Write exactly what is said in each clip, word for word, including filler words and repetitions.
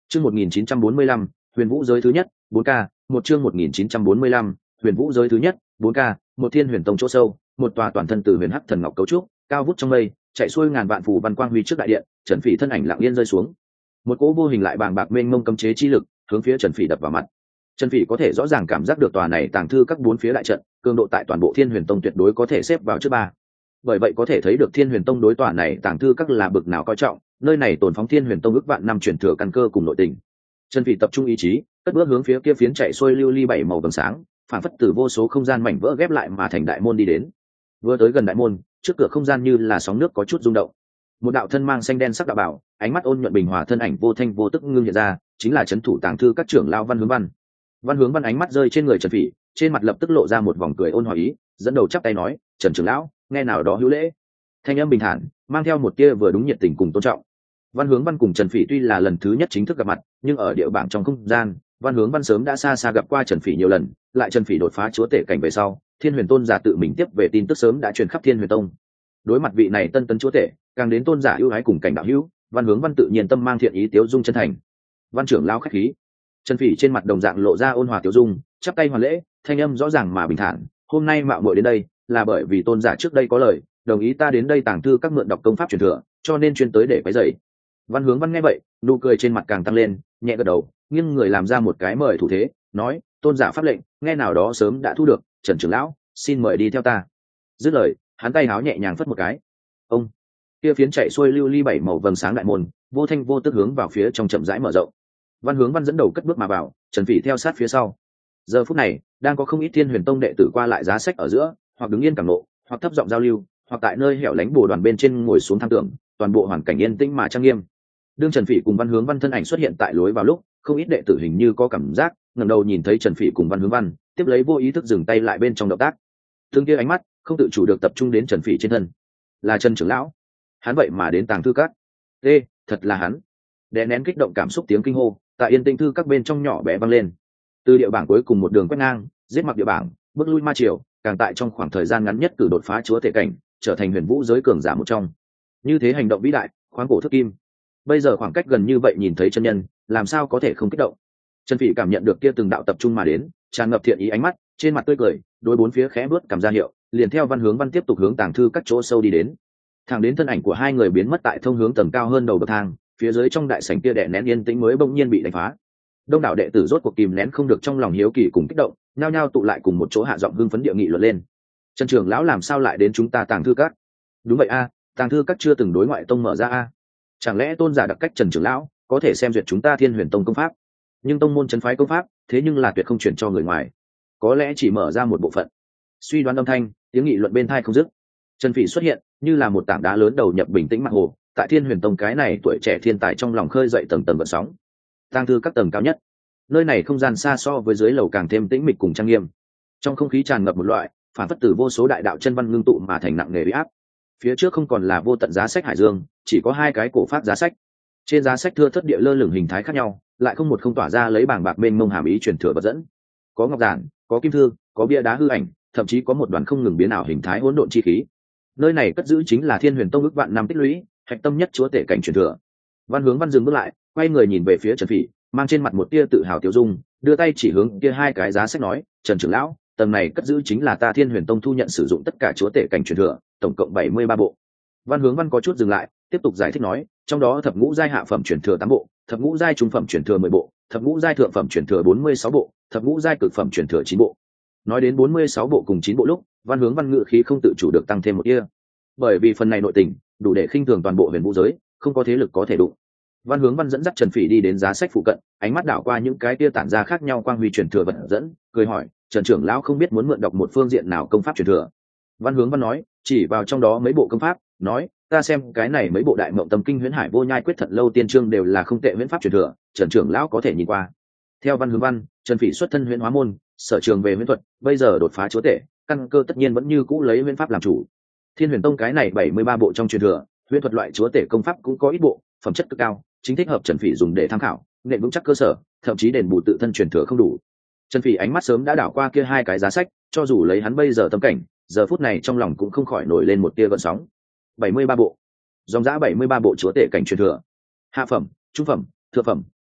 Chương một nghìn chín trăm bốn mươi lăm, Huyền Vũ giới thứ nhất, bốn k, một chương một nghìn chín trăm bốn mươi lăm, Huyền Vũ giới thứ nhất, bốn k, một Thiên Huyền Tông chỗ sâu, một tòa toàn thân từ huyền hắc thần ngọc cấu trúc, cao vút trong mây, chạy xuôi ngàn vạn phù văn quang huy trước đại điện, Trần Phỉ thân ảnh lặng yên rơi xuống. Một cỗ vô hình lại bàng bạc mênh mông cấm chế chi lực, hướng phía Trần Phỉ đập vào mặt. Trần Phỉ có thể rõ ràng cảm giác được tòa này tàng thư các bốn phía đại trận, cường độ tại toàn bộ Thiên Huyền Tông tuyệt đối có thể xếp vào trước ba. Bởi vậy có thể thấy được Thiên Huyền Tông đối tòa này tàng thư các là bực nào coi trọng, nơi này tồn phóng Thiên Huyền Tông ước vạn năm truyền thừa căn cơ cùng nội tình. Trần Phỉ tập trung ý chí, cất bước hướng phía kia phiến chạy xuôi lưu ly bảy màu vầng sáng, phản phất từ vô số không gian mảnh vỡ ghép lại mà thành đại môn đi đến. Vừa tới gần đại môn, trước cửa không gian như là sóng nước có chút rung động. Một đạo thân mang xanh đen sắc đạo bảo, ánh mắt ôn nhuận bình hòa thân ảnh vô thanh vô tức ngưng hiện ra, chính là trấn thủ tàng thư các trưởng lão Văn Hướng Văn. Văn Hướng Văn ánh mắt rơi trên người Trần Phỉ, trên mặt lập tức lộ ra một vòng cười ôn hòa ý, dẫn đầu chắp tay nói: "Trần trưởng lão, nghe nào đó hữu lễ." Thanh âm bình thản, mang theo một tia vừa đúng nhiệt tình cùng tôn trọng. Văn Hướng Văn cùng Trần Phỉ tuy là lần thứ nhất chính thức gặp mặt, nhưng ở địa bảng trong không gian, Văn Hướng Văn sớm đã xa xa gặp qua Trần Phỉ nhiều lần, lại Trần Phỉ đột phá chúa tể cảnh về sau, Thiên Huyền Tôn giả tự mình tiếp về tin tức sớm đã truyền khắp Thiên Huyền Tông. Đối mặt vị này tân tấn chúa tể, càng đến tôn giả ưu ái cùng cảnh đạo hữu, Văn Hướng Văn tự nhiên tâm mang thiện ý tiếu dung chân thành. Văn trưởng lão khách khí. Trần Phỉ trên mặt đồng dạng lộ ra ôn hòa tiếu dung, chắp tay hoàn lễ, thanh âm rõ ràng mà bình thản: "Hôm nay mạo muội đến đây, là bởi vì tôn giả trước đây có lời, đồng ý ta đến đây tàng thư các mượn đọc công pháp truyền thừa, cho nên chuyên tới để quấy rầy." Văn Hướng Văn nghe vậy, nụ cười trên mặt càng tăng lên, nhẹ gật đầu, nghiêng người làm ra một cái mời thủ thế, nói: "Tôn giả pháp lệnh, nghe nào đó sớm đã thu được, Trần trưởng lão, xin mời đi theo ta." Dứt lời, hắn tay háo nhẹ nhàng phất một cái. Ông, kia phiến chạy xuôi lưu ly bảy màu vầng sáng đại môn, vô thanh vô tức hướng vào phía trong chậm rãi mở rộng. Văn Hướng Văn dẫn đầu cất bước mà vào, Trần Phỉ theo sát phía sau. Giờ phút này, đang có không ít Thiên Huyền Tông đệ tử qua lại giá sách ở giữa, hoặc đứng yên cảm nộ, hoặc thấp giọng giao lưu, hoặc tại nơi hẻo lánh bồ đoàn bên trên ngồi xuống tham tưởng, toàn bộ hoàn cảnh yên tĩnh mà trang nghiêm. Đương Trần Phỉ cùng Văn Hướng Văn thân ảnh xuất hiện tại lối vào lúc, không ít đệ tử hình như có cảm giác, ngẩng đầu nhìn thấy Trần Phỉ cùng Văn Hướng Văn, tiếp lấy vô ý thức dừng tay lại bên trong động tác. Từng kia ánh mắt không tự chủ được tập trung đến Trần Phỉ trên thân. Là Trần trưởng lão, hắn vậy mà đến tàng thư các. Ê, thật là hắn. Đè nén kích động cảm xúc tiếng kinh hô, tại yên tĩnh thư các bên trong nhỏ bé vang lên. Từ địa bảng cuối cùng một đường quét ngang, giết mặc địa bảng, bước lui ma triều, càng tại trong khoảng thời gian ngắn nhất cử đột phá chúa tể cảnh, trở thành huyền vũ giới cường giả một trong. Như thế hành động vĩ đại, khoáng cổ thức kim. Bây giờ khoảng cách gần như vậy nhìn thấy chân nhân, làm sao có thể không kích động. Trần Phỉ cảm nhận được kia từng đạo tập trung mà đến, tràn ngập thiện ý ánh mắt, trên mặt tươi cười, đối bốn phía khẽ bước cảm ra hiệu, liền theo Văn Hướng Văn tiếp tục hướng tàng thư các chỗ sâu đi đến. Thẳng đến thân ảnh của hai người biến mất tại thông hướng tầng cao hơn đầu bậc thang, phía dưới trong đại sảnh kia đè nén yên tĩnh mới bỗng nhiên bị đánh phá. Đông đảo đệ tử rốt cuộc kìm nén không được trong lòng hiếu kỳ cùng kích động, nhao nhao tụ lại cùng một chỗ hạ giọng hưng phấn địa nghị luận lên. Trần trưởng lão làm sao lại đến chúng ta tàng thư các? Đúng vậy a, tàng thư các chưa từng đối ngoại tông mở ra a. Chẳng lẽ tôn giả đặc cách Trần trưởng lão có thể xem duyệt chúng ta Thiên Huyền Tông công pháp, nhưng tông môn trấn phái công pháp thế nhưng là tuyệt không chuyển cho người ngoài, có lẽ chỉ mở ra một bộ phận. Suy đoán âm thanh, tiếng nghị luận bên tai không dứt. Trần Phỉ xuất hiện như là một tảng đá lớn đầu nhập bình tĩnh mặt hồ, tại Thiên Huyền Tông cái này tuổi trẻ thiên tài trong lòng khơi dậy tầng tầng gợn sóng. Tàng thư các tầng cao nhất, nơi này không gian xa so với dưới lầu càng thêm tĩnh mịch cùng trang nghiêm, trong không khí tràn ngập một loại phản phất từ vô số đại đạo chân văn ngưng tụ mà thành nặng nề uy áp. Phía trước không còn là vô tận giá sách hải dương, chỉ có hai cái cổ phát giá sách. Trên giá sách thưa thất địa lơ lửng hình thái khác nhau, lại không một không tỏa ra lấy bảng bạc mênh mông hàm ý truyền thừa vật dẫn. Có ngọc giản, có kim thư, có bia đá hư ảnh, thậm chí có một đoàn không ngừng biến ảo hình thái hỗn độn chi khí. Nơi này cất giữ chính là Thiên Huyền Tông ước vạn năm tích lũy, hạch tâm nhất chúa tể cảnh truyền thừa. Văn Hướng Văn dừng bước lại, quay người nhìn về phía Trần Phỉ, mang trên mặt một tia tự hào tiêu dung, đưa tay chỉ hướng kia hai cái giá sách nói: "Trần trưởng lão, tầng này cất giữ chính là ta Thiên Huyền Tông thu nhận sử dụng tất cả chúa tể cảnh truyền thừa, tổng cộng bảy mươi ba bộ." Văn Hướng Văn có chút dừng lại, tiếp tục giải thích nói: "Trong đó thập ngũ giai hạ phẩm truyền thừa tám bộ, thập ngũ giai trung phẩm truyền thừa mười bộ, thập ngũ giai thượng phẩm truyền thừa bốn mươi sáu bộ, thập ngũ giai cực phẩm truyền thừa chín bộ." Nói đến bốn mươi sáu bộ cùng chín bộ lúc, Văn Hướng Văn ngự khí không tự chủ được tăng thêm một tia. Bởi vì phần này nội tình đủ để khinh thường toàn bộ huyền vũ giới, không có thế lực có thể đụng. Văn Hướng Văn dẫn dắt Trần Phỉ đi đến giá sách phụ cận, ánh mắt đảo qua những cái tia tản ra khác nhau quang huy truyền thừa vật dẫn, cười hỏi: "Trần trưởng lão không biết muốn mượn đọc một phương diện nào công pháp truyền thừa?" Văn Hướng Văn nói, chỉ vào trong đó mấy bộ công pháp, nói: "Ta xem cái này mấy bộ đại mộng tâm kinh huyễn hải vô nhai quyết thận lâu tiên chương đều là không tệ huyễn pháp truyền thừa, Trần trưởng lão có thể nhìn qua." Theo Văn Hướng Văn, Trần Phỉ xuất thân huyễn hóa môn, sở trường về huyễn thuật, bây giờ đột phá chúa tể, căn cơ tất nhiên vẫn như cũ lấy huyễn pháp làm chủ. Thiên Huyền Tông cái này bảy mươi ba bộ trong truyền thừa, huyễn thuật loại chúa tể công pháp cũng có ít bộ, phẩm chất cực cao, chính thích hợp Trần Phỉ dùng để tham khảo, nền vững chắc cơ sở, thậm chí đền bù tự thân truyền thừa không đủ. Trần Phỉ ánh mắt sớm đã đảo qua kia hai cái giá sách, cho dù lấy hắn bây giờ tâm cảnh, giờ phút này trong lòng cũng không khỏi nổi lên một tia gợn sóng. bảy mươi ba bộ, dòng dã bảy mươi ba bộ chúa tể cảnh truyền thừa. Hạ phẩm, trung phẩm, thượng phẩm,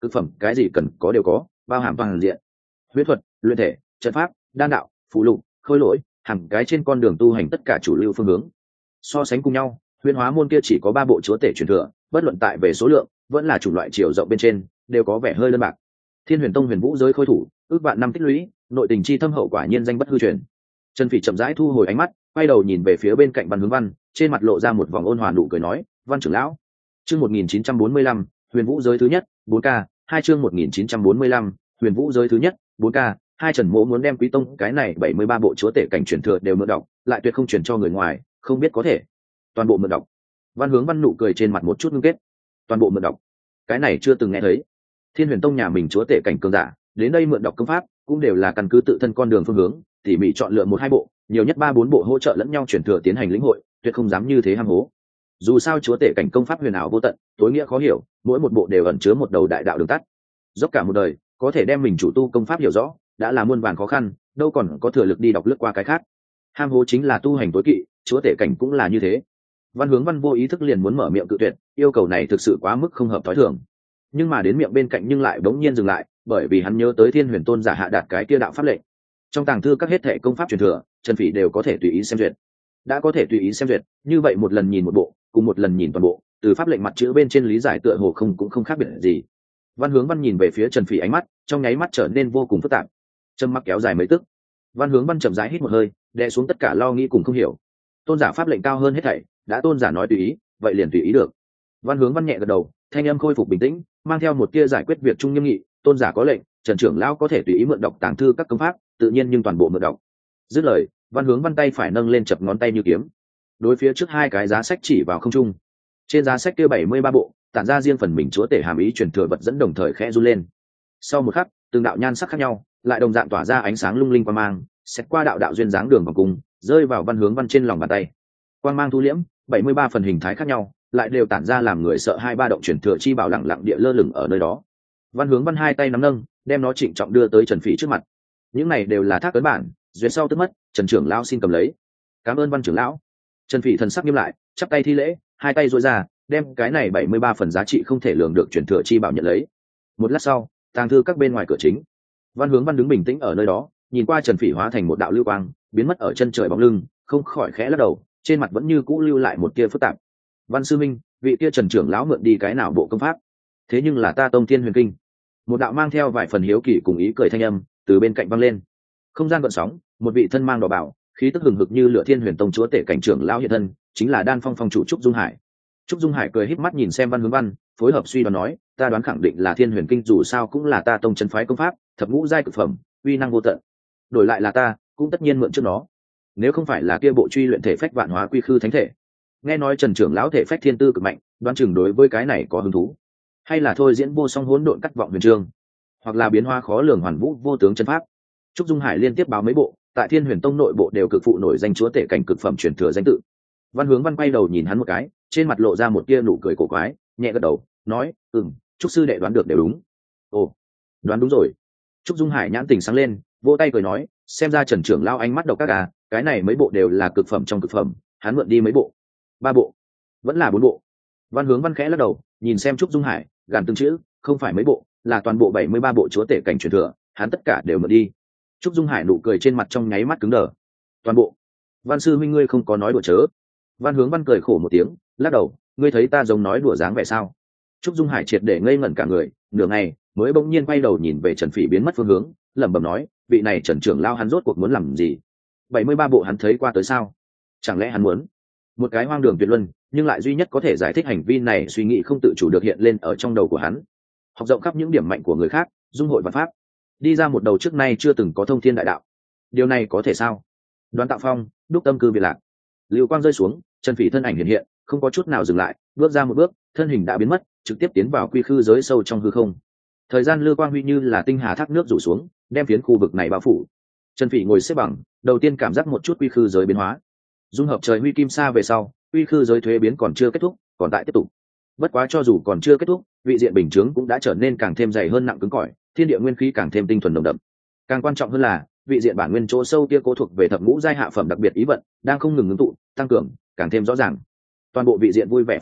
cực phẩm cái gì cần có đều có, bao hàm toàn diện. Huyễn thuật, luyện thể, trận pháp, đan đạo, phụ lục, khôi lỗi, hàng cái trên con đường tu hành tất cả chủ lưu phương hướng. So sánh cùng nhau, huyền hóa môn kia chỉ có ba bộ chúa tể truyền thừa, bất luận tại về số lượng vẫn là chủng loại chiều rộng bên trên đều có vẻ hơi đơn bạc. Thiên Huyền Tông huyền vũ giới khôi thủ ước vạn năm tích lũy, nội tình chi thâm hậu quả nhiên danh bất hư truyền. Trần Phỉ chậm rãi thu hồi ánh mắt, quay đầu nhìn về phía bên cạnh Văn Hướng Văn, trên mặt lộ ra một vòng ôn hòa nụ cười nói, "Văn trưởng lão." Chương một nghìn chín trăm bốn mươi lăm, huyền vũ giới thứ nhất, bốn K, hai chương một nghìn chín trăm bốn mươi lăm, huyền vũ giới thứ nhất, bốn K, hai. Trần Mỗ muốn đem Quý Tông cái này bảy mươi ba bộ chúa tể cảnh truyền thừa đều mượn đọc, lại tuyệt không truyền cho người ngoài, không biết có thể. Toàn bộ mượn đọc. Văn Hướng Văn nụ cười trên mặt một chút ngưng kết. Toàn bộ mượn đọc. Cái này chưa từng nghe thấy. Thiên Huyền Tông nhà mình chúa tể cảnh cường giả, đến đây mượn đọc công pháp, cũng đều là căn cứ tự thân con đường phương hướng, tỉ mỉ chọn lựa một hai bộ, nhiều nhất ba bốn bộ hỗ trợ lẫn nhau chuyển thừa tiến hành lĩnh hội, tuyệt không dám như thế ham hố. Dù sao chúa tể cảnh công pháp huyền ảo vô tận, tối nghĩa khó hiểu, mỗi một bộ đều ẩn chứa một đầu đại đạo đường tắt. Dốc cả một đời, có thể đem mình chủ tu công pháp hiểu rõ, đã là muôn vàn khó khăn, đâu còn có thừa lực đi đọc lướt qua cái khác. Ham hố chính là tu hành tối kỵ, chúa tể cảnh cũng là như thế. Văn Hướng Văn vô ý thức liền muốn mở miệng cự tuyệt, yêu cầu này thực sự quá mức không hợp thói thường. Nhưng mà đến miệng bên cạnh nhưng lại bỗng nhiên dừng lại, bởi vì hắn nhớ tới Thiên Huyền Tôn giả hạ đạt cái kia đạo pháp lệnh. Trong tàng thư các hết thệ công pháp truyền thừa, Trần Phỉ đều có thể tùy ý xem duyệt. Đã có thể tùy ý xem duyệt, như vậy một lần nhìn một bộ, cùng một lần nhìn toàn bộ, từ pháp lệnh mặt chữ bên trên lý giải tựa hồ không cũng không khác biệt gì. Văn Hướng Văn nhìn về phía Trần Phỉ ánh mắt, trong nháy mắt trở nên vô cùng phức tạp. Trầm mặc kéo dài mấy tức. Văn Hướng Văn chậm rãi hít một hơi, đè xuống tất cả lo nghĩ cùng không hiểu. Tôn giả pháp lệnh cao hơn hết thảy, đã tôn giả nói tùy ý, vậy liền tùy ý được. Văn Hướng Văn nhẹ gật đầu, thanh âm khôi phục bình tĩnh, mang theo một tia giải quyết việc trung nghiêm nghị, tôn giả có lệnh, Trần trưởng lão có thể tùy ý mượn đọc tàng thư các công pháp, tự nhiên nhưng toàn bộ mượn đọc. Dứt lời, Văn Hướng Văn tay phải nâng lên chập ngón tay như kiếm. Đối phía trước hai cái giá sách chỉ vào không trung. Trên giá sách kia bảy mươi ba bộ, tản ra riêng phần mình chúa tể hàm ý truyền thừa vật dẫn đồng thời khẽ run lên. Sau một khắc, từng đạo nhan sắc khác nhau, lại đồng dạng tỏa ra ánh sáng lung linh quang mang, xét qua đạo đạo duyên dáng đường vòng cung, rơi vào Văn Hướng Văn trên lòng bàn tay. Quang mang thu liễm, bảy mươi ba phần hình thái khác nhau, lại đều tản ra làm người sợ hai ba động truyền thừa chi bảo lặng lặng địa lơ lửng ở nơi đó. Văn Hướng Văn hai tay nắm nâng, đem nó trịnh trọng đưa tới Trần Phỉ trước mặt. Những này đều là thác ấn bản, duyên sau tức mất, Trần trưởng lão xin cầm lấy. Cảm ơn Văn trưởng lão. Trần Phỉ thần sắc nghiêm lại, chắp tay thi lễ, hai tay duỗi ra, đem cái này bảy mươi ba phần giá trị không thể lường được truyền thừa chi bảo nhận lấy. Một lát sau, tàng thư các bên ngoài cửa chính, Văn Hướng Văn đứng bình tĩnh ở nơi đó, nhìn qua Trần Phỉ hóa thành một đạo lưu quang, biến mất ở chân trời bóng lưng, không khỏi khẽ lắc đầu, trên mặt vẫn như cũ lưu lại một tia phức tạp. Văn sư minh, vị kia Trần trưởng lão mượn đi cái nào bộ công pháp? Thế nhưng là ta Tông Thiên Huyền Kinh. Một đạo mang theo vài phần hiếu kỳ cùng ý cười thanh âm từ bên cạnh vang lên. Không gian gợn sóng, một vị thân mang đỏ bảo, khí tức hừng hực như lửa Thiên Huyền Tông chúa tể cảnh trưởng lão hiện thân, chính là Đan Phong phong chủ Trúc Dung Hải. Trúc Dung Hải cười híp mắt nhìn xem Văn Hướng Văn, phối hợp suy đoán nói, ta đoán khẳng định là Thiên Huyền Kinh, dù sao cũng là ta tông chân phái công pháp, thập ngũ giai cực phẩm, uy năng vô tận. Đổi lại là ta, cũng tất nhiên mượn trước nó. Nếu không phải là kia bộ truy luyện thể phách vạn hóa quy khư thánh thể, nghe nói Trần trưởng lão thể phách thiên tư cực mạnh, đoán chừng đối với cái này có hứng thú, hay là thôi diễn vô song hỗn độn cắt vọng huyền trường, hoặc là biến hóa khó lường hoàn vũ vô tướng chân pháp. Trúc Dung Hải liên tiếp báo mấy bộ, tại Thiên Huyền Tông nội bộ đều cực phụ nổi danh chúa tể cảnh cực phẩm truyền thừa danh tự. Văn Hướng Văn quay đầu nhìn hắn một cái, trên mặt lộ ra một tia nụ cười cổ quái, nhẹ gật đầu, nói, "Ừm, Trúc sư đệ đoán được đều đúng." "Ồ, đoán đúng rồi." Trúc Dung Hải nhãn tình sáng lên, vỗ tay cười nói, "Xem ra Trần trưởng lão ánh mắt độc các à, cái này mấy bộ đều là cực phẩm trong cực phẩm, hắn mượn đi mấy bộ?" "Ba bộ." "Vẫn là bốn bộ." Văn Hướng Văn khẽ lắc đầu, nhìn xem Trúc Dung Hải, gàn từng chữ, "Không phải mấy bộ, là toàn bộ bảy mươi ba bộ chúa tể cảnh truyền thừa, hắn tất cả đều mượn đi." Trúc Dung Hải nụ cười trên mặt trong nháy mắt cứng đờ. "Toàn bộ?" "Văn sư huynh ngươi không có nói đùa chớ." Văn Hướng Văn cười khổ một tiếng, lắc đầu, "Ngươi thấy ta giống nói đùa dáng vẻ sao?" Trúc Dung Hải triệt để ngây ngẩn cả người, nửa ngày mới bỗng nhiên quay đầu nhìn về Trần Phỉ biến mất phương hướng, lẩm bẩm nói, vị này Trần trưởng lão hắn rốt cuộc muốn làm gì? bảy mươi ba bộ hắn thấy qua tới sao? Chẳng lẽ hắn muốn một cái hoang đường tuyệt luân, nhưng lại duy nhất có thể giải thích hành vi này suy nghĩ không tự chủ được hiện lên ở trong đầu của hắn. Học rộng khắp những điểm mạnh của người khác, dung hội văn pháp, đi ra một đầu trước nay chưa từng có thông thiên đại đạo. Điều này có thể sao? Đoán Tạo Phong, đúc tâm cư biệt lạc. Lưu quang rơi xuống, Trần Phỉ thân ảnh hiện hiện, không có chút nào dừng lại, bước ra một bước, thân hình đã biến mất, trực tiếp tiến vào quy khư giới sâu trong hư không. Thời gian lưu quang huy như là tinh hà thác nước rủ xuống, đem phiến khu vực này bao phủ. Trần Phỉ ngồi xếp bằng, đầu tiên cảm giác một chút quy khư giới biến hóa. Dung hợp trời huy kim sa về sau, quy khư giới thuế biến còn chưa kết thúc, còn tại tiếp tục. Bất quá cho dù còn chưa kết thúc, vị diện bình chướng cũng đã trở nên càng thêm dày hơn nặng cứng cỏi, thiên địa nguyên khí càng thêm tinh thuần nồng đậm. Càng quan trọng hơn là, vị diện bản nguyên chỗ sâu kia cố thuộc về thập ngũ giai hạ phẩm đặc biệt ý vận, đang không ngừng ngưng tụ, tăng cường, càng thêm rõ ràng. Toàn bộ vị diện vui vẻ phồn vinh,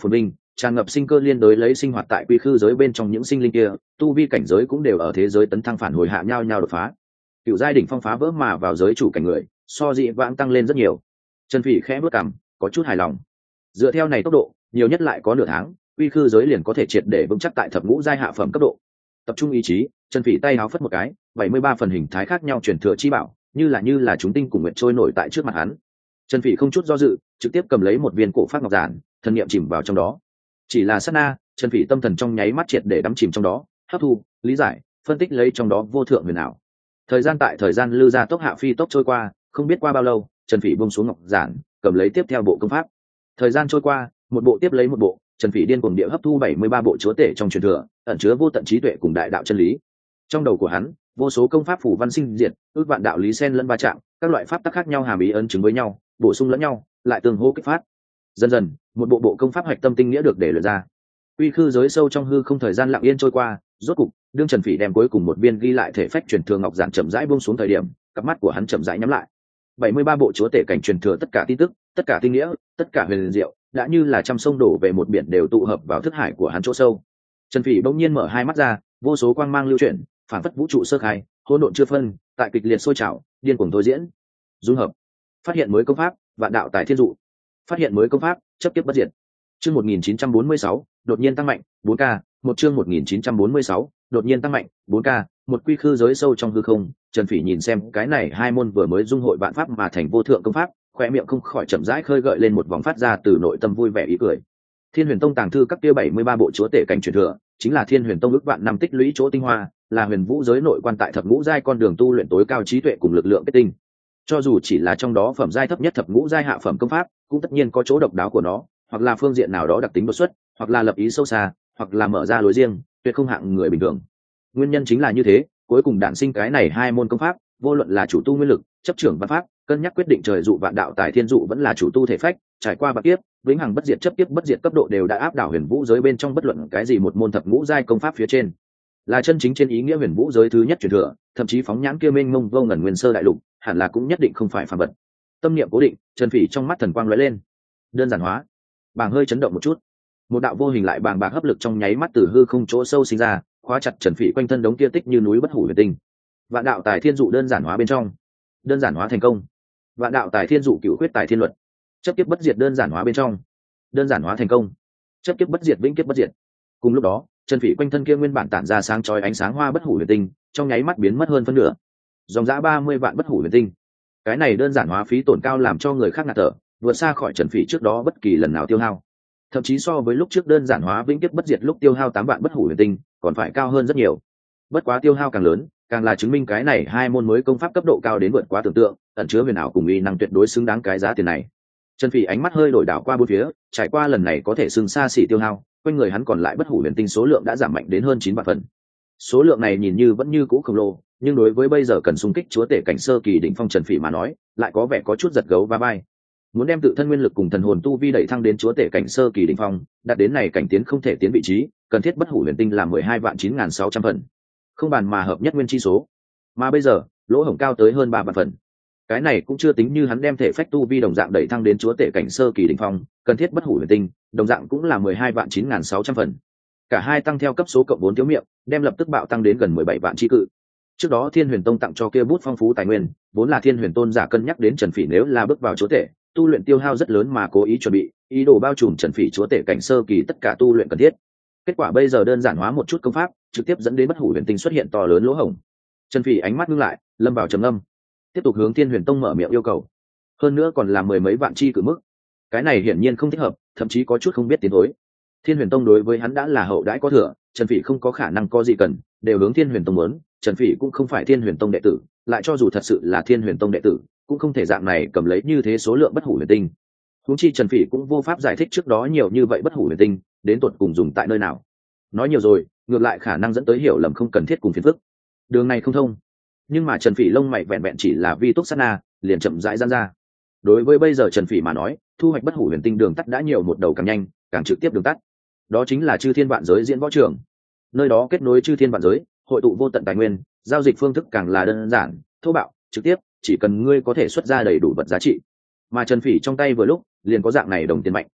tràn ngập sinh cơ liên đối lấy sinh hoạt tại quy khư giới bên trong những sinh linh kia, tu vi cảnh giới cũng đều ở thế giới tấn thăng phản hồi hạ nhau nhau đột phá. Cựu giai đỉnh phong phá vỡ mà vào giới chủ cảnh người, so dị vãng tăng lên rất nhiều. Trần Phỉ khẽ bước cằm, có chút hài lòng. Dựa theo này tốc độ, nhiều nhất lại có nửa tháng, quy khư giới liền có thể triệt để vững chắc tại thập ngũ giai hạ phẩm cấp độ. Tập trung ý chí, Trần Phỉ tay háo phất một cái, bảy mươi ba phần hình thái khác nhau truyền thừa chi bảo, như là như là chúng tinh cùng nguyệt trôi nổi tại trước mặt hắn. Trần Phỉ không chút do dự, trực tiếp cầm lấy một viên cổ phát ngọc giản, thần niệm chìm vào trong đó. Chỉ là sát na, Trần Phỉ tâm thần trong nháy mắt triệt để đắm chìm trong đó, hấp thu, lý giải, phân tích lấy trong đó vô thượng huyền ảo. Thời gian tại thời gian lư ra tốc hạ phi tốc trôi qua, không biết qua bao lâu, Trần Phỉ buông xuống ngọc giản, cầm lấy tiếp theo bộ công pháp. Thời gian trôi qua, một bộ tiếp lấy một bộ, Trần Phỉ điên cuồng địa hấp thu bảy mươi ba bộ chúa tể trong truyền thừa, ẩn chứa vô tận trí tuệ cùng đại đạo chân lý. Trong đầu của hắn, vô số công pháp phủ văn sinh diệt, ước vạn đạo lý xen lẫn va chạm, các loại pháp tắc khác nhau hàm ý ấn chứng với nhau, bổ sung lẫn nhau, lại tương hỗ kích phát. Dần dần, một bộ bộ công pháp hoạch tâm tinh nghĩa được để luyện ra. Quy khư giới sâu trong hư không thời gian lặng yên trôi qua, rốt cục, đương Trần Phỉ đem cuối cùng một viên ghi lại thể phách truyền thừa ngọc giản chậm rãi buông xuống thời điểm, cặp mắt của hắn chậm rãi nhắm lại. bảy mươi ba bộ chúa tể cảnh truyền thừa tất cả tin tức, tất cả tinh nghĩa, tất cả huyền diệu, đã như là trăm sông đổ về một biển đều tụ hợp vào thức hải của hắn chỗ sâu. Trần Phỉ bỗng nhiên mở hai mắt ra, vô số quang mang lưu chuyển, phản phất vũ trụ sơ khai, hỗn độn chưa phân, tại kịch liệt sôi trào, điên cuồng thôi diễn. Dung hợp, phát hiện mới công pháp, vạn đạo tại thiên dụ. Phát hiện mới công pháp, chấp tiếp bất diệt. Chương một nghìn chín trăm bốn mươi sáu, đột nhiên tăng mạnh, bốn K, một chương một nghìn chín trăm bốn mươi sáu, đột nhiên tăng mạnh, bốn K, một quy khư giới sâu trong hư không, Trần Phỉ nhìn xem cái này hai môn vừa mới dung hội vạn pháp mà thành vô thượng công pháp, khóe miệng không khỏi chậm rãi khơi gợi lên một vòng phát ra từ nội tâm vui vẻ ý cười. Thiên Huyền Tông tàng thư các kia bảy mươi ba bộ chúa tể cảnh truyền thừa, chính là Thiên Huyền Tông ước vạn năm tích lũy chỗ tinh hoa, là huyền vũ giới nội quan tại thập ngũ giai con đường tu luyện tối cao trí tuệ cùng lực lượng kết tinh. Cho dù chỉ là trong đó phẩm giai thấp nhất thập ngũ giai hạ phẩm công pháp, cũng tất nhiên có chỗ độc đáo của nó, hoặc là phương diện nào đó đặc tính đột xuất, hoặc là lập ý sâu xa, hoặc là mở ra lối riêng, tuyệt không hạng người bình thường. Nguyên nhân chính là như thế, cuối cùng đản sinh cái này hai môn công pháp, vô luận là chủ tu nguyên lực, chấp trưởng văn pháp, cân nhắc quyết định trời dụ vạn đạo tài thiên dụ vẫn là chủ tu thể phách, trải qua bạc tiếp, vĩnh hằng bất diệt chấp tiếp bất diệt cấp độ đều đã áp đảo huyền vũ giới bên trong bất luận cái gì một môn thập ngũ giai công pháp phía trên. Là chân chính trên ý nghĩa huyền vũ giới thứ nhất truyền thừa, thậm chí phóng nhãn kia mênh mông vô ngần nguyên sơ đại lục, hẳn là cũng nhất định không phải phàm vật. Tâm niệm cố định, Trần Phỉ trong mắt thần quang lóe lên. Đơn giản hóa, bàng hơi chấn động một chút, một đạo vô hình lại bàng bạc hấp lực trong nháy mắt từ hư không chỗ sâu sinh ra, khóa chặt Trần Phỉ quanh thân đống kia tích như núi bất hủ huyền tinh. Vạn đạo tài thiên dụ đơn giản hóa bên trong, đơn giản hóa thành công. Vạn đạo tài thiên dụ cửu quyết tài thiên luật, chấp kiếp bất diệt đơn giản hóa bên trong, đơn giản hóa thành công. Chấp kiếp bất diệt vĩnh kiếp bất diệt. Cùng lúc đó, Trần Phỉ quanh thân kia nguyên bản tản ra sáng chói ánh sáng hoa bất hủ huyền tinh, trong nháy mắt biến mất hơn phân nửa. Dòng dã ba mươi vạn bất hủ huyền tinh. Cái này đơn giản hóa phí tổn cao làm cho người khác ngạt thở, vượt xa khỏi Trần Phỉ trước đó bất kỳ lần nào tiêu hao. Thậm chí so với lúc trước đơn giản hóa vĩnh kiếp bất diệt lúc tiêu hao tám vạn bất hủ huyền tinh, còn phải cao hơn rất nhiều. Bất quá tiêu hao càng lớn, càng là chứng minh cái này hai môn mới công pháp cấp độ cao đến vượt quá tưởng tượng, ẩn chứa huyền ảo cùng uy năng tuyệt đối xứng đáng cái giá tiền này. Trần Phỉ ánh mắt hơi đổi đảo qua bốn phía, trải qua lần này có thể xưng xa xỉ tiêu hao, quanh người hắn còn lại bất hủ huyền tinh số lượng đã giảm mạnh đến hơn chín vạn phần. Số lượng này nhìn như vẫn như cũ khổng lồ, nhưng đối với bây giờ cần xung kích chúa tể cảnh sơ kỳ đỉnh phong Trần Phỉ mà nói, lại có vẻ có chút giật gấu va vai. Muốn đem tự thân nguyên lực cùng thần hồn tu vi đẩy thăng đến chúa tể cảnh sơ kỳ đỉnh phong, đạt đến này cảnh tiến không thể tiến vị trí, cần thiết bất hủ huyền tinh là mười hai vạn chín nghìn sáu trăm phần. Không bàn mà hợp nhất nguyên chi số. Mà bây giờ, lỗ hổng cao tới hơn ba vạn phần. Cái này cũng chưa tính như hắn đem thể phách tu vi đồng dạng đẩy thăng đến chúa tể cảnh sơ kỳ đỉnh phong, cần thiết bất hủ huyền tinh, đồng dạng cũng là mười hai vạn chín nghìn sáu trăm phần. Cả hai tăng theo cấp số cộng bốn thiếu miệng, đem lập tức bạo tăng đến gần mười bảy vạn chi cự. Trước đó Thiên Huyền Tông tặng cho kia bút phong phú tài nguyên, vốn là Thiên Huyền Tôn giả cân nhắc đến Trần Phỉ nếu là bước vào chúa tể, tu luyện tiêu hao rất lớn mà cố ý chuẩn bị, ý đồ bao trùm Trần Phỉ chúa tể cảnh sơ kỳ tất cả tu luyện cần thiết. Kết quả bây giờ đơn giản hóa một chút công pháp, trực tiếp dẫn đến bất hủ huyền tinh xuất hiện to lớn lỗ hổng. Trần Phỉ ánh mắt ngưng lại, lâm vào trầm ngâm, tiếp tục hướng Thiên Huyền Tông mở miệng yêu cầu. Hơn nữa còn là mười mấy vạn chi cự mức. Cái này hiển nhiên không thích hợp, thậm chí có chút không biết tiến thối. Thiên Huyền Tông đối với hắn đã là hậu đãi có thừa, Trần Phỉ không có khả năng có gì cần, đều hướng Thiên Huyền Tông muốn. Trần Phỉ cũng không phải Thiên Huyền Tông đệ tử, lại cho dù thật sự là Thiên Huyền Tông đệ tử, cũng không thể dạng này cầm lấy như thế số lượng bất hủ huyền tinh. Huống chi Trần Phỉ cũng vô pháp giải thích trước đó nhiều như vậy bất hủ huyền tinh, đến tuột cùng dùng tại nơi nào. Nói nhiều rồi, ngược lại khả năng dẫn tới hiểu lầm không cần thiết cùng phiền phức. Đường này không thông. Nhưng mà Trần Phỉ lông mày vẹn vẹn chỉ là vi túc sát na, liền chậm rãi giãn ra. Đối với bây giờ Trần Phỉ mà nói, thu hoạch bất hủ huyền tinh đường tắt đã nhiều một đầu càng nhanh, càng trực tiếp đường tắt. Đó chính là Chư Thiên Vạn Giới diễn võ trường. Nơi đó kết nối Chư Thiên Vạn Giới, hội tụ vô tận tài nguyên, giao dịch phương thức càng là đơn giản, thô bạo, trực tiếp, chỉ cần ngươi có thể xuất ra đầy đủ vật giá trị. Mà Trần Phỉ trong tay vừa lúc liền có dạng này đồng tiền mạnh.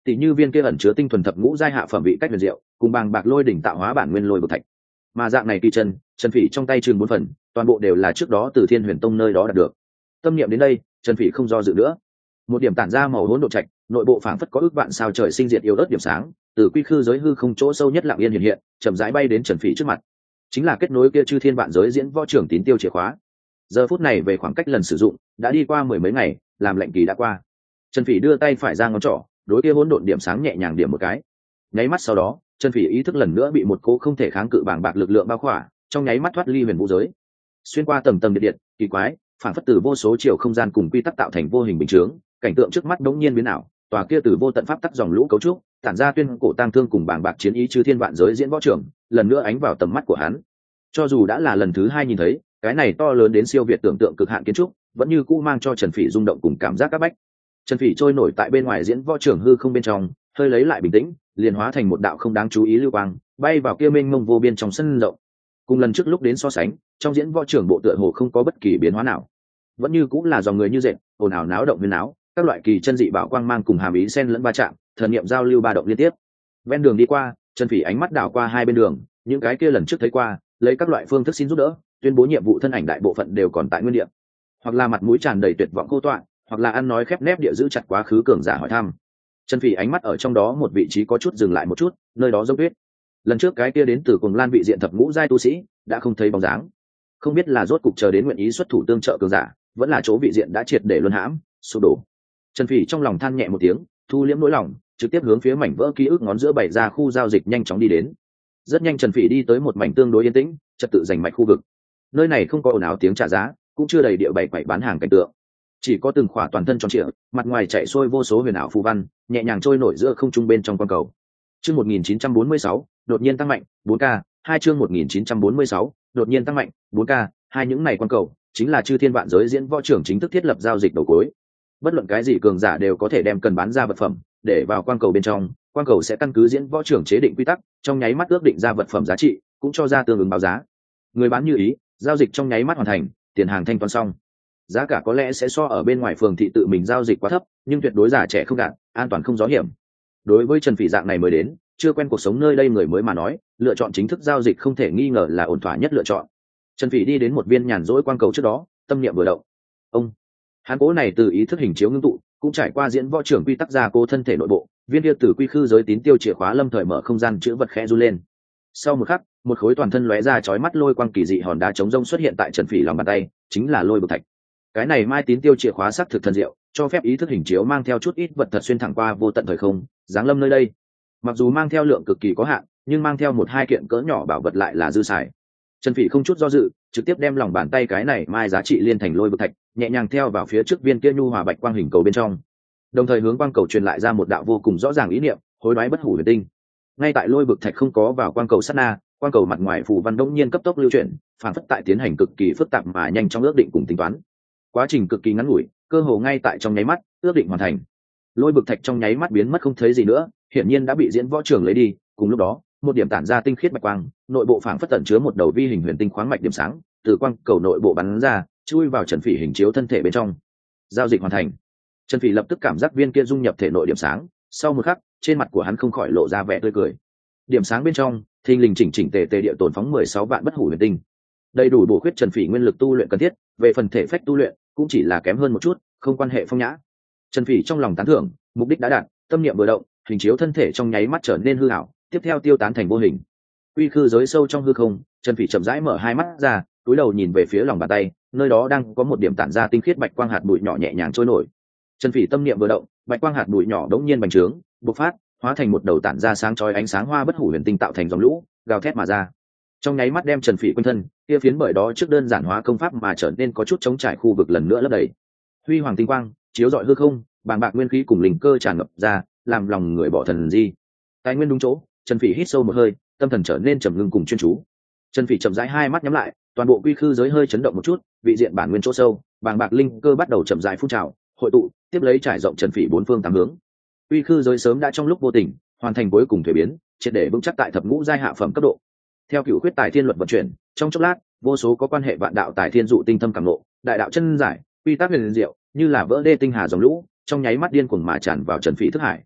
tỷ như viên kia ẩn chứa tinh thuần thập ngũ giai hạ phẩm vị cách huyền diệu, cùng bàng bạc lôi đỉnh tạo hóa bản nguyên lôi vực thạch. Mà dạng này kỳ chân, Trần Phỉ trong tay chừng bốn phần, toàn bộ đều là trước đó từ Thiên Huyền Tông nơi đó đạt được. Tâm niệm đến đây, Trần Phỉ không do dự nữa. Một điểm tản ra màu hỗn độn trạch, nội bộ phảng phất có ước vạn sao trời sinh diệt yếu ớt điểm sáng, từ quy khư giới hư không chỗ sâu nhất lặng yên hiện hiện, chậm rãi bay đến Trần Phỉ trước mặt. Chính là kết nối kia chư thiên vạn giới diễn võ trưởng tín tiêu chìa khóa. Giờ phút này về khoảng cách lần sử dụng, đã đi qua mười mấy ngày, làm lệnh kỳ đã qua. Trần Phỉ đưa tay phải ra ngón trỏ, đối kia hỗn độn điểm sáng nhẹ nhàng điểm một cái. Nháy mắt sau đó, Trần Phỉ ý thức lần nữa bị một cỗ không thể kháng cự bàng bạc lực lượng bao khỏa, trong nháy mắt thoát ly huyền vũ giới. Xuyên qua tầng tầng điện điện, kỳ quái, phản phất từ vô số chiều không gian cùng quy tắc tạo thành vô hình bình chướng, cảnh tượng trước mắt đống nhiên biến ảo, tòa kia từ vô tận pháp tắc dòng lũ cấu trúc, tản ra tuyên cổ tang thương cùng bàng bạc chiến ý chư thiên vạn giới diễn võ trưởng, lần nữa ánh vào tầm mắt của hắn. Cho dù đã là lần thứ hai nhìn thấy, cái này to lớn đến siêu việt tưởng tượng cực hạn kiến trúc, vẫn như cũ mang cho Trần Phỉ rung động cùng cảm giác các bách. Trần Phỉ trôi nổi tại bên ngoài diễn võ trưởng hư không bên trong, hơi lấy lại bình tĩnh, liền hóa thành một đạo không đáng chú ý lưu quang, bay vào kia mênh mông vô biên trong sân rộng. Cùng lần trước lúc đến so sánh, trong diễn võ trưởng bộ tựa hồ không có bất kỳ biến hóa nào, vẫn như cũng là dòng người như dệt, ồn ào náo động huyên náo, các loại kỳ chân dị bảo quang mang cùng hàm ý xen lẫn va chạm, thần niệm giao lưu ba động liên tiếp. Ven đường đi qua, Trần Phỉ ánh mắt đảo qua hai bên đường, những cái kia lần trước thấy qua, lấy các loại phương thức xin giúp đỡ, tuyên bố nhiệm vụ thân ảnh đại bộ phận đều còn tại nguyên địa, hoặc là mặt mũi tràn đầy tuyệt vọng cô tọa, hoặc là ăn nói khép nép địa giữ chặt quá khứ cường giả hỏi thăm. Trần Phỉ ánh mắt ở trong đó một vị trí có chút dừng lại một chút, nơi đó giống tuyết. Lần trước cái kia đến từ Cuồng Lan vị diện thập ngũ giai tu sĩ, đã không thấy bóng dáng. Không biết là rốt cục chờ đến nguyện ý xuất thủ tương trợ cường giả, vẫn là chỗ vị diện đã triệt để luân hãm, sụp đổ. Trần Phỉ trong lòng than nhẹ một tiếng, thu liễm nỗi lòng, trực tiếp hướng phía mảnh vỡ ký ức ngón giữa bày ra khu giao dịch nhanh chóng đi đến. Rất nhanh Trần Phỉ đi tới một mảnh tương đối yên tĩnh, trật tự rành mạch khu vực. Nơi này không có ồn ào tiếng trả giá, cũng chưa đầy địa bày quậy bán hàng cảnh tượng, chỉ có từng khỏa toàn thân tròn trịa, mặt ngoài chạy xuôi vô số huyền ảo phù văn, nhẹ nhàng trôi nổi giữa không trung bên trong quan cầu. Chương một nghìn chín trăm bốn mươi sáu, đột nhiên tăng mạnh, bốn K, hai chương một nghìn chín trăm bốn mươi sáu, đột nhiên tăng mạnh, bốn K, hai những này quan cầu, chính là chư thiên vạn giới diễn võ trưởng chính thức thiết lập giao dịch đầu cuối. Bất luận cái gì cường giả đều có thể đem cần bán ra vật phẩm để vào quan cầu bên trong, quan cầu sẽ căn cứ diễn võ trưởng chế định quy tắc, trong nháy mắt ước định ra vật phẩm giá trị, cũng cho ra tương ứng báo giá. Người bán như ý, giao dịch trong nháy mắt hoàn thành, tiền hàng thanh toán xong. Giá cả có lẽ sẽ so ở bên ngoài phường thị tự mình giao dịch quá thấp, nhưng tuyệt đối giả trẻ không gạt, an toàn không gió hiểm. Đối với Trần Phỉ dạng này mới đến, chưa quen cuộc sống nơi đây người mới mà nói, lựa chọn chính thức giao dịch không thể nghi ngờ là ổn thỏa nhất lựa chọn. Trần Phỉ đi đến một viên nhàn rỗi quan cầu trước đó, tâm niệm vừa động. Ông, hắn cố này từ ý thức hình chiếu ngưng tụ, cũng trải qua diễn võ trưởng quy tắc gia cố thân thể nội bộ, viên kia từ quy khư giới tín tiêu chìa khóa lâm thời mở không gian chữ vật khẽ du lên. Sau một khắc, một khối toàn thân lóe ra chói mắt lôi quang kỳ dị hòn đá chống rông xuất hiện tại Trần Phỉ lòng bàn tay, chính là lôi bực thạch. Cái này mai tín tiêu chìa khóa sắc thực thần diệu, cho phép ý thức hình chiếu mang theo chút ít vật thật xuyên thẳng qua vô tận thời không, giáng lâm nơi đây. Mặc dù mang theo lượng cực kỳ có hạn, nhưng mang theo một hai kiện cỡ nhỏ bảo vật lại là dư xài. Trần Phỉ không chút do dự, trực tiếp đem lòng bàn tay cái này mai giá trị liên thành lôi bực thạch, nhẹ nhàng theo vào phía trước viên kia nhu hòa bạch quang hình cầu bên trong. Đồng thời hướng quang cầu truyền lại ra một đạo vô cùng rõ ràng ý niệm, hối đoái bất hủ huyền tinh. Ngay tại lôi bực thạch không có vào quang cầu sát na, quang cầu mặt ngoài phù văn đống nhiên cấp tốc lưu chuyển, phản phất tại tiến hành cực kỳ phức tạp mà nhanh trong ước định cùng tính toán. Quá trình cực kỳ ngắn ngủi, cơ hồ ngay tại trong nháy mắt, ước định hoàn thành. Lôi bực thạch trong nháy mắt biến mất không thấy gì nữa, hiển nhiên đã bị diễn võ trưởng lấy đi. Cùng lúc đó, một điểm tản ra tinh khiết bạch quang, nội bộ phảng phất tẩn chứa một đầu vi hình huyền tinh khoáng mạch điểm sáng, từ quang cầu nội bộ bắn ra, chui vào Trần Phỉ hình chiếu thân thể bên trong. Giao dịch hoàn thành. Trần Phỉ lập tức cảm giác viên kia dung nhập thể nội điểm sáng, sau một khắc, trên mặt của hắn không khỏi lộ ra vẻ tươi cười. Điểm sáng bên trong, thình lình chỉnh chỉnh tề tề địa tồn phóng mười sáu vạn bất hủ huyền tinh, đầy đủ bổ khuyết Trần Phỉ nguyên lực tu luyện cần thiết. Về phần thể phách tu luyện, cũng chỉ là kém hơn một chút, không quan hệ phong nhã. Trần Phỉ trong lòng tán thưởng, mục đích đã đạt, tâm niệm vừa động, hình chiếu thân thể trong nháy mắt trở nên hư ảo, tiếp theo tiêu tán thành vô hình. Quy khư giới sâu trong hư không, Trần Phỉ chậm rãi mở hai mắt ra, cúi đầu nhìn về phía lòng bàn tay, nơi đó đang có một điểm tản ra tinh khiết bạch quang hạt bụi nhỏ nhẹ nhàng trôi nổi. Trần Phỉ tâm niệm vừa động, bạch quang hạt bụi nhỏ đống nhiên bành trướng, bộc phát, hóa thành một đầu tản ra sáng chói ánh sáng hoa bất hủ huyền tinh tạo thành dòng lũ, gào thét mà ra. Trong nháy mắt đem Trần Phỉ quanh thân, kia phiến bởi đó trước đơn giản hóa công pháp mà trở nên có chút trống trải khu vực lần nữa lấp đầy. Huy hoàng tinh quang, chiếu rọi hư không, bàng bạc nguyên khí cùng linh cơ tràn ngập ra, làm lòng người bỏ thần di. Tài nguyên đúng chỗ, Trần Phỉ hít sâu một hơi, tâm thần trở nên trầm ngưng cùng chuyên chú. Trần Phỉ chậm rãi hai mắt nhắm lại, toàn bộ quy khư giới hơi chấn động một chút, vị diện bản nguyên chỗ sâu, bàng bạc linh cơ bắt đầu chậm rãi phun trào, hội tụ, tiếp lấy trải rộng Trần Phỉ bốn phương tám hướng. Quy khư giới sớm đã trong lúc vô tình hoàn thành cuối cùng thuế biến, triệt để vững chắc tại thập ngũ giai hạ phẩm cấp độ. Theo cựu quyết tài thiên luật vận chuyển, trong chốc lát, vô số có quan hệ vạn đạo tài thiên dụ tinh thâm cảm ngộ, đại đạo chân giải, quy tắc huyền diệu, như là vỡ đê tinh hà dòng lũ, trong nháy mắt điên cuồng mà tràn vào Trần Phỉ thức hải.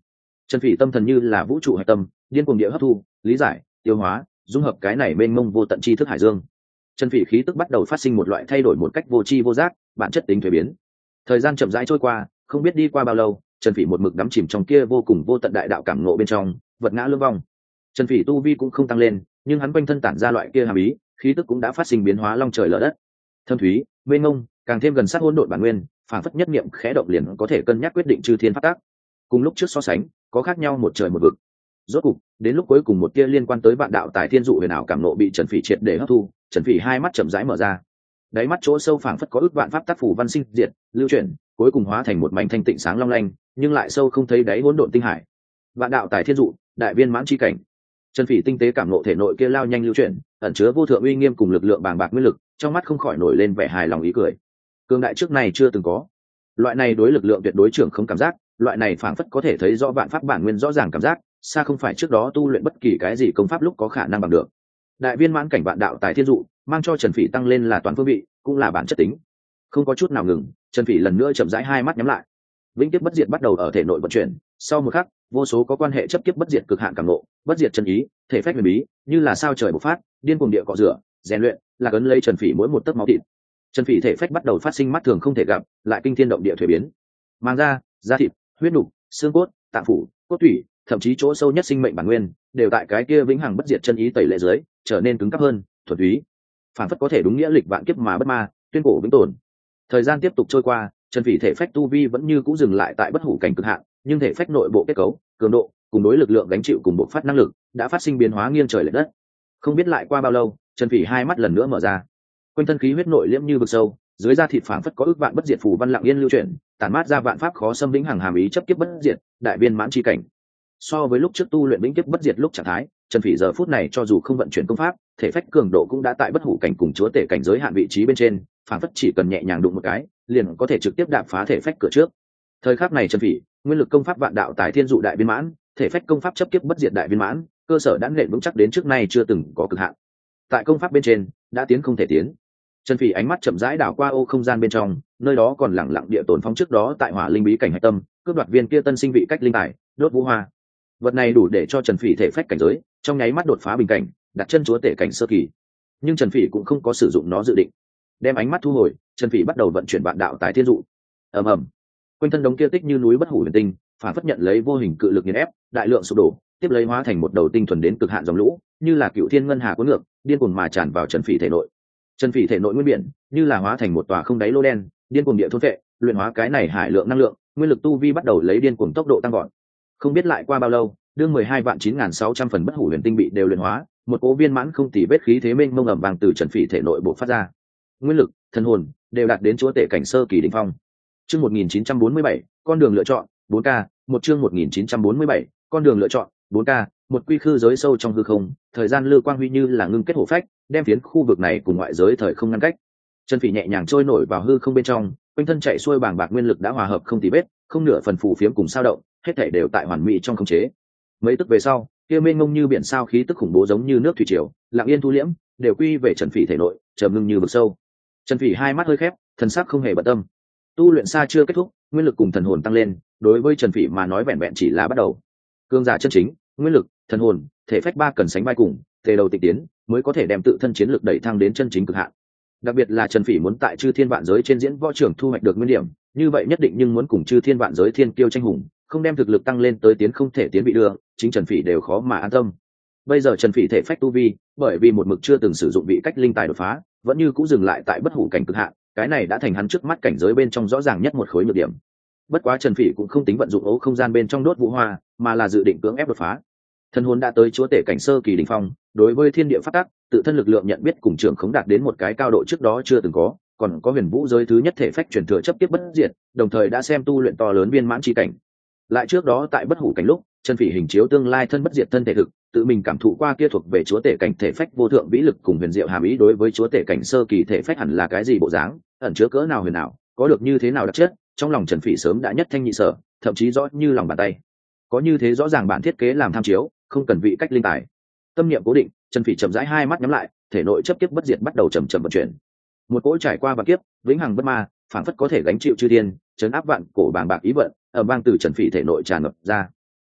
Trần Phỉ tâm thần như là vũ trụ hạch tâm, điên cuồng địa hấp thu, lý giải, tiêu hóa, dung hợp cái này mênh mông vô tận tri thức hải dương. Trần Phỉ khí tức bắt đầu phát sinh một loại thay đổi một cách vô tri vô giác, bản chất tính thuế biến. Thời gian chậm rãi trôi qua, không biết đi qua bao lâu, Trần Phỉ một mực đắm chìm trong kia vô cùng vô tận đại đạo cảm ngộ bên trong, vật ngã lưỡng vong. Trần Phỉ tu vi cũng không tăng lên, nhưng hắn quanh thân tản ra loại kia hàm ý, khí tức cũng đã phát sinh biến hóa long trời lở đất. Thâm thúy, mênh mông, càng thêm gần sát hỗn độn bản nguyên, phản phất nhất niệm khẽ động liền có thể cân nhắc quyết định chư thiên pháp tắc. Cùng lúc trước so sánh, có khác nhau một trời một vực. Rốt cục, đến lúc cuối cùng một tia liên quan tới vạn đạo tài thiên dụ huyền ảo cảm nộ bị Trần Phỉ triệt để hấp thu, Trần Phỉ hai mắt chậm rãi mở ra. Đáy mắt chỗ sâu phảng phất có ước vạn pháp tác phủ văn sinh diệt, lưu chuyển, cuối cùng hóa thành một mảnh thanh tịnh sáng long lanh, nhưng lại sâu không thấy đáy hỗn độn tinh hải. Vạn đạo tài thiên dụ, đại viên mãn chi cảnh. Trần Phỉ tinh tế cảm nộ thể nội kia lao nhanh lưu chuyển, ẩn chứa vô thượng uy nghiêm cùng lực lượng bàng bạc nguyên lực, trong mắt không khỏi nổi lên vẻ hài lòng ý cười. Cương đại trước này chưa từng có. Loại này đối lực lượng tuyệt đối trưởng không cảm giác, loại này phảng phất có thể thấy rõ vạn pháp bản nguyên rõ ràng cảm giác, xa không phải trước đó tu luyện bất kỳ cái gì công pháp lúc có khả năng bằng được. Đại viên mãn cảnh vạn đạo tài thiên dụ, mang cho Trần Phỉ tăng lên là toàn phương vị, cũng là bản chất tính. Không có chút nào ngừng, Trần Phỉ lần nữa chậm rãi hai mắt nhắm lại. Vĩnh kiếp bất diệt bắt đầu ở thể nội vận chuyển, sau một khắc, vô số có quan hệ chấp kiếp bất diệt cực hạn cảm ngộ, bất diệt chân ý, thể phách huyền bí, như là sao trời bộc phát, điên cuồng địa cọ rửa, rèn luyện, là cấn lấy Trần Phỉ mỗi một tấc máu thịt. Trần Phỉ thể phách bắt đầu phát sinh mắt thường không thể gặp, lại kinh thiên động địa thuế biến. Mang ra, da thịt, huyết nục, xương cốt, tạng phủ, cốt tủy, thậm chí chỗ sâu nhất sinh mệnh bản nguyên, đều tại cái kia vĩnh hằng bất diệt chân ý tẩy lệ dưới, trở nên cứng cáp hơn, thuần túy. Phản phất có thể đúng nghĩa lịch vạn kiếp mà bất ma, tuyên cổ vĩnh tồn. Thời gian tiếp tục trôi qua, Trần Phỉ thể phách tu vi vẫn như cũ dừng lại tại bất hủ cảnh cực hạn, nhưng thể phách nội bộ kết cấu, cường độ, cùng đối lực lượng gánh chịu cùng bộc phát năng lực, đã phát sinh biến hóa nghiêng trời lệch đất. Không biết lại qua bao lâu, Trần Phỉ hai mắt lần nữa mở ra. Quanh thân khí huyết nội liễm như vực sâu, dưới da thịt phảng phất có ước vạn bất diệt phù văn lặng yên lưu chuyển, tản mát ra vạn pháp khó xâm vĩnh hằng hàm ý chấp kiếp bất diệt, đại viên mãn chi cảnh. So với lúc trước tu luyện vĩnh kiếp bất diệt lúc trạng thái, Trần Phỉ giờ phút này cho dù không vận chuyển công pháp, thể phách cường độ cũng đã tại bất hủ cảnh cùng chúa tể cảnh giới hạn vị trí bên trên, phảng phất chỉ cần nhẹ nhàng đụng một cái, liền có thể trực tiếp đạp phá thể phách cửa trước. Thời khắc này Trần Phỉ, nguyên lực công pháp vạn đạo tài thiên dụ đại viên mãn, thể phách công pháp chấp kiếp bất diệt đại viên mãn, cơ sở đã nền vững chắc đến trước nay chưa từng có cực hạn. Tại công pháp bên trên, đã tiến không thể tiến. Trần Phỉ ánh mắt chậm rãi đảo qua ô không gian bên trong, nơi đó còn lẳng lặng địa tồn phong trước đó tại hỏa linh bí cảnh hạch tâm, cướp đoạt viên kia tân sinh vị cách linh tài, đốt vũ hoa. Vật này đủ để cho Trần Phỉ thể phách cảnh giới, trong nháy mắt đột phá bình cảnh, đặt chân chúa tể cảnh sơ kỳ. Nhưng Trần Phỉ cũng không có sử dụng nó dự định. Đem ánh mắt thu hồi, Trần Phỉ bắt đầu vận chuyển vạn đạo tài thiên dụ. Ầm ầm. Quanh thân đống kia tích như núi bất hủ huyền tinh, phản phất nhận lấy vô hình cự lực nghiền ép, đại lượng sụp đổ, tiếp lấy hóa thành một đầu tinh thuần đến cực hạn dòng lũ, như là cựu thiên ngân hà cuốn ngược, điên cuồng mà tràn vào Trần Phỉ thể nội. Trần Phỉ thể nội nguyên biển, như là hóa thành một tòa không đáy lô đen, điên cuồng địa thôn phệ, luyện hóa cái này hải lượng năng lượng, nguyên lực tu vi bắt đầu lấy điên cuồng tốc độ tăng vọt. Không biết lại qua bao lâu, đương mười hai vạn chín nghìn sáu trăm phần bất hủ huyền tinh bị đều luyện hóa, một cố viên mãn không tì vết khí thế mênh mông ầm vang từ Trần Phỉ thể nội bộc phát ra. Nguyên lực, thần hồn đều đạt đến chúa tể cảnh sơ kỳ đỉnh phong. Chương một nghìn chín trăm bốn mươi bảy, con đường lựa chọn, bốn K, một chương một nghìn chín trăm bốn mươi bảy, con đường lựa chọn, bốn K, một quy khư giới sâu trong hư không, thời gian lưu quang huy như là ngưng kết hổ phách, đem phiến khu vực này cùng ngoại giới thời không ngăn cách. Trần Phỉ nhẹ nhàng trôi nổi vào hư không bên trong, quanh thân chạy xuôi bàng bạc nguyên lực đã hòa hợp không tì vết, không nửa phần phù phiếm cùng sao động, hết thảy đều tại hoàn mỹ trong khống chế. Mấy tức về sau, kia mênh mông như biển sao khí tức khủng bố giống như nước thủy triều, lặng yên thu liễm, đều quy về Trần Phỉ thể nội, trầm ngưng như vực sâu. Trần Phỉ hai mắt hơi khép, thần sắc không hề bận tâm. Tu luyện xa chưa kết thúc, nguyên lực cùng thần hồn tăng lên, đối với Trần Phỉ mà nói vẹn vẹn chỉ là bắt đầu. Cương giả chân chính, nguyên lực, thần hồn, thể phách ba cần sánh vai cùng, tề đầu tịch tiến, mới có thể đem tự thân chiến lực đẩy thăng đến chân chính cực hạn. Đặc biệt là Trần Phỉ muốn tại chư thiên vạn giới trên diễn võ trường thu hoạch được nguyên điểm, như vậy nhất định nhưng muốn cùng chư thiên vạn giới thiên kiêu tranh hùng, không đem thực lực tăng lên tới tiến không thể tiến bị đưa, chính Trần Phỉ đều khó mà an tâm. Bây giờ Trần Phỉ thể phách tu vi, bởi vì một mực chưa từng sử dụng vị cách linh tài đột phá, vẫn như cũ dừng lại tại bất hủ cảnh cực hạn, cái này đã thành hắn trước mắt cảnh giới bên trong rõ ràng nhất một khối nhược điểm. Bất quá Trần Phỉ cũng không tính vận dụng ấu không gian bên trong đốt vũ hoa, mà là dự định cưỡng ép đột phá. Thần hồn đã tới chúa tể cảnh sơ kỳ đỉnh phong, đối với thiên địa pháp tắc, tự thân lực lượng nhận biết cùng trưởng khống đạt đến một cái cao độ trước đó chưa từng có, còn có huyền vũ giới thứ nhất thể phách truyền thừa chấp tiếp bất diệt, đồng thời đã xem tu luyện to lớn viên mãn chi cảnh. Lại trước đó tại bất hủ cảnh lúc, Trần Phỉ hình chiếu tương lai thân bất diệt thân thể thực, tự mình cảm thụ qua kia thuộc về chúa tể cảnh thể phách vô thượng vĩ lực cùng huyền diệu hàm ý đối với chúa tể cảnh sơ kỳ thể phách hẳn là cái gì bộ dáng, ẩn chứa cỡ nào huyền ảo, có được như thế nào đặc chất, trong lòng Trần Phỉ sớm đã nhất thanh nhị sở, thậm chí rõ như lòng bàn tay. Có như thế rõ ràng bản thiết kế làm tham chiếu, không cần vị cách linh tài. Tâm niệm cố định, Trần Phỉ chậm rãi hai mắt nhắm lại, thể nội chấp kiếp bất diệt bắt đầu chậm chậm vận chuyển. Một cỗ trải qua vạn kiếp, vĩnh hằng bất ma, phản phất có thể gánh chịu chư thiên, trấn áp vạn cổ bàng bạc ý vận, ở vang từ Trần Phỉ thể nội tràn ngập ra.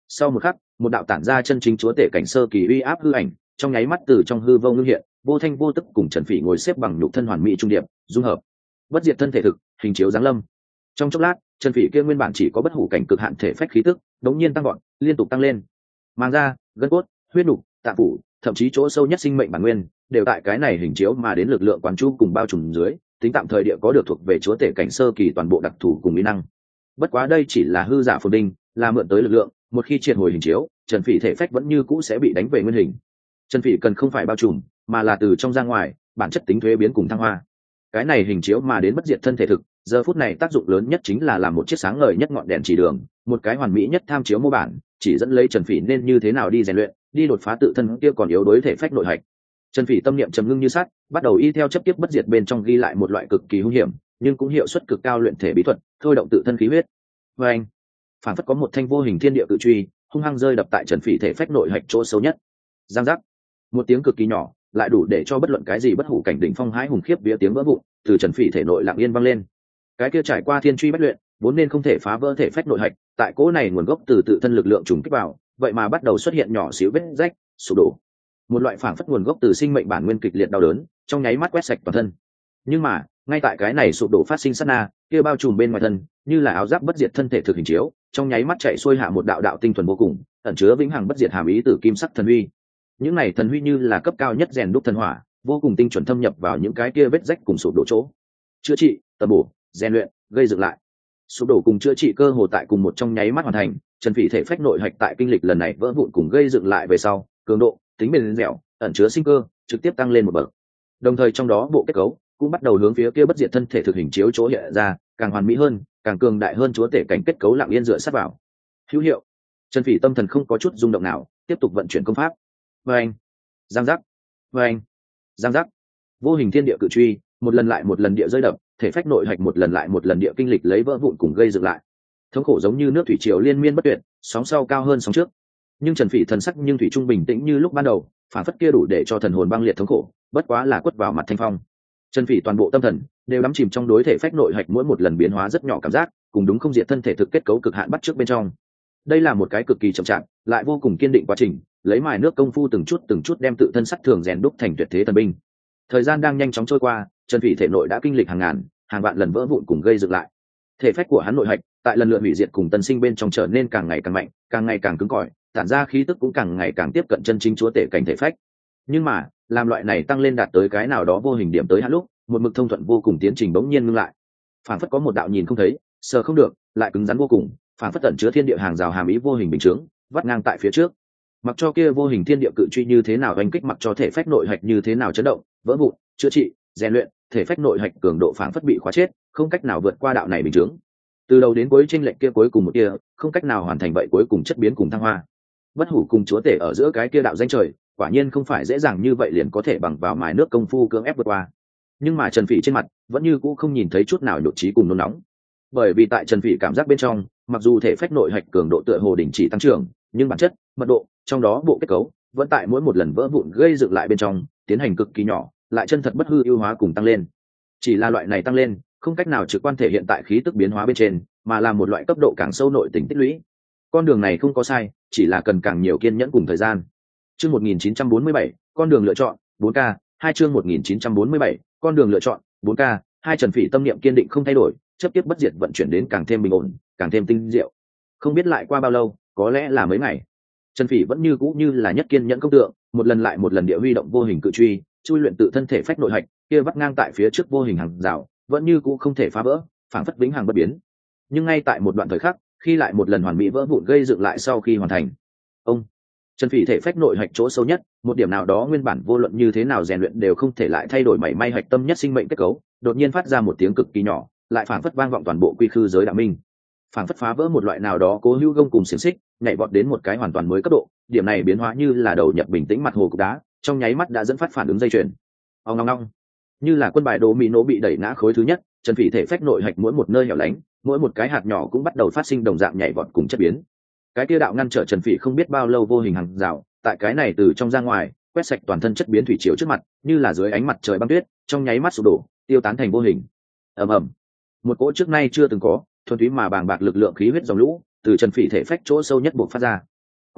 Sau một khắc, một đạo tản ra chân chính chúa tể cảnh sơ kỳ uy áp hư ảnh trong nháy mắt từ trong hư vô ngưng hiện, vô thanh vô tức cùng Trần Phỉ ngồi xếp bằng nhục thân hoàn mỹ trung điệp dung hợp, bất diệt thân thể thực hình chiếu giáng lâm. Trong chốc lát, Trần Phỉ kia nguyên bản chỉ có bất hủ cảnh cực hạn thể phách khí tức đống nhiên tăng gọn, liên tục tăng lên. Mang ra, gân cốt, huyết nục, tạng phủ, thậm chí chỗ sâu nhất sinh mệnh bản nguyên đều tại cái này hình chiếu mà đến lực lượng quán chu cùng bao trùm dưới, tính tạm thời địa có được thuộc về chúa tể cảnh sơ kỳ toàn bộ đặc thù cùng mỹ năng. Bất quá đây chỉ là hư giả phồn đinh, là mượn tới lực lượng, một khi triệt hồi hình chiếu, Trần Phỉ thể phách vẫn như cũ sẽ bị đánh về nguyên hình. Trần Phỉ cần không phải bao trùm, mà là từ trong ra ngoài, bản chất tính thuế biến cùng thăng hoa. Cái này hình chiếu mà đến bất diệt thân thể thực, giờ phút này tác dụng lớn nhất chính là làm một chiếc sáng ngời nhất ngọn đèn chỉ đường, một cái hoàn mỹ nhất tham chiếu mô bản, chỉ dẫn lấy Trần Phỉ nên như thế nào đi rèn luyện, đi đột phá tự thân kia còn yếu đối thể phách nội hạch. Trần Phỉ tâm niệm trầm ngưng như sắt, bắt đầu y theo chấp tiếp bất diệt bên trong ghi lại một loại cực kỳ hung hiểm, nhưng cũng hiệu suất cực cao luyện thể bí thuật, thôi động tự thân khí huyết. Và anh, phản phất có một thanh vô hình thiên địa cự truy, hung hăng rơi đập tại Trần Phỉ thể phách nội hạch chỗ sâu nhất. Giang giác, một tiếng cực kỳ nhỏ, lại đủ để cho bất luận cái gì bất hủ cảnh đỉnh phong hãi hùng khiếp vía tiếng vỡ vụn từ Trần Phỉ thể nội lặng yên vang lên. Cái kia trải qua thiên truy bất luyện, vốn nên không thể phá vỡ thể phách nội hạch, tại cỗ này nguồn gốc từ tự thân lực lượng trùng kích vào, vậy mà bắt đầu xuất hiện nhỏ xíu vết rách, sụp đổ. Một loại phản phất nguồn gốc từ sinh mệnh bản nguyên kịch liệt đau đớn, trong nháy mắt quét sạch toàn thân. Nhưng mà, ngay tại cái này sụp đổ phát sinh sát na, kia bao trùm bên ngoài thân, như là áo giáp bất diệt thân thể thực hình chiếu, trong nháy mắt chạy xuôi hạ một đạo đạo tinh thuần vô cùng, ẩn chứa vĩnh hằng bất diệt hàm ý từ kim sắc thần huy. Những này thần huy như là cấp cao nhất rèn đúc thần hỏa, vô cùng tinh chuẩn thâm nhập vào những cái kia vết rách cùng sụp đổ chỗ. Chữa trị, tầm bổ, rèn luyện, gây dựng lại. Sụp đổ cùng chữa trị cơ hồ tại cùng một trong nháy mắt hoàn thành. Trần Phỉ thể phách nội hạch tại kinh lịch lần này vỡ vụn cùng gây dựng lại về sau, cường độ, tính bền dẻo, ẩn chứa sinh cơ, trực tiếp tăng lên một bậc. Đồng thời trong đó bộ kết cấu cũng bắt đầu hướng phía kia bất diệt thân thể thực hình chiếu chỗ hiện ra, càng hoàn mỹ hơn, càng cường đại hơn chúa tể cảnh kết cấu lặng yên dựa sát vào. Hữu hiệu. Trần Phỉ tâm thần không có chút rung động nào, tiếp tục vận chuyển công pháp. Vâng, giang giác, vâng, giang giác. Vô hình thiên địa cự truy, một lần lại một lần địa rơi đập, thể phách nội hạch một lần lại một lần địa kinh lịch lấy vỡ vụn cùng gây dựng lại. Thống khổ giống như nước thủy triều liên miên bất tuyệt, sóng sau cao hơn sóng trước. Nhưng Trần Phỉ thần sắc nhưng thủy trung bình tĩnh như lúc ban đầu, phản phất kia đủ để cho thần hồn băng liệt thống khổ, bất quá là quất vào mặt thanh phong. Trần Phỉ toàn bộ tâm thần đều đắm chìm trong đối thể phách nội hạch mỗi một lần biến hóa rất nhỏ cảm giác, cùng đúng không diệt thân thể thực kết cấu cực hạn bắt trước bên trong. Đây là một cái cực kỳ chậm chạp, lại vô cùng kiên định quá trình, lấy mài nước công phu từng chút từng chút đem tự thân sắt thường rèn đúc thành tuyệt thế thần binh. Thời gian đang nhanh chóng trôi qua, Trần Phỉ thể nội đã kinh lịch hàng ngàn, hàng vạn lần vỡ vụn cùng gây dựng lại. Thể phách của hắn nội hạch, tại lần lượt hủy diệt cùng tân sinh bên trong trở nên càng ngày càng mạnh, càng ngày càng cứng cỏi, tản ra khí tức cũng càng ngày càng tiếp cận chân chính chúa tể cảnh thể phách. Nhưng mà, làm loại này tăng lên đạt tới cái nào đó vô hình điểm tới hạn lúc, một mực thông thuận vô cùng tiến trình bỗng nhiên ngưng lại. Phản phất có một đạo nhìn không thấy, sờ không được, lại cứng rắn vô cùng, phản phất tận chứa thiên địa hàng rào hàm ý vô hình bình chướng, vắt ngang tại phía trước. Mặc cho kia vô hình thiên địa cự truy như thế nào đánh kích, mặc cho thể phách nội hạch như thế nào chấn động, vỡ vụn, chữa trị, rèn luyện, thể phách nội hạch cường độ phản phất bị khóa chết, không cách nào vượt qua đạo này bình chướng. Từ đầu đến cuối chênh lệch kia cuối cùng một kia, không cách nào hoàn thành vậy cuối cùng chất biến cùng thăng hoa. Bất hủ cùng chúa tể ở giữa cái kia đạo danh trời, quả nhiên không phải dễ dàng như vậy liền có thể bằng vào mài nước công phu cưỡng ép vượt qua. Nhưng mà Trần Phỉ trên mặt vẫn như cũ không nhìn thấy chút nào nhụt chí cùng nôn nóng, bởi vì tại Trần Phỉ cảm giác bên trong, mặc dù thể phách nội hạch cường độ tựa hồ đình chỉ tăng trưởng, nhưng bản chất, mật độ, trong đó bộ kết cấu vẫn tại mỗi một lần vỡ vụn gây dựng lại bên trong tiến hành cực kỳ nhỏ, lại chân thật bất hư ưu hóa cùng tăng lên. Chỉ là loại này tăng lên không cách nào trực quan thể hiện tại khí tức biến hóa bên trên, mà là một loại cấp độ càng sâu nội tình tích lũy. Con đường này không có sai, chỉ là cần càng nhiều kiên nhẫn cùng thời gian. Chương một nghìn chín trăm bốn mươi bảy, con đường lựa chọn, bốn K, hai chương một nghìn chín trăm bốn mươi bảy, con đường lựa chọn, bốn K, hai Trần Phỉ tâm niệm kiên định không thay đổi, chấp tiếp bất diệt vận chuyển đến càng thêm bình ổn, càng thêm tinh diệu. Không biết lại qua bao lâu, có lẽ là mấy ngày. Trần Phỉ vẫn như cũ như là nhất kiên nhẫn công tượng, một lần lại một lần địa huy động vô hình cự truy, chui luyện tự thân thể phách nội hạch, kia vắt ngang tại phía trước vô hình hàng rào, vẫn như cũ không thể phá vỡ, phảng phất vĩnh hằng bất biến. Nhưng ngay tại một đoạn thời khắc, khi lại một lần hoàn mỹ vỡ vụn gây dựng lại sau khi hoàn thành, ông Trần Phỉ thể phách nội hạch chỗ sâu nhất, một điểm nào đó nguyên bản vô luận như thế nào rèn luyện đều không thể lại thay đổi mảy may hạch tâm nhất sinh mệnh kết cấu, đột nhiên phát ra một tiếng cực kỳ nhỏ, lại phảng phất vang vọng toàn bộ quy khư giới đạo minh. Phảng phất phá vỡ một loại nào đó cố hữu gông cùng xiềng xích, nhảy vọt đến một cái hoàn toàn mới cấp độ, điểm này biến hóa như là đầu nhập bình tĩnh mặt hồ cục đá, trong nháy mắt đã dẫn phát phản ứng dây chuyền. Ong ong ong. Như là quân bài đồ mì nổ bị đẩy ngã khối thứ nhất, Trần Phỉ thể phách nội hạch mỗi một nơi hẻo lánh, mỗi một cái hạt nhỏ cũng bắt đầu phát sinh đồng dạng nhảy vọt cùng chất biến. Cái kia đạo ngăn trở Trần Phỉ không biết bao lâu vô hình hàng rào, tại cái này từ trong ra ngoài, quét sạch toàn thân chất biến thủy triều trước mặt, như là dưới ánh mặt trời băng tuyết, trong nháy mắt sụp đổ, tiêu tán thành vô hình. Ầm ầm. Một cỗ trước nay chưa từng có, thuần túy mà bàng bạc lực lượng khí huyết dòng lũ, từ Trần Phỉ thể phách chỗ sâu nhất bộc phát ra.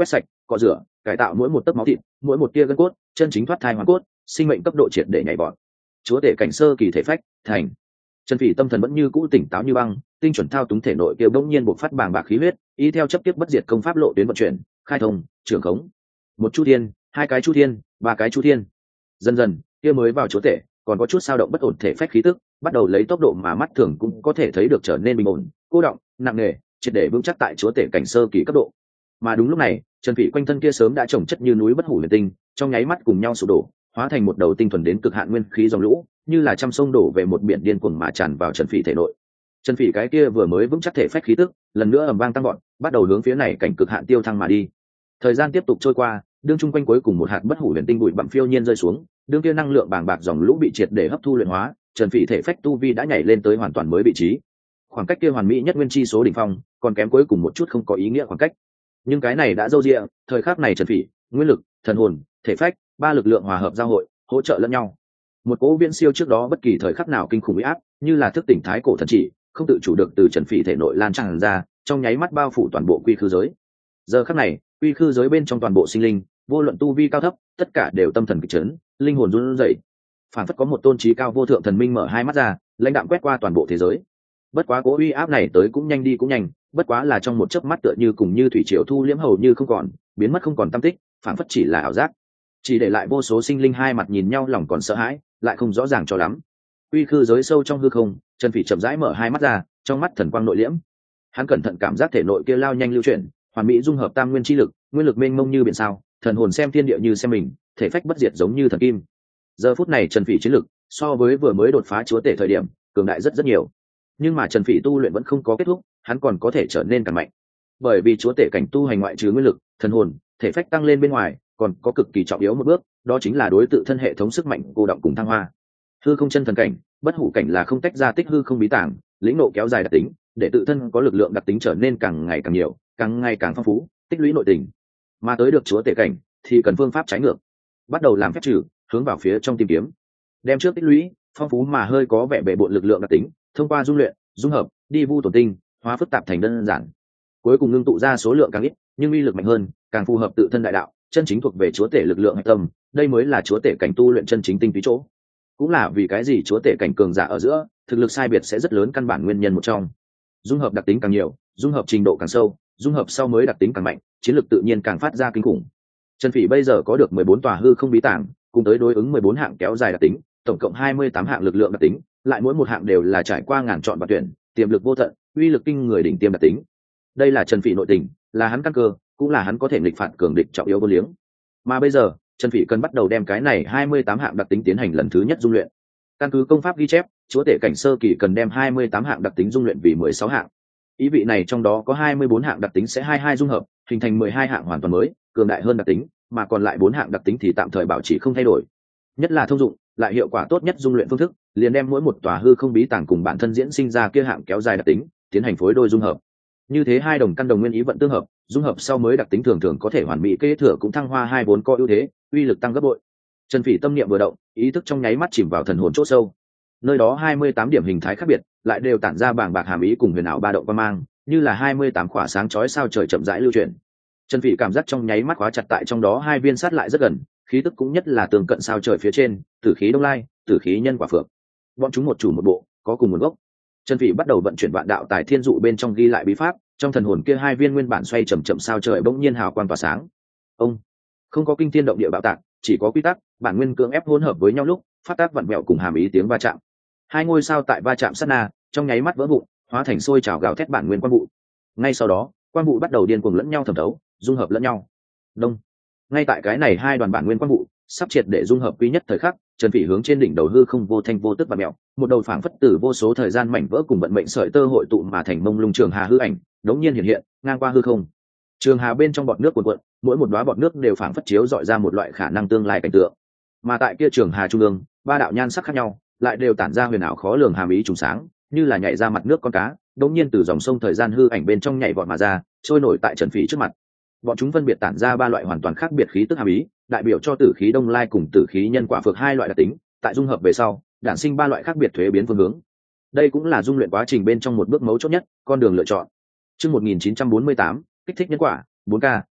quét sạch, cọ rửa, cải tạo mỗi một tấc máu thịt, mỗi một tia gân cốt, chân chính thoát thai hoàn cốt, sinh mệnh cấp độ triệt để nhảy vọt. Chúa tể cảnh sơ kỳ thể phách thành. Trần Phỉ tâm thần vẫn như cũ tỉnh táo như băng, tinh chuẩn thao túng thể nội kia bỗng nhiên bộc phát bàng bạc khí huyết, y theo chấp tiếp bất diệt công pháp lộ tuyến vận chuyển, khai thông, trưởng khống. Một chu thiên, hai cái chu thiên, ba cái chu thiên. Dần dần, kia mới vào chúa tể, còn có chút sao động bất ổn thể phách khí tức, bắt đầu lấy tốc độ mà mắt thường cũng có thể thấy được trở nên bình ổn, cô động, nặng nề, triệt để vững chắc tại chúa tể cảnh sơ kỳ cấp độ. Mà đúng lúc này, Trần Phỉ quanh thân kia sớm đã trồng chất như núi bất hủ huyền tinh, trong nháy mắt cùng nhau sụp đổ, hóa thành một đầu tinh thuần đến cực hạn nguyên khí dòng lũ, như là trăm sông đổ về một biển điên cuồng mà tràn vào Trần Phỉ thể nội. Trần Phỉ cái kia vừa mới vững chắc thể phách khí tức, lần nữa ầm vang tăng vọt, bắt đầu hướng phía này cảnh cực hạn tiêu thăng mà đi. Thời gian tiếp tục trôi qua, đương chung quanh cuối cùng một hạt bất hủ huyền tinh bụi bặm phiêu nhiên rơi xuống, đương kia năng lượng bàng bạc dòng lũ bị triệt để hấp thu luyện hóa, Trần Phỉ thể phách tu vi đã nhảy lên tới hoàn toàn mới vị trí. Khoảng cách kia hoàn mỹ nhất nguyên chi số đỉnh phong, còn kém cuối cùng một chút không có ý nghĩa khoảng cách. Nhưng cái này đã dâu dịa, thời khắc này Trần Phỉ, nguyên lực, thần hồn, thể phách, ba lực lượng hòa hợp giao hội, hỗ trợ lẫn nhau. Một cỗ viễn siêu trước đó bất kỳ thời khắc nào kinh khủng uy áp, như là thức tỉnh thái cổ thần chỉ, không tự chủ được từ Trần Phỉ thể nội lan tràn ra, trong nháy mắt bao phủ toàn bộ quy khư giới. Giờ khắc này, quy khư giới bên trong toàn bộ sinh linh, vô luận tu vi cao thấp, tất cả đều tâm thần kịch chấn, linh hồn run rẩy. Phản phất có một tôn trí cao vô thượng thần minh mở hai mắt ra, lãnh đạm quét qua toàn bộ thế giới. Bất quá cỗ uy áp này tới cũng nhanh đi cũng nhanh, bất quá là trong một chớp mắt tựa như cùng như thủy triều thu liễm hầu như không còn, biến mất không còn tăm tích, phản phất chỉ là ảo giác. Chỉ để lại vô số sinh linh hai mặt nhìn nhau lòng còn sợ hãi, lại không rõ ràng cho lắm. Quy khư giới sâu trong hư không, Trần Phỉ chậm rãi mở hai mắt ra, trong mắt thần quang nội liễm. Hắn cẩn thận cảm giác thể nội kia lao nhanh lưu chuyển, hoàn mỹ dung hợp tam nguyên chi lực, nguyên lực mênh mông như biển sao, thần hồn xem thiên địa như xem mình, thể phách bất diệt giống như thần kim. Giờ phút này Trần Phỉ chiến lực so với vừa mới đột phá chúa tể thời điểm, cường đại rất rất nhiều. Nhưng mà Trần Phỉ tu luyện vẫn không có kết thúc, hắn còn có thể trở nên càng mạnh. Bởi vì chúa tể cảnh tu hành ngoại trừ nguyên lực, thần hồn, thể phách tăng lên bên ngoài, còn có cực kỳ trọng yếu một bước, đó chính là đối tự thân hệ thống sức mạnh cô động cùng thăng hoa. Hư không chân thần cảnh, bất hủ cảnh là không tách ra tích hư không bí tàng, lĩnh nộ kéo dài đặc tính, để tự thân có lực lượng đặc tính trở nên càng ngày càng nhiều, càng ngày càng phong phú, tích lũy nội tình. Mà tới được chúa tể cảnh thì cần phương pháp trái ngược, bắt đầu làm phép trừ, hướng vào phía trong tìm kiếm, đem trước tích lũy, phong phú mà hơi có vẻ bệ bội lực lượng đặc tính, thông qua dung luyện, dung hợp, đi vu tổn tinh, hóa phức tạp thành đơn giản, cuối cùng ngưng tụ ra số lượng càng ít, nhưng uy lực mạnh hơn, càng phù hợp tự thân đại đạo, chân chính thuộc về chúa tể lực lượng hạch tâm. Đây mới là chúa tể cảnh tu luyện chân chính tinh túy chỗ, cũng là vì cái gì chúa tể cảnh cường giả ở giữa thực lực sai biệt sẽ rất lớn căn bản nguyên nhân một trong. Dung hợp đặc tính càng nhiều, dung hợp trình độ càng sâu, dung hợp sau mới đặc tính càng mạnh, chiến lược tự nhiên càng phát ra kinh khủng. Trần Phỉ bây giờ có được mười bốn tòa hư không bí tàng, cùng tới đối ứng mười bốn hạng kéo dài đặc tính, tổng cộng hai mươi tám hạng lực lượng đặc tính, lại mỗi một hạng đều là trải qua ngàn chọn và tuyển, tiềm lực vô tận, uy lực kinh người đỉnh tiêm đặc tính. Đây là Trần Phỉ nội tình, là hắn căn cơ, cũng là hắn có thể nghịch phạt cường địch trọng yếu vô liếng. Mà bây giờ, Trần Phỉ cần bắt đầu đem cái này hai mươi tám hạng đặc tính tiến hành lần thứ nhất dung luyện. Căn cứ công pháp ghi chép, chúa tể cảnh sơ kỳ cần đem hai mươi tám hạng đặc tính dung luyện vì mười sáu hạng. Ý vị này trong đó có hai mươi bốn hạng đặc tính sẽ hai hai dung hợp, hình thành mười hai hạng hoàn toàn mới, cường đại hơn đặc tính, mà còn lại bốn hạng đặc tính thì tạm thời bảo trì không thay đổi. Nhất là thông dụng, lại hiệu quả tốt nhất dung luyện phương thức, liền đem mỗi một tòa hư không bí tàng cùng bản thân diễn sinh ra kia hạng kéo dài đặc tính, tiến hành phối đôi dung hợp. Như thế hai đồng căn đồng nguyên ý vận tương hợp, dung hợp sau mới đặc tính thường thường có thể hoàn mỹ kế thừa cũng thăng hoa hai vốn có ưu thế, uy lực tăng gấp bội. Trần Phỉ tâm niệm vừa động, ý thức trong nháy mắt chìm vào thần hồn chỗ sâu. Nơi đó hai mươi tám điểm hình thái khác biệt, lại đều tản ra bàng bạc hàm ý cùng huyền ảo ba động qua mang, như là hai mươi tám khỏa sáng chói sao trời chậm rãi lưu chuyển. Trần Phỉ cảm giác trong nháy mắt khóa chặt tại trong đó hai viên sát lại rất gần, khí tức cũng nhất là tường cận sao trời phía trên, tử khí đông lai, tử khí nhân quả phượng. Bọn chúng một chủ một bộ, có cùng nguồn gốc. Trần Phỉ bắt đầu vận chuyển vạn đạo tài thiên dụ bên trong ghi lại bí pháp, trong thần hồn kia hai viên nguyên bản xoay chậm chậm sao trời bỗng nhiên hào quang tỏa sáng. Ông không có kinh thiên động địa bạo tạc, chỉ có quy tắc, bản nguyên cưỡng ép hỗn hợp với nhau lúc, phát tác vặn vẹo cùng hàm ý tiếng va chạm. Hai ngôi sao tại va chạm sát na, trong nháy mắt vỡ vụn, hóa thành sôi trào gào thét bản nguyên quang vụ. Ngay sau đó, quang vụ bắt đầu điên cuồng lẫn nhau thẩm thấu, dung hợp lẫn nhau. Đông. Ngay tại cái này hai đoàn bản nguyên quang vụ sắp triệt để dung hợp quý nhất thời khắc, Trần Phỉ hướng trên đỉnh đầu hư không vô thanh vô tức và mèo, một đầu phảng phất tử vô số thời gian mảnh vỡ cùng vận mệnh sợi tơ hội tụ mà thành mông lung trường hà hư ảnh, đống nhiên hiện hiện, ngang qua hư không. Trường hà bên trong bọt nước cuồn cuộn, mỗi một đóa bọt nước đều phảng phất chiếu dọi ra một loại khả năng tương lai cảnh tượng. Mà tại kia trường hà trung ương, ba đạo nhan sắc khác nhau, lại đều tản ra huyền ảo khó lường hàm ý trùng sáng, như là nhảy ra mặt nước con cá, đống nhiên từ dòng sông thời gian hư ảnh bên trong nhảy vọt mà ra, trôi nổi tại Trần Phỉ trước mặt. Bọn chúng phân biệt tản ra ba loại hoàn toàn khác biệt khí tức hàm ý, đại biểu cho tử khí đông lai cùng tử khí nhân quả phược hai loại đặc tính, tại dung hợp về sau, đản sinh ba loại khác biệt thuế biến phương hướng. Đây cũng là dung luyện quá trình bên trong một bước mấu chốt nhất, con đường lựa chọn. Chương một nghìn chín trăm bốn mươi tám, kích thích nhân quả, bốn K,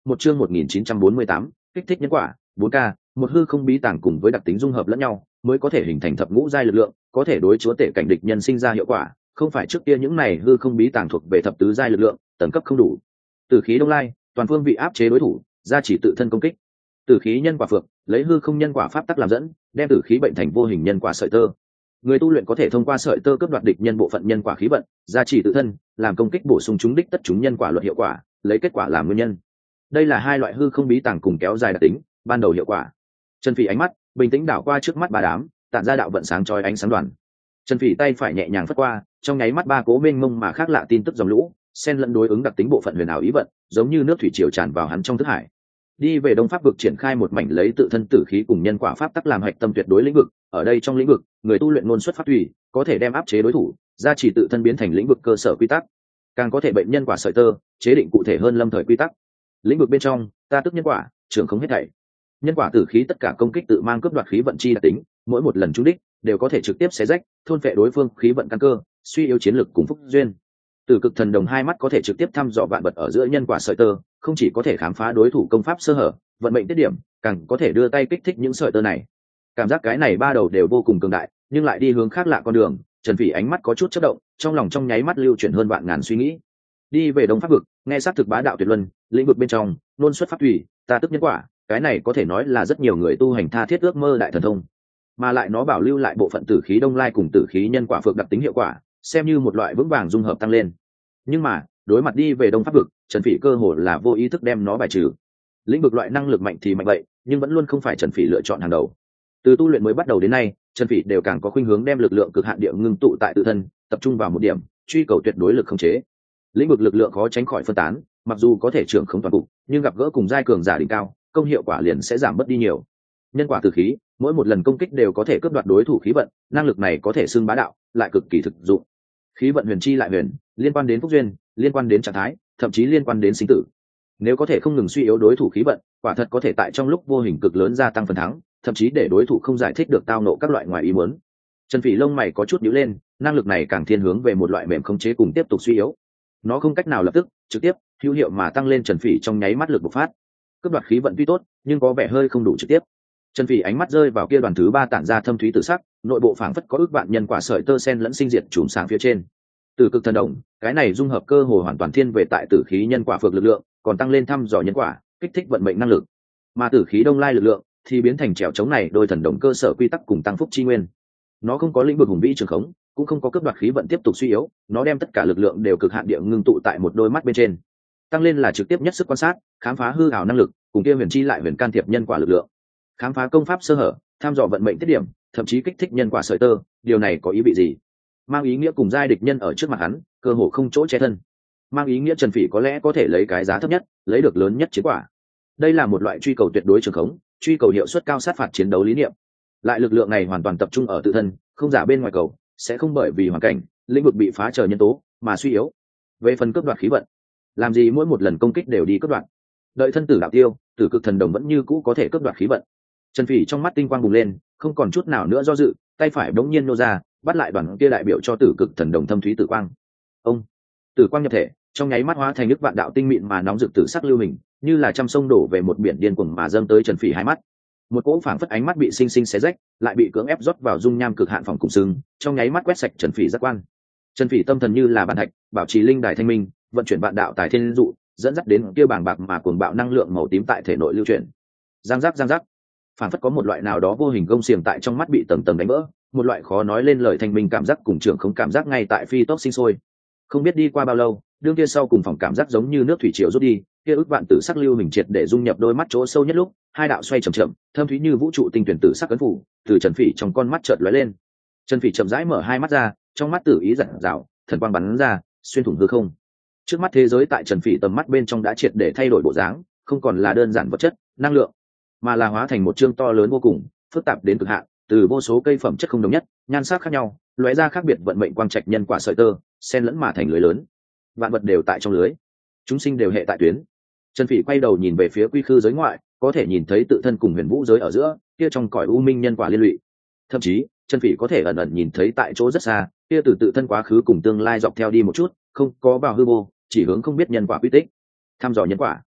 một chương một nghìn chín trăm bốn mươi tám, kích thích nhân quả, bốn k, một hư không bí tàng cùng với đặc tính dung hợp lẫn nhau, mới có thể hình thành thập ngũ giai lực lượng, có thể đối chúa tể cảnh địch nhân sinh ra hiệu quả, không phải trước kia những này hư không bí tàng thuộc về thập tứ giai lực lượng, tầng cấp không đủ. Tử khí đông lai, toàn phương vị áp chế đối thủ, gia chỉ tự thân công kích. Tử khí nhân quả phượng, lấy hư không nhân quả pháp tắc làm dẫn, đem tử khí bệnh thành vô hình nhân quả sợi tơ. Người tu luyện có thể thông qua sợi tơ cướp đoạt địch nhân bộ phận nhân quả khí vận, gia trì tự thân, làm công kích bổ sung chúng đích tất chúng nhân quả luật hiệu quả, lấy kết quả làm nguyên nhân. Đây là hai loại hư không bí tàng cùng kéo dài đặc tính, ban đầu hiệu quả. Trần Phỉ ánh mắt bình tĩnh đảo qua trước mắt ba đám, tản ra đạo vận sáng chói ánh sáng đoàn. Trần Phỉ tay phải nhẹ nhàng phất qua, trong nháy mắt ba cố mênh mông mà khác lạ tin tức dòng lũ, xen lẫn đối ứng đặc tính bộ phận huyền ảo ý vận, giống như nước thủy triều tràn vào hắn trong thức hải. Đi về đông pháp vực triển khai một mảnh lấy tự thân tử khí cùng nhân quả pháp tắc làm hạch tâm tuyệt đối lĩnh vực, ở đây trong lĩnh vực, người tu luyện ngôn xuất pháp tùy, có thể đem áp chế đối thủ, gia trì tự thân biến thành lĩnh vực cơ sở quy tắc. Càng có thể bệnh nhân quả sợi tơ, chế định cụ thể hơn lâm thời quy tắc. Lĩnh vực bên trong, ta tức nhân quả, trưởng không hết thảy. Nhân quả tử khí tất cả công kích tự mang cướp đoạt khí vận chi đặc tính, mỗi một lần trúng đích đều có thể trực tiếp xé rách, thôn phệ đối phương khí vận căn cơ, suy yếu chiến lực cùng phúc duyên. Từ cực thần đồng hai mắt có thể trực tiếp thăm dò vạn vật ở giữa nhân quả sợi tơ, không chỉ có thể khám phá đối thủ công pháp sơ hở, vận mệnh tiết điểm, càng có thể đưa tay kích thích những sợi tơ này. Cảm giác cái này ba đầu đều vô cùng cường đại, nhưng lại đi hướng khác lạ con đường. Trần Phỉ ánh mắt có chút chớp động, trong lòng trong nháy mắt lưu chuyển hơn vạn ngàn suy nghĩ. Đi về đông pháp vực, nghe sát thực bá đạo tuyệt luân, lĩnh vực bên trong, luôn xuất pháp thủy, ta tức nhân quả, cái này có thể nói là rất nhiều người tu hành tha thiết ước mơ đại thần thông, mà lại nó bảo lưu lại bộ phận tử khí đông lai cùng tử khí nhân quả phược đặc tính hiệu quả, xem như một loại vững vàng dung hợp tăng lên. Nhưng mà đối mặt đi về đông pháp vực, Trần Phỉ cơ hồ là vô ý thức đem nó bài trừ. Lĩnh vực loại năng lực mạnh thì mạnh vậy, nhưng vẫn luôn không phải Trần Phỉ lựa chọn hàng đầu. Từ tu luyện mới bắt đầu đến nay, Trần Phỉ đều càng có khuynh hướng đem lực lượng cực hạn địa ngưng tụ tại tự thân, tập trung vào một điểm, truy cầu tuyệt đối lực khống chế. Lĩnh vực lực lượng khó tránh khỏi phân tán, mặc dù có thể trưởng không toàn cục, nhưng gặp gỡ cùng giai cường giả đỉnh cao, công hiệu quả liền sẽ giảm bớt đi nhiều. Nhân quả tử khí, mỗi một lần công kích đều có thể cướp đoạt đối thủ khí vận, năng lực này có thể xưng bá đạo, lại cực kỳ thực dụng. Khí vận huyền chi lại huyền, liên quan đến phúc duyên, liên quan đến trạng thái, thậm chí liên quan đến sinh tử. Nếu có thể không ngừng suy yếu đối thủ khí vận, quả thật có thể tại trong lúc vô hình cực lớn gia tăng phần thắng, thậm chí để đối thủ không giải thích được tao nộ các loại ngoài ý muốn. Trần Phỉ lông mày có chút nhíu lên, năng lực này càng thiên hướng về một loại mềm khống chế cùng tiếp tục suy yếu. Nó không cách nào lập tức, trực tiếp, hữu hiệu mà tăng lên Trần Phỉ trong nháy mắt lực bộc phát. Cướp đoạt khí vận tuy tốt, nhưng có vẻ hơi không đủ trực tiếp. Trần Phỉ ánh mắt rơi vào kia đoàn thứ ba tản ra thâm thúy tử sắc, nội bộ phảng phất có ước vạn nhân quả sợi tơ sen lẫn sinh diệt chùm sáng phía trên. Từ cực thần động, cái này dung hợp cơ hồ hoàn toàn thiên về tại tử khí nhân quả phược lực lượng, còn tăng lên thăm dò nhân quả, kích thích vận mệnh năng lực. Mà tử khí đông lai lực lượng thì biến thành trèo chống này đôi thần đồng cơ sở quy tắc cùng tăng phúc chi nguyên. Nó không có lĩnh vực hùng vĩ trường khống, cũng không có cướp đoạt khí vận tiếp tục suy yếu, nó đem tất cả lực lượng đều cực hạn địa ngưng tụ tại một đôi mắt bên trên. Tăng lên là trực tiếp nhất sức quan sát, khám phá hư ảo năng lực, cùng kia huyền chi lại huyền can thiệp nhân quả lực lượng. Khám phá công pháp sơ hở, tham dò vận mệnh tiết điểm, thậm chí kích thích nhân quả sợi tơ, điều này có ý vị gì? Mang ý nghĩa cùng giai địch nhân ở trước mặt hắn, cơ hồ không chỗ che thân. Mang ý nghĩa Trần Phỉ có lẽ có thể lấy cái giá thấp nhất, lấy được lớn nhất chiến quả. Đây là một loại truy cầu tuyệt đối trường khống, truy cầu hiệu suất cao sát phạt chiến đấu lý niệm. Lại lực lượng này hoàn toàn tập trung ở tự thân, không giả bên ngoài cầu, sẽ không bởi vì hoàn cảnh, lĩnh vực bị phá trở nhân tố mà suy yếu. Về phần cướp đoạt khí vận, làm gì mỗi một lần công kích đều đi cướp đoạt? Đợi thân tử đạo tiêu, tử cực thần đồng vẫn như cũ có thể cướp đoạt khí vận. Trần Phỉ trong mắt tinh quang bùng lên, không còn chút nào nữa do dự, tay phải bỗng nhiên nô ra, bắt lại đoàn kia đại biểu cho tử cực thần đồng thâm thúy tử quang. Ông, tử quang nhập thể, trong nháy mắt hóa thành nước vạn đạo tinh mịn mà nóng rực tử sắc lưu hình, như là trăm sông đổ về một biển điên cuồng mà dâng tới Trần Phỉ hai mắt. Một cỗ phảng phất ánh mắt bị sinh sinh xé rách, lại bị cưỡng ép rót vào dung nham cực hạn phòng cùng sưng, trong nháy mắt quét sạch Trần Phỉ giác quan. Trần Phỉ tâm thần như là bàn thạch, bảo trì linh đài thanh minh, vận chuyển vạn đạo tài thiên dụ, dẫn dắt đến kia bàng bạc mà cuồng bạo năng lượng màu tím tại thể nội lưu chuyển. Giang giác giang giác, phảng phất có một loại nào đó vô hình gông xiềng tại trong mắt bị tầng tầng đánh vỡ, một loại khó nói lên lời thanh minh cảm giác cùng trưởng không cảm giác ngay tại phi tốc sinh sôi. Không biết đi qua bao lâu, đương kia sau cùng phòng cảm giác giống như nước thủy triều rút đi, kia ức vạn tử sắc lưu hình triệt để dung nhập đôi mắt chỗ sâu nhất lúc, hai đạo xoay chậm chậm, thâm thúy như vũ trụ tinh tuyển tử sắc ấn phủ, từ Trần Phỉ trong con mắt chợt lóe lên. Trần Phỉ chậm rãi mở hai mắt ra, trong mắt tử ý rạng rào, thần quang bắn ra, xuyên thủng hư không. Trước mắt thế giới tại Trần Phỉ tầm mắt bên trong đã triệt để thay đổi bộ dáng, không còn là đơn giản vật chất, năng lượng, mà là hóa thành một chương to lớn vô cùng, phức tạp đến cực hạn, từ vô số cây phẩm chất không đồng nhất, nhan sắc khác nhau, lóe ra khác biệt vận mệnh quang trạch nhân quả sợi tơ, xen lẫn mà thành lưới lớn. Vạn vật đều tại trong lưới, chúng sinh đều hệ tại tuyến. Trần Phỉ quay đầu nhìn về phía quy khư giới ngoại, có thể nhìn thấy tự thân cùng huyền vũ giới ở giữa, kia trong cõi u minh nhân quả liên lụy. Thậm chí, Trần Phỉ có thể ẩn ẩn nhìn thấy tại chỗ rất xa, kia từ tự thân quá khứ cùng tương lai dọc theo đi một chút, không có vào hư vô, chỉ hướng không biết nhân quả quy tích. Thăm dò nhân quả.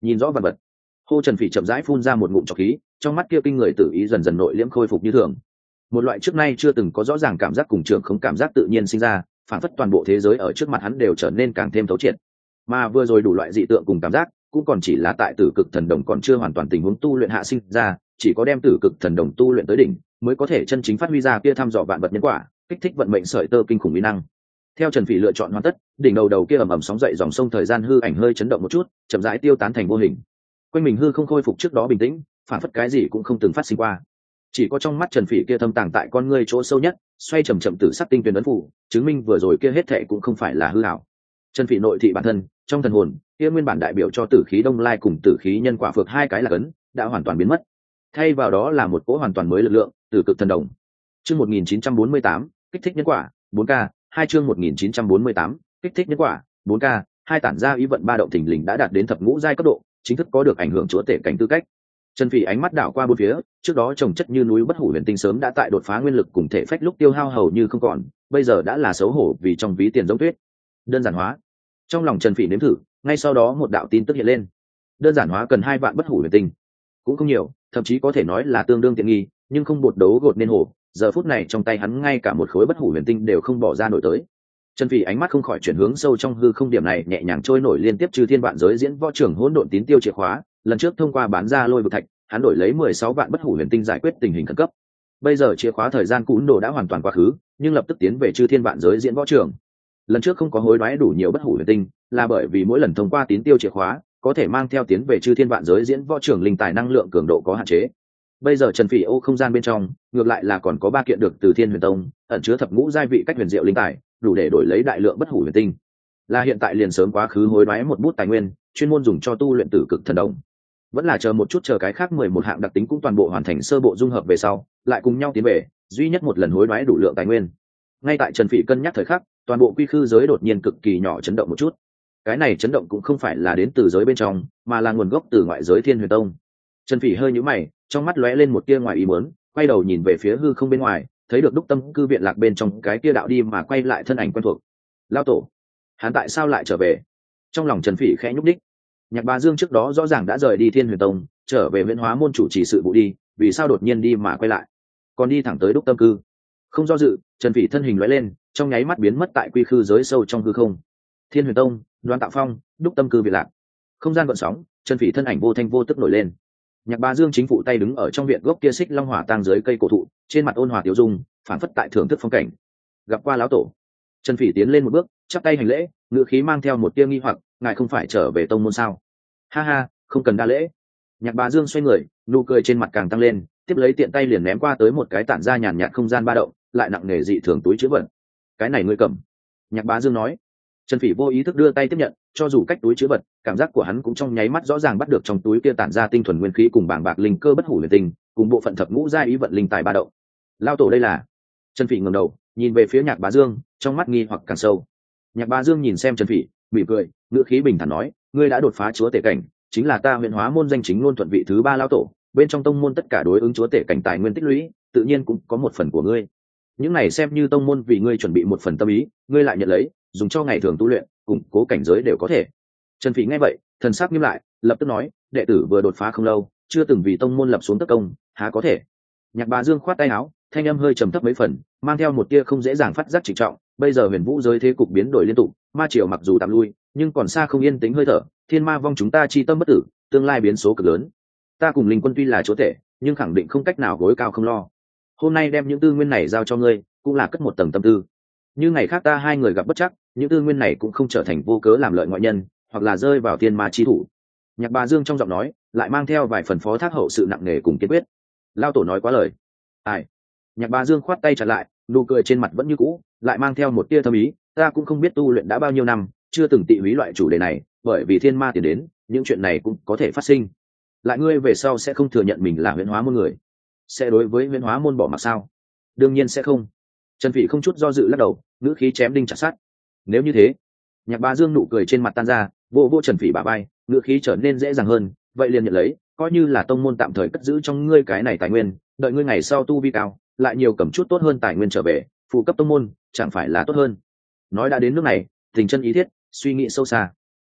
nhìn rõ vật vật. Hô Trần Phỉ chậm rãi phun ra một ngụm trọc khí, trong mắt kia kinh người tự ý dần dần nội liễm khôi phục như thường. Một loại trước nay chưa từng có rõ ràng cảm giác cùng trường không cảm giác tự nhiên sinh ra, phản phất toàn bộ thế giới ở trước mặt hắn đều trở nên càng thêm thấu triệt. Mà vừa rồi đủ loại dị tượng cùng cảm giác cũng còn chỉ là tại tử cực thần đồng còn chưa hoàn toàn tình huống tu luyện hạ sinh ra, chỉ có đem tử cực thần đồng tu luyện tới đỉnh mới có thể chân chính phát huy ra kia thăm dò vạn vật nhân quả, kích thích vận mệnh sợi tơ kinh khủng uy năng. Theo Trần Phỉ lựa chọn hoàn tất, đỉnh đầu đầu kia ầm ầm sóng dậy dòng sông thời gian hư ảnh hơi chấn động một chút, chậm rãi tiêu tán thành vô hình. Quanh mình hư không khôi phục trước đó bình tĩnh, phản phất cái gì cũng không từng phát sinh qua. Chỉ có trong mắt Trần Phỉ kia thâm tàng tại con ngươi chỗ sâu nhất, xoay chậm chậm tử sắc tinh tuyển ấn phủ, chứng minh vừa rồi kia hết thệ cũng không phải là hư ảo. Trần Phỉ nội thị bản thân, trong thần hồn, kia nguyên bản đại biểu cho tử khí đông lai cùng tử khí nhân quả phược hai cái là cấn, đã hoàn toàn biến mất. Thay vào đó là một cỗ hoàn toàn mới lực lượng, tử cực thần đồng. Chương một nghìn chín trăm bốn mươi tám, kích thích nhân quả, bốn K, hai chương một nghìn chín trăm bốn mươi tám, kích thích nhân quả, bốn K, hai tản ra ý vận ba động thình lình đã đạt đến thập ngũ giai cấp độ, chính thức có được ảnh hưởng chúa tể cảnh tư cách. Trần Phỉ ánh mắt đảo qua bốn phía, trước đó trồng chất như núi bất hủ huyền tinh sớm đã tại đột phá nguyên lực cùng thể phách lúc tiêu hao hầu như không còn, bây giờ đã là xấu hổ vì trong ví tiền giống tuyết. Đơn giản hóa. Trong lòng Trần Phỉ nếm thử, ngay sau đó một đạo tin tức hiện lên. Đơn giản hóa cần hai vạn bất hủ huyền tinh, cũng không nhiều, thậm chí có thể nói là tương đương tiện nghi, nhưng không bột đấu gột nên hổ, giờ phút này trong tay hắn ngay cả một khối bất hủ huyền tinh đều không bỏ ra nổi tới. Trần Phỉ ánh mắt không khỏi chuyển hướng sâu trong hư không, điểm này nhẹ nhàng trôi nổi liên tiếp trừ thiên vạn giới diễn võ trưởng hỗn độn tín tiêu chìa khóa, lần trước thông qua bán ra lôi vực thạch, hắn đổi lấy mười sáu vạn bất hủ huyền tinh giải quyết tình hình khẩn cấp. Bây giờ chìa khóa thời gian cún đồ đã hoàn toàn quá khứ, nhưng lập tức tiến về chư thiên vạn giới diễn võ trường. Lần trước không có hối đoái đủ nhiều bất hủ huyền tinh, là bởi vì mỗi lần thông qua tín tiêu chìa khóa, có thể mang theo tiến về chư thiên vạn giới diễn võ trường linh tài năng lượng cường độ có hạn chế. Bây giờ Trần Phỉ ô không gian bên trong, ngược lại là còn có ba kiện được từ Thiên Huyền Tông, ẩn chứa thập ngũ giai vị cách huyền diệu linh tài, đủ để đổi lấy đại lượng bất hủ huyền tinh. Là hiện tại liền sớm quá khứ hối đoái một bút tài nguyên, chuyên môn dùng cho tu luyện tử cực thần đồng. Vẫn là chờ một chút, chờ cái khác mười một hạng đặc tính cũng toàn bộ hoàn thành sơ bộ dung hợp về sau, lại cùng nhau tiến về, duy nhất một lần hối đoái đủ lượng tài nguyên. Ngay tại Trần Phỉ cân nhắc thời khắc, toàn bộ quy khư giới đột nhiên cực kỳ nhỏ chấn động một chút. Cái này chấn động cũng không phải là đến từ giới bên trong, mà là nguồn gốc từ ngoại giới Thiên Huyền Tông. Trần Phỉ hơi nhíu mày, trong mắt lóe lên một tia ngoài ý muốn, quay đầu nhìn về phía hư không bên ngoài, thấy được đúc tâm cư viện lạc bên trong cái kia đạo đi mà quay lại thân ảnh quen thuộc. Lão tổ, hắn tại sao lại trở về? Trong lòng Trần Phỉ khẽ nhúc đích. Nhạc Bá Dương trước đó rõ ràng đã rời đi Thiên Huyền Tông, trở về Viễn Hóa môn chủ trì sự vụ đi, vì sao đột nhiên đi mà quay lại, còn đi thẳng tới đúc tâm cư? Không do dự, Trần Phỉ thân hình lóe lên, trong nháy mắt biến mất tại quy khư giới sâu trong hư không. Thiên Huyền Tông, Đoan Tạo Phong, đúc tâm cư viện lạc. Không gian gợn sóng, Trần Phỉ thân ảnh vô thanh vô tức nổi lên. Nhạc Bá Dương chính phụ tay đứng ở trong viện gốc kia xích long hỏa tang dưới cây cổ thụ, trên mặt ôn hòa tiêu dung, phản phất tại thưởng thức phong cảnh. Gặp qua lão tổ. Trần Phỉ tiến lên một bước, chắp tay hành lễ, ngữ khí mang theo một tia nghi hoặc, ngài không phải trở về tông môn sao? Ha ha, không cần đa lễ. Nhạc Bá Dương xoay người, nụ cười trên mặt càng tăng lên, tiếp lấy tiện tay liền ném qua tới một cái tản ra nhàn nhạt không gian ba động, lại nặng nề dị thường túi chứa vật. Cái này ngươi cầm. Nhạc Bá Dương nói. Trần Phỉ vô ý thức đưa tay tiếp nhận, cho dù cách túi chứa vật, cảm giác của hắn cũng trong nháy mắt rõ ràng bắt được trong túi kia tản ra tinh thuần nguyên khí cùng bảng bạc linh cơ bất hủ huyền tinh, cùng bộ phận thập ngũ giai ý vận linh tài ba động. Lao tổ đây là? Trần Phỉ ngẩng đầu, nhìn về phía Nhạc Bá Dương, trong mắt nghi hoặc càng sâu. Nhạc Bá Dương nhìn xem Trần Phỉ, mỉm cười, ngữ khí bình thản nói, ngươi đã đột phá chúa tể cảnh, chính là ta Huyền Hóa môn danh chính ngôn thuận vị thứ ba lão tổ, bên trong tông môn tất cả đối ứng chúa tể cảnh tài nguyên tích lũy, tự nhiên cũng có một phần của ngươi. Những này xem như tông môn vì ngươi chuẩn bị một phần tâm ý, ngươi lại nhận lấy, dùng cho ngày thường tu luyện, củng cố cảnh giới đều có thể. Trần Phỉ nghe vậy, thần sắc nghiêm lại, lập tức nói, đệ tử vừa đột phá không lâu, chưa từng vì tông môn lập xuống tất công, há có thể. Nhạc Bá Dương khoát tay áo, thanh âm hơi trầm thấp mấy phần, mang theo một tia không dễ dàng phát giác trịnh trọng. Bây giờ huyền vũ giới thế cục biến đổi liên tục, ma triều mặc dù tạm lui, nhưng còn xa không yên tĩnh hơi thở, thiên ma vong chúng ta chi tâm bất tử, tương lai biến số cực lớn. Ta cùng linh quân tuy là chúa tể, nhưng khẳng định không cách nào gối cao không lo. Hôm nay đem những tư nguyên này giao cho ngươi, cũng là cất một tầng tâm tư. Như ngày khác ta hai người gặp bất chắc, những tư nguyên này cũng không trở thành vô cớ làm lợi ngoại nhân, hoặc là rơi vào thiên ma chi thủ. Nhạc Bá Dương trong giọng nói lại mang theo vài phần phó thác hậu sự nặng nề cùng kiên quyết. Lao tổ nói quá lời. Ai? Nhạc Bá Dương khoát tay chặn lại, nụ cười trên mặt vẫn như cũ, lại mang theo một tia thâm ý. Ta cũng không biết tu luyện đã bao nhiêu năm, chưa từng tị húy loại chủ đề này, bởi vì thiên ma tiền đến, những chuyện này cũng có thể phát sinh. Lại ngươi về sau sẽ không thừa nhận mình là Huyễn Hóa môn người, sẽ đối với Huyễn Hóa môn bỏ mặc sao? Đương nhiên sẽ không. Trần Phỉ không chút do dự lắc đầu, ngữ khí chém đinh chặt sắt. Nếu như thế, Nhạc Bá Dương nụ cười trên mặt tan ra, vô vô Trần Phỉ bả vai, ngữ khí trở nên dễ dàng hơn, vậy liền nhận lấy, coi như là tông môn tạm thời cất giữ trong ngươi cái này tài nguyên, đợi ngươi ngày sau tu vi cao, lại nhiều cầm chút tốt hơn tài nguyên trở về, phụ cấp tông môn, chẳng phải là tốt hơn. Nói đã đến nước này, tình chân ý thiết, suy nghĩ sâu xa.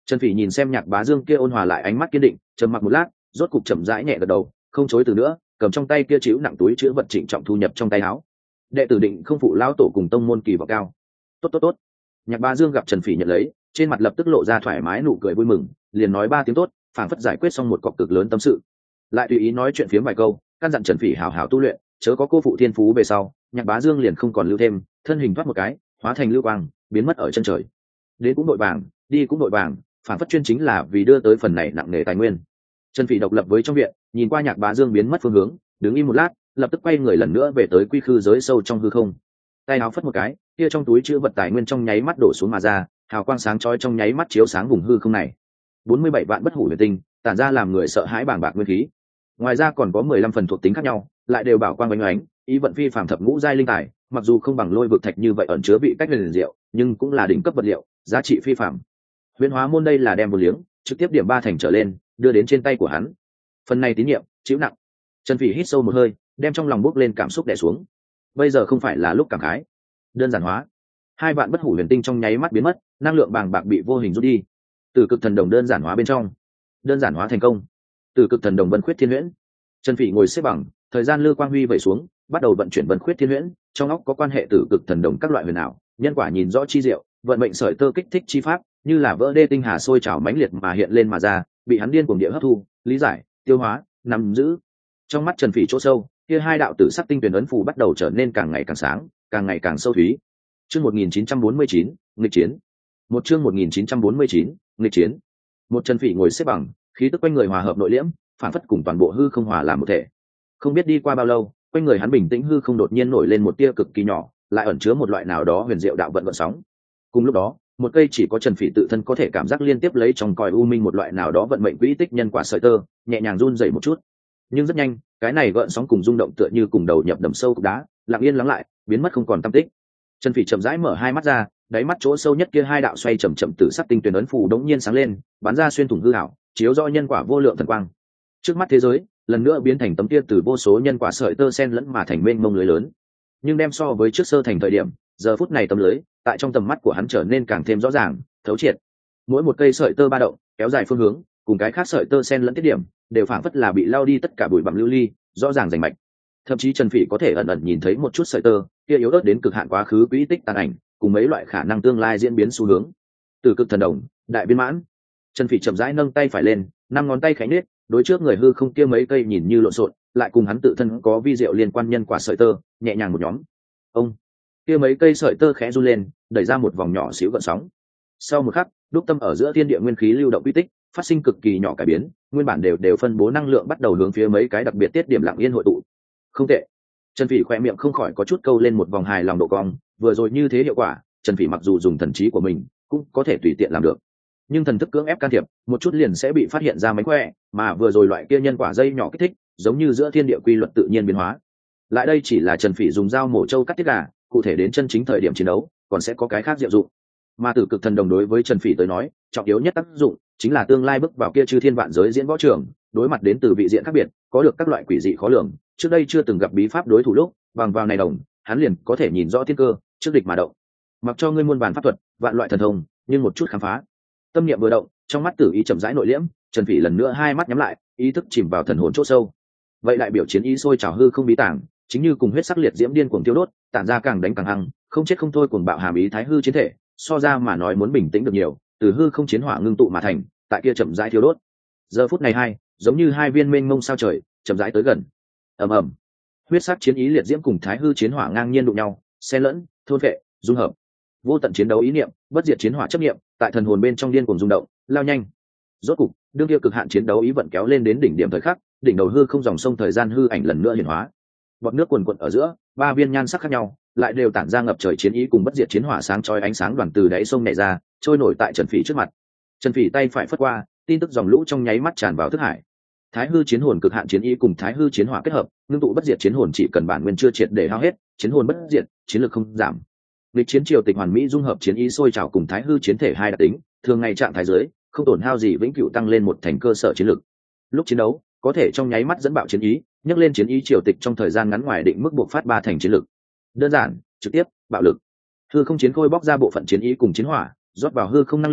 Trần Phỉ nhìn xem Nhạc Bá Dương kia ôn hòa lại ánh mắt kiên định, trầm mặc một lát, rốt cục chậm rãi nhẹ gật đầu, không chối từ nữa, cầm trong tay kia chịu nặng túi chứa vật trịnh trọng thu nhập trong tay áo. Đệ tử định không phụ lão tổ cùng tông môn kỳ vọng cao. Tốt tốt tốt. Nhạc Bá Dương gặp Trần Phỉ nhận lấy, trên mặt lập tức lộ ra thoải mái nụ cười vui mừng, liền nói ba tiếng tốt, phảng phất giải quyết xong một cọc cực lớn tâm sự. Lại tùy ý nói chuyện phiếm vài câu, căn dặn Trần Phỉ hảo hảo tu luyện, chớ có cô phụ thiên phú về sau. Nhạc Bá Dương liền không còn lưu thêm, thân hình thoát một cái, hóa thành lưu quang, biến mất ở chân trời. Đến cũng đội vàng, đi cũng đội vàng, phản phất chuyên chính là vì đưa tới phần này nặng nề tài nguyên. Trần Phỉ độc lập với trong viện, nhìn qua Nhạc Bá Dương biến mất phương hướng, đứng im một lát, lập tức quay người lần nữa về tới quy khư giới sâu trong hư không. Tay áo phất một cái, kia trong túi chứa vật tài nguyên trong nháy mắt đổ xuống mà ra, hào quang sáng chói trong nháy mắt chiếu sáng vùng hư không này. bốn mươi bảy vạn bất hủ huyền tinh, tản ra làm người sợ hãi bàng bạc nguyên khí. Ngoài ra còn có mười lăm phần thuộc tính khác nhau, lại đều bảo quang ánh ánh, ý vận phi phàm thập ngũ giai linh tài, mặc dù không bằng lôi vực thạch như vậy ẩn chứa vị cách liền diệu, nhưng cũng là đỉnh cấp vật liệu, giá trị phi phàm. Huyền hóa môn đây là đem vô liếng, trực tiếp điểm ba thành trở lên, đưa đến trên tay của hắn. Phần này tín nhiệm, chịu nặng. Trần Phỉ hít sâu một hơi, đem trong lòng bốc lên cảm xúc đè xuống. Bây giờ không phải là lúc cảm khái. Đơn giản hóa. Hai vạn bất hủ huyền tinh trong nháy mắt biến mất, năng lượng bàng bạc bị vô hình rút đi. Từ cực thần đồng đơn giản hóa bên trong, đơn giản hóa thành công. Từ cực thần đồng vân khuyết thiên huyễn. Trần Phỉ ngồi xếp bằng, thời gian lư quang huy vẩy xuống, bắt đầu vận chuyển vân khuyết thiên huyễn, trong óc có quan hệ tử cực thần đồng các loại huyền ảo, nhân quả nhìn rõ chi diệu, vận mệnh sợi tơ kích thích chi pháp, như là vỡ đê tinh hà sôi trào mãnh liệt mà hiện lên mà ra, bị hắn điên cuồng địa hấp thu, lý giải, tiêu hóa, nắm giữ. Trong mắt Trần Phỉ chỗ sâu, kia hai đạo tử sắc tinh tuyển ấn phù bắt đầu trở nên càng ngày càng sáng, càng ngày càng sâu thúy. Chương một nghìn chín trăm bốn mươi chín, nghịch chiến. Một chương một nghìn chín trăm bốn mươi chín, nghịch chiến. Một Trần Phỉ ngồi xếp bằng, khí tức quanh người hòa hợp nội liễm, phản phất cùng toàn bộ hư không hòa làm một thể. Không biết đi qua bao lâu, quanh người hắn bình tĩnh hư không đột nhiên nổi lên một tia cực kỳ nhỏ, lại ẩn chứa một loại nào đó huyền diệu đạo vận vận sóng. Cùng lúc đó, một cây chỉ có Trần Phỉ tự thân có thể cảm giác liên tiếp lấy trong còi u minh một loại nào đó vận mệnh quỹ tích nhân quả sợi tơ, nhẹ nhàng run rẩy một chút. Nhưng rất nhanh, cái này gợn sóng cùng rung động tựa như cùng đầu nhập đầm sâu cục đá, lặng yên lắng lại, biến mất không còn tăm tích. Trần Phỉ chậm rãi mở hai mắt ra, đáy mắt chỗ sâu nhất kia hai đạo xoay chậm chậm tử sắc tinh tuyển ấn phù đống nhiên sáng lên, bắn ra xuyên thủng hư ảo, chiếu rõ nhân quả vô lượng thần quang. Trước mắt thế giới, lần nữa biến thành tấm kia từ vô số nhân quả sợi tơ xen lẫn mà thành mênh mông lưới lớn. Nhưng đem so với trước sơ thành thời điểm, giờ phút này tấm lưới, tại trong tầm mắt của hắn trở nên càng thêm rõ ràng, thấu triệt. Mỗi một cây sợi tơ ba động, kéo dài phương hướng, cùng cái khác sợi tơ xen lẫn tiết điểm, đều phảng phất là bị lao đi tất cả bụi bặm lưu ly, rõ ràng rành mạch. Thậm chí Trần Phỉ có thể ẩn ẩn nhìn thấy một chút sợi tơ, kia yếu ớt đến cực hạn quá khứ quỹ tích tàn ảnh, cùng mấy loại khả năng tương lai diễn biến xu hướng. Từ cực thần đồng, đại viên mãn. Trần Phỉ chậm rãi nâng tay phải lên, năm ngón tay khẽ nhếch, đối trước người hư không kia mấy cây nhìn như lộn xộn, lại cùng hắn tự thân có vi diệu liên quan nhân quả sợi tơ, nhẹ nhàng một nhóm. Ông, kia mấy cây sợi tơ khẽ run lên, đẩy ra một vòng nhỏ xíu gợn sóng. Sau một khắc, đúc tâm ở giữa thiên địa nguyên khí lưu động quy tích, phát sinh cực kỳ nhỏ cải biến, nguyên bản đều đều phân bố năng lượng bắt đầu hướng phía mấy cái đặc biệt tiết điểm lặng yên hội tụ. Không tệ. Trần Phỉ khỏe miệng không khỏi có chút câu lên một vòng hài lòng độ cong, vừa rồi như thế hiệu quả, Trần Phỉ mặc dù dùng thần trí của mình, cũng có thể tùy tiện làm được. Nhưng thần thức cưỡng ép can thiệp, một chút liền sẽ bị phát hiện ra mánh khỏe, mà vừa rồi loại kia nhân quả dây nhỏ kích thích, giống như giữa thiên địa quy luật tự nhiên biến hóa. Lại đây chỉ là Trần Phỉ dùng dao mổ trâu cắt tiết gà, cụ thể đến chân chính thời điểm chiến đấu, còn sẽ có cái khác diệu dụng. Mà Tử Cực Thần Đồng đối với Trần Phỉ tới nói, trọng yếu nhất tác dụng chính là tương lai bước vào kia chư thiên vạn giới diễn võ trường, đối mặt đến từ vị diện khác biệt, có được các loại quỷ dị khó lường, trước đây chưa từng gặp bí pháp đối thủ lúc, bằng vào này đồng, hắn liền có thể nhìn rõ thiên cơ, trước địch mà động. Mặc cho ngươi muôn vàn pháp thuật, vạn loại thần thông, nhưng một chút khám phá. Tâm niệm vừa động, trong mắt tử ý chậm rãi nội liễm, Trần Phỉ lần nữa hai mắt nhắm lại, ý thức chìm vào thần hồn chỗ sâu. Vậy đại biểu chiến ý sôi trào hư không bí tàng, chính như cùng huyết sắc liệt diễm điên cuồng tiêu đốt, tản ra càng đánh càng hăng, không chết không thôi cuồng bạo hàm ý thái hư chiến thể, so ra mà nói muốn bình tĩnh được nhiều, từ hư không chiến hỏa ngưng tụ mà thành, tại kia chậm rãi thiêu đốt. Giờ phút này hai, giống như hai viên mênh mông sao trời, chậm rãi tới gần. Ầm ầm. Huyết sắc chiến ý liệt diễm cùng thái hư chiến hỏa ngang nhiên đụng nhau, xen lẫn, thôn phệ, dung hợp. Vô tận chiến đấu ý niệm, bất diệt chiến hỏa chấp niệm, tại thần hồn bên trong điên cuồng rung động, lao nhanh. Rốt cục, đương kia cực hạn chiến đấu ý vận kéo lên đến đỉnh điểm thời khắc, đỉnh đầu hư không dòng sông thời gian hư ảnh lần nữa hiển hóa. Bọt nước cuồn cuộn ở giữa, ba viên nhan sắc khác nhau, lại đều tản ra ngập trời chiến ý cùng bất diệt chiến hỏa sáng chói ánh sáng đoàn từ đáy sông nhảy ra, trôi nổi tại Trần Phỉ trước mặt. Trần Phỉ tay phải phất qua, tin tức dòng lũ trong nháy mắt tràn vào thức hải. Thái hư chiến hồn cực hạn chiến ý cùng thái hư chiến hỏa kết hợp, ngưng tụ bất diệt chiến hồn chỉ cần bản nguyên chưa triệt để hao hết, chiến hồn bất diệt, chiến lược không giảm. Lịch chiến triều tịch hoàn mỹ dung hợp chiến ý sôi trào cùng thái hư chiến thể hai đặc tính, thường ngày trạng thái dưới, không tổn hao gì vĩnh cửu tăng lên một thành cơ sở chiến lược. Lúc chiến đấu, có thể trong nháy mắt dẫn bạo chiến ý, nhấc lên chiến ý triều tịch trong thời gian ngắn ngoài định mức buộc phát ba thành chiến lược. Đơn giản, trực tiếp, bạo lực. Hư không chiến khôi bóc ra bộ phận chiến ý cùng chiến hỏa, rót vào hư không năng lượng,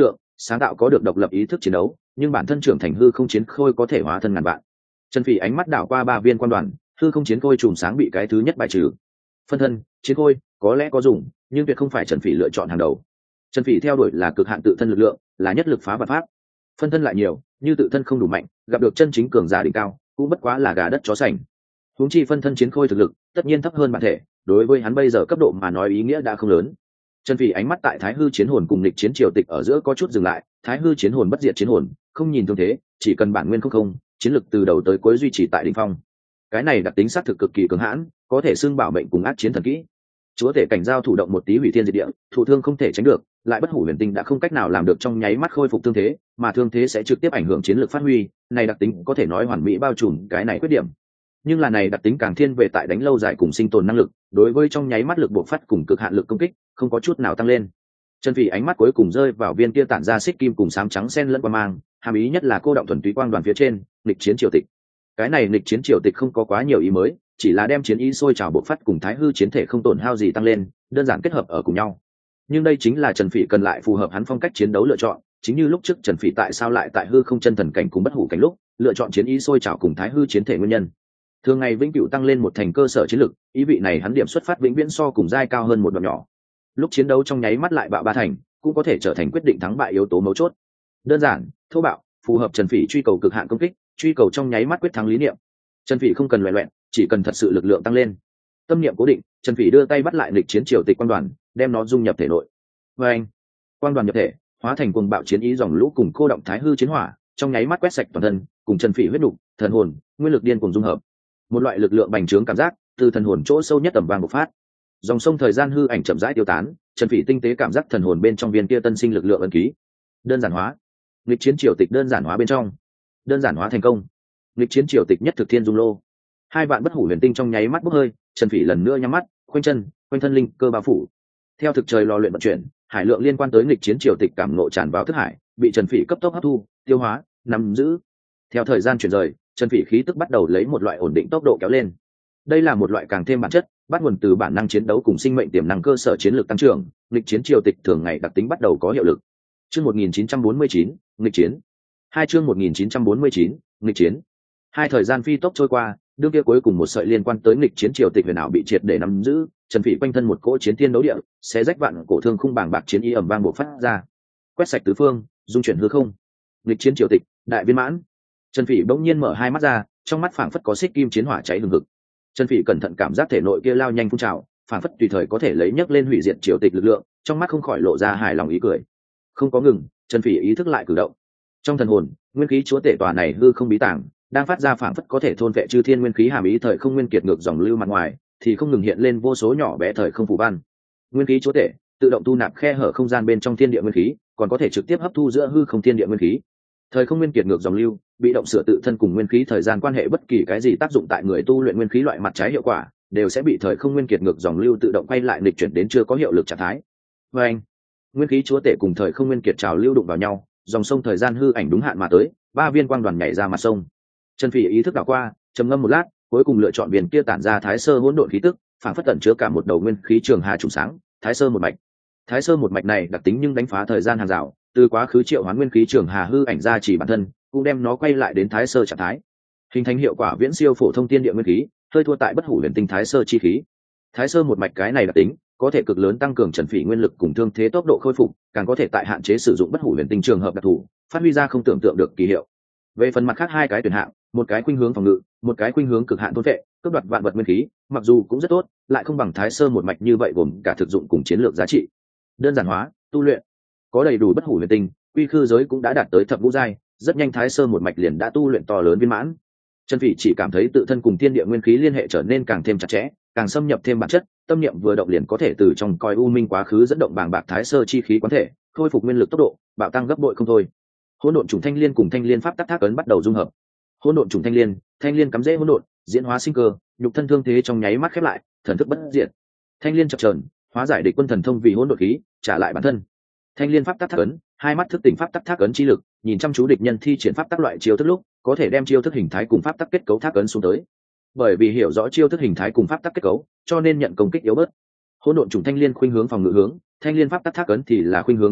sáng tạo có được độc lập ý thức chiến đấu, nhưng bản thân trưởng thành hư không chiến khôi có thể hóa thân ngàn vạn. Trần Phỉ ánh mắt đảo qua ba viên quan đoàn, hư không chiến khôi chùm sáng bị cái thứ nhất bài trừ. Phân thân, chiến khôi, có lẽ có dùng, nhưng tuyệt không phải Trần Phỉ lựa chọn hàng đầu. Trần Phỉ theo đuổi là cực hạn tự thân lực lượng, là nhất lực phá vạn pháp. Phân thân lại nhiều, như tự thân không đủ mạnh, gặp được chân chính cường giả đỉnh cao, cũng bất quá là gà đất chó sành. Huống chi phân thân chiến khôi thực lực, tất nhiên thấp hơn bản thể, đối với hắn bây giờ cấp độ mà nói ý nghĩa đã không lớn. Trần Phỉ ánh mắt tại Thái hư chiến hồn cùng lịch chiến triều tịch ở giữa có chút dừng lại, Thái hư chiến hồn bất diệt chiến hồn, không nhìn thương thế, chỉ cần bản nguyên không không, chiến lực từ đầu tới cuối duy trì tại đỉnh phong. Cái này đặc tính sát thực cực kỳ cứng hãn, có thể xưng bảo mệnh cùng ác chiến thần kỹ. Chúa tể cảnh giao thủ động một tí hủy thiên diệt địa, thủ thương không thể tránh được, lại bất hủ huyền tinh đã không cách nào làm được trong nháy mắt khôi phục thương thế, mà thương thế sẽ trực tiếp ảnh hưởng chiến lược phát huy, này đặc tính có thể nói hoàn mỹ bao trùm cái này khuyết điểm. Nhưng là này đặc tính càng thiên về tại đánh lâu dài cùng sinh tồn năng lực, đối với trong nháy mắt lực bộc phát cùng cực hạn lực công kích, không có chút nào tăng lên. Trần Phỉ ánh mắt cuối cùng rơi vào viên kia tản ra xích kim cùng xám trắng xen lẫn qua mang, hàm ý nhất là cô động thuần túy quang đoàn phía trên, nghịch chiến triều tịch. Cái này nghịch chiến triều tịch không có quá nhiều ý mới, chỉ là đem chiến ý sôi trào bộc phát cùng thái hư chiến thể không tổn hao gì tăng lên, đơn giản kết hợp ở cùng nhau. Nhưng đây chính là Trần Phỉ cần lại phù hợp hắn phong cách chiến đấu lựa chọn, chính như lúc trước Trần Phỉ tại sao lại tại hư không chân thần cảnh cùng bất hủ cảnh lúc, lựa chọn chiến ý sôi trào cùng thái hư chiến thể nguyên nhân. Thường ngày vĩnh cửu tăng lên một thành cơ sở chiến lực, ý vị này hắn điểm xuất phát vĩnh viễn so cùng giai cao hơn một đoạn nhỏ. Lúc chiến đấu trong nháy mắt lại bạo ba thành, cũng có thể trở thành quyết định thắng bại yếu tố mấu chốt. Đơn giản, thô bạo, phù hợp Trần Phỉ truy cầu cực hạn công kích, truy cầu trong nháy mắt quyết thắng lý niệm. Trần Phỉ không cần loẹt loẹt, chỉ cần thật sự lực lượng tăng lên. Tâm niệm cố định, Trần Phỉ đưa tay bắt lại lịch chiến triều tịch quan đoàn, đem nó dung nhập thể nội. Và anh, quan đoàn nhập thể, hóa thành cuồng bạo chiến ý dòng lũ cùng cô động thái hư chiến hỏa, trong nháy mắt quét sạch toàn thân, cùng Trần Phỉ huyết nục, thần hồn, nguyên lực điên cuồng dung hợp. Một loại lực lượng bành trướng cảm giác từ thần hồn chỗ sâu nhất tầm vang bộc phát. Dòng sông thời gian hư ảnh chậm rãi tiêu tán, Trần Phỉ tinh tế cảm giác thần hồn bên trong viên kia tân sinh lực lượng ấn ký. Đơn giản hóa, lịch chiến triều tịch đơn giản hóa bên trong, đơn giản hóa thành công. Lịch chiến triều tịch nhất thực thiên dung lô, hai vạn bất hủ huyền tinh trong nháy mắt bốc hơi. Trần Phỉ lần nữa nhắm mắt, khoanh chân, khoanh thân linh cơ bao phủ. Theo thực trời lò luyện vận chuyển, hải lượng liên quan tới lịch chiến triều tịch cảm ngộ tràn vào thức hải, bị Trần Phỉ cấp tốc hấp thu, tiêu hóa, nắm giữ. Theo thời gian chuyển rời, Trần Phỉ khí tức bắt đầu lấy một loại ổn định tốc độ kéo lên. Đây là một loại càng thêm bản chất, bắt nguồn từ bản năng chiến đấu cùng sinh mệnh tiềm năng cơ sở chiến lược tăng trưởng, lịch chiến triều tịch thường ngày đặc tính bắt đầu có hiệu lực. Chương một nghìn chín trăm bốn mươi chín, nghịch chiến. Hai chương một nghìn chín trăm bốn mươi chín, nghịch chiến. Hai thời gian phi tốc trôi qua, đương kia cuối cùng một sợi liên quan tới nghịch chiến triều tịch huyền ảo bị triệt để nắm giữ, Trần Phỉ quanh thân một cỗ chiến thiên đấu địa, xé rách vạn cổ thương khung bàng bạc chiến ý ầm vang bộc phát ra, quét sạch tứ phương, dung chuyển hư không. Nghịch chiến triều tịch, đại viên mãn. Trần Phỉ bỗng nhiên mở hai mắt ra, trong mắt phảng phất có xích kim chiến hỏa cháy hừng hực. Trần Phỉ cẩn thận cảm giác thể nội kia lao nhanh phun trào, phảng phất tùy thời có thể lấy nhấc lên hủy diệt triều tịch lực lượng, trong mắt không khỏi lộ ra hài lòng ý cười. Không có ngừng, Trần Phỉ ý thức lại cử động. Trong thần hồn, nguyên khí chúa tể tòa này hư không bí tàng, đang phát ra phảng phất có thể thôn vệ chư thiên nguyên khí hàm ý thời không nguyên kiệt ngược dòng lưu mặt ngoài, thì không ngừng hiện lên vô số nhỏ bé thời không phù văn. Nguyên khí chúa tể tự động thu nạp khe hở không gian bên trong thiên địa nguyên khí, còn có thể trực tiếp hấp thu giữa hư không thiên địa nguyên khí. Thời không nguyên kiệt ngược dòng lưu, bị động sửa tự thân cùng nguyên khí thời gian quan hệ, bất kỳ cái gì tác dụng tại người tu luyện nguyên khí loại mặt trái hiệu quả, đều sẽ bị thời không nguyên kiệt ngược dòng lưu tự động quay lại nghịch chuyển đến chưa có hiệu lực trạng thái. Và anh, nguyên khí chúa tể cùng thời không nguyên kiệt trào lưu đụng vào nhau, dòng sông thời gian hư ảnh đúng hạn mà tới, ba viên quang đoàn nhảy ra mặt sông. Trần Phỉ ý thức đảo qua, trầm ngâm một lát, cuối cùng lựa chọn viên kia tản ra thái sơ hỗn độn khí tức, phản phất tẩn chứa cả một đầu nguyên khí trường hà trùng sáng, thái sơ một mạch. Thái sơ một mạch này đặc tính nhưng đánh phá thời gian hàng rào, từ quá khứ triệu hoán nguyên khí trường hà hư ảnh ra chỉ bản thân, cũng đem nó quay lại đến thái sơ trạng thái, hình thành hiệu quả viễn siêu phổ thông tiên địa nguyên khí, hơi thua tại bất hủ huyền tinh thái sơ chi khí. Thái sơ một mạch cái này đặc tính có thể cực lớn tăng cường Trần Phỉ nguyên lực cùng thương thế tốc độ khôi phục, càng có thể tại hạn chế sử dụng bất hủ huyền tinh trường hợp đặc thù, phát huy ra không tưởng tượng được kỳ hiệu. Về phần mặt khác hai cái tuyển hạng, một cái khuynh hướng phòng ngự, một cái khuynh hướng cực hạn thôn vệ, cướp đoạt vạn vật nguyên khí, mặc dù cũng rất tốt, lại không bằng thái sơ một mạch như vậy gồm cả thực dụng cùng chiến lược giá trị. Đơn giản hóa, tu luyện, có đầy đủ bất hủ huyền tinh, quy khư giới cũng đã đạt tới thập ngũ giai, rất nhanh thái sơ một mạch liền đã tu luyện to lớn viên mãn. Trần Phỉ chỉ cảm thấy tự thân cùng thiên địa nguyên khí liên hệ trở nên càng thêm chặt chẽ, càng xâm nhập thêm bản chất, tâm niệm vừa động liền có thể từ trong coi u minh quá khứ dẫn động bàng bạc thái sơ chi khí quán thể, khôi phục nguyên lực tốc độ, bạo tăng gấp bội không thôi. Hỗn độn trùng thanh liên cùng thanh liên pháp tắc thác ấn bắt đầu dung hợp. Hỗn độn trùng thanh liên, thanh liên cắm rễ hỗn độn, diễn hóa sinh cơ, nhục thân thương thế trong nháy mắt khép lại, thần thức bất diệt. Thanh liên chập chờn, hóa giải địch quân thần thông vì hỗn độn khí, trả lại bản thân. Thanh liên pháp tắc thác ấn, hai mắt thức tỉnh pháp tắc thác ấn chi lực, nhìn chăm chú địch nhân thi triển pháp tắc loại chiêu thức lúc, có thể đem chiêu thức hình thái cùng pháp tắc kết cấu thác ấn xuống tới. Bởi vì hiểu rõ chiêu thức hình thái cùng pháp tắc kết cấu, cho nên nhận công kích yếu bớt. Hỗn độn trùng thanh liên khuynh hướng phòng ngự hướng, thanh liên pháp tắc thác ấn thì là khuynh hướng công phạt,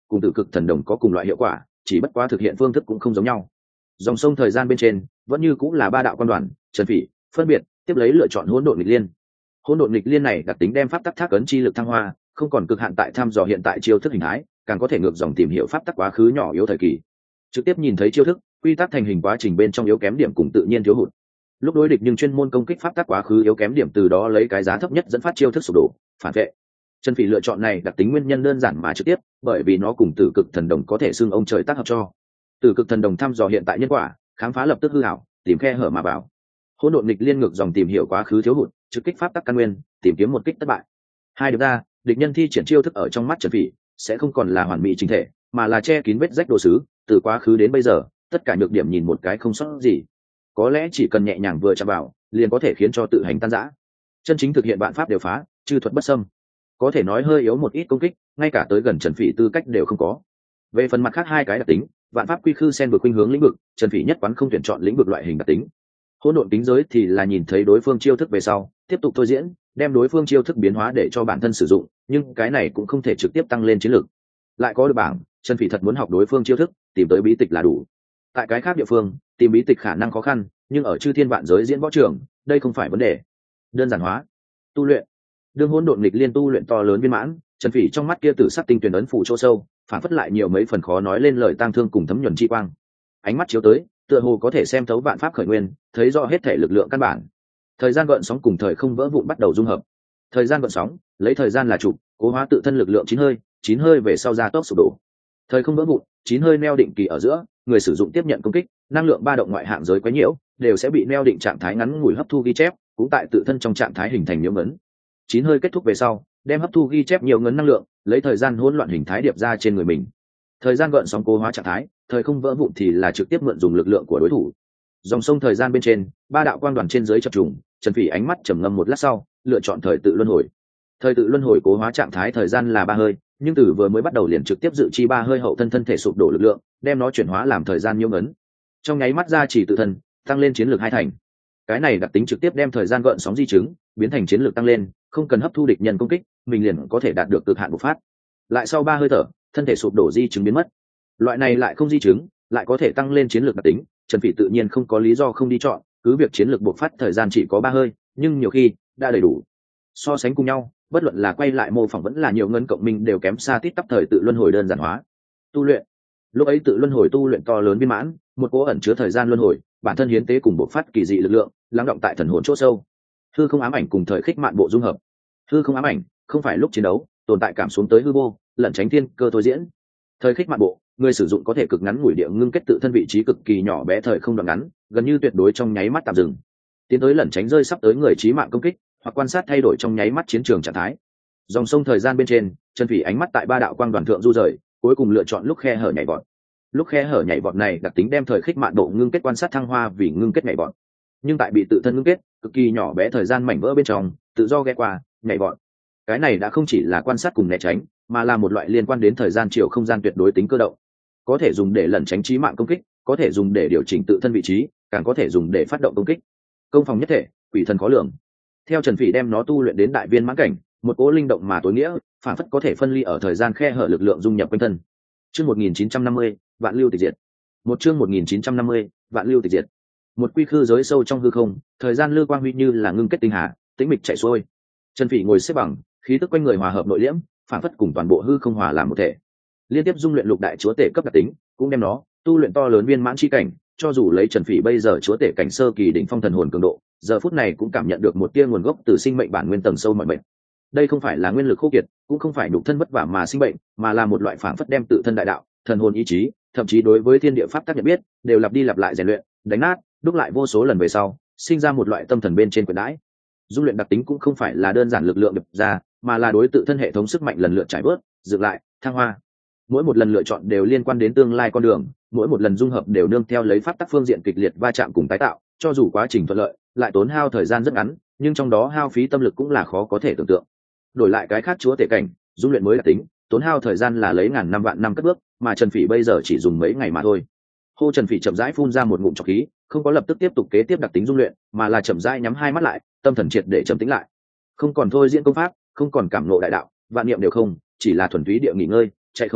cùng tử cực thần đồng có cùng loại hiệu quả, chỉ bất quá thực hiện phương thức cũng không giống nhau. Dòng sông thời gian bên trên vẫn như cũng là ba đạo quan đoàn, Trần Phỉ phân biệt tiếp lấy lựa chọn hỗn độn nghịch liên. Hỗn độn nghịch liên này đặc tính đem pháp tắc thác ấn chi lực thăng hoa, không còn cực hạn tại thăm dò hiện tại chiêu thức hình thái, càng có thể ngược dòng tìm hiểu pháp tắc quá khứ nhỏ yếu thời kỳ, trực tiếp nhìn thấy chiêu thức quy tắc thành hình quá trình bên trong yếu kém điểm cùng tự nhiên thiếu hụt. Lúc đối địch nhưng chuyên môn công kích pháp tắc quá khứ yếu kém điểm, từ đó lấy cái giá thấp nhất dẫn phát chiêu thức sụp đổ, phản vệ. Trần Phỉ lựa chọn này đặc tính nguyên nhân đơn giản mà trực tiếp, bởi vì nó cùng tử cực thần đồng có thể xưng ông trời tác hợp cho. Tử cực thần đồng thăm dò hiện tại nhân quả, khám phá lập tức hư ảo, tìm khe hở mà vào. Hỗn độn nghịch liên ngược dòng tìm hiểu quá khứ thiếu hụt, trực kích pháp tắc căn nguyên, tìm kiếm một kích thất bại. Hai được ra, địch nhân thi triển chiêu thức ở trong mắt Trần Phỉ sẽ không còn là hoàn mỹ chính thể, mà là che kín vết rách đồ sứ, từ quá khứ đến bây giờ, tất cả nhược điểm nhìn một cái không sót gì. Có lẽ chỉ cần nhẹ nhàng vừa chạm vào, liền có thể khiến cho tự hành tan rã. Chân chính thực hiện vạn pháp đều phá, chư thuật bất xâm. Có thể nói hơi yếu một ít công kích, ngay cả tới gần Trần Phỉ tư cách đều không có. Về phần mặt khác hai cái đặc tính, vạn pháp quy khư sen vực khuynh hướng lĩnh vực, Trần Phỉ nhất quán không tuyển chọn lĩnh vực loại hình đặc tính. Hỗn độn tính giới thì là nhìn thấy đối phương chiêu thức về sau, tiếp tục thôi diễn, đem đối phương chiêu thức biến hóa để cho bản thân sử dụng, nhưng cái này cũng không thể trực tiếp tăng lên chiến lược. Lại có được bảng, Trần Phỉ thật muốn học đối phương chiêu thức, tìm tới bí tịch là đủ. Tại cái khác địa phương, tìm bí tịch khả năng khó khăn, nhưng ở chư thiên vạn giới diễn võ trường, đây không phải vấn đề. Đơn giản hóa, tu luyện. Đương hỗn độn nghịch liên tu luyện to lớn viên mãn, Trần Phỉ trong mắt kia tử sắc tinh tuyển ấn phủ chỗ sâu, phản phất lại nhiều mấy phần khó nói lên lời tang thương cùng thấm nhuần chi quang. Ánh mắt chiếu tới, tựa hồ có thể xem thấu vạn pháp khởi nguyên, thấy rõ hết thể lực lượng căn bản. Thời gian gợn sóng cùng thời không vỡ vụn bắt đầu dung hợp. Thời gian gợn sóng, lấy thời gian là trụ, cố hóa tự thân lực lượng chín hơi, chín hơi về sau ra tốc sụp đổ. Thời không vỡ vụn, chín hơi neo định kỳ ở giữa, người sử dụng tiếp nhận công kích, năng lượng ba động ngoại hạng giới quấy nhiễu, đều sẽ bị neo định trạng thái ngắn ngủi hấp thu ghi chép, cũng tại tự thân trong trạng thái hình thành nhiễm ấn. Chín hơi kết thúc về sau, đem hấp thu ghi chép nhiều ngấn năng lượng, lấy thời gian hỗn loạn hình thái điệp ra trên người mình. Thời gian gợn sóng cố hóa trạng thái, thời không vỡ vụn thì là trực tiếp mượn dùng lực lượng của đối thủ. Dòng sông thời gian bên trên, ba đạo quang đoàn trên dưới chập trùng, Trần Phỉ ánh mắt trầm ngâm một lát sau, lựa chọn thời tự luân hồi. Thời tự luân hồi cố hóa trạng thái thời gian là ba hơi, nhưng từ vừa mới bắt đầu liền trực tiếp dự chi ba hơi hậu thân thân thể sụp đổ lực lượng, đem nó chuyển hóa làm thời gian nhiễm ấn. Trong nháy mắt ra chỉ tự thân, tăng lên chiến lược hai thành. Cái này đặc tính trực tiếp đem thời gian gợn sóng di chứng biến thành chiến lược tăng lên, không cần hấp thu địch nhân công kích, mình liền có thể đạt được cực hạn bộc phát. Lại sau ba hơi thở, thân thể sụp đổ di chứng biến mất. Loại này lại không di chứng, lại có thể tăng lên chiến lược đặc tính, Trần Phỉ tự nhiên không có lý do không đi chọn, cứ việc chiến lược bộc phát thời gian chỉ có ba hơi, nhưng nhiều khi đã đầy đủ. So sánh cùng nhau, bất luận là quay lại mô phỏng vẫn là nhiều ngân cộng minh đều kém xa tít tắp thời tự luân hồi đơn giản hóa. Tu luyện. Lúc ấy tự luân hồi tu luyện to lớn viên mãn, một cố ẩn chứa thời gian luân hồi, bản thân hiến tế cùng bộc phát kỳ dị lực lượng, lắng động tại thần hồn chỗ sâu. Hư không ám ảnh cùng thời khích mạn bộ dung hợp. Hư không ám ảnh, không phải lúc chiến đấu, tồn tại cảm xuống tới hư vô, lẩn tránh thiên cơ thôi diễn. Thời khích mạn bộ, người sử dụng có thể cực ngắn ngủi địa ngưng kết tự thân vị trí cực kỳ nhỏ bé thời không đoạn ngắn, gần như tuyệt đối trong nháy mắt tạm dừng. Tiến tới lẩn tránh rơi sắp tới người chí mạng công kích, hoặc quan sát thay đổi trong nháy mắt chiến trường trạng thái. Dòng sông thời gian bên trên, Trần Phỉ ánh mắt tại ba đạo quang đoàn thượng du rời, cuối cùng lựa chọn lúc khe hở nhảy vọt. Lúc khe hở nhảy vọt này đặc tính đem thời khích mạn độ ngưng kết quan sát thăng hoa vì ngưng kết nhảy vọt. Nhưng tại bị tự thân ngưng kết, cực kỳ nhỏ bé thời gian mảnh vỡ bên trong, tự do ghé qua, nhảy vọt. Cái này đã không chỉ là quan sát cùng né tránh, mà là một loại liên quan đến thời gian chiều không gian tuyệt đối tính cơ động. Có thể dùng để lẩn tránh chí mạng công kích, có thể dùng để điều chỉnh tự thân vị trí, càng có thể dùng để phát động công kích. Công phòng nhất thể, quỷ thần khó lường. Theo Trần Phỉ đem nó tu luyện đến đại viên mãn cảnh, một cỗ linh động mà tối nghĩa, phản phất có thể phân ly ở thời gian khe hở lực lượng dung nhập quanh thân. Chương một nghìn chín trăm năm mươi, vạn lưu tịch diệt. Một chương một nghìn chín trăm năm mươi, vạn lưu tịch diệt. Một quy khư giới sâu trong hư không, thời gian lưu quang huy như là ngưng kết tinh hà, tĩnh mịch chạy xuôi. Trần Phỉ ngồi xếp bằng, khí tức quanh người hòa hợp nội liễm, phản phất cùng toàn bộ hư không hòa làm một thể. Liên tiếp dung luyện lục đại chúa tể cấp đặc tính, cũng đem nó tu luyện to lớn viên mãn chi cảnh, cho dù lấy Trần Phỉ bây giờ chúa tể cảnh sơ kỳ đỉnh phong thần hồn cường độ, giờ phút này cũng cảm nhận được một tia nguồn gốc từ sinh mệnh bản nguyên tầng sâu mọi mệnh. Đây không phải là nguyên lực khô kiệt, cũng không phải nhục thân vất vả mà sinh bệnh, mà là một loại phản phất đem tự thân đại đạo, thần hồn ý chí, thậm chí đối với thiên địa pháp tác nhận biết, đều lặp đi lặp lại rèn luyện, đánh nát, đúc lại vô số lần về sau, sinh ra một loại tâm thần bên trên quyền đãi. Dung luyện đặc tính cũng không phải là đơn giản lực lượng đập ra, mà là đối tự thân hệ thống sức mạnh lần lượt trải bớt, dựng lại, thăng hoa. Mỗi một lần lựa chọn đều liên quan đến tương lai con đường, mỗi một lần dung hợp đều nương theo lấy pháp tắc phương diện kịch liệt va chạm cùng tái tạo, cho dù quá trình thuận lợi, lại tốn hao thời gian rất ngắn, nhưng trong đó hao phí tâm lực cũng là khó có thể tưởng tượng. Đổi lại cái khác chúa tể cảnh, dung luyện mới đặc tính, tốn hao thời gian là lấy ngàn năm vạn năm cất bước, mà Trần Phỉ bây giờ chỉ dùng mấy ngày mà thôi. Hô Trần Phỉ chậm rãi phun ra một ngụm trọc khí, không có lập tức tiếp tục kế tiếp đặc tính dung luyện, mà là chậm rãi nhắm hai mắt lại, tâm thần triệt để trầm tĩnh lại. Không còn thôi diễn công pháp, không còn cảm ngộ đại đạo, vạn niệm đều không, chỉ là thuần túy địa nghỉ ngơi, chạy không,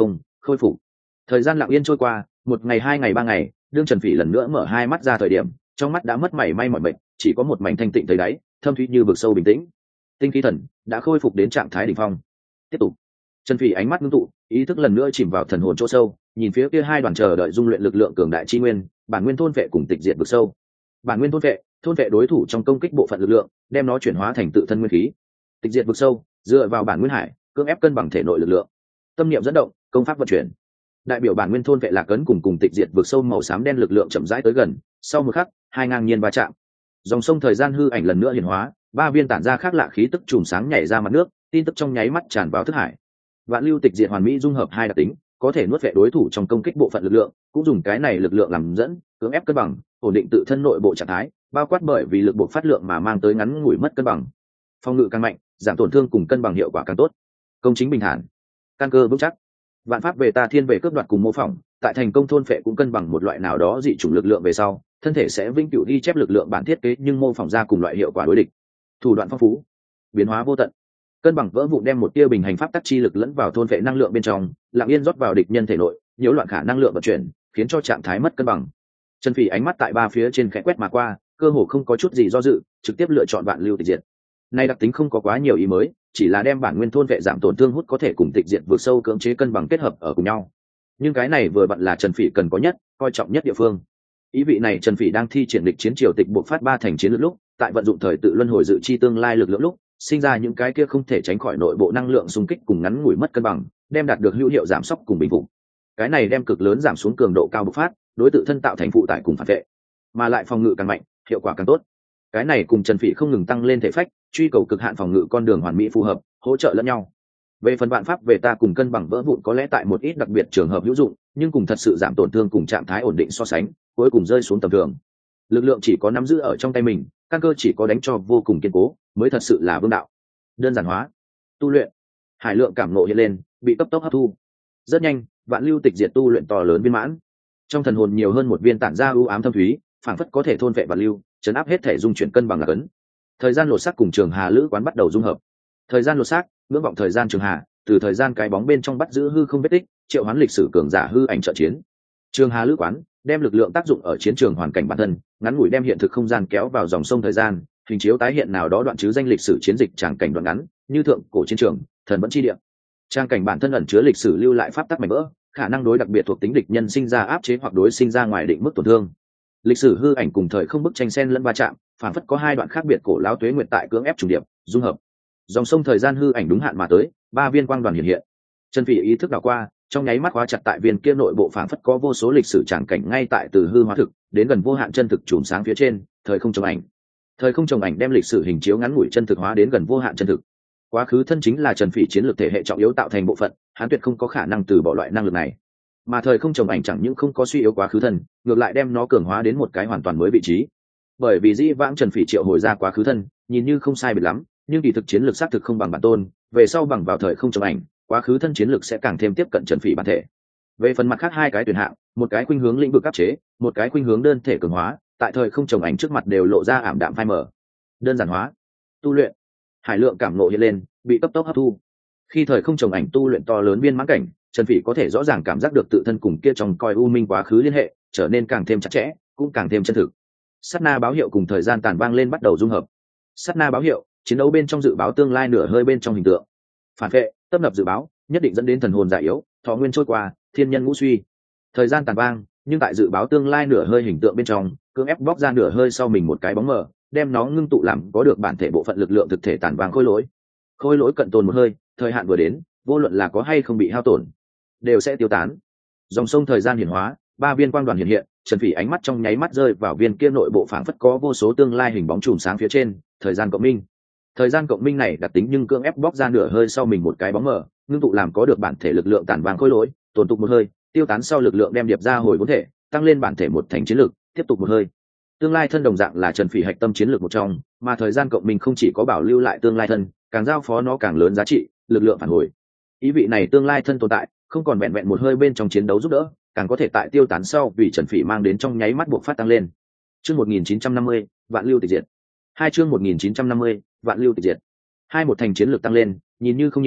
khôi phục. Thời gian lặng yên trôi qua, một ngày hai ngày ba ngày, đương Trần Phỉ lần nữa mở hai mắt ra thời điểm, trong mắt đã mất mảy may mỏi mệt, chỉ có một mảnh thanh tịnh thấy đáy, thâm thúy như vực sâu bình tĩnh. Tinh khí thần đã khôi phục đến trạng thái đỉnh phong. Tiếp tục. Trần Phỉ ánh mắt ngưng tụ, ý thức lần nữa chìm vào thần hồn chỗ sâu, nhìn phía kia hai đoàn chờ đợi dung luyện lực lượng cường đại chi nguyên, bản nguyên thôn vệ cùng tịch diệt vực sâu. Bản nguyên thôn vệ, thôn vệ đối thủ trong công kích bộ phận lực lượng, đem nó chuyển hóa thành tự thân nguyên khí. Tịch diệt vực sâu, dựa vào bản nguyên hải, cưỡng ép cân bằng thể nội lực lượng. Tâm niệm dẫn động, công pháp vận chuyển. Đại biểu bản nguyên thôn vệ lạc cấn cùng cùng tịch diệt vực sâu màu xám đen lực lượng chậm rãi tới gần, sau một khắc, hai ngang nhiên va chạm. Dòng sông thời gian hư ảnh lần nữa hiển hóa, ba viên tản ra khác lạ khí tức chùm sáng nhảy ra mặt nước, tin tức trong nháy mắt tràn vào thức hải. Vạn lưu tịch diệt hoàn mỹ dung hợp hai đặc tính, có thể nuốt vệ đối thủ trong công kích bộ phận lực lượng, cũng dùng cái này lực lượng làm dẫn, cưỡng ép cân bằng, ổn định tự thân nội bộ trạng thái, bao quát bởi vì lực buộc phát lượng mà mang tới ngắn ngủi mất cân bằng. Phòng ngự càng mạnh, giảm tổn thương cùng cân bằng hiệu quả càng tốt. Công chính bình thản, căn cơ vững chắc. Vạn pháp về ta thiên về cướp đoạt cùng mô phỏng, tại thành công thôn phệ cũng cân bằng một loại nào đó dị chủng lực lượng về sau, thân thể sẽ vĩnh cửu ghi chép lực lượng bản thiết kế nhưng mô phỏng ra cùng loại hiệu quả đối địch. Thủ đoạn phong phú, biến hóa vô tận. Cân bằng vỡ vụn đem một tia bình hành pháp tắc chi lực lẫn vào thôn phệ năng lượng bên trong, lặng yên rót vào địch nhân thể nội, nhiễu loạn khả năng lượng vận chuyển, khiến cho trạng thái mất cân bằng. Trần Phỉ ánh mắt tại ba phía trên khẽ quét mà qua, cơ hồ không có chút gì do dự, trực tiếp lựa chọn vạn lưu tịch diệt. Này đặc tính không có quá nhiều ý mới, chỉ là đem bản nguyên thôn vệ giảm tổn thương hút có thể cùng tịch diệt vượt sâu cưỡng chế cân bằng kết hợp ở cùng nhau. Nhưng cái này vừa vặn là Trần Phỉ cần có nhất, coi trọng nhất địa phương. Ý vị này Trần Phỉ đang thi triển địch chiến triều tịch buộc phát ba thành chiến lược lúc, tại vận dụng thời tự luân hồi dự chi tương lai lực lượng lúc, sinh ra những cái kia không thể tránh khỏi nội bộ năng lượng xung kích cùng ngắn ngủi mất cân bằng, đem đạt được hữu hiệu giảm sóc cùng bình phục. Cái này đem cực lớn giảm xuống cường độ cao bộc phát, đối tự thân tạo thành phụ tải cùng phản vệ, mà lại phòng ngự càng mạnh, hiệu quả càng tốt. Cái này cùng Trần Phỉ không ngừng tăng lên thể phách, truy cầu cực hạn phòng ngự con đường hoàn mỹ phù hợp, hỗ trợ lẫn nhau. Về phần vạn pháp về ta cùng cân bằng vỡ vụn có lẽ tại một ít đặc biệt trường hợp hữu dụng, nhưng cùng thật sự giảm tổn thương cùng trạng thái ổn định so sánh, cuối cùng rơi xuống tầm thường. Lực lượng chỉ có nắm giữ ở trong tay mình, căn cơ chỉ có đánh cho vô cùng kiên cố, mới thật sự là vương đạo. Đơn giản hóa, tu luyện, hải lượng cảm ngộ hiện lên, bị cấp tốc hấp thu. Rất nhanh, vạn lưu tịch diệt tu luyện to lớn viên mãn. Trong thần hồn nhiều hơn một viên tản ra ưu ám thâm thúy, phảng phất có thể thôn vệ vạn lưu, chấn áp hết thể dung chuyển cân bằng là cấn. Thời gian lột xác cùng trường hà lữ quán bắt đầu dung hợp. Thời gian lột xác, ngưỡng vọng thời gian trường hà, từ thời gian cái bóng bên trong bắt giữ hư không vết tích, triệu hoán lịch sử cường giả hư ảnh trợ chiến. Trường hà lữ quán đem lực lượng tác dụng ở chiến trường hoàn cảnh bản thân, ngắn ngủi đem hiện thực không gian kéo vào dòng sông thời gian, hình chiếu tái hiện nào đó đoạn chứ danh lịch sử chiến dịch tràng cảnh đoạn ngắn, như thượng cổ chiến trường, thần vẫn chi địa. Trang cảnh bản thân ẩn chứa lịch sử lưu lại pháp tắc mảnh vỡ, khả năng đối đặc biệt thuộc tính địch nhân sinh ra áp chế hoặc đối sinh ra ngoài định mức tổn thương. Lịch sử hư ảnh cùng thời không bức tranh xen lẫn va chạm, phản phất có hai đoạn khác biệt cổ lão tuế nguyệt tại cưỡng ép trùng điệp, dung hợp. Dòng sông thời gian hư ảnh đúng hạn mà tới, ba viên quang đoàn hiện hiện. Trần Phỉ ý thức đảo qua, trong nháy mắt khóa chặt tại viên kia nội bộ phản phất có vô số lịch sử tràng cảnh ngay tại từ hư hóa thực đến gần vô hạn chân thực chùm sáng phía trên, thời không trồng ảnh. Thời không trồng ảnh đem lịch sử hình chiếu ngắn ngủi chân thực hóa đến gần vô hạn chân thực. Quá khứ thân chính là Trần Phỉ chiến lược thể hệ trọng yếu tạo thành bộ phận, hắn tuyệt không có khả năng từ bỏ loại năng lực này. Mà thời không trồng ảnh chẳng những không có suy yếu quá khứ thân, ngược lại đem nó cường hóa đến một cái hoàn toàn mới vị trí. Bởi vì dĩ vãng Trần Phỉ triệu hồi ra quá khứ thân, nhìn như không sai biệt lắm, nhưng kỳ thực chiến lược xác thực không bằng bản tôn, về sau bằng vào thời không trồng ảnh, quá khứ thân chiến lược sẽ càng thêm tiếp cận Trần Phỉ bản thể. Về phần mặt khác hai cái tuyển hạng, một cái khuynh hướng lĩnh vực áp chế, một cái khuynh hướng đơn thể cường hóa, tại thời không trồng ảnh trước mặt đều lộ ra ảm đạm phai mờ. Đơn giản hóa, tu luyện, hải lượng cảm ngộ hiện lên, bị cấp tốc hấp thu. Khi thời không trồng ảnh tu luyện to lớn biên mãn cảnh, Trần Phỉ có thể rõ ràng cảm giác được tự thân cùng kia trong coi u minh quá khứ liên hệ trở nên càng thêm chặt chẽ, cũng càng thêm chân thực. Sát na báo hiệu cùng thời gian tàn vang lên bắt đầu dung hợp. Sát na báo hiệu, chiến đấu bên trong dự báo tương lai nửa hơi bên trong hình tượng. Phản vệ, tấp nập dự báo, nhất định dẫn đến thần hồn già yếu, thọ nguyên trôi qua, thiên nhân ngũ suy. Thời gian tàn vang, nhưng tại dự báo tương lai nửa hơi hình tượng bên trong, cưỡng ép bóc ra nửa hơi sau mình một cái bóng mờ, đem nó ngưng tụ làm có được bản thể bộ phận lực lượng thực thể tàn vang khôi lỗi. Khôi lỗi cận tồn một hơi, thời hạn vừa đến, vô luận là có hay không bị hao tổn, đều sẽ tiêu tán. Dòng sông thời gian hiển hóa, ba viên quang đoàn hiện hiện, Trần Phỉ ánh mắt trong nháy mắt rơi vào viên kia nội bộ phảng phất có vô số tương lai hình bóng chùm sáng phía trên, thời gian cộng minh. Thời gian cộng minh này đặc tính nhưng cưỡng ép bóc ra nửa hơi sau mình một cái bóng mờ, ngưng tụ làm có được bản thể lực lượng tản vàng khôi lỗi, tồn tụ một hơi, tiêu tán sau lực lượng đem điệp ra hồi vốn thể, tăng lên bản thể một thành chiến lực, tiếp tục một hơi. Tương lai thân đồng dạng là Trần Phỉ hạch tâm chiến lược một trong, mà thời gian cộng minh không chỉ có bảo lưu lại tương lai thân, càng giao phó nó càng lớn giá trị, lực lượng phản hồi. Ý vị này tương lai thân tồn tại, không còn vẹn vẹn một hơi bên trong chiến đấu giúp đỡ, càng có thể tại tiêu tán sau vì Trần Phỉ mang đến trong nháy mắt buộc phát tăng lên. Chương một nghìn chín trăm năm mươi, vạn lưu tịch diệt. Hai chương một nghìn chín trăm năm mươi, vạn lưu tịch diệt. Hai một thành chiến lược tăng lên, nhìn như không nhiều,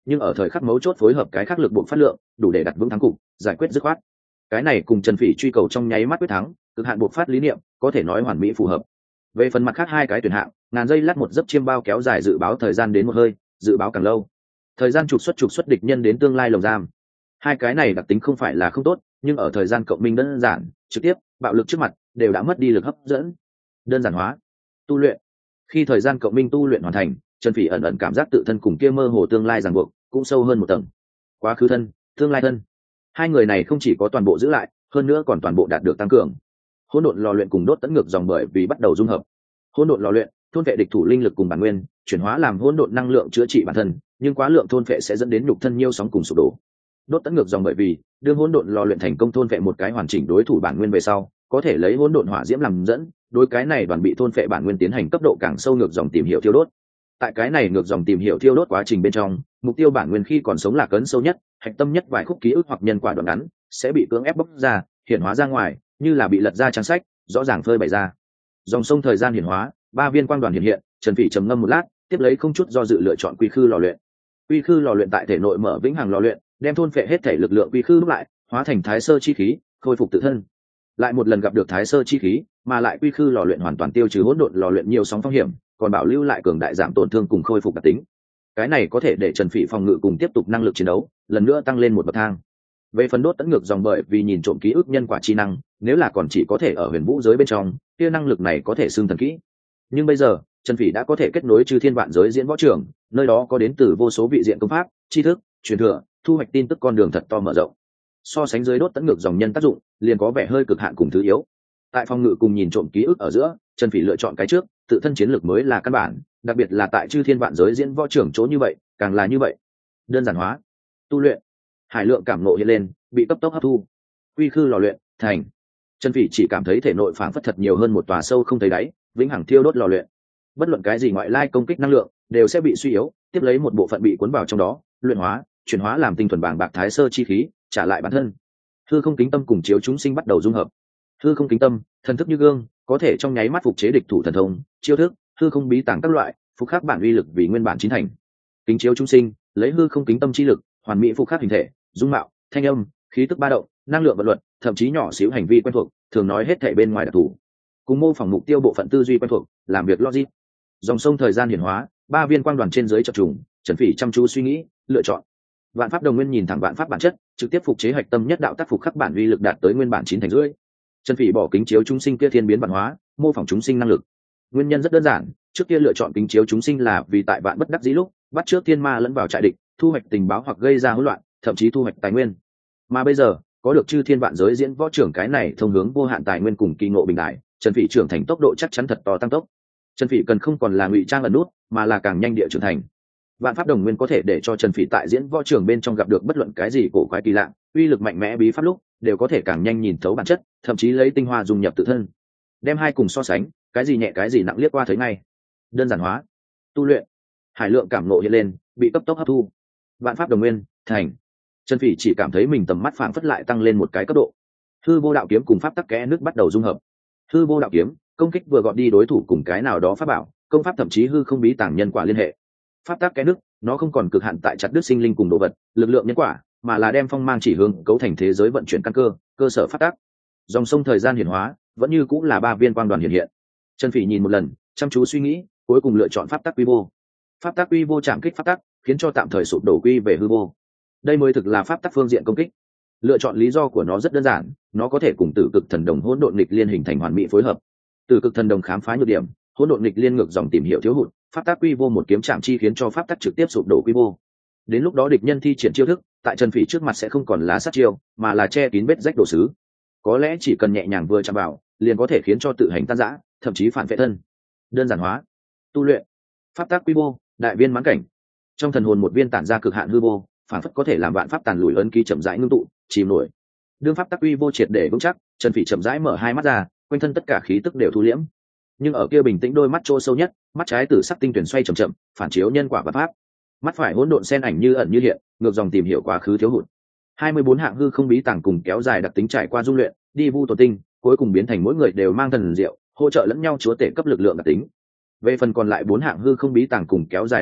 nhưng ở thời khắc mấu chốt phối hợp cái khắc lực buộc phát lượng đủ để đặt vững thắng cục, giải quyết dứt khoát. Cái này cùng Trần Phỉ truy cầu trong nháy mắt quyết thắng, cực hạn buộc phát lý niệm có thể nói hoàn mỹ phù hợp. Về phần mặt khác hai cái tuyển hạng, ngàn giây lát một giấc chiêm bao kéo dài dự báo thời gian đến một hơi, dự báo càng lâu thời gian trục xuất trục xuất địch nhân đến tương lai lồng giam. Hai cái này đặc tính không phải là không tốt, nhưng ở thời gian cộng minh đơn giản trực tiếp bạo lực trước mặt đều đã mất đi lực hấp dẫn. Đơn giản hóa tu luyện. Khi thời gian cộng minh tu luyện hoàn thành, Trần Phỉ ẩn ẩn cảm giác tự thân cùng kia mơ hồ tương lai ràng buộc cũng sâu hơn một tầng. Quá khứ thân, tương lai thân, hai người này không chỉ có toàn bộ giữ lại, hơn nữa còn toàn bộ đạt được tăng cường. Hỗn độn lò luyện cùng đốt tấn ngược dòng bởi vì bắt đầu dung hợp. Hỗn độn lò luyện thôn vệ địch thủ linh lực cùng bản nguyên, chuyển hóa làm hỗn độn năng lượng chữa trị bản thân, nhưng quá lượng thôn vệ sẽ dẫn đến nhục thân nhiêu sóng cùng sụp đổ. Đốt tấn ngược dòng bởi vì đương hỗn độn lò luyện thành công thôn vệ một cái hoàn chỉnh đối thủ bản nguyên về sau, có thể lấy hỗn độn hỏa diễm làm dẫn, đối cái này đoàn bị thôn vệ bản nguyên tiến hành cấp độ càng sâu ngược dòng tìm hiểu thiêu đốt. Tại cái này ngược dòng tìm hiểu thiêu đốt quá trình bên trong, mục tiêu bản nguyên khi còn sống là cấn sâu nhất, hạch tâm nhất vài khúc ký ức hoặc nhân quả đoạn ngắn sẽ bị cưỡng ép bóc ra, hiển hóa ra ngoài, như là bị lật ra trang sách, rõ ràng phơi bày ra. Dòng sông thời gian hiển hóa, ba viên quang đoàn hiện hiện, Trần Phỉ trầm ngâm một lát, tiếp lấy không chút do dự lựa chọn quy khư lò luyện. Quy khư lò luyện tại thể nội mở vĩnh hằng lò luyện, đem thôn phệ hết thể lực lượng quy khư lúc lại, hóa thành thái sơ chi khí, khôi phục tự thân. Lại một lần gặp được thái sơ chi khí, mà lại quy khư lò luyện hoàn toàn tiêu trừ hỗn độn lò luyện nhiều sóng phong hiểm, còn bảo lưu lại cường đại giảm tổn thương cùng khôi phục đặc tính. Cái này có thể để Trần Phỉ phòng ngự cùng tiếp tục năng lực chiến đấu lần nữa tăng lên một bậc thang. Về phần đốt tấn ngược dòng bởi vì nhìn trộm ký ức nhân quả chi năng, nếu là còn chỉ có thể ở huyền vũ giới bên trong, kia năng lực này có thể xưng thần kỹ. Nhưng bây giờ, Trần Phỉ đã có thể kết nối chư thiên vạn giới diễn võ trường, nơi đó có đến từ vô số vị diện công pháp, tri thức, truyền thừa, thu hoạch tin tức con đường thật to mở rộng. So sánh dưới đốt tấn ngược dòng nhân tác dụng, liền có vẻ hơi cực hạn cùng thứ yếu. Tại phòng ngự cùng nhìn trộm ký ức ở giữa, Trần Phỉ lựa chọn cái trước, tự thân chiến lược mới là căn bản, đặc biệt là tại chư thiên vạn giới diễn võ trưởng chỗ như vậy, càng là như vậy. Đơn giản hóa, tu luyện, hải lượng cảm ngộ hiện lên, bị cấp tốc hấp thu. Quy khư lò luyện thành. Trần Phỉ chỉ cảm thấy thể nội phảng phất thật nhiều hơn một tòa sâu không thấy đáy, vĩnh hằng thiêu đốt lò luyện. Bất luận cái gì ngoại lai công kích năng lượng đều sẽ bị suy yếu, tiếp lấy một bộ phận bị cuốn vào trong đó, luyện hóa, chuyển hóa làm tinh thuần bảng bạc thái sơ chi khí, trả lại bản thân. Hư không kính tâm cùng chiếu chúng sinh bắt đầu dung hợp. Hư không kính tâm, thần thức như gương, có thể trong nháy mắt phục chế địch thủ thần thông, chiêu thức, hư không bí tàng các loại, phục khắc bản uy lực vì nguyên bản chín thành. Kính chiếu chúng sinh, lấy hư không kính tâm chi lực, hoàn mỹ phục khắc hình thể, dung mạo, thanh âm, khí tức ba động, năng lượng vật luật, thậm chí nhỏ xíu hành vi quen thuộc, thường nói hết thảy bên ngoài đặc thủ. Cùng mô phỏng mục tiêu bộ phận tư duy quen thuộc, làm việc logic. Dòng sông thời gian hiển hóa, ba viên quang đoàn trên dưới chập trùng, Trần Phỉ chăm chú suy nghĩ, lựa chọn. Vạn pháp đồng nguyên nhìn thẳng vạn pháp bản chất, trực tiếp phục chế hạch tâm nhất đạo tác phục khắc bản uy lực đạt tới nguyên bản chín thành rưỡi. Trần Phỉ bỏ kính chiếu chúng sinh kia thiên biến bản hóa, mô phỏng chúng sinh năng lực. Nguyên nhân rất đơn giản, trước kia lựa chọn kính chiếu chúng sinh là vì tại vạn bất đắc dĩ lúc, bắt trước thiên ma lẫn vào trại địch, thu hoạch tình báo hoặc gây ra hỗn loạn, thậm chí thu hoạch tài nguyên. Mà bây giờ, có được chư thiên vạn giới diễn võ trưởng cái này thông hướng vô hạn tài nguyên cùng kỳ ngộ bình đại, Trần Phỉ trưởng thành tốc độ chắc chắn thật to tăng tốc. Trần Phỉ cần không còn là ngụy trang ẩn nút, mà là càng nhanh địa trưởng thành. Vạn pháp đồng nguyên có thể để cho Trần Phỉ tại diễn võ trường bên trong gặp được bất luận cái gì cổ quái kỳ lạ, uy lực mạnh mẽ bí pháp lúc, đều có thể càng nhanh nhìn thấu bản chất, thậm chí lấy tinh hoa dung nhập tự thân. Đem hai cùng so sánh, cái gì nhẹ cái gì nặng liếc qua thấy ngay. Đơn giản hóa, tu luyện, hải lượng cảm ngộ hiện lên, bị cấp tốc hấp thu. Vạn pháp đồng nguyên thành. Trần Phỉ chỉ cảm thấy mình tầm mắt phảng phất lại tăng lên một cái cấp độ. Hư vô đạo kiếm cùng pháp tắc kẽ nước bắt đầu dung hợp. Hư vô đạo kiếm, công kích vừa gọt đi đối thủ cùng cái nào đó pháp bảo, công pháp thậm chí hư không bí tàng nhân quả liên hệ. Pháp tắc kẽ nước, nó không còn cực hạn tại chặt đứt sinh linh cùng đồ vật, lực lượng nhân quả, mà là đem phong mang chỉ hướng cấu thành thế giới vận chuyển căn cơ, cơ sở pháp tắc. Dòng sông thời gian hiển hóa, vẫn như cũng là ba viên quang đoàn hiện hiện. Trần Phỉ nhìn một lần, chăm chú suy nghĩ, cuối cùng lựa chọn pháp tắc quy vô. Pháp tắc quy vô chạm kích pháp tắc, khiến cho tạm thời sụp đổ quy về hư vô. Đây mới thực là pháp tắc phương diện công kích. Lựa chọn lý do của nó rất đơn giản, nó có thể cùng tử cực thần đồng hỗn độn nghịch liên hình thành hoàn mỹ phối hợp. Tử cực thần đồng khám phá nhược điểm, hỗn độn nghịch liên ngược dòng tìm hiểu thiếu hụt, pháp tắc quy vô một kiếm chạm chi khiến cho pháp tắc trực tiếp sụp đổ quy vô. Đến lúc đó địch nhân thi triển chiêu thức, tại Trần Phỉ trước mặt sẽ không còn lá sát chiêu, mà là che kín vết rách đồ sứ. Có lẽ chỉ cần nhẹ nhàng vừa chạm vào, liền có thể khiến cho tự hành tan rã, thậm chí phản vệ thân. Đơn giản hóa, tu luyện, pháp tắc quy vô, đại viên mãn cảnh. Trong thần hồn một viên tản ra cực hạn hư vô, phản phất có thể làm vạn pháp tàn lùi ấn ký chậm rãi ngưng tụ, chìm nổi. Đương pháp tắc quy vô triệt để vững chắc, Trần Phỉ chậm rãi mở hai mắt ra, quanh thân tất cả khí tức đều thu liễm. Nhưng ở kia bình tĩnh đôi mắt chỗ sâu nhất, mắt trái tử sắc tinh tuyển xoay chậm chậm, phản chiếu nhân quả và pháp. Mắt phải hỗn độn xen ảnh như ẩn như hiện, ngược dòng tìm hiểu quá khứ thiếu hụt. hai mươi bốn hạng hư không bí tàng cùng kéo dài đặc tính trải qua dung luyện, đi vu tổ tinh, cuối cùng biến thành mỗi người đều mang thần diệu, hỗ trợ lẫn nhau chúa tể cấp lực lượng đặc tính. Về phần còn lại bốn hạng hư không bí tàng cùng kéo dài đặc tính,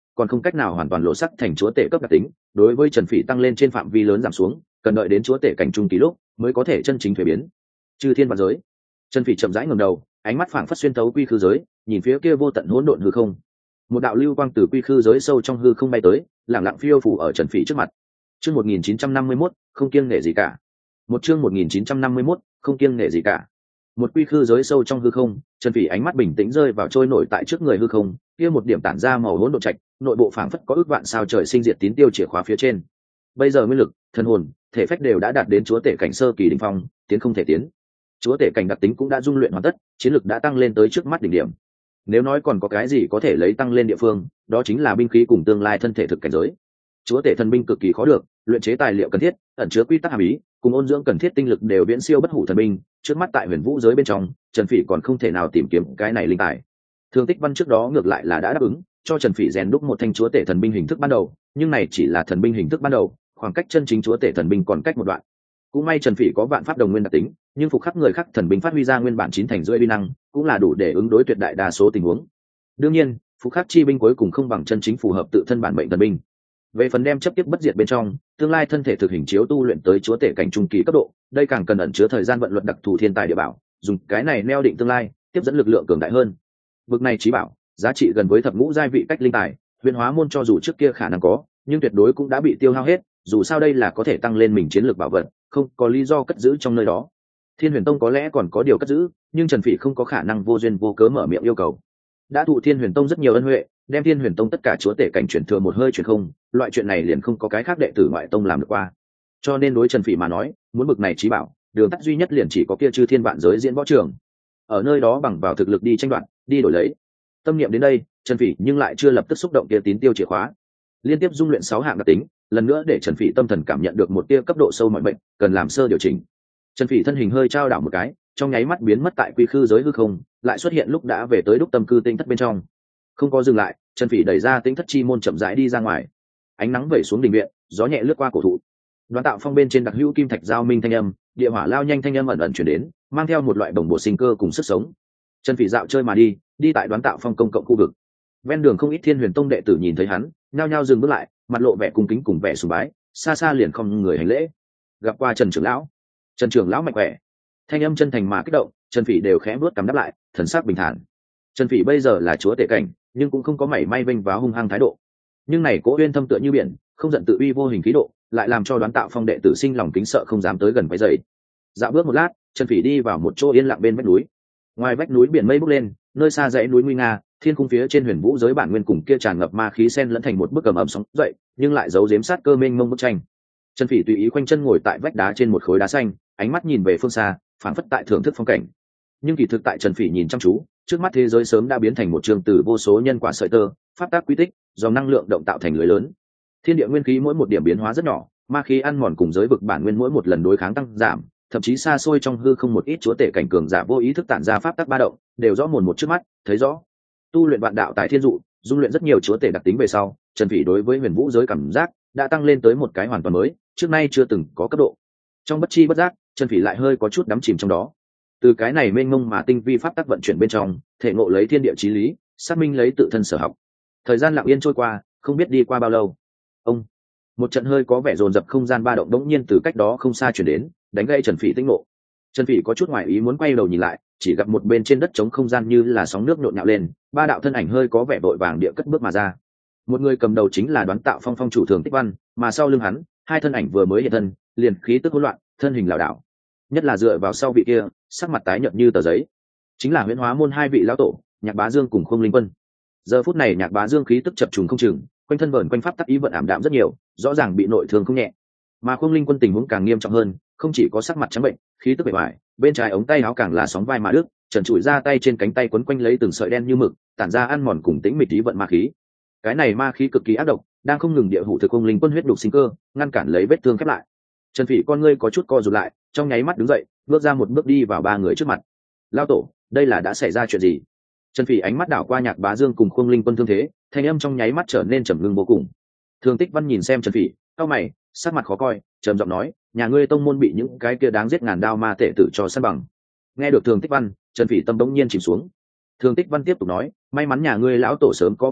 còn không cách nào hoàn toàn lộ sắc thành chúa tể cấp đặc tính, đối với Trần Phỉ tăng lên trên phạm vi lớn giảm xuống, cần đợi đến chúa tể cảnh trung kỳ lúc mới có thể chân chính thuế biến. Chư thiên và giới. Trần Phỉ chậm rãi ngẩng đầu, ánh mắt phảng phất xuyên tấu quy khư giới, nhìn phía kia vô tận hỗn độn hư không. Một đạo lưu quang từ quy khư giới sâu trong hư không bay tới, lặng lặng phiêu phù ở Trần Phỉ trước mặt. Chương một nghìn chín trăm năm mươi mốt, không kiêng nể gì cả. Một chương một nghìn chín trăm năm mươi mốt, không kiêng nể gì cả. Một quy khư giới sâu trong hư không, Trần Phỉ ánh mắt bình tĩnh rơi vào trôi nổi tại trước người hư không, kia một điểm tản ra màu hỗn độn trạch, nội bộ phảng phất có ước vạn sao trời sinh diệt tín tiêu chìa khóa phía trên. Bây giờ nguyên lực, thần hồn, thể phách đều đã đạt đến chúa tể cảnh sơ kỳ đỉnh phong, tiến không thể tiến. Chúa tể cảnh đặc tính cũng đã dung luyện hoàn tất, chiến lực đã tăng lên tới trước mắt đỉnh điểm. Nếu nói còn có cái gì có thể lấy tăng lên địa phương, đó chính là binh khí cùng tương lai thân thể thực cảnh giới. Chúa tể thần binh cực kỳ khó được, luyện chế tài liệu cần thiết, ẩn chứa quy tắc hàm ý, cùng ôn dưỡng cần thiết tinh lực đều viễn siêu bất hủ thần binh. Trước mắt tại huyền vũ giới bên trong, Trần Phỉ còn không thể nào tìm kiếm cái này linh tài. Thương Tích Văn trước đó ngược lại là đã đáp ứng cho Trần Phỉ rèn đúc một thanh chúa tể thần binh hình thức ban đầu, nhưng này chỉ là thần binh hình thức ban đầu, khoảng cách chân chính chúa tể thần binh còn cách một đoạn. Cũng may Trần Phỉ có vạn pháp đồng nguyên đặc tính, nhưng phục khắc người khác thần binh phát huy ra nguyên bản chín thành rưỡi uy năng, cũng là đủ để ứng đối tuyệt đại đa số tình huống. Đương nhiên, phục khắc chi binh cuối cùng không bằng chân chính phù hợp tự thân bản mệnh thần binh. Về phần đem chấp tiếp bất diệt bên trong, tương lai thân thể thực hình chiếu tu luyện tới chúa tể cảnh trung kỳ cấp độ, đây càng cần ẩn chứa thời gian vận luật đặc thù thiên tài địa bảo, dùng cái này neo định tương lai, tiếp dẫn lực lượng cường đại hơn. Vực này chí bảo, giá trị gần với thập ngũ giai vị cách linh tài, huyền hóa môn cho dù trước kia khả năng có, nhưng tuyệt đối cũng đã bị tiêu hao hết, dù sao đây là có thể tăng lên mình chiến lược bảo vật, không có lý do cất giữ trong nơi đó. Thiên Huyền Tông có lẽ còn có điều cất giữ, nhưng Trần Phỉ không có khả năng vô duyên vô cớ mở miệng yêu cầu. Đã thụ Thiên Huyền Tông rất nhiều ân huệ, đem Thiên Huyền Tông tất cả chúa tể cảnh chuyển thừa một hơi chuyển không, loại chuyện này liền không có cái khác đệ tử ngoại tông làm được qua. Cho nên đối Trần Phỉ mà nói, muốn bực này chí bảo, đường tắt duy nhất liền chỉ có kia Chư Thiên Vạn Giới diễn võ trường. Ở nơi đó bằng vào thực lực đi tranh đoạt, đi đổi lấy. Tâm niệm đến đây, Trần Phỉ nhưng lại chưa lập tức xúc động kia tín tiêu chìa khóa. Liên tiếp dung luyện sáu hạng đặc tính, lần nữa để Trần Phỉ tâm thần cảm nhận được một tia cấp độ sâu mọi bệnh, cần làm sơ điều chỉnh. Trần Phỉ thân hình hơi trao đảo một cái, trong nháy mắt biến mất tại quy khư giới hư không, lại xuất hiện lúc đã về tới đúc tâm cư tinh thất bên trong. Không có dừng lại, Trần Phỉ đẩy ra tinh thất chi môn chậm rãi đi ra ngoài. Ánh nắng vẩy xuống đình viện, gió nhẹ lướt qua cổ thụ. Đoán tạo phong bên trên đặc hữu kim thạch giao minh thanh âm, địa hỏa lao nhanh thanh âm ẩn ẩn chuyển đến, mang theo một loại bồng bột sinh cơ cùng sức sống. Trần Phỉ dạo chơi mà đi, đi tại đoán tạo phong công cộng khu vực. Ven đường không ít Thiên Huyền Tông đệ tử nhìn thấy hắn, nhao nhao dừng bước lại, mặt lộ vẻ cung kính cùng vẻ sùng bái, xa xa liền không người hành lễ. Gặp qua Trần trưởng lão. Trần trưởng lão mạnh khỏe. Thanh âm chân thành mà kích động, Trần Phỉ đều khẽ bước cằm đáp lại, thần sắc bình thản. Trần Phỉ bây giờ là chúa tể cảnh, nhưng cũng không có mảy may vênh váo hung hăng thái độ. Nhưng này Cố Uyên thâm tựa như biển, không giận tự uy vô hình khí độ, lại làm cho đoán tạo phong đệ tử sinh lòng kính sợ không dám tới gần váy dày. Dạo bước một lát, Trần Phỉ đi vào một chỗ yên lặng bên vách núi. Ngoài vách núi biển mây bốc lên, nơi xa dãy núi nguy nga, thiên khung phía trên huyền vũ giới bản nguyên cùng kia tràn ngập ma khí xen lẫn thành một bức cầm ẩm sóng dậy, nhưng lại giấu giếm sát cơ mênh mông bức tranh. Trần Phỉ tùy ý khoanh chân ngồi tại vách đá trên một khối đá xanh, ánh mắt nhìn về phương xa, phảng phất tại thưởng thức phong cảnh. Nhưng kỳ thực tại Trần Phỉ nhìn chăm chú, trước mắt thế giới sớm đã biến thành một trường từ vô số nhân quả sợi tơ, pháp tác quy tích, dòng năng lượng động tạo thành lưới lớn. Thiên địa nguyên khí mỗi một điểm biến hóa rất nhỏ, ma khí ăn mòn cùng giới vực bản nguyên mỗi một lần đối kháng tăng giảm, thậm chí xa xôi trong hư không một ít chúa tể cảnh cường giả vô ý thức tản ra pháp tắc ba động, đều rõ mồn một trước mắt, thấy rõ. Tu luyện vạn đạo tại thiên dụ, dung luyện rất nhiều chúa tể đặc tính về sau, Trần Phỉ đối với huyền vũ giới cảm giác đã tăng lên tới một cái hoàn toàn mới, trước nay chưa từng có cấp độ. Trong bất chi bất giác, Trần Phỉ lại hơi có chút đắm chìm trong đó. Từ cái này mênh mông mà tinh vi pháp tắc vận chuyển bên trong, thể ngộ lấy thiên địa chí lý, xác minh lấy tự thân sở học. Thời gian lặng yên trôi qua, không biết đi qua bao lâu. Ông, một trận hơi có vẻ dồn dập không gian ba động đống nhiên từ cách đó không xa chuyển đến, đánh gây Trần Phỉ tinh ngộ. Trần Phỉ có chút ngoài ý muốn quay đầu nhìn lại, chỉ gặp một bên trên đất trống không gian như là sóng nước nhộn nhạo lên, ba đạo thân ảnh hơi có vẻ vội vàng địa cất bước mà ra. Một người cầm đầu chính là Đoán Tạo Phong phong chủ Thường Tích Văn, mà sau lưng hắn, hai thân ảnh vừa mới hiện thân, liền khí tức hỗn loạn, thân hình lảo đảo. Nhất là dựa vào sau vị kia, sắc mặt tái nhợt như tờ giấy, chính là Huyễn Hóa môn hai vị lão tổ, Nhạc Bá Dương cùng Khương Linh Quân. Giờ phút này Nhạc Bá Dương khí tức chập trùng không chừng, quanh thân vờn quanh pháp tắc ý vận ảm đạm rất nhiều, rõ ràng bị nội thương không nhẹ. Mà Khương Linh Quân tình huống càng nghiêm trọng hơn, không chỉ có sắc mặt trắng bệnh, khí tức bề ngoài, bên trái ống tay áo càng là sóng vai mà đứt, trần trụi ra tay trên cánh tay quấn quanh lấy từng sợi đen như mực, tản ra ăn mòn cùng tĩnh mịch ý vận ma khí. Cái này ma khí cực kỳ ác độc, đang không ngừng địa hủ thực Khương Linh Quân huyết đục sinh cơ, ngăn cản lấy vết thương khép lại. Trần Phỉ con ngươi có chút co rụt lại, trong nháy mắt đứng dậy, bước ra một bước đi vào ba người trước mặt. Lão tổ, đây là đã xảy ra chuyện gì? Trần Phỉ ánh mắt đảo qua Nhạc Bá Dương cùng Khương Linh Quân thương thế, thanh âm trong nháy mắt trở nên trầm ngưng vô cùng. Thường Tích Văn nhìn xem Trần Phỉ, cau mày, sắc mặt khó coi, trầm giọng nói, nhà ngươi tông môn bị những cái kia đáng giết ngàn đao ma tể tử cho săn bằng. Nghe được Thường Tích Văn, Trần Phỉ tâm bỗng nhiên chìm xuống. Thường Tích Văn tiếp tục nói, may mắn nhà ngươi lão tổ sớm có phòng bị,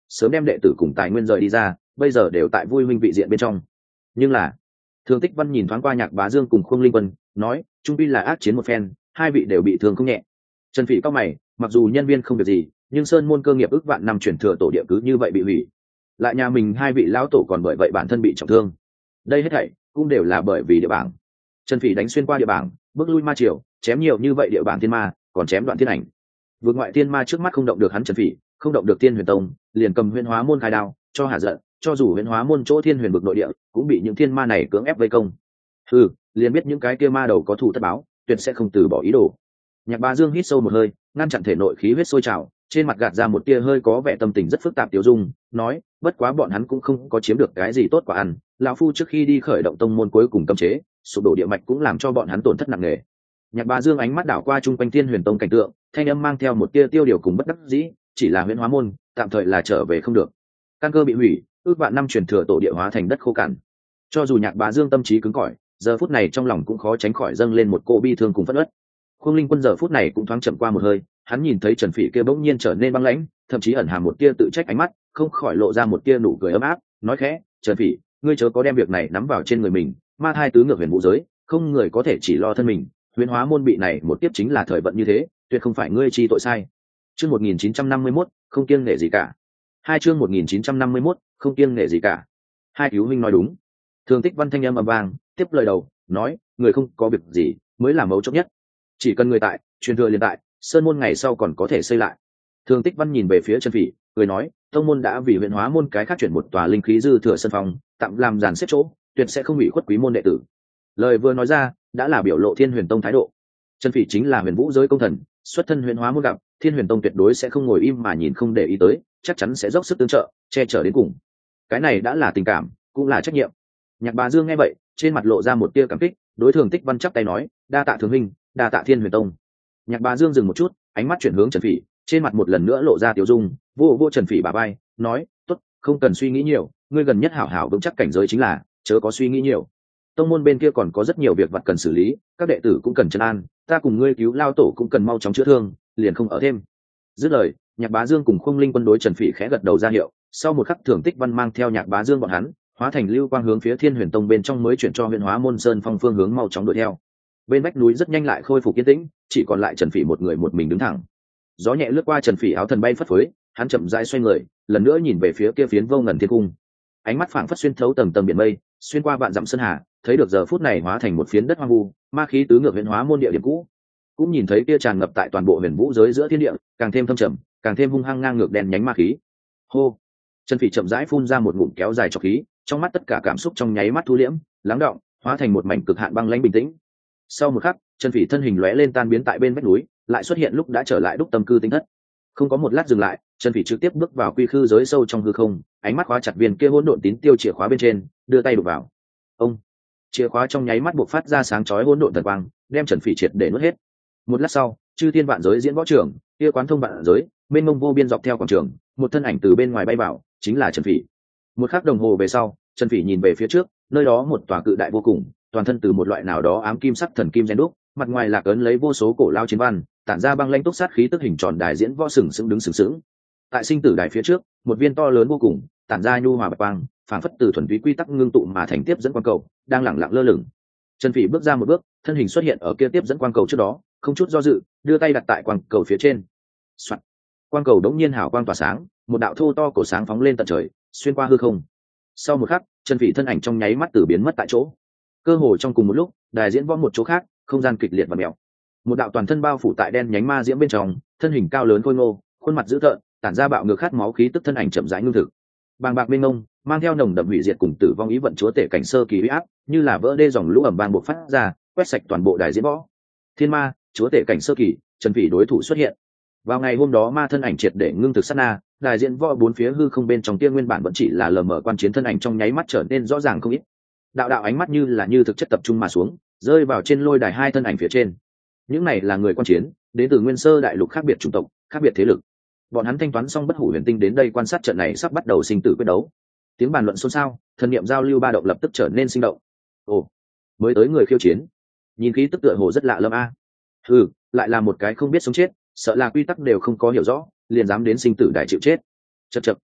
sớm đem đệ tử cùng tài nguyên rời đi ra, bây giờ đều tại vui huynh vị diện bên trong. Nhưng là Thương Tích Văn nhìn thoáng qua Nhạc Bá Dương cùng Khương Linh Quân, nói trung pi là ác chiến một phen, hai vị đều bị thương không nhẹ. Trần Phỉ cao mày, mặc dù nhân viên không việc gì, nhưng sơn môn cơ nghiệp ước vạn năm chuyển thừa tổ địa cứ như vậy bị hủy, lại nhà mình hai vị lão tổ còn bởi vậy bản thân bị trọng thương, đây hết thảy cũng đều là bởi vì địa bảng. Trần Phỉ đánh xuyên qua địa bảng, bước lui ma triều, chém nhiều như vậy địa bảng thiên ma, còn chém đoạn thiên ảnh. Vượt ngoại thiên ma trước mắt không động được hắn Trần Phỉ, không động được Tiên Huyền Tông, liền cầm Huyền Hóa môn khai đao, cho hạ giận, cho dù Huyền Hóa môn chỗ Thiên Huyền vực nội địa, cũng bị những thiên ma này cưỡng ép vây công. Hừ, liền biết những cái kia ma đầu có thù tất báo, tuyệt sẽ không từ bỏ ý đồ. Nhạc Bá Dương hít sâu một hơi, ngăn chặn thể nội khí huyết sôi trào, trên mặt gạt ra một tia hơi có vẻ tâm tình rất phức tạp tiêu dung, nói, bất quá bọn hắn cũng không có chiếm được cái gì tốt quả ăn, lão phu trước khi đi khởi động tông môn cuối cùng cấm chế, sụp đổ địa mạch cũng làm cho bọn hắn tổn thất nặng nề. Nhạc Bá Dương ánh mắt đảo qua trung quanh Thiên Huyền Tông cảnh tượng, thanh âm mang theo một tia tiêu điều cùng bất đắc dĩ, chỉ là Huyền Hóa môn, tạm thời là trở về không được. Căn cơ bị hủy, ước vạn năm truyền thừa tổ địa hóa thành đất khô cằn. Cho dù Nhạc Bá Dương tâm trí cứng cỏi, giờ phút này trong lòng cũng khó tránh khỏi dâng lên một cỗ bi thương cùng phẫn uất. Khương Linh Quân giờ phút này cũng thoáng chậm qua một hơi, hắn nhìn thấy Trần Phỉ kia bỗng nhiên trở nên băng lãnh, thậm chí ẩn hàm một tia tự trách ánh mắt, không khỏi lộ ra một tia nụ cười ấm áp, nói khẽ, "Trần Phỉ, ngươi chớ có đem việc này nắm vào trên người mình, ma thai tứ ngược huyền vũ giới, không người có thể chỉ lo thân mình, Huyền Hóa môn bị này một tiếp chính là thời vận như thế, tuyệt không phải ngươi chi tội sai." Chương một nghìn chín trăm năm mươi mốt, không kiêng nể gì cả. Hai chương một nghìn chín trăm năm mươi mốt, không kiêng nể gì cả. Hai cứu huynh nói đúng. Thường Tích Văn thanh âm ầm vang, tiếp lời đầu, nói, người không có việc gì, mới là mấu chốt nhất. Chỉ cần người tại, truyền thừa liền tại, sơn môn ngày sau còn có thể xây lại. Thường Tích Văn nhìn về phía Trần Phỉ, cười nói, tông môn đã vì Huyền Hóa môn cái khác chuyển một tòa linh khí dư thừa sân phòng, tạm làm dàn xếp chỗ, tuyệt sẽ không bị khuất quý môn đệ tử. Lời vừa nói ra, đã là biểu lộ Thiên Huyền Tông thái độ. Trần Phỉ chính là Huyền Vũ giới công thần, xuất thân Huyền Hóa môn gặp, Thiên Huyền Tông tuyệt đối sẽ không ngồi im mà nhìn không để ý tới, chắc chắn sẽ dốc sức tương trợ, che chở đến cùng. Cái này đã là tình cảm, cũng là trách nhiệm. Nhạc Bá Dương nghe vậy, trên mặt lộ ra một tia cảm kích, đối Thường Tích Văn chắp tay nói, đa tạ thường huynh, đa tạ Thiên Huyền Tông. Nhạc Bá Dương dừng một chút, ánh mắt chuyển hướng Trần Phỉ, trên mặt một lần nữa lộ ra tiểu dung, vô vô Trần Phỉ bả vai, nói, tốt, không cần suy nghĩ nhiều, ngươi gần nhất hảo hảo vững chắc cảnh giới chính là, chớ có suy nghĩ nhiều. Tông môn bên kia còn có rất nhiều việc vặt cần xử lý, các đệ tử cũng cần trấn an, ta cùng ngươi cứu lao tổ cũng cần mau chóng chữa thương, liền không ở thêm. Dứt lời, Nhạc Bá Dương cùng Khương Linh Quân đối Trần Phỉ khẽ gật đầu ra hiệu, sau một khắc Thường Tích Văn mang theo Nhạc Bá Dương bọn hắn, hóa thành lưu quang hướng phía Thiên Huyền Tông bên trong mới chuyển cho Huyền Hóa môn sơn phong phương hướng mau chóng đuổi theo. Bên vách núi rất nhanh lại khôi phục yên tĩnh, chỉ còn lại Trần Phỉ một người một mình đứng thẳng. Gió nhẹ lướt qua Trần Phỉ áo thần bay phất phới, hắn chậm rãi xoay người, lần nữa nhìn về phía kia phiến vô ngần thiên cung. Ánh mắt phảng phất xuyên thấu tầng tầng biển mây, xuyên qua vạn dặm sơn hà, thấy được giờ phút này hóa thành một phiến đất hoang vu, ma khí tứ ngược Huyền Hóa môn địa điểm cũ. Cũng nhìn thấy kia tràn ngập tại toàn bộ Huyền Vũ giới giữa thiên địa, càng thêm thâm trầm, càng thêm hung hăng ngang ngược đen nhánh ma khí. Hô. Trần Phỉ chậm rãi phun ra một ngụm kéo dài trọc khí, trong mắt tất cả cảm xúc trong nháy mắt thu liễm, lắng đọng, hóa thành một mảnh cực hạn băng lãnh bình tĩnh. Sau một khắc, Trần Phỉ thân hình lóe lên tan biến tại bên vách núi, lại xuất hiện lúc đã trở lại đúc tâm cư tinh thất. Không có một lát dừng lại, Trần Phỉ trực tiếp bước vào quy khư giới sâu trong hư không, ánh mắt khóa chặt viên kia hỗn độn tín tiêu chìa khóa bên trên, đưa tay đụng vào. Ông, chìa khóa trong nháy mắt bộc phát ra sáng chói hỗn độn thần quang, đem Trần Phỉ triệt để nuốt hết. Một lát sau, chư thiên vạn giới diễn võ trường, kia quán thông vạn giới, mênh mông vô biên dọc theo quảng trường, một thân ảnh từ bên ngoài bay vào, chính là Trần Phỉ. Một khắc đồng hồ về sau, Trần Phỉ nhìn về phía trước, nơi đó một tòa cự đại vô cùng, toàn thân từ một loại nào đó ám kim sắc thần kim rèn đúc, mặt ngoài lạc ấn lấy vô số cổ lao chiến văn, tản ra băng lãnh túc sát khí tức hình tròn đài diễn võ sừng sững đứng sừng sững. Tại sinh tử đài phía trước, một viên to lớn vô cùng, tản ra nhu hòa bạch quang, phảng phất từ thuần túy quy tắc ngưng tụ mà thành tiếp dẫn quang cầu, đang lẳng lặng lơ lửng. Trần Phỉ bước ra một bước, thân hình xuất hiện ở kia tiếp dẫn quang cầu trước đó, không chút do dự, đưa tay đặt tại quang cầu phía trên. Soạt. Quang cầu đống nhiên hào quang tỏa sáng, một đạo thô to cổ sáng phóng lên tận trời, xuyên qua hư không. Sau một khắc, Trần Phỉ thân ảnh trong nháy mắt từ biến mất tại chỗ. Cơ hồ trong cùng một lúc, đài diễn võ một chỗ khác, không gian kịch liệt và mèo. Một đạo toàn thân bao phủ tại đen nhánh ma diễm bên trong, thân hình cao lớn khôi ngô, khuôn mặt dữ tợn, tản ra bạo ngược khát máu khí tức thân ảnh chậm rãi ngưng thực. Bàng bạc mênh mông, mang theo nồng đậm hủy diệt cùng tử vong ý vận chúa tể cảnh sơ kỳ uy áp, như là vỡ đê dòng lũ ẩm bang bộc phát ra, quét sạch toàn bộ đài diễn võ. Thiên ma, chúa tể cảnh sơ kỳ, Trần Phỉ đối thủ xuất hiện. Vào ngày hôm đó ma thân ảnh triệt để ngưng thực sát na, đài diễn võ bốn phía hư không bên trong kia nguyên bản vẫn chỉ là lờ mờ quan chiến thân ảnh trong nháy mắt trở nên rõ ràng không ít. Đạo đạo ánh mắt như là như thực chất tập trung mà xuống, rơi vào trên lôi đài hai thân ảnh phía trên. Những này là người quan chiến, đến từ nguyên sơ đại lục khác biệt chủng tộc, khác biệt thế lực. Bọn hắn thanh toán xong bất hủ huyền tinh đến đây quan sát trận này sắp bắt đầu sinh tử quyết đấu. Tiếng bàn luận xôn xao, thần niệm giao lưu ba động lập tức trở nên sinh động. Ồ, mới tới người khiêu chiến, nhìn khí tức tựa hồ rất lạ lâm a. Ừ, lại là một cái không biết sống chết, sợ là quy tắc đều không có hiểu rõ, liền dám đến sinh tử đại chịu chết. Chậc chậc,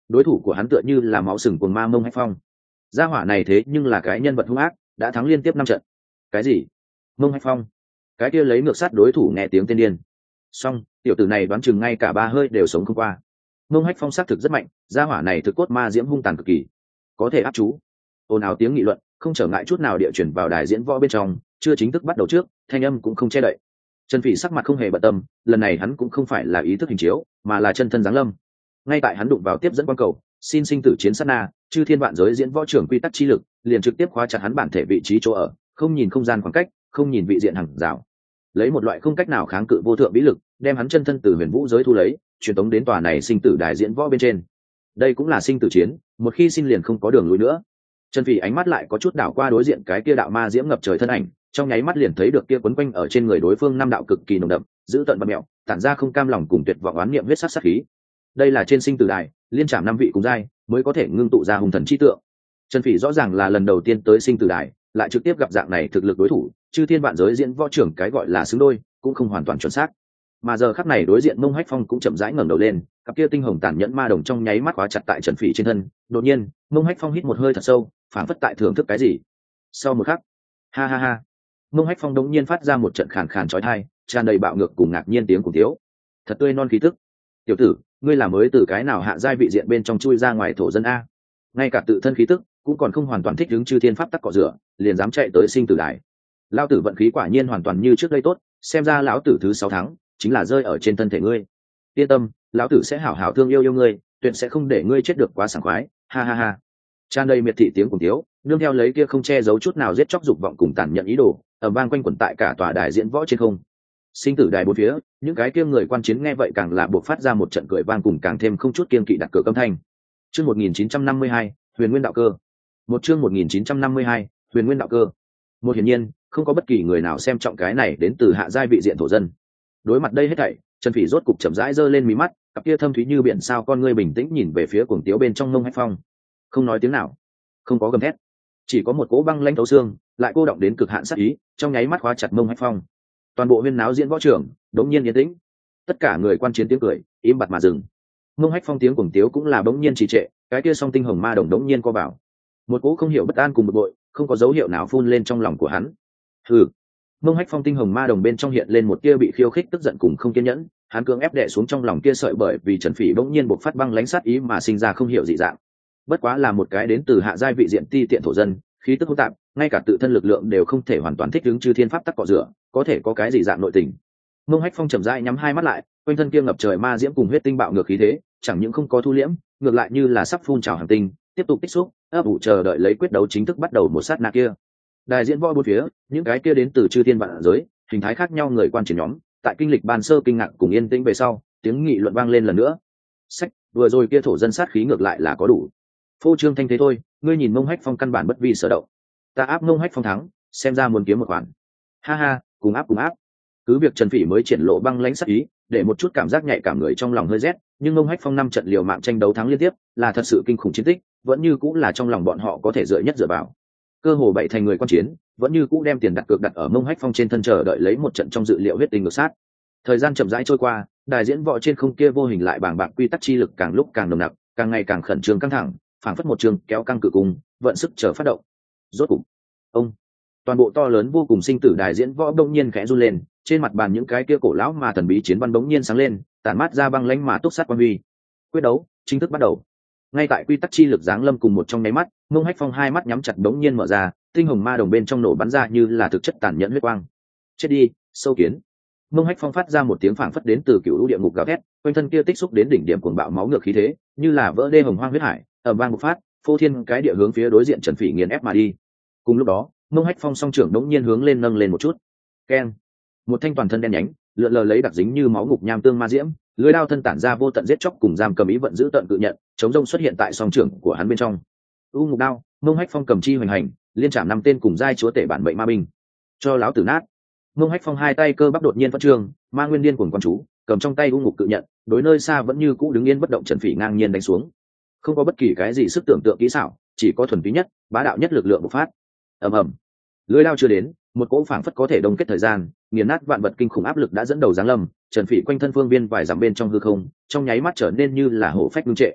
đối thủ của hắn tựa như là máu sừng cuồng ma Mông Hách Phong. Gia hỏa này thế nhưng là cái nhân vật hung ác, đã thắng liên tiếp năm trận. Cái gì? Mông Hách Phong? Cái kia lấy ngược sát đối thủ nghe tiếng tên điên. Song tiểu tử này đoán chừng ngay cả ba hơi đều sống không qua. Mông Hách Phong xác thực rất mạnh, gia hỏa này thực cốt ma diễm hung tàn cực kỳ, có thể áp chú. Ồn ào tiếng nghị luận không trở ngại chút nào địa chuyển vào đài diễn võ bên trong, chưa chính thức bắt đầu trước, thanh âm cũng không che đậy. Trần Phỉ sắc mặt không hề bận tâm, lần này hắn cũng không phải là ý thức hình chiếu, mà là chân thân giáng lâm. Ngay tại hắn đụng vào tiếp dẫn quan cầu, xin sinh tử chiến sát na, chư thiên vạn giới diễn võ trưởng quy tắc chi lực, liền trực tiếp khóa chặt hắn bản thể vị trí chỗ ở, không nhìn không gian khoảng cách, không nhìn vị diện hằng rào, lấy một loại không cách nào kháng cự vô thượng vĩ lực, đem hắn chân thân từ huyền vũ giới thu lấy, truyền tống đến tòa này sinh tử đài diễn võ bên trên. Đây cũng là sinh tử chiến, một khi xin liền không có đường lui nữa. Trần Phỉ ánh mắt lại có chút đảo qua đối diện cái kia đạo ma diễm ngập trời thân ảnh, trong nháy mắt liền thấy được kia quấn quanh ở trên người đối phương năm đạo cực kỳ nồng đậm, giữ tận và mẹo, tản ra không cam lòng cùng tuyệt vọng oán niệm huyết sắc sát khí. Đây là trên sinh tử đài, liên trảm năm vị cùng giai, mới có thể ngưng tụ ra hùng thần chi tượng. Trần Phỉ rõ ràng là lần đầu tiên tới sinh tử đài, lại trực tiếp gặp dạng này thực lực đối thủ, chư thiên vạn giới diễn võ trưởng cái gọi là xứng đôi, cũng không hoàn toàn chuẩn xác. Mà giờ khắc này đối diện Mông Hách Phong cũng chậm rãi ngẩng đầu lên, cặp kia tinh hồng tàn nhẫn ma đồng trong nháy mắt khóa chặt tại Trần Phỉ trên thân. Đột nhiên, Mông Hách Phong hít một hơi thật sâu, phảng phất tại thưởng thức cái gì. Sau một khắc, ha ha ha, Mông Hách Phong đống nhiên phát ra một trận khàn khàn chói tai, tràn đầy bạo ngược cùng ngạc nhiên tiếng cùng thiếu. Thật tươi non khí tức. Tiểu tử, ngươi là mới từ cái nào hạ giai vị diện bên trong chui ra ngoài thổ dân a? Ngay cả tự thân khí tức cũng còn không hoàn toàn thích ứng chư thiên pháp tắc cọ rửa, liền dám chạy tới sinh tử đài. Lão tử vận khí quả nhiên hoàn toàn như trước đây tốt, xem ra lão tử thứ sáu tháng chính là rơi ở trên thân thể ngươi. Yên tâm, lão tử sẽ hảo hảo thương yêu yêu ngươi, tuyệt sẽ không để ngươi chết được quá sảng khoái. Ha ha ha. Tràn đầy miệt thị tiếng cùng thiếu, nương theo lấy kia không che giấu chút nào giết chóc dục vọng cùng tàn nhẫn ý đồ, ở vang quanh quẩn tại cả tòa đài diễn võ trên không. Sinh tử đài bốn phía, những cái kia người quan chiến nghe vậy càng là buộc phát ra một trận cười vang cùng càng thêm không chút kiên kỵ đặt cửa âm thanh. Chương một nghìn chín trăm năm mươi hai, Huyền Nguyên đạo cơ. Một chương một nghìn chín trăm năm mươi hai, Huyền Nguyên đạo cơ. Một hiển nhiên, không có bất kỳ người nào xem trọng cái này đến từ hạ giai vị diện thổ dân. Đối mặt đây hết thảy, Trần Phỉ rốt cục chậm rãi giơ lên mí mắt, cặp kia thâm thúy như biển sao con ngươi bình tĩnh nhìn về phía cuồng tiếu bên trong Mông Hách Phong. Không nói tiếng nào, không có gầm thét, chỉ có một cỗ băng lãnh thấu xương, lại cô động đến cực hạn sát ý, trong nháy mắt khóa chặt Mông Hách Phong. Toàn bộ huyên náo diễn võ trường đống nhiên yên tĩnh, tất cả người quan chiến tiếng cười im bặt mà dừng. Mông Hách Phong tiếng cuồng tiếu cũng là bỗng nhiên trì trệ, cái kia song tinh hồng ma đồng đống nhiên co vào, một cỗ không hiểu bất an cùng bực bội không có dấu hiệu nào phun lên trong lòng của hắn. Hừ. Mông Hách Phong tinh hồng ma đồng bên trong hiện lên một tia bị khiêu khích tức giận cùng không kiên nhẫn, hắn cưỡng ép đè xuống trong lòng kia sợi bởi vì Trần Phỉ bỗng nhiên bộc phát băng lãnh sát ý mà sinh ra không hiểu dị dạng. Bất quá là một cái đến từ hạ giai vị diện ti tiện thổ dân, khí tức hỗn tạp, ngay cả tự thân lực lượng đều không thể hoàn toàn thích ứng chư thiên pháp tắc cọ rửa, có thể có cái gì dạng nội tình. Mông Hách Phong chậm rãi nhắm hai mắt lại, quanh thân kia ngập trời ma diễm cùng huyết tinh bạo ngược khí thế, chẳng những không có thu liễm, ngược lại như là sắp phun trào hành tinh, tiếp tục tích xúc, ấp ủ chờ đợi lấy quyết đấu chính thức bắt đầu một sát na kia. Đài diễn võ bốn phía, những cái kia đến từ chư thiên vạn giới, hình thái khác nhau người quan chiến nhóm, tại kinh lịch ban sơ kinh ngạc cùng yên tĩnh về sau, tiếng nghị luận vang lên lần nữa. Sách, vừa rồi kia thổ dân sát khí ngược lại là có đủ. Phô trương thanh thế thôi, ngươi nhìn Mông Hách Phong căn bản bất vi sở động. Ta áp Mông Hách Phong thắng, xem ra muốn kiếm một khoản. Ha ha, cùng áp cùng áp. Cứ việc Trần Phỉ mới triển lộ băng lãnh sát ý, để một chút cảm giác nhạy cảm người trong lòng hơi rét, nhưng Mông Hách Phong năm trận liều mạng tranh đấu thắng liên tiếp, là thật sự kinh khủng chiến tích, vẫn như cũng là trong lòng bọn họ có thể dựa nhất dựa vào. Cơ hồ bảy thành người quan chiến, vẫn như cũ đem tiền đặt cược đặt ở Mông Hách Phong trên thân chờ đợi lấy một trận trong dự liệu huyết tinh ngược sát. Thời gian chậm rãi trôi qua, đài diễn võ trên không kia vô hình lại bàng bạc quy tắc chi lực càng lúc càng nồng nặc, càng ngày càng khẩn trương căng thẳng, phảng phất một trường kéo căng cự cung, vận sức chờ phát động. Rốt cục, ông, toàn bộ to lớn vô cùng sinh tử đài diễn võ bỗng nhiên khẽ run lên, trên mặt bàn những cái kia cổ lão mà thần bí chiến văn bỗng nhiên sáng lên, tản mát ra băng lãnh mà túc sát quan huy. Quyết đấu chính thức bắt đầu. Ngay tại quy tắc chi lực giáng lâm cùng một trong nháy mắt, Mông Hách Phong hai mắt nhắm chặt bỗng nhiên mở ra, tinh hồng ma đồng bên trong nổ bắn ra như là thực chất tàn nhẫn huyết quang. Chết đi, sâu kiến. Mông Hách Phong phát ra một tiếng phảng phất đến từ cựu lũ địa ngục gào thét, quanh thân kia tích xúc đến đỉnh điểm cuồng bạo máu ngược khí thế, như là vỡ đê hồng hoang huyết hải, ầm vang một phát, phô thiên cái địa hướng phía đối diện Trần Phỉ nghiền ép mà đi. Cùng lúc đó, Mông Hách Phong song trưởng đống nhiên hướng lên nâng lên một chút. Keng. Một thanh toàn thân đen nhánh, lượn lờ lấy đặc dính như máu ngục nham tương ma diễm, lưỡi đao thân tản ra vô tận giết chóc cùng giam cầm ý vận giữ tận cự nhận, chống rông xuất hiện tại song trưởng của hắn bên trong. U ngục đao, Mông Hách Phong cầm chi hoành hành, liên trảm năm tên cùng giai chúa tể bản mệnh ma binh. Cho láo tử nát. Mông Hách Phong hai tay cơ bắp đột nhiên phát trường, ma nguyên điên cuồng quan chú, cầm trong tay u ngục cự nhận, đối nơi xa vẫn như cũ đứng yên bất động Trần Phỉ ngang nhiên đánh xuống. Không có bất kỳ cái gì sức tưởng tượng kỹ xảo, chỉ có thuần túy nhất, bá đạo nhất lực lượng bộc phát. Ầm ầm. Lưỡi đao chưa đến, một cỗ phảng phất có thể đông kết thời gian, nghiền nát vạn vật kinh khủng áp lực đã dẫn đầu giáng lâm, Trần Phỉ quanh thân phương viên vài dặm bên trong hư không, trong nháy mắt trở nên như là hổ phách ngưng trệ.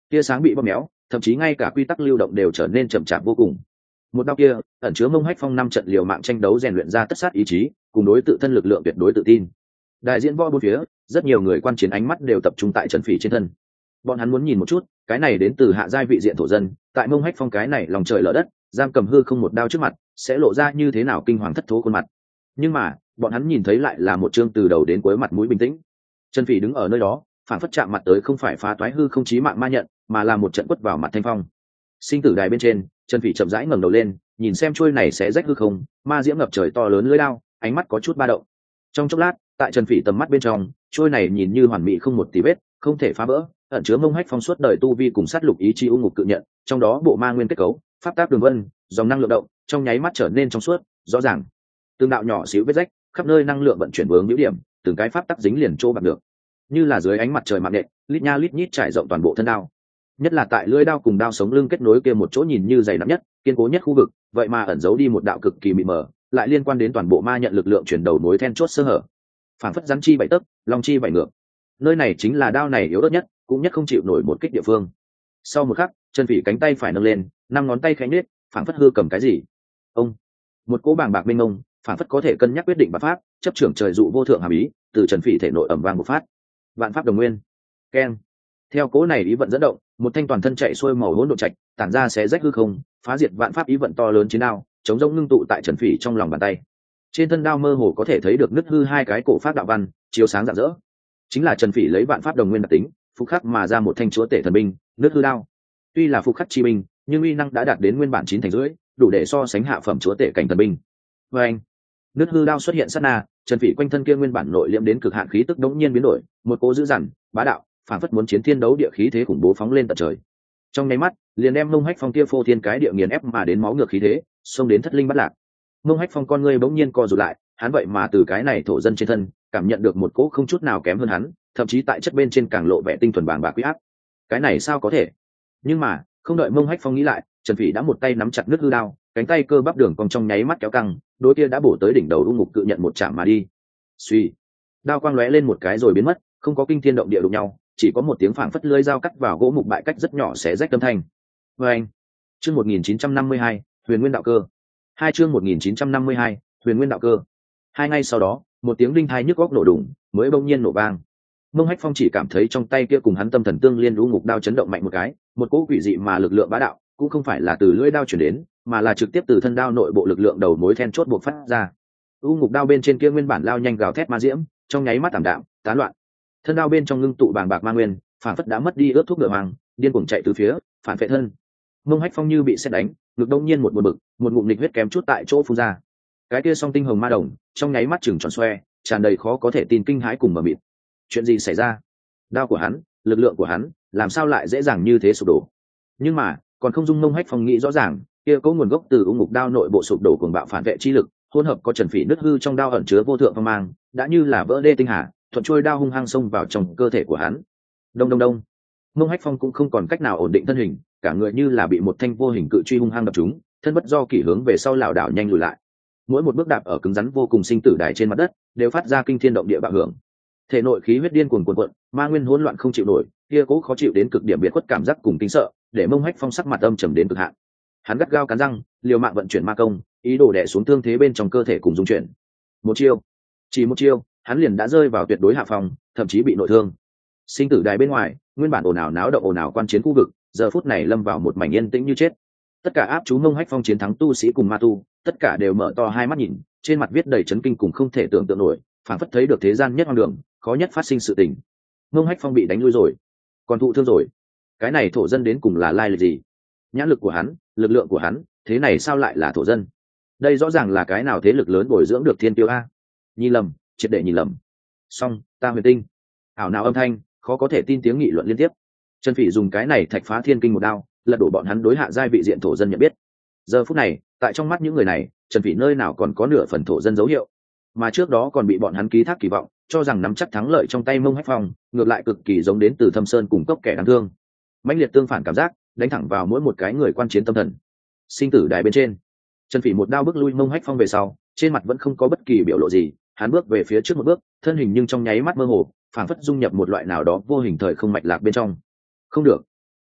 tia sáng bị bóp méo, thậm chí ngay cả quy tắc lưu động đều trở nên chậm chạp vô cùng. Một đao kia ẩn chứa Mông Hách Phong năm trận liều mạng tranh đấu rèn luyện ra tất sát ý chí cùng đối tự thân lực lượng tuyệt đối tự tin. Đại diễn võ bốn phía, rất nhiều người quan chiến ánh mắt đều tập trung tại Trần Phỉ trên thân. Bọn hắn muốn nhìn một chút, cái này đến từ hạ giai vị diện thổ dân, tại Mông Hách Phong cái này lòng trời lở đất, giam cầm hư không một đao trước mặt, sẽ lộ ra như thế nào kinh hoàng thất thố khuôn mặt. Nhưng mà, bọn hắn nhìn thấy lại là một chương từ đầu đến cuối mặt mũi bình tĩnh. Trần Phỉ đứng ở nơi đó, phản phất chạm mặt tới không phải phá toái hư không chí mạng ma nhận, mà là một trận quất vào mặt thanh phong. Sinh tử đài bên trên, Trần Phỉ chậm rãi ngẩng đầu lên, nhìn xem chuôi này sẽ rách hư không, ma diễm ngập trời to lớn lưỡi đao, ánh mắt có chút ba động. Trong chốc lát, tại Trần Phỉ tầm mắt bên trong, chuôi này nhìn như hoàn mỹ không một tì vết, không thể phá vỡ, ẩn chứa Mông Hách Phong suốt đời tu vi cùng sát lục ý chí u ngục cự nhận, trong đó bộ ma nguyên kết cấu, pháp tác đường vân, dòng năng lượng động, trong nháy mắt trở nên trong suốt, rõ ràng. Từng đạo nhỏ xíu vết rách, khắp nơi năng lượng vận chuyển vướng hữu điểm, từng cái pháp tắc dính liền chỗ bạc được. Như là dưới ánh mặt trời mạng nhện, lít nha lít nhít trải rộng toàn bộ thân đao. Nhất là tại lưỡi đao cùng đao sống lưng kết nối kia một chỗ nhìn như dày nặng nhất, kiên cố nhất khu vực, vậy mà ẩn giấu đi một đạo cực kỳ mịt mờ, lại liên quan đến toàn bộ ma nhận lực lượng chuyển đầu nối then chốt sơ hở. Phản phất rắn chi bảy tấc, long chi bảy ngược. Nơi này chính là đao này yếu ớt nhất, cũng nhất không chịu nổi một kích địa phương. Sau một khắc, Trần Phỉ cánh tay phải nâng lên, năm ngón tay khẽ nhếch, phản phất hư cầm cái gì. Ông, một cỗ bàng bạc mênh mông, phản phất có thể cân nhắc quyết định bát pháp, chấp trưởng trời dụ vô thượng hàm ý, từ Trần Phỉ thể nội ầm vang một phát. Vạn pháp đồng nguyên. Keng. Theo cỗ này ý vận dẫn động, một thanh toàn thân chạy xuôi màu hỗn độn trạch, tản ra xé rách hư không, phá diệt vạn pháp ý vận to lớn chiến đao, chống rỗng ngưng tụ tại Trần Phỉ trong lòng bàn tay. Trên thân đao mơ hồ có thể thấy được nứt hư hai cái cổ pháp đạo văn, chiếu sáng rạng rỡ. Chính là Trần Phỉ lấy vạn pháp đồng nguyên đặc tính, phục khắc mà ra một thanh chúa tể thần binh, nứt hư đao. Tuy là phục khắc chi binh, nhưng uy năng đã đạt đến nguyên bản chín thành rưỡi, đủ để so sánh hạ phẩm chúa tể cảnh thần binh. Và anh, nứt hư đao xuất hiện sát na, Trần Phỉ quanh thân kia nguyên bản nội liễm đến cực hạn khí tức đống nhiên biến đổi, một cỗ dữ dằn, bá đạo, phản phất muốn chiến thiên đấu địa khí thế khủng bố phóng lên tận trời. Trong nháy mắt, liền đem Mông Hách Phong kia phô thiên cái địa nghiền ép mà đến máu ngược khí thế, xông đến thất linh bắt lạc. Mông Hách Phong con ngươi bỗng nhiên co rụt lại, hắn vậy mà từ cái này thổ dân trên thân, cảm nhận được một cỗ không chút nào kém hơn hắn, thậm chí tại chất bên trên càng lộ vẻ tinh thuần bàng bạc quý áp. Cái này sao có thể? Nhưng mà, không đợi Mông Hách Phong nghĩ lại, Trần Phỉ đã một tay nắm chặt nứt hư đao, cánh tay cơ bắp đường cong trong nháy mắt kéo căng, đối kia đã bổ tới đỉnh đầu u ngục cự nhận một chạm mà đi. Suy, đao quang lóe lên một cái rồi biến mất, không có kinh thiên động địa đụng nhau, chỉ có một tiếng phảng phất lưỡi dao cắt vào gỗ mục bại cách rất nhỏ xé rách âm thanh. Oeng. Chương một nghìn chín trăm năm mươi hai, Huyền Nguyên đạo cơ. Hai chương một nghìn chín trăm năm mươi hai, Huyền Nguyên đạo cơ. Hai ngày sau đó, một tiếng đinh tai nhức óc nổ đùng, mới bỗng nhiên nổ vang. Mông Hách Phong chỉ cảm thấy trong tay kia cùng hắn tâm thần tương liên u ngục đao chấn động mạnh một cái, một cỗ quỷ dị mà lực lượng bá đạo, cũng không phải là từ lưỡi đao chuyển đến, mà là trực tiếp từ thân đao nội bộ lực lượng đầu mối then chốt buộc phát ra. U ngục đao bên trên kia nguyên bản lao nhanh gào thét ma diễm, trong nháy mắt tạm đạm, tán loạn. Thân đao bên trong ngưng tụ bàng bạc ma nguyên, phản phất đã mất đi ướt thuốc ngựa hoàng, điên cuồng chạy từ phía, phản phệ thân. Mông Hách Phong như bị sét đánh, ngực đông nhiên một buồn bực, một ngụm nịch huyết kém chút tại chỗ phun ra. Cái kia song tinh hồng ma đồng, trong nháy mắt chừng tròn xoe, tràn đầy khó có thể tin kinh hãi cùng mờ mịt. Chuyện gì xảy ra? Đao của hắn, lực lượng của hắn, làm sao lại dễ dàng như thế sụp đổ? Nhưng mà, còn không dung Mông Hách Phong nghĩ rõ ràng, kia có nguồn gốc từ u ngục đao nội bộ sụp đổ cuồng bạo phản vệ chi lực, hỗn hợp có Trần Phỉ nứt hư trong đao ẩn chứa vô thượng phong mang, đã như là vỡ đê tinh hà, thuận trôi đao hung hăng xông vào trong cơ thể của hắn. Đông đông đông. Mông Hách Phong cũng không còn cách nào ổn định thân hình, cả người như là bị một thanh vô hình cự truy hung hăng đập trúng, thân bất do kỷ hướng về sau lảo đảo nhanh lùi lại. Mỗi một bước đạp ở cứng rắn vô cùng sinh tử đài trên mặt đất, đều phát ra kinh thiên động địa bạo hưởng. Thể nội khí huyết điên cuồng cuồn cuộn, ma nguyên hỗn loạn không chịu nổi, kia cố khó chịu đến cực điểm biệt khuất cảm giác cùng kinh sợ, để Mông Hách Phong sắc mặt âm trầm đến cực hạn. Hắn gắt gao cắn răng, liều mạng vận chuyển ma công, ý đồ đè xuống thương thế bên trong cơ thể cùng dung chuyển. Một chiêu, chỉ một chiêu, hắn liền đã rơi vào tuyệt đối hạ phòng, thậm chí bị nội thương. Sinh tử đài bên ngoài, nguyên bản ồn ào náo động ồn ào quan chiến khu vực, giờ phút này lâm vào một mảnh yên tĩnh như chết. Tất cả áp chú Mông Hách Phong chiến thắng tu sĩ cùng ma tu, tất cả đều mở to hai mắt nhìn, trên mặt viết đầy chấn kinh cùng không thể tưởng tượng nổi, phảng phất thấy được thế gian nhất hoang đường, khó nhất phát sinh sự tình. Mông Hách Phong bị đánh lui rồi, còn thụ thương rồi. Cái này thổ dân đến cùng là lai lịch gì? Nhãn lực của hắn, lực lượng của hắn, thế này sao lại là thổ dân? Đây rõ ràng là cái nào thế lực lớn bồi dưỡng được thiên tiêu a? Nhìn lầm, triệt để nhìn lầm. Song, ta huyền tinh. Ảo nào âm thanh, khó có thể tin tiếng nghị luận liên tiếp. Trần Phỉ dùng cái này thạch phá thiên kinh một đao, lật đổ bọn hắn đối hạ giai vị diện thổ dân nhận biết. Giờ phút này, tại trong mắt những người này, Trần Phỉ nơi nào còn có nửa phần thổ dân dấu hiệu, mà trước đó còn bị bọn hắn ký thác kỳ vọng, cho rằng nắm chắc thắng lợi trong tay Mông Hách Phong, ngược lại cực kỳ giống đến từ Thâm Sơn cùng cốc kẻ đáng thương. Mãnh liệt tương phản cảm giác, đánh thẳng vào mỗi một cái người quan chiến tâm thần. Sinh tử đài bên trên, Trần Phỉ một đao bước lui Mông Hách Phong về sau, trên mặt vẫn không có bất kỳ biểu lộ gì, hắn bước về phía trước một bước, thân hình nhưng trong nháy mắt mơ hồ, phảng phất dung nhập một loại nào đó vô hình thời không mạch lạc bên trong. Không được,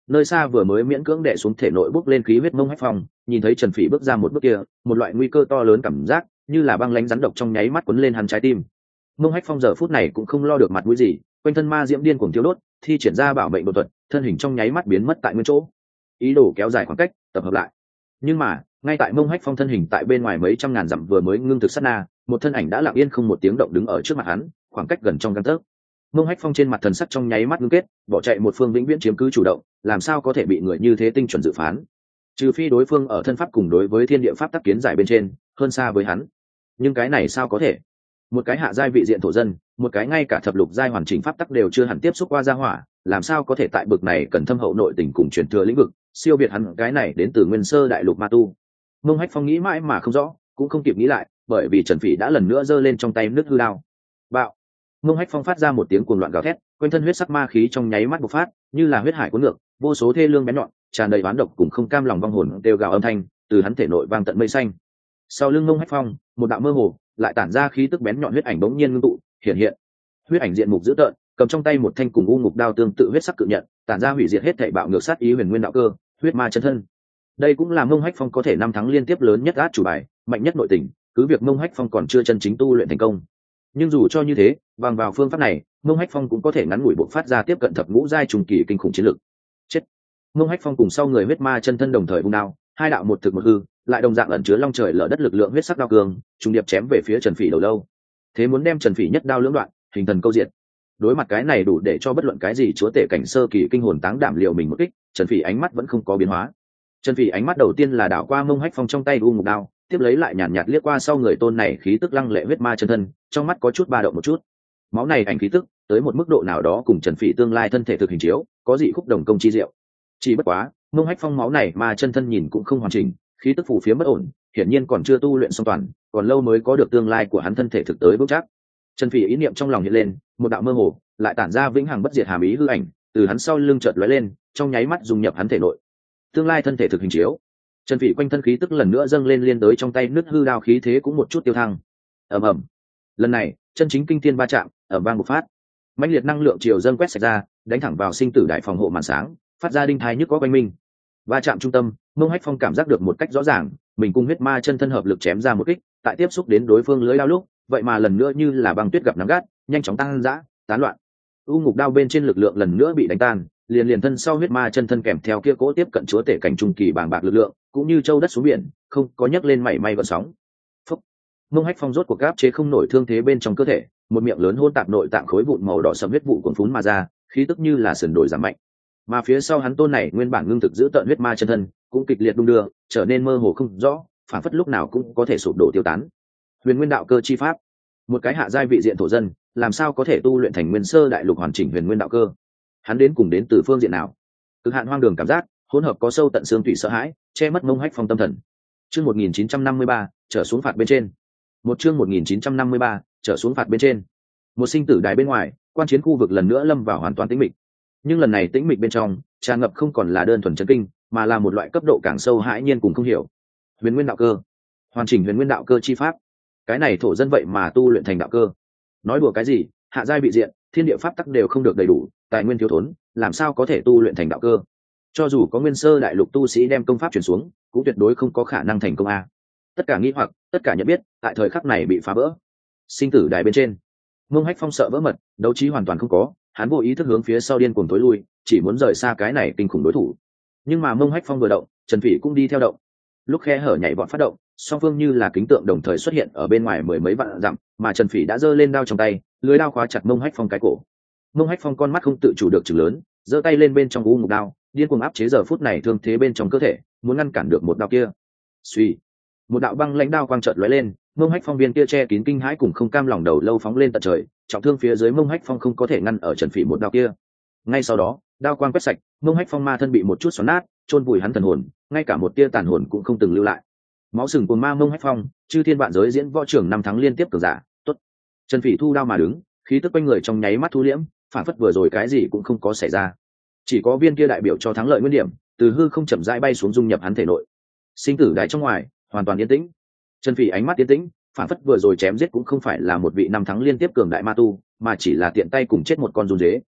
Nơi xa vừa mới miễn cưỡng đè xuống thể nội bốc lên khí huyết Mông Hách Phong, nhìn thấy Trần Phỉ bước ra một bước kia, một loại nguy cơ to lớn cảm giác, như là băng lãnh rắn độc trong nháy mắt quấn lên hắn trái tim. Mông Hách Phong giờ phút này cũng không lo được mặt mũi gì, quanh thân ma diễm điên cuồng thiêu đốt, thi triển ra bảo mệnh đột thuật, thân hình trong nháy mắt biến mất tại nguyên chỗ. Ý đồ kéo dài khoảng cách, tập hợp lại. Nhưng mà, ngay tại Mông Hách Phong thân hình tại bên ngoài mấy trăm ngàn dặm vừa mới ngưng thực sát na, một thân ảnh đã lặng yên không một tiếng động đứng ở trước mặt hắn, khoảng cách gần trong gang tấc. Mông Hách Phong trên mặt thần sắc trong nháy mắt ngưng kết, bỏ chạy một phương vĩnh viễn chiếm cứ chủ động, làm sao có thể bị người như thế tinh chuẩn dự phán? Trừ phi đối phương ở thân pháp cùng đối với thiên địa pháp tắc kiến giải bên trên, hơn xa với hắn. Nhưng cái này sao có thể? Một cái hạ giai vị diện thổ dân, một cái ngay cả thập lục giai hoàn chỉnh pháp tắc đều chưa hẳn tiếp xúc qua gia hỏa, làm sao có thể tại bực này cần thâm hậu nội tình cùng truyền thừa lĩnh vực, siêu việt hắn cái này đến từ nguyên sơ đại lục ma tu. Mông Hách Phong nghĩ mãi mà không rõ, cũng không kịp nghĩ lại, bởi vì Trần Phỉ đã lần nữa giơ lên trong tay nước hư đao. Bạo! Mông Hách Phong phát ra một tiếng cuồng loạn gào thét, quanh thân huyết sắc ma khí trong nháy mắt bộc phát, như là huyết hải cuốn ngược, vô số thê lương bén nhọn, tràn đầy oán độc cùng không cam lòng vong hồn đều gào âm thanh, từ hắn thể nội vang tận mây xanh. Sau lưng Mông Hách Phong, một đạo mơ hồ, lại tản ra khí tức bén nhọn huyết ảnh bỗng nhiên ngưng tụ, hiện hiện. Huyết ảnh diện mục dữ tợn, cầm trong tay một thanh cùng u ngục đao tương tự huyết sắc cự nhận, tản ra hủy diệt hết thảy bạo ngược sát ý huyền nguyên đạo cơ, huyết ma chân thân. Đây cũng là Mông Hách Phong có thể năm tháng liên tiếp lớn nhất át chủ bài, mạnh nhất nội tình, cứ việc Mông Hách Phong còn chưa chân chính tu luyện thành công. Nhưng dù cho như thế, bằng vào phương pháp này, Mông Hách Phong cũng có thể ngắn ngủi bộc phát ra tiếp cận thập ngũ giai trùng kỳ kinh khủng chiến lực. Chết. Mông Hách Phong cùng sau người huyết ma chân thân đồng thời vung đao, hai đạo một thực một hư, lại đồng dạng ẩn chứa long trời lở đất lực lượng huyết sắc đao cường, trùng điệp chém về phía Trần Phỉ đầu lâu. Thế muốn đem Trần Phỉ nhất đao lưỡng đoạn, hình thần câu diệt. Đối mặt cái này đủ để cho bất luận cái gì chúa tể cảnh sơ kỳ kinh hồn táng đảm liều mình một kích, Trần Phỉ ánh mắt vẫn không có biến hóa. Trần Phỉ ánh mắt đầu tiên là đảo qua Mông Hách Phong trong tay u ngục đao, tiếp lấy lại nhàn nhạt liếc qua sau người tôn này khí tức lăng lệ huyết ma chân thân, trong mắt có chút ba động một chút. Máu này ảnh khí tức, tới một mức độ nào đó cùng Trần Phỉ tương lai thân thể thực hình chiếu, có dị khúc đồng công chi diệu. Chỉ bất quá, Mông Hách Phong máu này mà chân thân nhìn cũng không hoàn chỉnh, khí tức phù phiếm bất ổn, hiển nhiên còn chưa tu luyện xong toàn, còn lâu mới có được tương lai của hắn thân thể thực tới vững chắc. Trần Phỉ ý niệm trong lòng hiện lên, một đạo mơ hồ, lại tản ra vĩnh hằng bất diệt hàm ý hư ảnh, từ hắn sau lưng chợt lóe lên, trong nháy mắt dung nhập hắn thể nội. Tương lai thân thể thực hình chiếu. Trần Phỉ quanh thân khí tức lần nữa dâng lên liên tới trong tay nứt hư đao khí thế cũng một chút tiêu thăng. Ầm ầm. Lần này, chân chính kinh thiên ba chạm, ầm vang một phát. Mãnh liệt năng lượng chiều dâng quét sạch ra, đánh thẳng vào sinh tử đại phòng hộ màn sáng, phát ra đinh thái nhức có quanh minh. Va chạm trung tâm, Mông Hách Phong cảm giác được một cách rõ ràng, mình cùng huyết ma chân thân hợp lực chém ra một kích, tại tiếp xúc đến đối phương lưới đao lúc, vậy mà lần nữa như là băng tuyết gặp nắng gắt, nhanh chóng tăng dã, tán loạn. U ngục đao bên trên lực lượng lần nữa bị đánh tan, liền liền thân sau huyết ma chân thân kèm theo kia cố tiếp cận chúa tể cảnh trung kỳ bàng bạc lực lượng, cũng như châu đất xuống biển, không có nhấc lên mảy may gợn sóng. Phúc. Mông Hách Phong rốt cuộc áp chế không nổi thương thế bên trong cơ thể, một miệng lớn hôn tạp nội tạng khối vụn màu đỏ sẫm huyết vụ cuồn phún mà ra, khí tức như là sườn đổi giảm mạnh. Mà phía sau hắn tôn này nguyên bản ngưng thực giữ tợn huyết ma chân thân, cũng kịch liệt đung đưa, trở nên mơ hồ không rõ, phản phất lúc nào cũng có thể sụp đổ tiêu tán. Huyền Nguyên đạo cơ chi pháp, một cái hạ giai vị diện thổ dân, làm sao có thể tu luyện thành nguyên sơ đại lục hoàn chỉnh Huyền Nguyên đạo cơ? Hắn đến cùng đến từ phương diện nào? Cực hạn hoang đường cảm giác, hỗn hợp có sâu tận xương tủy sợ hãi, che mất Mông Hách Phong tâm thần. Chương một nghìn chín trăm năm mươi ba, trở xuống phạt bên trên. Một chương một nghìn chín trăm năm mươi ba, trở xuống phạt bên trên. Một sinh tử đài bên ngoài, quan chiến khu vực lần nữa lâm vào hoàn toàn tĩnh mịch. Nhưng lần này tĩnh mịch bên trong, tràn ngập không còn là đơn thuần chấn kinh, mà là một loại cấp độ càng sâu hãi nhiên cùng không hiểu. Huyền Nguyên đạo cơ, hoàn chỉnh Huyền Nguyên đạo cơ chi pháp. Cái này thổ dân vậy mà tu luyện thành đạo cơ. Nói đùa cái gì, hạ giai bị diện, thiên địa pháp tắc đều không được đầy đủ, tài nguyên thiếu thốn, làm sao có thể tu luyện thành đạo cơ? Cho dù có nguyên sơ đại lục tu sĩ đem công pháp truyền xuống, cũng tuyệt đối không có khả năng thành công a. Tất cả nghi hoặc, tất cả nhận biết, tại thời khắc này bị phá vỡ. Sinh tử đài bên trên, Mông Hách Phong sợ vỡ mật, đấu trí hoàn toàn không có, hắn vô ý thức hướng phía sau điên cuồng tối lui, chỉ muốn rời xa cái này kinh khủng đối thủ. Nhưng mà Mông Hách Phong vừa động, Trần Phỉ cũng đi theo động. Lúc khe hở nhảy vọt phát động, song phương như là kính tượng đồng thời xuất hiện ở bên ngoài mười mấy vạn dặm, mà Trần Phỉ đã giơ lên đao trong tay, lưỡi đao khóa chặt Mông Hách Phong cái cổ. Mông Hách Phong con mắt không tự chủ được trừng lớn, giơ tay lên bên trong u ngục đao, điên cuồng áp chế giờ phút này thương thế bên trong cơ thể, muốn ngăn cản được một đao kia. Suy, một đạo băng lãnh đao quang chợt lóe lên, Mông Hách Phong viên kia che kín kinh hãi cùng không cam lòng đầu lâu phóng lên tận trời, trọng thương phía dưới Mông Hách Phong không có thể ngăn ở Trần Phỉ một đao kia. Ngay sau đó, đao quang quét sạch, Mông Hách Phong ma thân bị một chút xoắn nát, chôn vùi hắn thần hồn, ngay cả một tia tàn hồn cũng không từng lưu lại. Máu sừng của ma Mông Hách Phong, chư thiên vạn giới diễn võ trưởng năm tháng liên tiếp cường giả, tốt. Trần Phỉ thu đao mà đứng, khí tức quanh người trong nháy mắt thu liễm, phản phất vừa rồi cái gì cũng không có xảy ra, chỉ có viên kia đại biểu cho thắng lợi nguyên điểm từ hư không chậm rãi bay xuống dung nhập hắn thể nội. Sinh tử đài trong ngoài hoàn toàn yên tĩnh. Trần Phỉ ánh mắt yên tĩnh, phản phất vừa rồi chém giết cũng không phải là một vị năm thắng liên tiếp cường đại ma tu, mà chỉ là tiện tay cùng chết một con run dế.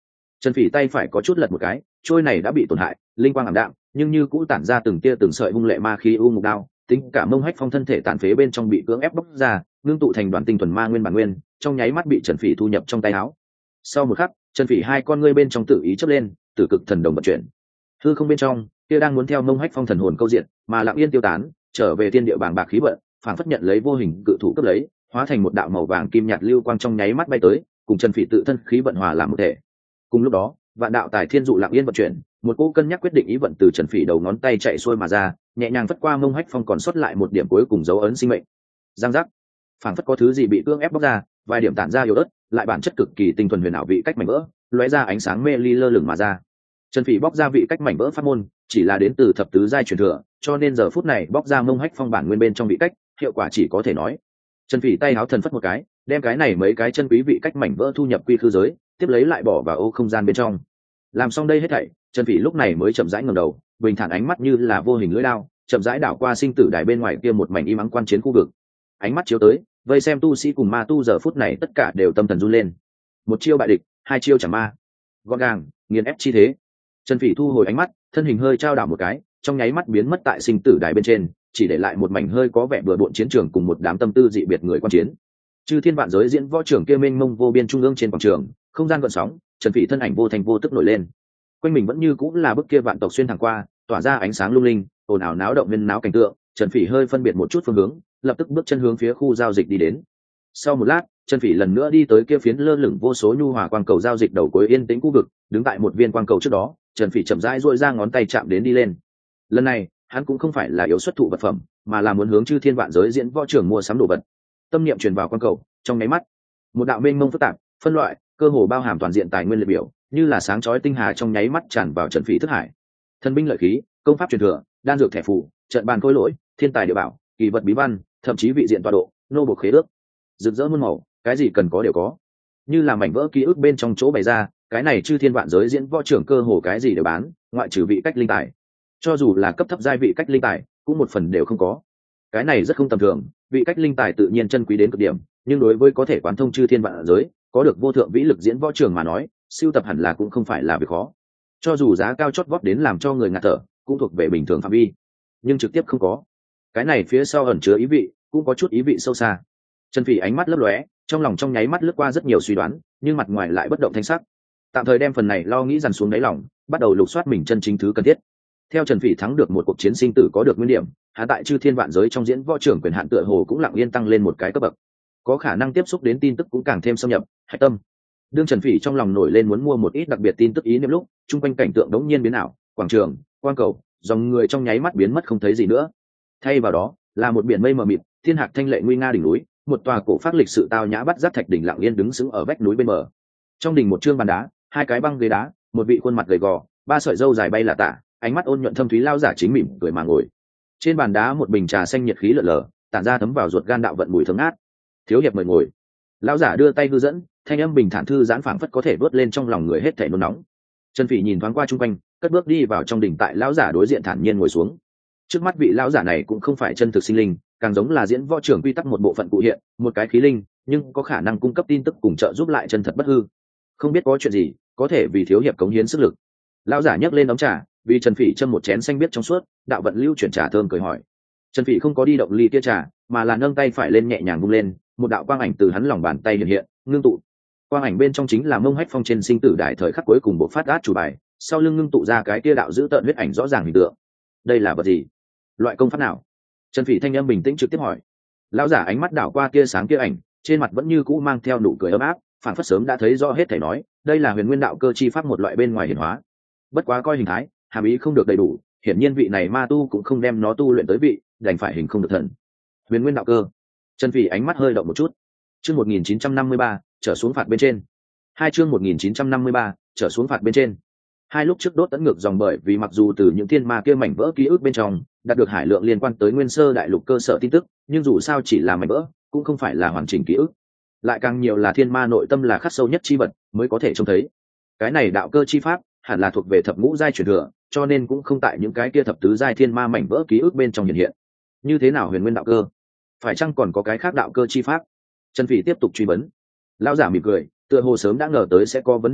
Trần Phỉ tay phải có chút lật một cái, trôi này đã bị tổn hại, linh quang ảm đạm, nhưng như cũ tản ra từng tia từng sợi hung lệ ma khí u mục đao, tính cả Mông Hách Phong thân thể tàn phế bên trong bị cưỡng ép bóc ra, ngưng tụ thành đoàn tinh thuần ma nguyên bản nguyên, trong nháy mắt bị Trần Phỉ thu nhập trong tay áo. Sau một khắc, Trần Phỉ hai con ngươi bên trong tự ý chớp lên, tử cực thần đồng vận chuyển. Hư không bên trong, kia đang muốn theo Mông Hách Phong thần hồn câu diện, mà lặng yên tiêu tán, trở về thiên địa bàng bạc khí vận, phản phất nhận lấy vô hình cự thủ cấp lấy, hóa thành một đạo màu vàng kim nhạt lưu quang trong nháy mắt bay tới, cùng Trần Phỉ tự thân khí vận hòa làm một thể. Cùng lúc đó, vạn đạo tài thiên dụ lặng yên vận chuyển, một cỗ cân nhắc quyết định ý vận từ Trần Phỉ đầu ngón tay chạy xuôi mà ra, nhẹ nhàng vất qua Mông Hách Phong còn sót lại một điểm cuối cùng dấu ấn sinh mệnh. Giang giác, phản phất có thứ gì bị cưỡng ép bóc ra, vài điểm tản ra yếu ớt, lại bản chất cực kỳ tinh thuần huyền ảo vị cách mảnh vỡ, lóe ra ánh sáng mê ly lơ lửng mà ra. Trần Phỉ bóc ra vị cách mảnh vỡ pháp môn, chỉ là đến từ thập tứ giai truyền thừa, cho nên giờ phút này bóc ra Mông Hách Phong bản nguyên bên trong vị cách, hiệu quả chỉ có thể nói. Trần Phỉ tay áo thần phất một cái, đem cái này mấy cái chân quý vị cách mảnh vỡ thu nhập quy khư giới, tiếp lấy lại bỏ vào ô không gian bên trong. Làm xong đây hết thảy, Trần Phỉ lúc này mới chậm rãi ngẩng đầu, bình thản ánh mắt như là vô hình lưỡi đao, chậm rãi đảo qua sinh tử đài bên ngoài kia một mảnh im ắng quan chiến khu vực. Ánh mắt chiếu tới, vây xem tu sĩ cùng ma tu giờ phút này tất cả đều tâm thần run lên. Một chiêu bại địch, hai chiêu chẳng ma, gọn gàng, nghiền ép chi thế. Trần Phỉ thu hồi ánh mắt, thân hình hơi trao đảo một cái, trong nháy mắt biến mất tại sinh tử đài bên trên, chỉ để lại một mảnh hơi có vẻ bừa bộn chiến trường cùng một đám tâm tư dị biệt người quan chiến. Chư thiên vạn giới diễn võ trưởng kia mênh mông vô biên trung ương trên quảng trường, không gian gợn sóng, Trần Phỉ thân ảnh vô thành vô tức nổi lên. Quanh mình vẫn như cũng là bức kia vạn tộc xuyên thẳng qua, tỏa ra ánh sáng lung linh, ồn ào náo động viên náo cảnh tượng. Trần Phỉ hơi phân biệt một chút phương hướng, lập tức bước chân hướng phía khu giao dịch đi đến. Sau một lát, Trần Phỉ lần nữa đi tới kia phiến lơ lửng vô số nhu hòa quang cầu giao dịch đầu cuối yên tĩnh khu vực, đứng tại một viên quang cầu trước đó, Trần Phỉ chậm rãi duỗi ra ngón tay chạm đến đi lên. Lần này, hắn cũng không phải là yếu xuất thụ vật phẩm, mà là muốn hướng chư thiên vạn giới diễn võ trưởng mua sắm đồ vật. Tâm niệm truyền vào quang cầu, trong nháy mắt, một đạo mênh mông phức tạp, phân loại, cơ hồ bao hàm toàn diện tài nguyên liệt biểu, như là sáng chói tinh hà trong nháy mắt tràn vào Trần Phỉ thức hải. Thân binh lợi khí, công pháp truyền thừa, đan dược thẻ phù, trận bàn khôi lỗi, thiên tài địa bảo, kỳ vật bí văn, thậm chí vị diện tọa độ, nô bộc khế ước, rực rỡ muôn màu, cái gì cần có đều có. Như là mảnh vỡ ký ức bên trong chỗ bày ra, cái này chư thiên vạn giới diễn võ trưởng cơ hồ cái gì đều bán, ngoại trừ vị cách linh tài. Cho dù là cấp thấp giai vị cách linh tài, cũng một phần đều không có. Cái này rất không tầm thường, vị cách linh tài tự nhiên chân quý đến cực điểm, nhưng đối với có thể quán thông chư thiên vạn giới, có được vô thượng vĩ lực diễn võ trưởng mà nói, siêu tập hẳn là cũng không phải là việc khó. Cho dù giá cao chót vót đến làm cho người ngạt thở, cũng thuộc về bình thường phạm vi, nhưng trực tiếp không có. Cái này phía sau ẩn chứa ý vị, cũng có chút ý vị sâu xa. Trần Phỉ ánh mắt lấp lóe, trong lòng trong nháy mắt lướt qua rất nhiều suy đoán, nhưng mặt ngoài lại bất động thanh sắc. Tạm thời đem phần này lo nghĩ dằn xuống đáy lòng, bắt đầu lục soát mình chân chính thứ cần thiết. Theo Trần Phỉ thắng được một cuộc chiến sinh tử có được nguyên điểm, hạ tại chư thiên vạn giới trong diễn võ trưởng quyền hạn tựa hồ cũng lặng yên tăng lên một cái cấp bậc, có khả năng tiếp xúc đến tin tức cũng càng thêm xâm nhập, hạch tâm. Đương Trần Phỉ trong lòng nổi lên muốn mua một ít đặc biệt tin tức ý niệm lúc, trung quanh cảnh tượng đống nhiên biến ảo, quảng trường, quang cầu, dòng người trong nháy mắt biến mất không thấy gì nữa. Thay vào đó, là một biển mây mờ mịt, thiên hạc thanh lệ nguy nga đỉnh núi, một tòa cổ phác lịch sự tao nhã bắt giác thạch đỉnh lặng yên đứng sững ở vách núi bên bờ. Trong đỉnh một trương bàn đá, hai cái băng ghế đá, một vị khuôn mặt gầy gò, ba sợi râu dài bay là tả, ánh mắt ôn nhuận thâm thúy lao giả chính mỉm cười mà ngồi. Trên bàn đá một bình trà xanh nhiệt khí lở lờ, tản ra thấm vào ruột gan đạo vận mùi thơm ngát. Thiếu hiệp mời ngồi. Lão giả đưa tay hư dẫn, thanh âm bình thản thư giãn phảng phất có thể vớt lên trong lòng người hết thảy nôn nóng. Trần Phỉ nhìn thoáng qua chung quanh, cất bước đi vào trong đỉnh, tại lão giả đối diện thản nhiên ngồi xuống. Trước mắt vị lão giả này cũng không phải chân thực sinh linh, càng giống là diễn võ trưởng quy tắc một bộ phận cụ hiện, một cái khí linh, nhưng có khả năng cung cấp tin tức cùng trợ giúp lại chân thật bất hư. Không biết có chuyện gì, có thể vì thiếu hiệp cống hiến sức lực. Lão giả nhấc lên ấm trà, vì Trần Phỉ châm một chén xanh biếc trong suốt, đạo vận lưu chuyển trà thơm cười hỏi. Trần Phỉ không có đi động ly kia trà, mà là nâng tay phải lên nhẹ nhàng vung lên, một đạo quang ảnh từ hắn lòng bàn tay hiện hiện, ngưng tụ. Quang ảnh bên trong chính là Mông Hách Phong trên sinh tử đài thời khắc cuối cùng bộ phát át chủ bài, sau lưng ngưng tụ ra cái kia đạo giữ tợn huyết ảnh rõ ràng hình tượng. Đây là vật gì? Loại công pháp nào? Trần Phỉ thanh âm bình tĩnh trực tiếp hỏi. Lão giả ánh mắt đảo qua kia sáng kia ảnh, trên mặt vẫn như cũ mang theo nụ cười ấm áp, phản phất sớm đã thấy rõ hết thảy nói, đây là huyền nguyên đạo cơ chi pháp một loại bên ngoài hiển hóa. Bất quá coi hình thái, hàm ý không được đầy đủ, hiển nhiên vị này ma tu cũng không đem nó tu luyện tới vị, đành phải hình không được thần. Huyền nguyên đạo cơ. Trần Phỉ ánh mắt hơi động một chút. Chương một nghìn chín trăm năm mươi ba, trở xuống phạt bên trên. Hai chương một nghìn chín trăm năm mươi ba, trở xuống phạt bên trên. Hai lúc trước đốt tấn ngược dòng, bởi vì mặc dù từ những thiên ma kia mảnh vỡ ký ức bên trong đạt được hải lượng liên quan tới nguyên sơ đại lục cơ sở tin tức, nhưng dù sao chỉ là mảnh vỡ, cũng không phải là hoàn chỉnh ký ức, lại càng nhiều là thiên ma nội tâm là khắc sâu nhất chi vật mới có thể trông thấy. Cái này đạo cơ chi pháp hẳn là thuộc về thập ngũ giai truyền thừa, cho nên cũng không tại những cái kia thập tứ giai thiên ma mảnh vỡ ký ức bên trong hiện hiện. Như thế nào huyền nguyên đạo cơ? Phải chăng còn có cái khác đạo cơ chi pháp? Trần Phỉ tiếp tục truy vấn. Lão giả mỉm cười, tựa hồ sớm đã ngờ tới sẽ có vấn đề này,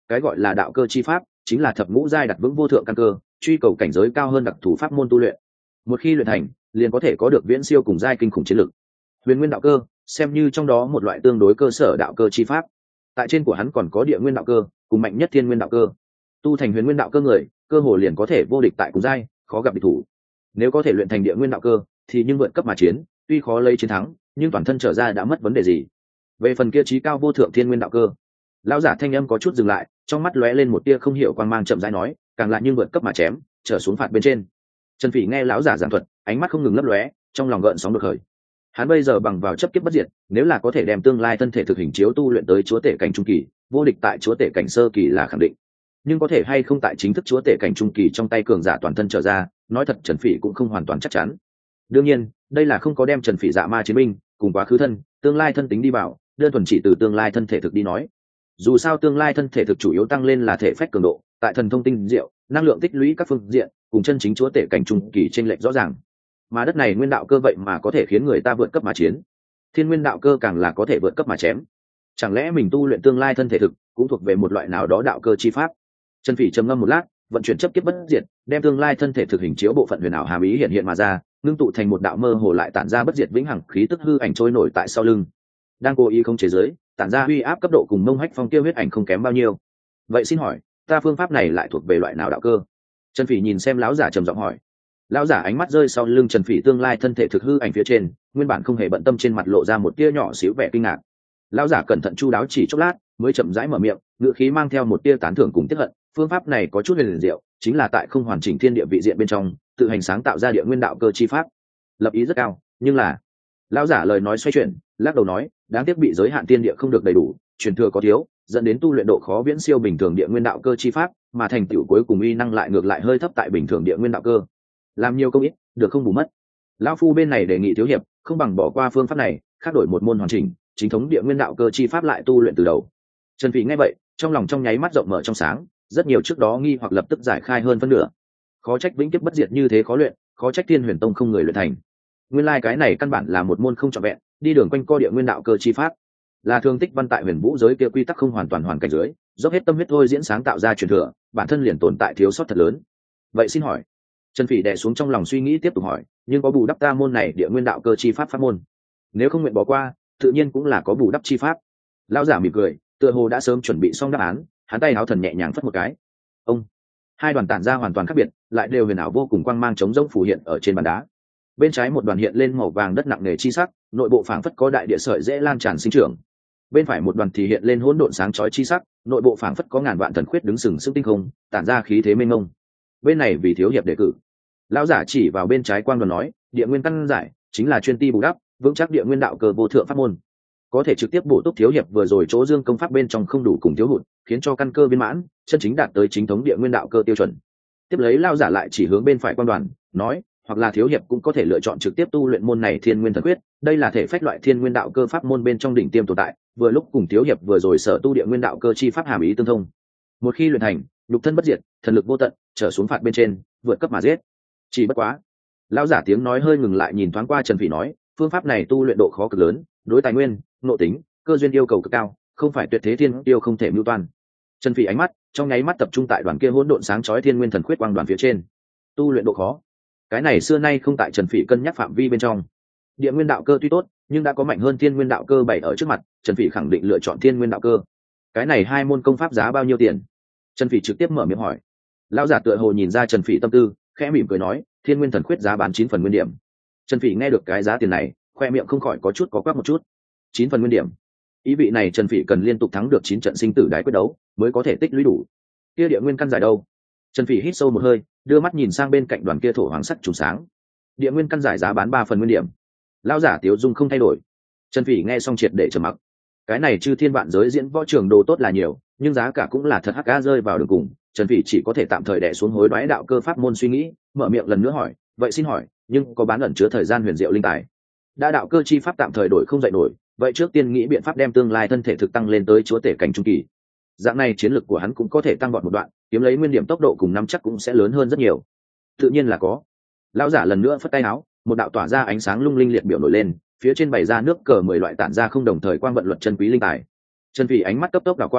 cái gọi là đạo cơ chi pháp chính là thập ngũ giai đặt vững vô thượng căn cơ, truy cầu cảnh giới cao hơn đặc thủ pháp môn tu luyện. Một khi luyện thành, liền có thể có được viễn siêu cùng giai kinh khủng chiến lực. Huyền nguyên đạo cơ xem như trong đó một loại tương đối cơ sở đạo cơ chi pháp. Tại trên của hắn còn có địa nguyên đạo cơ, cùng mạnh nhất thiên nguyên đạo cơ. Tu thành huyền nguyên đạo cơ người, cơ hồ liền có thể vô địch tại cùng giai, khó gặp địch thủ. Nếu có thể luyện thành địa nguyên đạo cơ, thì nhưng vượt cấp mà chiến, tuy khó lấy chiến thắng, nhưng toàn thân trở ra đã mất vấn đề gì. Về phần kia trí cao vô thượng thiên nguyên đạo cơ, lão giả thanh âm có chút dừng lại, trong mắt lóe lên một tia không hiểu quang mang, chậm rãi nói, càng lại nhưng vượt cấp mà chém, trở xuống phạt bên trên. Trần Phỉ nghe lão giả giảng thuật, ánh mắt không ngừng lấp lóe, trong lòng gợn sóng được khởi. Hắn bây giờ bằng vào chấp kiếp bất diệt, nếu là có thể đem tương lai thân thể thực hình chiếu tu luyện tới chúa tể cảnh trung kỳ, vô địch tại chúa tể cảnh sơ kỳ là khẳng định. Nhưng có thể hay không tại chính thức chúa tể cảnh trung kỳ trong tay cường giả toàn thân trở ra, nói thật Trần Phỉ cũng không hoàn toàn chắc chắn. Đương nhiên, đây là không có đem Trần Phỉ dạ ma chiến binh cùng quá khứ thân, tương lai thân tính đi vào, đơn thuần chỉ từ tương lai thân thể thực đi nói. Dù sao tương lai thân thể thực chủ yếu tăng lên là thể phách cường độ, tại thần thông tinh diệu, năng lượng tích lũy các phương diện, cùng chân chính chúa tể cảnh trung kỳ chênh lệch rõ ràng. Mà đất này nguyên đạo cơ vậy mà có thể khiến người ta vượt cấp mà chiến, thiên nguyên đạo cơ càng là có thể vượt cấp mà chém. Chẳng lẽ mình tu luyện tương lai thân thể thực cũng thuộc về một loại nào đó đạo cơ chi pháp? Trần Phỉ trầm ngâm một lát, vận chuyển chấp kiếp bất diệt, đem tương lai thân thể thực hình chiếu bộ phận huyền ảo hàm ý hiện hiện mà ra, ngưng tụ thành một đạo mơ hồ lại tản ra bất diệt vĩnh hằng khí tức hư ảnh trôi nổi tại sau lưng. Đang cố ý không chế giới, tản ra uy áp cấp độ cùng mông hách phong tiêu huyết ảnh không kém bao nhiêu. Vậy xin hỏi, ta phương pháp này lại thuộc về loại nào đạo cơ? Trần Phỉ nhìn xem lão giả trầm giọng hỏi. Lão giả ánh mắt rơi sau lưng Trần Phỉ tương lai thân thể thực hư ảnh phía trên, nguyên bản không hề bận tâm trên mặt lộ ra một tia nhỏ xíu vẻ kinh ngạc. Lão giả cẩn thận chu đáo chỉ chốc lát, mới chậm rãi mở miệng, ngữ khí mang theo một tia tán thưởng cùng tiếc hận. Phương pháp này có chút huyền diệu, chính là tại không hoàn chỉnh thiên địa vị diện bên trong, tự hành sáng tạo ra địa nguyên đạo cơ chi pháp. Lập ý rất cao, nhưng là lão giả lời nói xoay chuyển, lắc đầu nói, đáng tiếc bị giới hạn tiên địa không được đầy đủ, truyền thừa có thiếu, dẫn đến tu luyện độ khó viễn siêu bình thường địa nguyên đạo cơ chi pháp, mà thành tựu cuối cùng uy năng lại ngược lại hơi thấp tại bình thường địa nguyên đạo cơ. Làm nhiều công ít, được không bù mất. Lão phu bên này đề nghị thiếu hiệp, không bằng bỏ qua phương pháp này, khác đổi một môn hoàn chỉnh, chính thống địa nguyên đạo cơ chi pháp lại tu luyện từ đầu. Trần Phỉ nghe vậy, trong lòng trong nháy mắt rộng mở trong sáng, rất nhiều trước đó nghi hoặc lập tức giải khai hơn phân nửa. Khó trách vĩnh kiếp bất diệt như thế khó luyện, khó trách Thiên Huyền Tông không người luyện thành. Nguyên lai like cái này căn bản là một môn không trọn vẹn, đi đường quanh co địa nguyên đạo cơ chi pháp, là thương tích văn tại huyền vũ giới kia quy tắc không hoàn toàn hoàn cảnh dưới, dốc hết tâm huyết thôi diễn sáng tạo ra truyền thừa, bản thân liền tồn tại thiếu sót thật lớn. Vậy xin hỏi, Trần Phỉ đè xuống trong lòng suy nghĩ tiếp tục hỏi, nhưng có bù đắp ta môn này địa nguyên đạo cơ chi pháp pháp môn? Nếu không nguyện bỏ qua, tự nhiên cũng là có bù đắp chi pháp. Lão giả mỉm cười, tựa hồ đã sớm chuẩn bị xong đáp án, hắn tay áo thần nhẹ nhàng phất một cái. Ông, hai đoàn tản ra hoàn toàn khác biệt, lại đều huyền ảo vô cùng quang mang chống rỗng phủ hiện ở trên bàn đá. Bên trái một đoàn hiện lên màu vàng đất nặng nề chi sắc, nội bộ phảng phất có đại địa sợi dễ lan tràn sinh trưởng. Bên phải một đoàn thì hiện lên hỗn độn sáng chói chi sắc, nội bộ phảng phất có ngàn vạn thần khuyết đứng sừng sững tinh không, tản ra khí thế mênh mông. Bên này vì thiếu hiệp đề cử. Lão giả chỉ vào bên trái quang đoàn nói, địa nguyên căn giải chính là chuyên ti bù đắp vững chắc địa nguyên đạo cơ vô thượng pháp môn, có thể trực tiếp bổ túc thiếu hiệp vừa rồi chỗ dương công pháp bên trong không đủ cùng thiếu hụt, khiến cho căn cơ viên mãn, chân chính đạt tới chính thống địa nguyên đạo cơ tiêu chuẩn. Tiếp lấy lão giả lại chỉ hướng bên phải quang đoàn, nói, hoặc là thiếu hiệp cũng có thể lựa chọn trực tiếp tu luyện môn này thiên nguyên thần quyết, đây là thể phách loại thiên nguyên đạo cơ pháp môn bên trong đỉnh tiêm tồn tại, vừa lúc cùng thiếu hiệp vừa rồi sở tu địa nguyên đạo cơ chi pháp hàm ý tương thông. Một khi luyện thành, nhục thân bất diệt, thần lực vô tận, trở xuống phạt bên trên, vượt cấp mà giết. Chỉ bất quá, lão giả tiếng nói hơi ngừng lại, nhìn thoáng qua Trần Phỉ nói, phương pháp này tu luyện độ khó cực lớn, đối tài nguyên, nội tính, cơ duyên yêu cầu cực cao, không phải tuyệt thế thiên tiêu không thể mưu toan. Trần Phỉ ánh mắt trong nháy mắt tập trung tại đoàn kia hỗn độn sáng chói thiên nguyên thần quyết quang đoàn phía trên. Tu luyện độ khó, cái này xưa nay không tại Trần Phỉ cân nhắc phạm vi bên trong. Địa nguyên đạo cơ tuy tốt, nhưng đã có mạnh hơn thiên nguyên đạo cơ bày ở trước mặt, Trần Phỉ khẳng định lựa chọn thiên nguyên đạo cơ. Cái này hai môn công pháp giá bao nhiêu tiền? Trần Phỉ trực tiếp mở miệng hỏi. Lão giả tựa hồ nhìn ra Trần Phỉ tâm tư, khẽ mỉm cười nói, thiên nguyên thần quyết giá bán chín phần nguyên điểm. Trần Phỉ nghe được cái giá tiền này, khoe miệng không khỏi có chút có quắc một chút. Chín phần nguyên điểm, ý vị này Trần Phỉ cần liên tục thắng được chín trận sinh tử đái quyết đấu mới có thể tích lũy đủ. Kia địa nguyên căn giải đâu? Trần Phỉ hít sâu một hơi, đưa mắt nhìn sang bên cạnh đoàn kia thổ hoàng sắc trùng sáng. Địa nguyên căn giải giá bán ba phần nguyên điểm. Lão giả Tiếu Dung không thay đổi. Trần Phỉ nghe xong triệt để trầm mặc. Cái này chư thiên vạn giới diễn võ trường đồ tốt là nhiều, nhưng giá cả cũng là thật hắc cá rơi vào đường cùng. Trần Phỉ chỉ có thể tạm thời đè xuống hối đoái đạo cơ pháp môn suy nghĩ, mở miệng lần nữa hỏi, vậy xin hỏi, nhưng có bán ẩn chứa thời gian huyền diệu linh tài? Đã đạo cơ chi pháp tạm thời đổi không dậy nổi, vậy trước tiên nghĩ biện pháp đem tương lai thân thể thực tăng lên tới chúa tể cảnh trung kỳ. Dạng này chiến lược của hắn cũng có thể tăng vọt một đoạn, kiếm lấy nguyên điểm tốc độ cùng nắm chắc cũng sẽ lớn hơn rất nhiều. Tự nhiên là có. Lão giả lần nữa phất tay áo, một đạo tỏa ra ánh sáng lung linh liệt biểu nổi lên, phía trên bày ra nước cờ mười loại tản ra không đồng thời quang vận luật chân quý linh tài. Trần Phỉ ánh mắt cấp tốc đảo qua,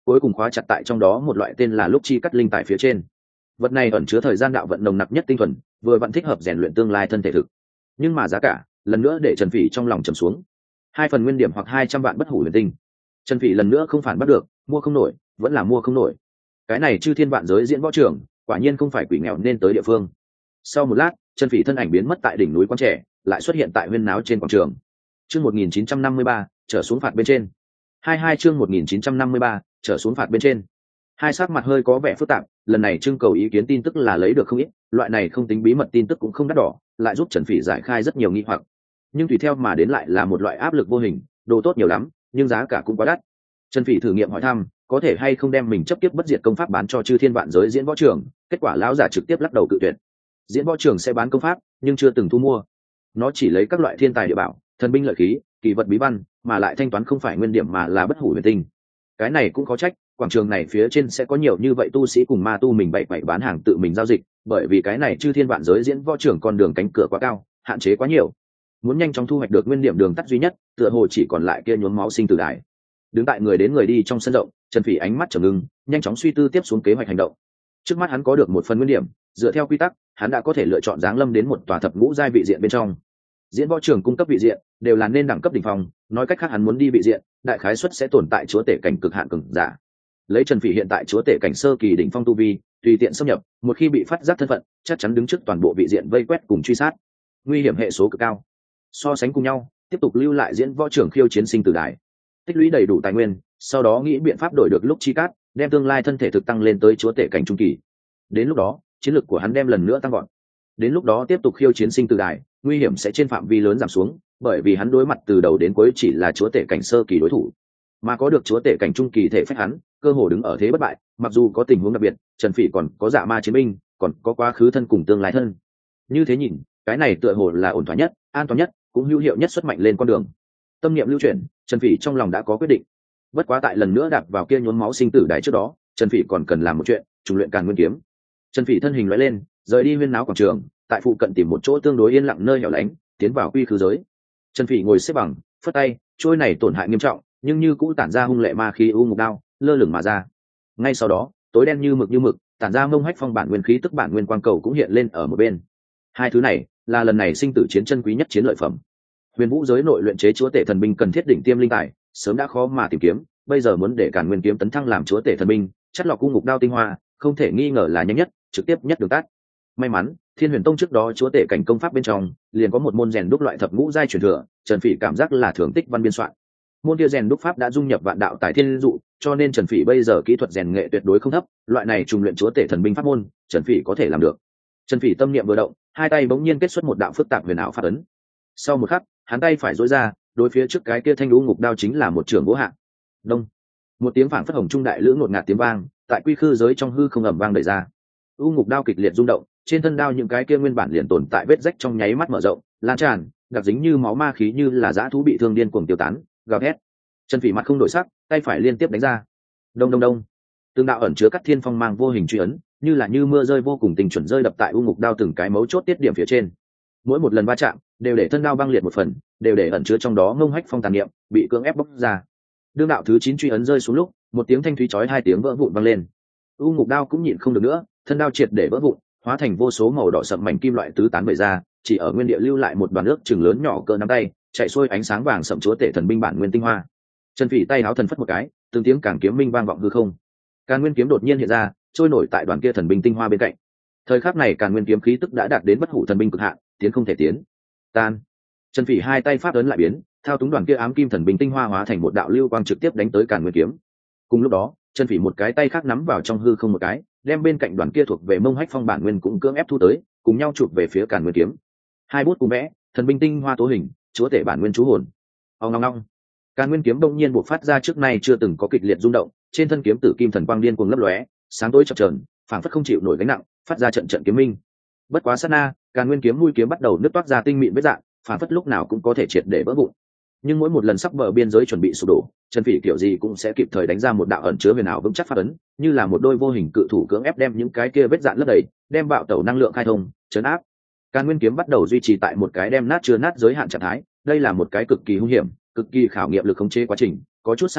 cuối cùng khóa chặt tại trong đó một loại tên là lúc chi cắt linh tại phía trên. Vật này ẩn chứa thời gian đạo vận nồng nặc nhất tinh thuần, vừa vận thích hợp rèn luyện tương lai thân thể thực. Nhưng mà giá cả, lần nữa để Trần Phỉ trong lòng trầm xuống. Hai phần nguyên điểm hoặc hai trăm vạn bất hủ huyền tinh. Trần Phỉ lần nữa không phản bắt được, mua không nổi, vẫn là mua không nổi. Cái này chư thiên vạn giới diễn võ trường, quả nhiên không phải quỷ nghèo nên tới địa phương. Sau một lát, Trần Phỉ thân ảnh biến mất tại đỉnh núi Quán Trẻ, lại xuất hiện tại huyên náo trên quảng trường. Chương một nghìn chín trăm năm mươi ba, trở xuống phạt bên trên. hai hai chương một nghìn chín trăm năm mươi ba, trở xuống phạt bên trên. Hai sắc mặt hơi có vẻ phức tạp, lần này trưng cầu ý kiến tin tức là lấy được không ít, loại này không tính bí mật tin tức cũng không đắt đỏ, lại giúp Trần Phỉ giải khai rất nhiều nghi hoặc. Nhưng tùy theo mà đến lại là một loại áp lực vô hình, đồ tốt nhiều lắm, nhưng giá cả cũng quá đắt. Trần Phỉ thử nghiệm hỏi thăm, có thể hay không đem mình chấp tiếp bất diệt công pháp bán cho chư thiên vạn giới diễn võ trường, kết quả lão giả trực tiếp lắc đầu cự tuyệt. Diễn võ trường sẽ bán công pháp, nhưng chưa từng thu mua. Nó chỉ lấy các loại thiên tài địa bảo, thần binh lợi khí, kỳ vật bí văn, mà lại thanh toán không phải nguyên điểm mà là bất hủ huyền tinh. Cái này cũng có trách, quảng trường này phía trên sẽ có nhiều như vậy tu sĩ cùng ma tu mình bậy bậy bán hàng tự mình giao dịch, bởi vì cái này chư thiên vạn giới diễn võ trường con đường cánh cửa quá cao, hạn chế quá nhiều. Muốn nhanh chóng thu hoạch được nguyên điểm đường tắt duy nhất, tựa hồ chỉ còn lại kia nhuốm máu sinh tử đài. Đứng tại người đến người đi trong sân rộng, Trần Phỉ ánh mắt trầm ngưng, nhanh chóng suy tư tiếp xuống kế hoạch hành động. Trước mắt hắn có được một phần nguyên điểm, dựa theo quy tắc, hắn đã có thể lựa chọn giáng lâm đến một tòa thập ngũ giai vị diện bên trong. Diễn võ trường cung cấp vị diện đều là nên đẳng cấp đỉnh phong, nói cách khác hắn muốn đi vị diện, đại khái suất sẽ tồn tại chúa tể cảnh cực hạn cường giả. Lấy Trần Phỉ hiện tại chúa tể cảnh sơ kỳ đỉnh phong tu vi, tùy tiện xâm nhập, một khi bị phát giác thân phận, chắc chắn đứng trước toàn bộ vị diện vây quét cùng truy sát. Nguy hiểm hệ số cực cao. So sánh cùng nhau, tiếp tục lưu lại diễn võ trường khiêu chiến sinh tử đài, tích lũy đầy đủ tài nguyên, sau đó nghĩ biện pháp đổi được lúc chi cát, đem tương lai thân thể thực tăng lên tới chúa tể cảnh trung kỳ. Đến lúc đó, chiến lực của hắn đem lần nữa tăng gọn. Đến lúc đó tiếp tục khiêu chiến sinh tử đài, nguy hiểm sẽ trên phạm vi lớn giảm xuống, bởi vì hắn đối mặt từ đầu đến cuối chỉ là chúa tể cảnh sơ kỳ đối thủ, mà có được chúa tể cảnh trung kỳ thể phách hắn, cơ hồ đứng ở thế bất bại. Mặc dù có tình huống đặc biệt, Trần Phỉ còn có dạ ma chiến binh, còn có quá khứ thân cùng tương lai thân. Như thế nhìn, cái này tựa hồ là ổn thỏa nhất, an toàn nhất, cũng hữu hiệu nhất xuất mạnh lên con đường. Tâm niệm lưu chuyển, Trần Phỉ trong lòng đã có quyết định. Bất quá tại lần nữa đạp vào kia nhuốm máu sinh tử đài trước đó, Trần Phỉ còn cần làm một chuyện, trùng luyện Càn Nguyên kiếm. Trần Phỉ thân hình lóe lên, rời đi huyên náo quảng trường, tại phụ cận tìm một chỗ tương đối yên lặng nơi hẻo lánh, tiến vào quy khư giới. Trần Phỉ ngồi xếp bằng, phất tay, trôi này tổn hại nghiêm trọng, nhưng như cũ tản ra hung lệ ma khí u ngục đao, lơ lửng mà ra. Ngay sau đó, tối đen như mực như mực, tản ra mông hách phong bản nguyên khí tức bản nguyên quang cầu cũng hiện lên ở một bên. Hai thứ này là lần này sinh tử chiến chân quý nhất chiến lợi phẩm. Huyền vũ giới nội luyện chế chúa tể thần binh cần thiết đỉnh tiêm linh tài, sớm đã khó mà tìm kiếm, bây giờ muốn để Càn Nguyên kiếm tấn thăng làm chúa tể thần binh, chất lọc cung ngục đao tinh hoa, không thể nghi ngờ là nhanh nhất, trực tiếp nhất đường tắt. May mắn, Thiên Huyền Tông trước đó chúa tể cảnh công pháp bên trong, liền có một môn rèn đúc loại thập ngũ giai truyền thừa, Trần Phỉ cảm giác là thưởng tích văn biên soạn. Môn kia rèn đúc pháp đã dung nhập vạn đạo tại thiên dụ, cho nên Trần Phỉ bây giờ kỹ thuật rèn nghệ tuyệt đối không thấp, loại này trùng luyện chúa tể thần binh pháp môn, Trần Phỉ có thể làm được. Trần Phỉ tâm niệm vừa động, hai tay bỗng nhiên kết xuất một đạo phức tạp huyền ảo pháp ấn. Sau một khắc, hắn tay phải duỗi ra, đối phía trước cái kia thanh u ngục đao chính là một trường gỗ hạ. Đông, một tiếng phảng phất hồng trung đại lưỡng ngột ngạt tiếng vang, tại quy khư giới trong hư không ầm vang đẩy ra. U ngục đao kịch liệt rung động, trên thân đao những cái kia nguyên bản liền tồn tại vết rách trong nháy mắt mở rộng, lan tràn, đặc dính như máu ma khí như là dã thú bị thương điên cuồng tiêu tán, gào thét. Trần Phỉ mặt không đổi sắc, tay phải liên tiếp đánh ra. Đông đông đông, từng đạo ẩn chứa cắt thiên phong mang vô hình truy ấn, như là như mưa rơi vô cùng tình chuẩn rơi đập tại u ngục đao từng cái mấu chốt tiết điểm phía trên. Mỗi một lần va chạm đều để thân đao băng liệt một phần, đều để ẩn chứa trong đó ngông hách phong tàn niệm bị cưỡng ép bóc ra. Đương đạo thứ chín truy ấn rơi xuống lúc, một tiếng thanh thúy chói hai tiếng vỡ vụn vang lên. U ngục đao cũng nhịn không được nữa, thân đao triệt để vỡ vụn, hóa thành vô số màu đỏ sậm mảnh kim loại tứ tán bày ra, chỉ ở nguyên địa lưu lại một đoàn nước chừng lớn nhỏ cỡ nắm tay, chạy xuôi ánh sáng vàng sậm chúa tể thần binh bản nguyên tinh hoa. Trần Phỉ tay áo thần phất một cái, từng tiếng càn kiếm minh vang vọng hư không. Càn Nguyên kiếm đột nhiên hiện ra, trôi nổi tại đoàn kia thần binh tinh hoa bên cạnh. Thời khắc này Càn Nguyên kiếm khí tức đã đạt đến bất hủ thần binh cực hạn, tiến không thể tiến. Tan. Trần Phỉ hai tay pháp ấn lại biến, thao túng đoàn kia ám kim thần binh tinh hoa hóa thành một đạo lưu quang trực tiếp đánh tới Càn Nguyên kiếm. Cùng lúc đó, Trần Phỉ một cái tay khác nắm vào trong hư không một cái, đem bên cạnh đoàn kia thuộc về mông hách phong bản nguyên cũng cưỡng ép thu tới, cùng nhau chụp về phía Càn Nguyên kiếm. Hai bút cùng vẽ, thần binh tinh hoa tố hình, chúa tể bản nguyên chú hồn. Ong ong ong. Càn Nguyên kiếm bỗng nhiên bộc phát ra trước nay chưa từng có kịch liệt rung động, trên thân kiếm tử kim thần quang điên cuồng lấp lóe, sáng tối chập chờn, phảng phất không chịu nổi gánh nặng, phát ra trận trận kiếm minh. Bất quá sát na, Càn Nguyên kiếm mũi kiếm bắt đầu nứt toát ra tinh mịn vết rạn, phảng phất lúc nào cũng có thể triệt để vỡ vụn. Nhưng mỗi một lần sắp bờ biên giới chuẩn bị sụp đổ, Trần Phỉ kiểu gì cũng sẽ kịp thời đánh ra một đạo ẩn chứa huyền ảo vững chắc pháp ấn, như là một đôi vô hình cự thủ cưỡng ép đem những cái kia vết rạn lấp đầy, đem bạo tẩu năng lượng khai thông, chấn áp. Càn Nguyên kiếm bắt đầu duy trì tại một cái đem nát chưa nát giới hạn trạng thái, đây là một cái cực kỳ hung hiểm, cực kỳ khảo nghiệm lực khống chế quá trình, có chút sai lầm,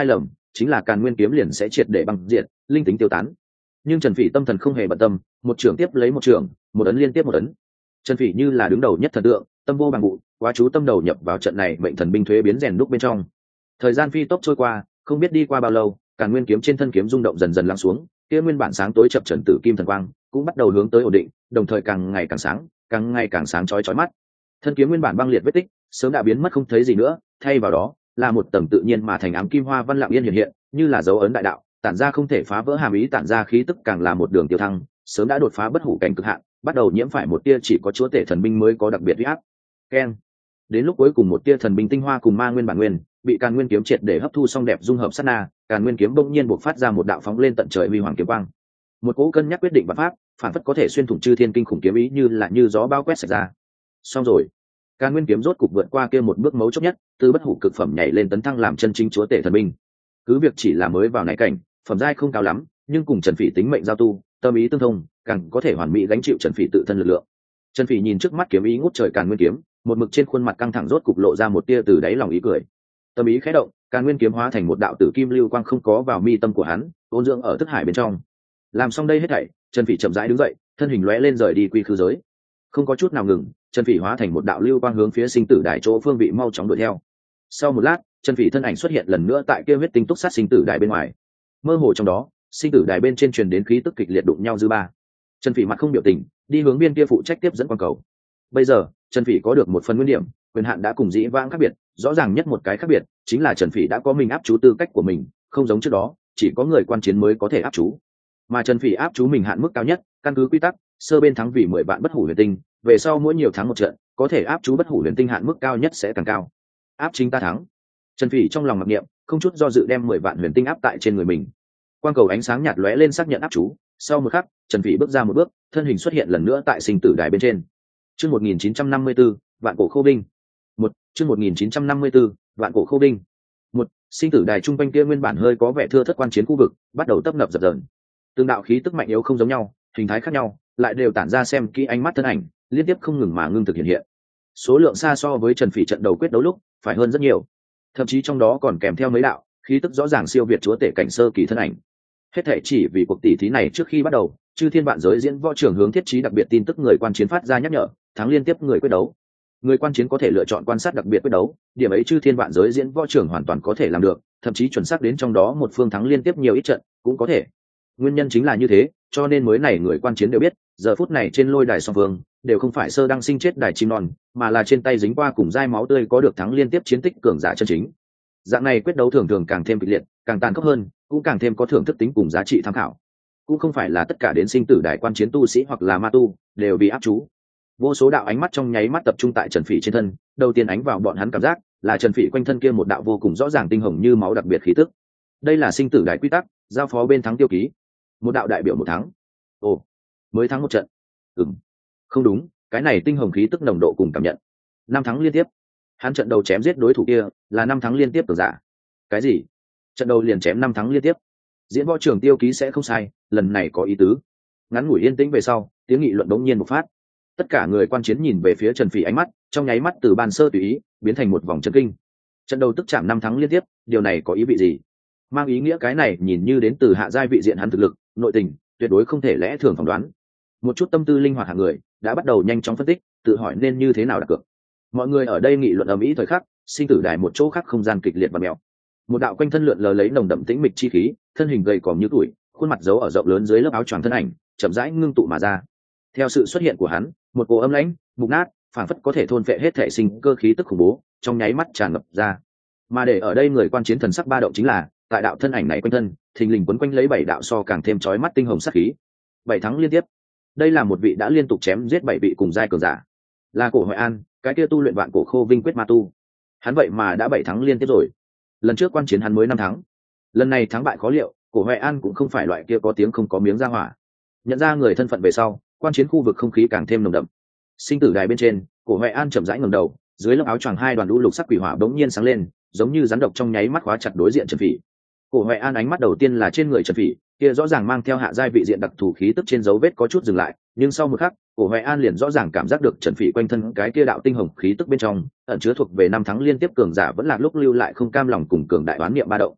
chính là Càn Nguyên kiếm liền sẽ triệt để băng diệt, linh tính tiêu tán. Nhưng Trần Phỉ tâm thần không hề bận tâm, một trường tiếp lấy một trường, một ấn liên tiếp một ấn. Trần Phỉ như là đứng đầu nhất thần tượng, tâm vô bằng vụ, quá chú tâm đầu nhập vào trận này mệnh thần binh thuế biến rèn đúc bên trong. Thời gian phi tốc trôi qua, không biết đi qua bao lâu, Càn Nguyên kiếm trên thân kiếm rung động dần dần lắng xuống, kia nguyên bản sáng tối chập chờn tử kim thần quang cũng bắt đầu hướng tới ổn định, đồng thời càng ngày càng sáng, càng ngày càng sáng chói chói mắt. Thân kiếm nguyên bản băng liệt vết tích, sớm đã biến mất không thấy gì nữa, thay vào đó là một tầng tự nhiên mà thành ám kim hoa văn lặng yên hiện hiện, như là dấu ấn đại đạo, tản ra không thể phá vỡ hàm ý, tản ra khí tức càng là một đường tiêu thăng, sớm đã đột phá bất hủ cảnh cực hạn, bắt đầu nhiễm phải một tia chỉ có chúa tể thần binh mới có đặc biệt uy áp. Keng. Đến lúc cuối cùng một tia thần binh tinh hoa cùng ma nguyên bản nguyên bị Càn Nguyên kiếm triệt để hấp thu xong đẹp dung hợp sát na, Càn Nguyên kiếm bỗng nhiên bộc phát ra một đạo phóng lên tận trời uy hoàng kiếm quang. Một cỗ cân nhắc quyết định và pháp, phản phất có thể xuyên thủng chư thiên kinh khủng kiếm ý như là như gió bao quét sạch ra. Xong rồi, Càn Nguyên kiếm rốt cục vượt qua kia một bước mấu chốt nhất, từ bất hủ cực phẩm nhảy lên tấn thăng làm chân chính chúa tể thần binh. Cứ việc chỉ là mới vào này cảnh, phẩm giai không cao lắm, nhưng cùng Trần Phỉ tính mệnh giao tu, tâm ý tương thông, càng có thể hoàn mỹ gánh chịu Trần Phỉ tự thân lực lượng. Trần Phỉ nhìn trước mắt kiếm ý ngút trời Càn Nguyên kiếm, một mực trên khuôn mặt căng thẳng rốt cục lộ ra một tia từ đáy lòng ý cười. Tâm ý khẽ động, Càn Nguyên kiếm hóa thành một đạo tử kim lưu quang không có vào mi tâm của hắn, ôn dưỡng ở thức hải bên trong. Làm xong đây hết thảy, Trần Phỉ chậm rãi đứng dậy, thân hình lóe lên rời đi quy khư giới. Không có chút nào ngừng, Trần Phỉ hóa thành một đạo lưu quang hướng phía sinh tử đài chỗ phương vị mau chóng đuổi theo. Sau một lát, Trần Phỉ thân ảnh xuất hiện lần nữa tại kia huyết tinh túc sát sinh tử đài bên ngoài. Mơ hồ trong đó, sinh tử đài bên trên truyền đến khí tức kịch liệt đụng nhau dư ba. Trần Phỉ mặt không biểu tình, đi hướng bên kia phụ trách tiếp dẫn quang cầu. Bây giờ, Trần Phỉ có được một phần nguyên điểm, quyền hạn đã cùng dĩ vãng khác biệt, rõ ràng nhất một cái khác biệt chính là Trần Phỉ đã có mình áp chú tư cách của mình, không giống trước đó, chỉ có người quan chiến mới có thể áp chú. Mà Trần Phỉ áp chú mình hạn mức cao nhất, căn cứ quy tắc, sơ bên thắng vì mười vạn bất hủ huyền tinh, về sau mỗi nhiều thắng một trận, có thể áp chú bất hủ huyền tinh hạn mức cao nhất sẽ càng cao. Áp chính ta thắng. Trần Phỉ trong lòng mặc niệm, không chút do dự đem mười vạn huyền tinh áp tại trên người mình. Quang cầu ánh sáng nhạt lóe lên xác nhận áp chú, sau một khắc, Trần Phỉ bước ra một bước, thân hình xuất hiện lần nữa tại sinh tử đài bên trên. Chương một nghìn chín trăm năm mươi tư, vạn cổ khô binh. Một, chương một nghìn chín trăm năm mươi tư, vạn cổ khô binh. Một, sinh tử đài trung quanh kia nguyên bản hơi có vẻ thưa thất quan chiến khu vực, bắt đầu tấp nập dập dờn. Từng đạo khí tức mạnh yếu không giống nhau, hình thái khác nhau, lại đều tản ra xem kỹ ánh mắt thân ảnh, liên tiếp không ngừng mà ngưng thực hiện hiện. Số lượng xa so với Trần Phỉ trận đầu quyết đấu lúc, phải hơn rất nhiều. Thậm chí trong đó còn kèm theo mấy đạo khí tức rõ ràng siêu việt chúa tể cảnh sơ kỳ thân ảnh. Hết thể chỉ vì cuộc tỷ thí này trước khi bắt đầu, chư thiên vạn giới diễn võ trưởng hướng thiết trí đặc biệt tin tức người quan chiến phát ra nhắc nhở, thắng liên tiếp người quyết đấu. Người quan chiến có thể lựa chọn quan sát đặc biệt quyết đấu, điểm ấy chư thiên vạn giới diễn võ trưởng hoàn toàn có thể làm được, thậm chí chuẩn xác đến trong đó một phương thắng liên tiếp nhiều ít trận cũng có thể. Nguyên nhân chính là như thế, cho nên mới này người quan chiến đều biết, giờ phút này trên lôi đài song phương đều không phải sơ đăng sinh chết đài chim non, mà là trên tay dính qua cùng dai máu tươi có được thắng liên tiếp chiến tích cường giả chân chính. Dạng này quyết đấu thường thường càng thêm kịch liệt, càng tàn khốc hơn, cũng càng thêm có thưởng thức tính cùng giá trị tham khảo. Cũng không phải là tất cả đến sinh tử đài quan chiến tu sĩ hoặc là ma tu đều bị áp chú. Vô số đạo ánh mắt trong nháy mắt tập trung tại Trần Phỉ trên thân, đầu tiên ánh vào bọn hắn cảm giác là Trần Phỉ quanh thân kia một đạo vô cùng rõ ràng tinh hồng như máu đặc biệt khí tức. Đây là sinh tử đài quy tắc, giao phó bên thắng tiêu ký. Một đạo đại biểu một thắng. Ồ, mới thắng một trận. Ừm, không đúng, cái này tinh hồng khí tức nồng độ cùng cảm nhận. Năm thắng liên tiếp. Hắn trận đầu chém giết đối thủ kia là năm thắng liên tiếp cường giả. Cái gì? Trận đầu liền chém năm thắng liên tiếp. Diễn võ trưởng tiêu ký sẽ không sai, lần này có ý tứ. Ngắn ngủi yên tĩnh về sau, tiếng nghị luận đống nhiên bộc phát. Tất cả người quan chiến nhìn về phía Trần Phỉ, ánh mắt trong nháy mắt từ ban sơ tùy ý biến thành một vòng chấn kinh. Trận đầu tức chạm năm thắng liên tiếp, điều này có ý vị gì? Mang ý nghĩa cái này nhìn như đến từ hạ giai vị diện hắn thực lực, nội tình tuyệt đối không thể lẽ thường phỏng đoán. Một chút tâm tư linh hoạt hạng người đã bắt đầu nhanh chóng phân tích, tự hỏi nên như thế nào đặt cược. Mọi người ở đây nghị luận ầm ĩ thời khắc, sinh tử đài một chỗ khác không gian kịch liệt và mèo. Một đạo quanh thân lượn lờ lấy nồng đậm tĩnh mịch chi khí, thân hình gầy còm như tuổi, khuôn mặt giấu ở rộng lớn dưới lớp áo choàng thân ảnh, chậm rãi ngưng tụ mà ra. Theo sự xuất hiện của hắn, một cỗ âm lãnh, mục nát, phảng phất có thể thôn phệ hết thể sinh cơ khí tức khủng bố, trong nháy mắt tràn ngập ra. Mà để ở đây người quan chiến thần sắc ba động chính là, tại đạo thân ảnh này quanh thân, thình lình quấn quanh lấy bảy đạo so càng thêm chói mắt tinh hồng sát khí. Bảy thắng liên tiếp. Đây là một vị đã liên tục chém giết bảy vị cùng giai cường giả. Là Cổ Hoài An, cái kia tu luyện vạn cổ khô vinh quyết ma tu. Hắn vậy mà đã bảy thắng liên tiếp rồi. Lần trước quan chiến hắn mới năm thắng. Lần này thắng bại khó liệu, Cổ Hoài An cũng không phải loại kia có tiếng không có miếng ra hỏa. Nhận ra người thân phận về sau, quan chiến khu vực không khí càng thêm nồng đậm. Sinh tử đài bên trên, Cổ Hoài An chậm rãi ngẩng đầu, dưới lớp áo choàng hai đoàn lũ lục sắc quỷ hỏa bỗng nhiên sáng lên, giống như rắn độc trong nháy mắt khóa chặt đối diện Trần Phỉ. Cổ Hoài An ánh mắt đầu tiên là trên người Trần Phỉ, kia rõ ràng mang theo hạ giai vị diện đặc thù khí tức trên dấu vết có chút dừng lại, nhưng sau một khắc, Cổ Hoài An liền rõ ràng cảm giác được Trần Phỉ quanh thân cái kia đạo tinh hồng khí tức bên trong, ẩn chứa thuộc về năm thắng liên tiếp cường giả vẫn là lúc lưu lại không cam lòng cùng cường đại đoán niệm ba động.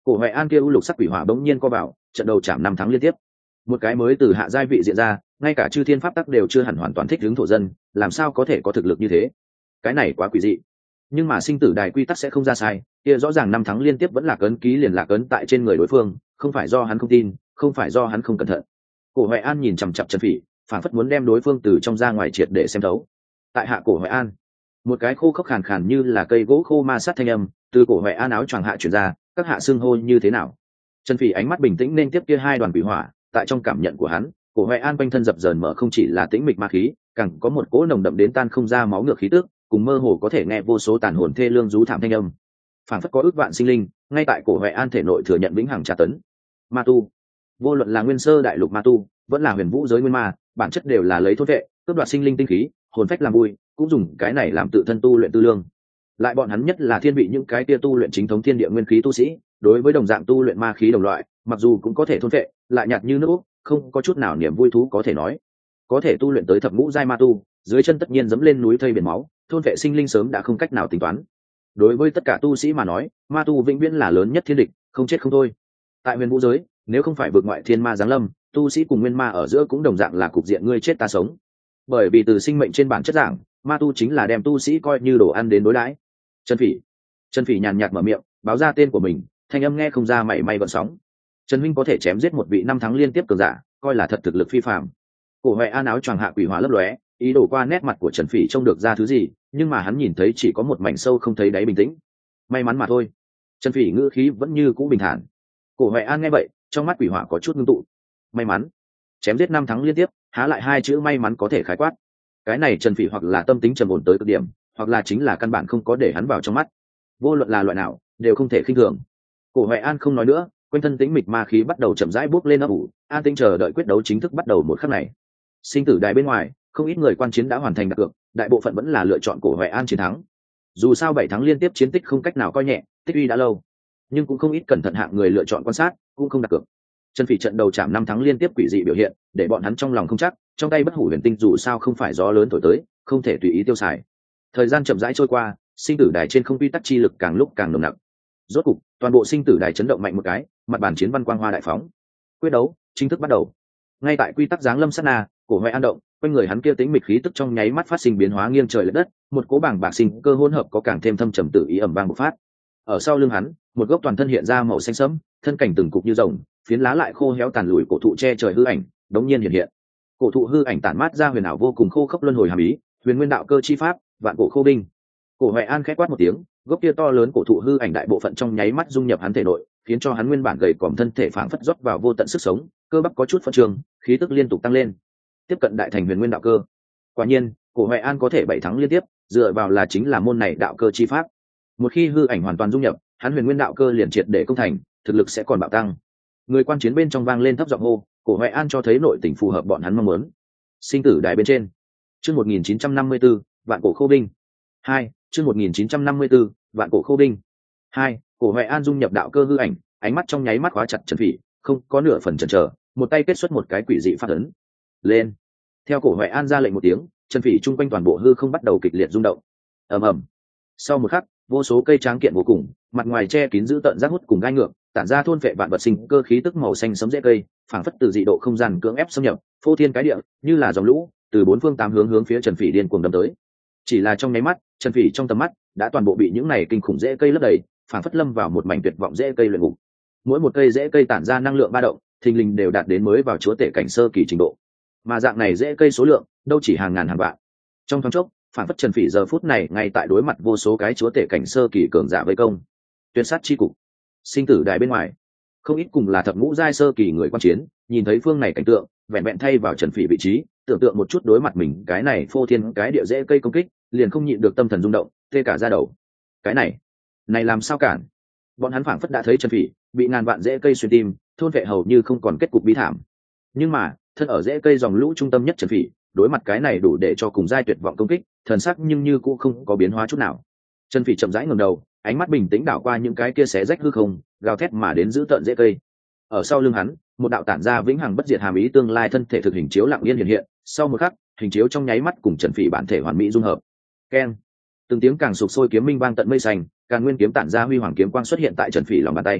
Cổ Hoè An kia u lục sắc quỷ hỏa bỗng nhiên co vào, trận đầu chạm năm tháng liên tiếp. Một cái mới từ hạ giai vị diện ra, ngay cả chư thiên pháp tắc đều chưa hẳn hoàn toàn thích ứng thổ dân, làm sao có thể có thực lực như thế? Cái này quá quỷ dị. Nhưng mà sinh tử đài quy tắc sẽ không ra sai, kia rõ ràng năm tháng liên tiếp vẫn là cấn ký liền lạc ấn tại trên người đối phương, không phải do hắn không tin, không phải do hắn không cẩn thận. Cổ Hoè An nhìn chằm chằm Trần Phỉ, phản phất muốn đem đối phương từ trong ra ngoài triệt để xem thấu. Tại hạ Cổ Hoè An, một cái khô khốc khàn khàn như là cây gỗ khô ma sát thanh âm từ Cổ Hoè An áo choàng hạ truyền ra, các hạ xưng hô như thế nào? Trần Phỉ ánh mắt bình tĩnh nên tiếp kia hai đoàn quỷ hỏa, tại trong cảm nhận của hắn, Cổ Hoè An quanh thân dập dờn mở không chỉ là tĩnh mịch ma khí, càng có một cỗ nồng đậm đến tan không ra máu ngược khí tức, cùng mơ hồ có thể nghe vô số tàn hồn thê lương rú thảm thanh âm. Phản phất có ước vạn sinh linh, ngay tại Cổ Hoè An thể nội thừa nhận vĩnh hằng tra tấn. Ma tu, vô luận là nguyên sơ đại lục ma tu, vẫn là huyền vũ giới nguyên ma, bản chất đều là lấy thôn vệ, cướp đoạt sinh linh tinh khí, hồn phách làm vui, cũng dùng cái này làm tự thân tu luyện tư lương. Lại bọn hắn nhất là thiên vị những cái tia tu luyện chính thống thiên địa nguyên khí tu sĩ, đối với đồng dạng tu luyện ma khí đồng loại, mặc dù cũng có thể thôn vệ, lại nhạt như nước, không có chút nào niềm vui thú có thể nói. Có thể tu luyện tới thập ngũ giai ma tu, dưới chân tất nhiên dẫm lên núi thây biển máu, thôn vệ sinh linh sớm đã không cách nào tính toán. Đối với tất cả tu sĩ mà nói, ma tu vĩnh viễn là lớn nhất thiên địch, không chết không thôi. Tại huyền vũ giới, nếu không phải vượt ngoại thiên ma giáng lâm, tu sĩ cùng nguyên ma ở giữa cũng đồng dạng là cục diện ngươi chết ta sống. Bởi vì từ sinh mệnh trên bản chất dạng, ma tu chính là đem tu sĩ coi như đồ ăn đến đối đãi. Trần Phỉ, Trần Phỉ nhàn nhạt mở miệng, báo ra tên của mình, thanh âm nghe không ra mảy may gợn sóng. Trần huynh có thể chém giết một vị năm tháng liên tiếp cường giả, coi là thật thực lực phi phàm. Cổ Hoè An áo choàng hạ quỷ hỏa lấp lóe, ý đồ qua nét mặt của Trần Phỉ trông được ra thứ gì, nhưng mà hắn nhìn thấy chỉ có một mảnh sâu không thấy đáy bình tĩnh. May mắn mà thôi. Trần Phỉ ngữ khí vẫn như cũ bình thản. Cổ Hoè An nghe vậy, trong mắt quỷ hỏa có chút ngưng tụ. May mắn, chém giết năm tháng liên tiếp, há lại hai chữ may mắn có thể khái quát. Cái này Trần Phỉ hoặc là tâm tính trầm ổn tới cực điểm, hoặc là chính là căn bản không có để hắn vào trong mắt. Vô luận là loại nào, đều không thể khinh thường. Cổ Hoè An không nói nữa, quanh thân tĩnh mịch ma khí bắt đầu chậm rãi bốc lên ấp ủ, an tĩnh chờ đợi quyết đấu chính thức bắt đầu một khắc này. Sinh tử đài bên ngoài, không ít người quan chiến đã hoàn thành đặt cược, đại bộ phận vẫn là lựa chọn Cổ Hoè An chiến thắng. Dù sao bảy tháng liên tiếp chiến tích không cách nào coi nhẹ, tích uy đã lâu, nhưng cũng không ít cẩn thận hạng người lựa chọn quan sát, cũng không đặt cược. Trần Phỉ trận đầu chạm năm tháng liên tiếp quỷ dị biểu hiện, để bọn hắn trong lòng không chắc, trong tay bất hủ huyền tinh dù sao không phải gió lớn thổi tới, không thể tùy ý tiêu xài. Thời gian chậm rãi trôi qua, sinh tử đài trên không quy tắc chi lực càng lúc càng nồng nặc. Rốt cục, toàn bộ sinh tử đài chấn động mạnh một cái, mặt bàn chiến văn quang hoa đại phóng. Quyết đấu chính thức bắt đầu. Ngay tại quy tắc giáng lâm sát na, Cổ Hoè An động, quanh người hắn kia tính mịch khí tức trong nháy mắt phát sinh biến hóa nghiêng trời lệch đất, một cỗ bảng bạc sinh cơ hỗn hợp có càng thêm thâm trầm tự ý ầm vang bộc phát. Ở sau lưng hắn, một gốc toàn thân hiện ra màu xanh sẫm, thân cảnh từng cục như rồng, phiến lá lại khô héo tàn lùi cổ thụ che trời hư ảnh, đống nhiên hiện hiện. Cổ thụ hư ảnh tản mát ra huyền ảo vô cùng khô khốc luân hồi hàm ý, huyền nguyên đạo cơ chi pháp, vạn cổ khô binh. Cổ Hoè An khẽ quát một tiếng, gốc kia to lớn cổ thụ hư ảnh đại bộ phận trong nháy mắt dung nhập hắn thể nội, khiến cho hắn nguyên bản gầy còm thân thể phảng phất rót vào vô tận sức sống, cơ bắp có chút phân trường, khí tức liên tục tăng lên, tiếp cận đại thành huyền nguyên đạo cơ. Quả nhiên, Cổ Hoè An có thể bảy tháng liên tiếp, dựa vào là chính là môn này đạo cơ chi pháp. Một khi hư ảnh hoàn toàn dung nhập, hắn huyền nguyên đạo cơ liền triệt để công thành, thực lực sẽ còn bạo tăng. Người quan chiến bên trong vang lên thấp giọng hô, Cổ Hoè An cho thấy nội tình phù hợp bọn hắn mong muốn. Sinh tử đài bên trên, chương một nghìn chín trăm năm mươi tư, vạn cổ khô binh. Hai, chương một nghìn chín trăm năm mươi tư, vạn cổ khô binh. Hai, Cổ Hoè An dung nhập đạo cơ hư ảnh, ánh mắt trong nháy mắt khóa chặt Trần Phỉ, không có nửa phần chần chờ, một tay kết xuất một cái quỷ dị phát ấn. Lên. Theo Cổ Hoè An ra lệnh một tiếng, Trần Phỉ trung quanh toàn bộ hư không bắt đầu kịch liệt rung động. Ầm ầm. Sau một khắc, vô số cây tráng kiện vô cùng, mặt ngoài che kín giữ tận rác hút cùng gai ngược, tản ra thôn phệ vạn vật sinh cơ khí tức màu xanh sẫm rễ cây, phảng phất từ dị độ không gian cưỡng ép xâm nhập, phô thiên cái địa, như là dòng lũ, từ bốn phương tám hướng hướng phía Trần Phỉ điên cuồng đâm tới. Chỉ là trong nháy mắt, Trần Phỉ trong tầm mắt đã toàn bộ bị những này kinh khủng rễ cây lấp đầy, phảng phất lâm vào một mảnh tuyệt vọng rễ cây luyện ngục. Mỗi một cây rễ cây tản ra năng lượng ba động, thình lình đều đạt đến mới vào chúa tể cảnh sơ kỳ trình độ. Mà dạng này rễ cây số lượng, đâu chỉ hàng ngàn hàng vạn. Trong thoáng chốc, phản phất Trần Phỉ giờ phút này ngay tại đối mặt vô số cái chúa tể cảnh sơ kỳ cường giả vây công. Tuyệt sát chi cục, sinh tử đài bên ngoài, không ít cùng là thập ngũ giai sơ kỳ người quan chiến, nhìn thấy phương này cảnh tượng, vẹn vẹn thay vào Trần Phỉ vị trí, tưởng tượng một chút đối mặt mình cái này phô thiên cái địa rễ cây công kích, liền không nhịn được tâm thần rung động, tê cả da đầu. Cái này, này làm sao cản? Bọn hắn phảng phất đã thấy Trần Phỉ bị ngàn vạn rễ cây xuyên tim, thôn vệ hầu như không còn kết cục bi thảm. Nhưng mà, thân ở rễ cây dòng lũ trung tâm nhất Trần Phỉ, đối mặt cái này đủ để cho cùng giai tuyệt vọng công kích, thần sắc nhưng như cũng không có biến hóa chút nào. Trần Phỉ chậm rãi ngẩng đầu, ánh mắt bình tĩnh đảo qua những cái kia xé rách hư không, gào thét mà đến giữ tận rễ cây. Ở sau lưng hắn, một đạo tản ra vĩnh hằng bất diệt hàm ý tương lai thân thể thực hình chiếu lặng yên hiện hiện, sau một khắc, hình chiếu trong nháy mắt cùng Trần Phỉ bản thể hoàn mỹ dung hợp. Keng. Từng tiếng càng sục sôi kiếm minh vang tận mây xanh, Càn Nguyên kiếm tản ra huy hoàng kiếm quang xuất hiện tại Trần Phỉ lòng bàn tay.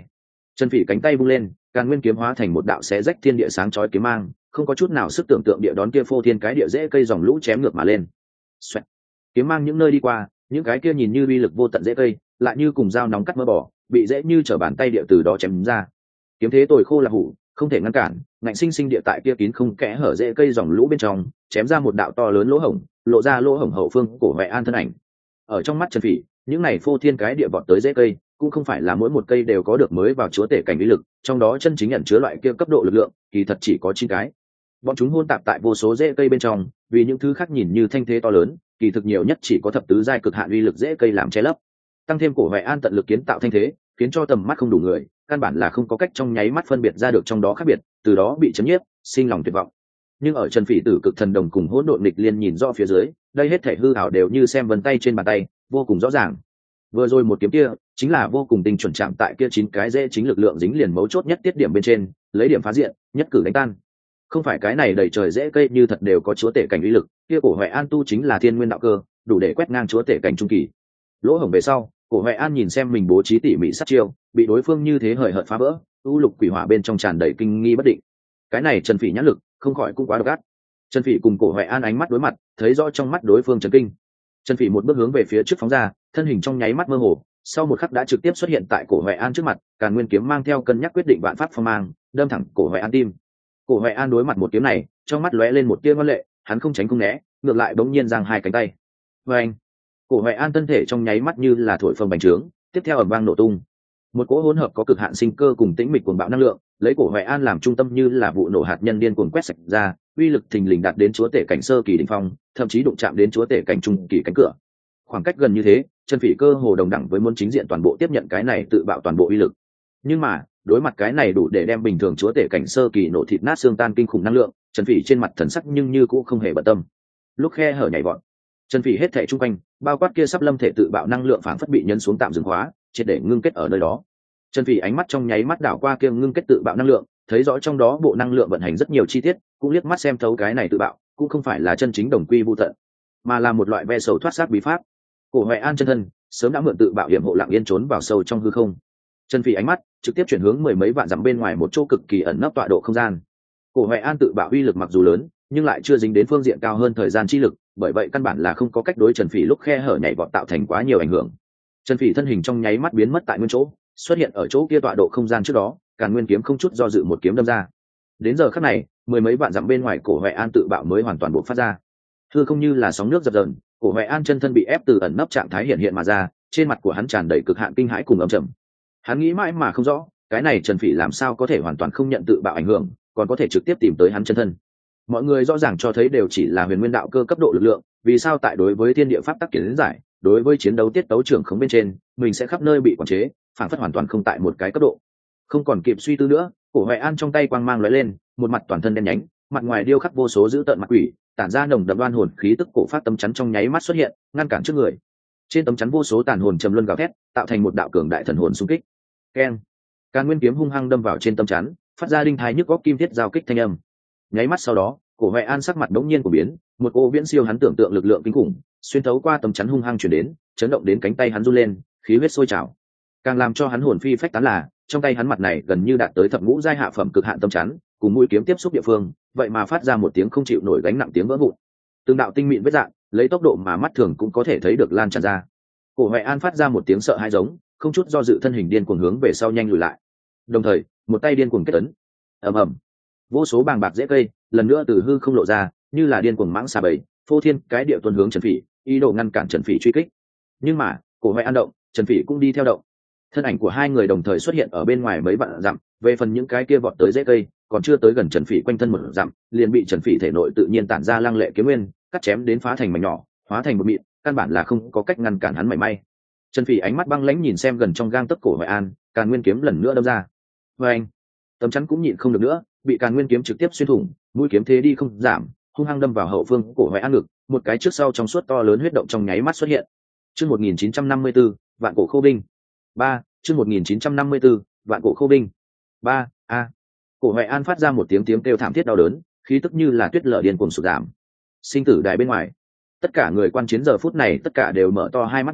Trần Phỉ cánh tay vung lên, Càn Nguyên kiếm hóa thành một đạo xé rách thiên địa sáng chói kiếm mang, không có chút nào sức tưởng tượng địa đón kia phô thiên cái địa dễ cây dòng lũ chém ngược mà lên. Xoẹt. Kiếm mang những nơi đi qua, những cái kia nhìn như uy lực vô tận dễ cây, lại như cùng dao nóng cắt mỡ bỏ, bị dễ như trở bàn tay địa từ đó chém ra. Kiếm thế tồi khô là hủ, không thể ngăn cản, ngạnh sinh sinh địa tại kia kín không kẽ hở dễ cây dòng lũ bên trong, chém ra một đạo to lớn lỗ hổng, lộ ra lỗ hổng hậu phương cổ Hoè An thân ảnh. Ở trong mắt Trần Phỉ, những này phô thiên cái địa vọt tới dễ cây, cũng không phải là mỗi một cây đều có được mới vào chúa tể cảnh uy lực, trong đó chân chính nhận chứa loại kia cấp độ lực lượng, thì thật chỉ có chín cái. Bọn chúng hôn tạp tại vô số rễ cây bên trong, vì những thứ khác nhìn như thanh thế to lớn, kỳ thực nhiều nhất chỉ có thập tứ giai cực hạn uy lực rễ cây làm che lấp. Tăng thêm cổ Hoè An tận lực kiến tạo thanh thế, khiến cho tầm mắt không đủ người, căn bản là không có cách trong nháy mắt phân biệt ra được trong đó khác biệt, từ đó bị chấn nhiếp, sinh lòng tuyệt vọng. Nhưng ở Trần Phỉ Tử Cực Thần Đồng cùng hỗn độn nghịch liên nhìn rõ phía dưới, đây hết thảy hư ảo đều như xem vân tay trên bàn tay, vô cùng rõ ràng. Vừa rồi một kiếm kia, chính là vô cùng tinh chuẩn chạm tại kia chín cái dễ chính lực lượng dính liền mấu chốt nhất tiết điểm bên trên, lấy điểm phá diện, nhất cử đánh tan. Không phải cái này đầy trời dễ cây như thật đều có chúa tể cảnh uy lực, kia cổ Hoè An tu chính là thiên nguyên đạo cơ, đủ để quét ngang chúa tể cảnh trung kỳ. Lỗ hổng về sau, cổ Hoè An nhìn xem mình bố trí tỉ mỉ sát chiêu, bị đối phương như thế hời hợt phá vỡ, u lục quỷ hỏa bên trong tràn đầy kinh nghi bất định. Cái này Trần Phỉ nhãn lực, không khỏi cũng quá độc ác. Trần Phỉ cùng cổ Hoè An ánh mắt đối mặt, thấy rõ trong mắt đối phương chấn kinh. Trần Phỉ một bước hướng về phía trước phóng ra, thân hình trong nháy mắt mơ hồ, sau một khắc đã trực tiếp xuất hiện tại cổ Hoè An trước mặt, Càn Nguyên kiếm mang theo cân nhắc quyết định vạn pháp phong mang, đâm thẳng cổ Hoè An tim. Cổ Hoè An đối mặt một kiếm này, trong mắt lóe lên một tia ngoan lệ, hắn không tránh không né, ngược lại bỗng nhiên giang hai cánh tay. Và anh, cổ Hoè An thân thể trong nháy mắt như là thổi phồng bành trướng, tiếp theo ầm vang nổ tung. Một cỗ hỗn hợp có cực hạn sinh cơ cùng tĩnh mịch cuồng bạo năng lượng, lấy cổ Hoè An làm trung tâm như là vụ nổ hạt nhân điên cuồng quét sạch ra, uy lực thình lình đạt đến chúa tể cảnh sơ kỳ đỉnh phong, thậm chí đụng chạm đến chúa tể cảnh trung kỳ cánh cửa. Khoảng cách gần như thế, Trần Phỉ cơ hồ đồng đẳng với muốn chính diện toàn bộ tiếp nhận cái này tự bạo toàn bộ uy lực. Nhưng mà, đối mặt cái này đủ để đem bình thường chúa tể cảnh sơ kỳ nổ thịt nát xương tan kinh khủng năng lượng, Trần Phỉ trên mặt thần sắc nhưng như cũng không hề bận tâm. Lúc khe hở nhảy vọt, Trần Phỉ hết thảy trung quanh, bao quát kia sắp lâm thể tự bạo năng lượng phản phất bị nhấn xuống tạm dừng khóa, triệt để ngưng kết ở nơi đó. Trần Phỉ ánh mắt trong nháy mắt đảo qua kia ngưng kết tự bạo năng lượng, thấy rõ trong đó bộ năng lượng vận hành rất nhiều chi tiết, cũng liếc mắt xem thấu cái này tự bạo, cũng không phải là chân chính đồng quy vu tận, mà là một loại ve sầu thoát xác bí pháp. Cổ Hoè An chân thân sớm đã mượn tự bạo hiểm hộ lặng yên trốn vào sâu trong hư không. Trần Phỉ ánh mắt trực tiếp chuyển hướng mười mấy vạn dặm bên ngoài một chỗ cực kỳ ẩn nấp tọa độ không gian. Cổ Hoè An tự bạo uy lực mặc dù lớn, nhưng lại chưa dính đến phương diện cao hơn thời gian chi lực, bởi vậy căn bản là không có cách đối Trần Phỉ lúc khe hở nhảy vọt tạo thành quá nhiều ảnh hưởng. Trần Phỉ thân hình trong nháy mắt biến mất tại nguyên chỗ, xuất hiện ở chỗ kia tọa độ không gian trước đó, Càn Nguyên kiếm không chút do dự một kiếm đâm ra. Đến giờ khắc này, mười mấy vạn dặm bên ngoài cổ Hoè An tự bạo mới hoàn toàn bộc phát ra. Hư không như là sóng nước dập dờn, cổ Hoè An chân thân bị ép từ ẩn nấp trạng thái hiện hiện mà ra, trên mặt của hắn tràn đầy cực hạn kinh hãi cùng âm trầm. Hắn nghĩ mãi mà không rõ, cái này Trần Phỉ làm sao có thể hoàn toàn không nhận tự bạo ảnh hưởng, còn có thể trực tiếp tìm tới hắn chân thân. Mọi người rõ ràng cho thấy đều chỉ là huyền nguyên đạo cơ cấp độ lực lượng, vì sao tại đối với thiên địa pháp tắc kiến giải, đối với chiến đấu tiết tấu trưởng khống bên trên, mình sẽ khắp nơi bị quản chế, phản phất hoàn toàn không tại một cái cấp độ. Không còn kịp suy tư nữa, cổ Hoè An trong tay quang mang lóe lên, một mặt toàn thân đen nhánh, mặt ngoài điêu khắc vô số dữ tợn mặt quỷ, tản ra nồng đậm đoan hồn khí tức cổ phát tấm chắn trong nháy mắt xuất hiện, ngăn cản trước người. Trên tấm chắn vô số tàn hồn trầm luân gào thét, tạo thành một đạo cường đại thần hồn xung kích. Keng! Càn Nguyên kiếm hung hăng đâm vào trên tấm chắn, phát ra đinh thái nhức góc kim thiết giao kích thanh âm. Nháy mắt sau đó, cổ Hoè An sắc mặt đống nhiên của biến, một cô viễn siêu hắn tưởng tượng lực lượng kinh khủng, xuyên thấu qua tấm chắn hung hăng chuyển đến, chấn động đến cánh tay hắn run lên, khí huyết sôi trào. Càng làm cho hắn hồn phi phách tán là, trong tay hắn mặt này gần như đạt tới thập ngũ giai hạ phẩm cực hạn tấm chắn, cùng mũi kiếm tiếp xúc địa phương, vậy mà phát ra một tiếng không chịu nổi gánh nặng tiếng vỡ vụn. Từng đạo tinh mịn vết dạng, lấy tốc độ mà mắt thường cũng có thể thấy được lan tràn ra. Cổ Hoè An phát ra một tiếng sợ hãi giống, không chút do dự thân hình điên cuồng hướng về sau nhanh lùi lại. Đồng thời, một tay điên cuồng kết ấn. Ầm ầm. Vô số bàng bạc rễ cây, lần nữa từ hư không lộ ra, như là điên cuồng mãng xà bầy, phô thiên cái địa tuần hướng Trần Phỉ, ý đồ ngăn cản Trần Phỉ truy kích. Nhưng mà, Cổ Hoè An động, Trần Phỉ cũng đi theo động. Thân ảnh của hai người đồng thời xuất hiện ở bên ngoài mấy vạn dặm, về phần những cái kia vọt tới rễ cây, còn chưa tới gần Trần Phỉ quanh thân một dặm, liền bị Trần Phỉ thể nội tự nhiên tản ra lăng lệ kiếm nguyên, cắt chém đến phá thành mảnh nhỏ, hóa thành một mịn, căn bản là không có cách ngăn cản hắn mảy may. Trần Phỉ ánh mắt băng lãnh nhìn xem gần trong gang tấc cổ Hoè An, Càn Nguyên kiếm lần nữa đâm ra. Và anh, tấm chắn cũng nhịn không được nữa, bị Càn Nguyên kiếm trực tiếp xuyên thủng, mũi kiếm thế đi không giảm, hung hăng đâm vào hậu phương cổ Hoè An ngực, một cái trước sau trong suốt to lớn huyết động trong nháy mắt xuất hiện. Chương một nghìn chín trăm năm mươi tư, Vạn Cổ Khô Binh. ba, chương một nghìn chín trăm năm mươi tư, Vạn Cổ Khô Binh. ba, a. Cổ Hoè An phát ra một tiếng tiếng kêu thảm thiết đau đớn, khí tức như là tuyết lở điên cuồng sụt giảm. Sinh tử đài bên ngoài, tất cả người quan chiến giờ phút này tất cả đều mở to hai mắt nhìn,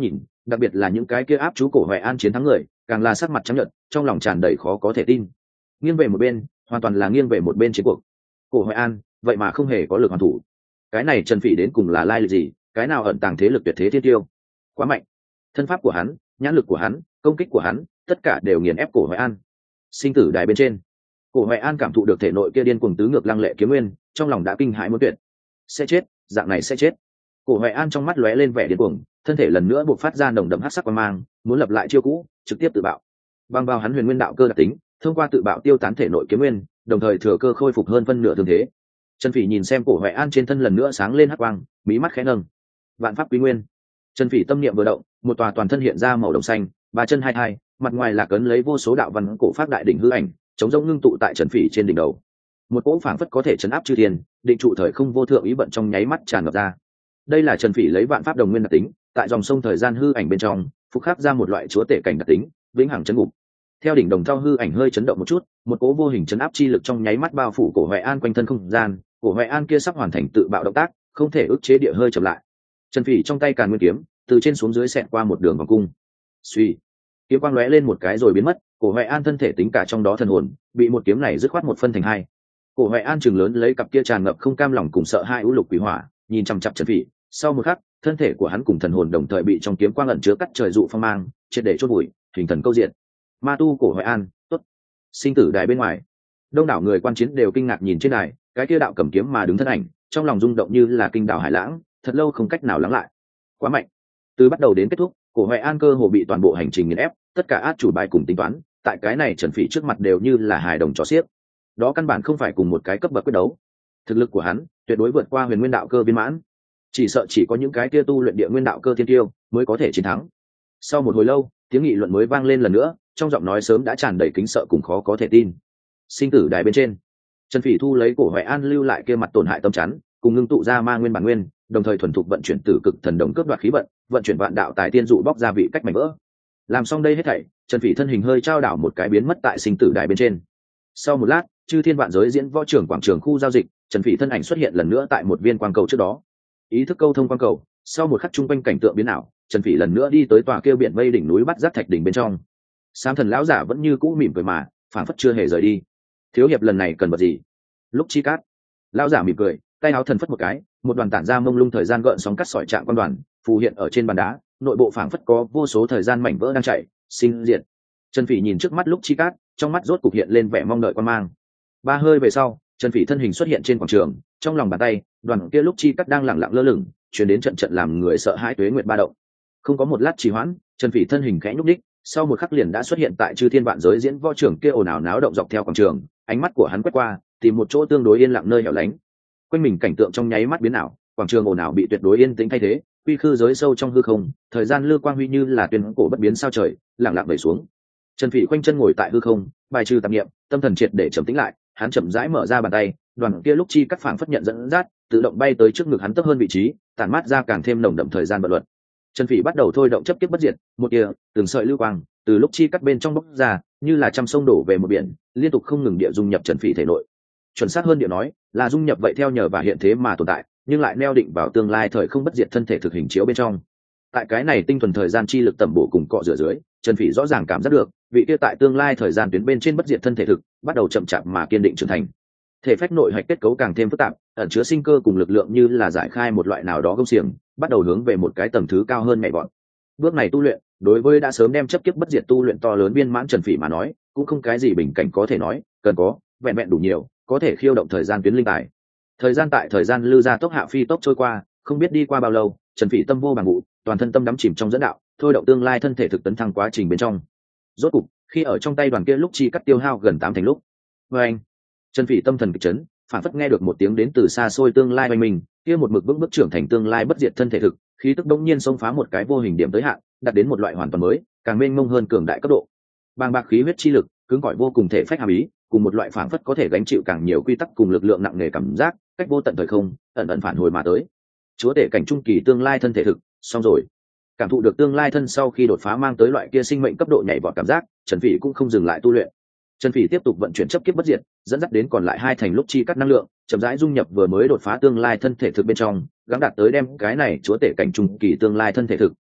đặc biệt là những cái kia áp chú cổ Hoài An chiến thắng người càng là sắc mặt trắng nhợt, trong lòng tràn đầy khó có thể tin. Nghiêng về một bên, hoàn toàn là nghiêng về một bên chiến cuộc. Cổ Hoài An vậy mà không hề có lực hoàn thủ. Cái này Trần Phỉ đến cùng là lai lịch gì? Cái nào ẩn tàng thế lực tuyệt thế thiên tiêu? Quá mạnh. Thân pháp của hắn, nhãn lực của hắn, công kích của hắn, tất cả đều nghiền ép cổ Hoài An. Sinh tử đài bên trên, cổ Hoài An cảm thụ được thể nội kia điên cuồng tứ ngược lăng lệ kiếm nguyên, trong lòng đã kinh hãi muốn tuyệt. Sẽ chết, dạng này sẽ chết. Cổ Hoài An trong mắt lóe lên vẻ điên cuồng, thân thể lần nữa bộc phát ra nồng đậm hắc sắc quang mang, muốn lập lại chiêu cũ, trực tiếp tự bạo. Bằng vào hắn huyền nguyên đạo cơ đặc tính, thông qua tự bạo tiêu tán thể nội kiếm nguyên, đồng thời thừa cơ khôi phục hơn phân nửa thương thế. Trần Phỉ nhìn xem cổ Hoài An trên thân lần nữa sáng lên hắc quang, mí mắt khẽ nâng. Vạn pháp quý nguyên. Trần Phỉ tâm niệm vừa động, một tòa toàn thân hiện ra màu đồng xanh, ba chân hai thai, mặt ngoài là cấn lấy vô số đạo văn cổ pháp đại đỉnh hư ảnh, chống rỗng ngưng tụ tại Trần Phỉ trên đỉnh đầu. Một cỗ phảng phất có thể chấn áp chư thiên, định trụ thời không vô thượng ý vận trong nháy mắt tràn ngập ra. Đây là Trần Phỉ lấy vạn pháp đồng nguyên đặc tính, tại dòng sông thời gian hư ảnh bên trong, phục khắc ra một loại chúa tể cảnh đặc tính, vĩnh hằng chấn ngục. Theo đỉnh đồng thau hư ảnh hơi chấn động một chút, một cỗ vô hình chấn áp chi lực trong nháy mắt bao phủ cổ Hoài An quanh thân không gian, cổ Hoài An kia sắp hoàn thành tự bạo động tác, không thể ức chế địa hơi chậm lại. Trần Phỉ trong tay Càn Nguyên kiếm, từ trên xuống dưới xẹt qua một đường vòng cung. Suy, kiếm quang lóe lên một cái rồi biến mất, cổ Hoài An thân thể tính cả trong đó thần hồn, bị một kiếm này dứt khoát một phân thành hai. Cổ Hoài An trừng lớn lấy cặp kia tràn ngập không cam lòng cùng sợ hai u lục quỷ hỏa, nhìn chằm chằm Trần Phỉ, sau một khắc, thân thể của hắn cùng thần hồn đồng thời bị trong kiếm quang ẩn chứa cắt trời dụ phong mang, triệt để chôn vùi, hình thần câu diện. Ma tu cổ Hoài An, tốt. Sinh tử đài bên ngoài, đông đảo người quan chiến đều kinh ngạc nhìn trên đài, cái kia đạo cầm kiếm mà đứng thân ảnh, trong lòng rung động như là kinh đảo hải lãng, thật lâu không cách nào lắng lại. Quá mạnh. Từ bắt đầu đến kết thúc, cổ Hoài An cơ hồ bị toàn bộ hành trình nghiền ép, tất cả át chủ bài cùng tính toán, tại cái này Trần Phỉ trước mặt đều như là hài đồng chó xiếc. Đó căn bản không phải cùng một cái cấp bậc quyết đấu. Thực lực của hắn tuyệt đối vượt qua huyền nguyên đạo cơ viên mãn, chỉ sợ chỉ có những cái kia tu luyện địa nguyên đạo cơ thiên tiêu mới có thể chiến thắng. Sau một hồi lâu, tiếng nghị luận mới vang lên lần nữa, trong giọng nói sớm đã tràn đầy kính sợ cùng khó có thể tin. Sinh tử đài bên trên, Trần Phỉ thu lấy cổ Hoài An lưu lại kia mặt tổn hại tâm chắn, cùng ngưng tụ ra ma nguyên bản nguyên, đồng thời thuần thục vận chuyển tử cực thần đồng cướp đoạt khí vận, vận chuyển vạn đạo tài tiên dụ bóc ra vị cách mảnh vỡ. Làm xong đây hết thảy, Trần Phỉ thân hình hơi trao đảo một cái biến mất tại sinh tử đài bên trên. Sau một lát, chư thiên vạn giới diễn võ trưởng quảng trường khu giao dịch, Trần Phỉ thân ảnh xuất hiện lần nữa tại một viên quang cầu trước đó. Ý thức câu thông quang cầu, sau một khắc trung quanh cảnh tượng biến ảo, Trần Phỉ lần nữa đi tới tòa kia biển mây đỉnh núi bắt giác thạch đỉnh bên trong. Sam thần lão giả vẫn như cũ mỉm cười mà, phảng phất chưa hề rời đi. Thiếu hiệp lần này cần vật gì? Lúc chi cát, lão giả mỉm cười, tay áo thần phất một cái, một đoàn tản ra mông lung thời gian gợn sóng cắt sỏi trạng quan đoàn phù hiện ở trên bàn đá, nội bộ phảng phất có vô số thời gian mảnh vỡ đang chảy, sinh diệt. Trần Phỉ nhìn trước mắt lúc chi cát, trong mắt rốt cục hiện lên vẻ mong đợi quan mang. Ba hơi về sau, Trần Phỉ thân hình xuất hiện trên quảng trường, trong lòng bàn tay, đoàn kia lúc chi cát đang lẳng lặng lơ lửng, truyền đến trận trận làm người sợ hãi tuế nguyệt ba động. Không có một lát trì hoãn, Trần Phỉ thân hình khẽ nhúc nhích, sau một khắc liền đã xuất hiện tại chư thiên vạn giới diễn võ trường kia ồn ào náo động dọc theo quảng trường, ánh mắt của hắn quét qua, tìm một chỗ tương đối yên lặng nơi hẻo lánh. Quanh mình cảnh tượng trong nháy mắt biến ảo, quảng trường ồn ào bị tuyệt đối yên tĩnh thay thế, quy khư giới sâu trong hư không, thời gian lưu quang huy như là tuyên cổ bất biến sao trời, lặng lặng về xuống. Trần Phỉ khoanh chân ngồi tại hư không, bài trừ tạp niệm, tâm thần triệt để trầm tĩnh lại, hắn chậm rãi mở ra bàn tay, đoàn kia lúc chi cắt phảng phất nhận dẫn dắt, tự động bay tới trước ngực hắn tấp hơn vị trí, tản mát ra càng thêm nồng đậm thời gian vận luật. Trần Phỉ bắt đầu thôi động chấp kiếp bất diệt, một tia, từng sợi lưu quang từ lúc chi cắt bên trong bốc ra, như là trăm sông đổ về một biển, liên tục không ngừng địa dung nhập Trần Phỉ thể nội. Chuẩn xác hơn địa nói, là dung nhập vậy theo nhờ và hiện thế mà tồn tại, nhưng lại neo định vào tương lai thời không bất diệt thân thể thực hình chiếu bên trong. Tại cái này tinh thuần thời gian chi lực tầm bổ cùng cọ rửa dưới, Trần Phỉ rõ ràng cảm giác được, vị kia tại tương lai thời gian tuyến bên trên bất diệt thân thể thực, bắt đầu chậm chạp mà kiên định trưởng thành. Thể phách nội hạch kết cấu càng thêm phức tạp, ẩn chứa sinh cơ cùng lực lượng như là giải khai một loại nào đó công xiềng, bắt đầu hướng về một cái tầng thứ cao hơn nhảy vọt. Bước này tu luyện, đối với đã sớm đem chấp kiếp bất diệt tu luyện to lớn viên mãn Trần Phỉ mà nói, cũng không cái gì bình cảnh có thể nói, cần có, vẹn vẹn đủ nhiều, có thể khiêu động thời gian tuyến linh tài. Thời gian tại thời gian lưu ra tốc hạ phi tốc trôi qua, không biết đi qua bao lâu, Trần Phỉ tâm vô bằng vụ, toàn thân tâm đắm chìm trong dẫn đạo, thôi động tương lai thân thể thực tấn thăng quá trình bên trong. Rốt cục, khi ở trong tay đoàn kia lúc chi cắt tiêu hao gần tám thành lúc, với anh, Trần Phỉ tâm thần kịch chấn, phản phất nghe được một tiếng đến từ xa xôi tương lai oanh mình, kia một mực bước bước trưởng thành tương lai bất diệt thân thể thực, khí tức đống nhiên xông phá một cái vô hình điểm tới hạn, đạt đến một loại hoàn toàn mới, càng mênh mông hơn cường đại cấp độ. Bàng bạc khí huyết chi lực, cứng cỏi vô cùng thể phách hàm ý, cùng một loại phản phất có thể gánh chịu càng nhiều quy tắc cùng lực lượng nặng nề cảm giác, cách vô tận thời không, ẩn ẩn phản hồi mà tới. Chúa tể cảnh trung kỳ tương lai thân thể thực, xong rồi. Cảm thụ được tương lai thân sau khi đột phá mang tới loại kia sinh mệnh cấp độ nhảy vọt cảm giác, Trần Phỉ cũng không dừng lại tu luyện. Trần Phỉ tiếp tục vận chuyển chấp kiếp bất diệt, dẫn dắt đến còn lại hai thành lúc chi cắt năng lượng, chậm rãi dung nhập vừa mới đột phá tương lai thân thể thực bên trong, gắng đạt tới đem cái này chúa tể cảnh trung kỳ tương lai thân thể thực,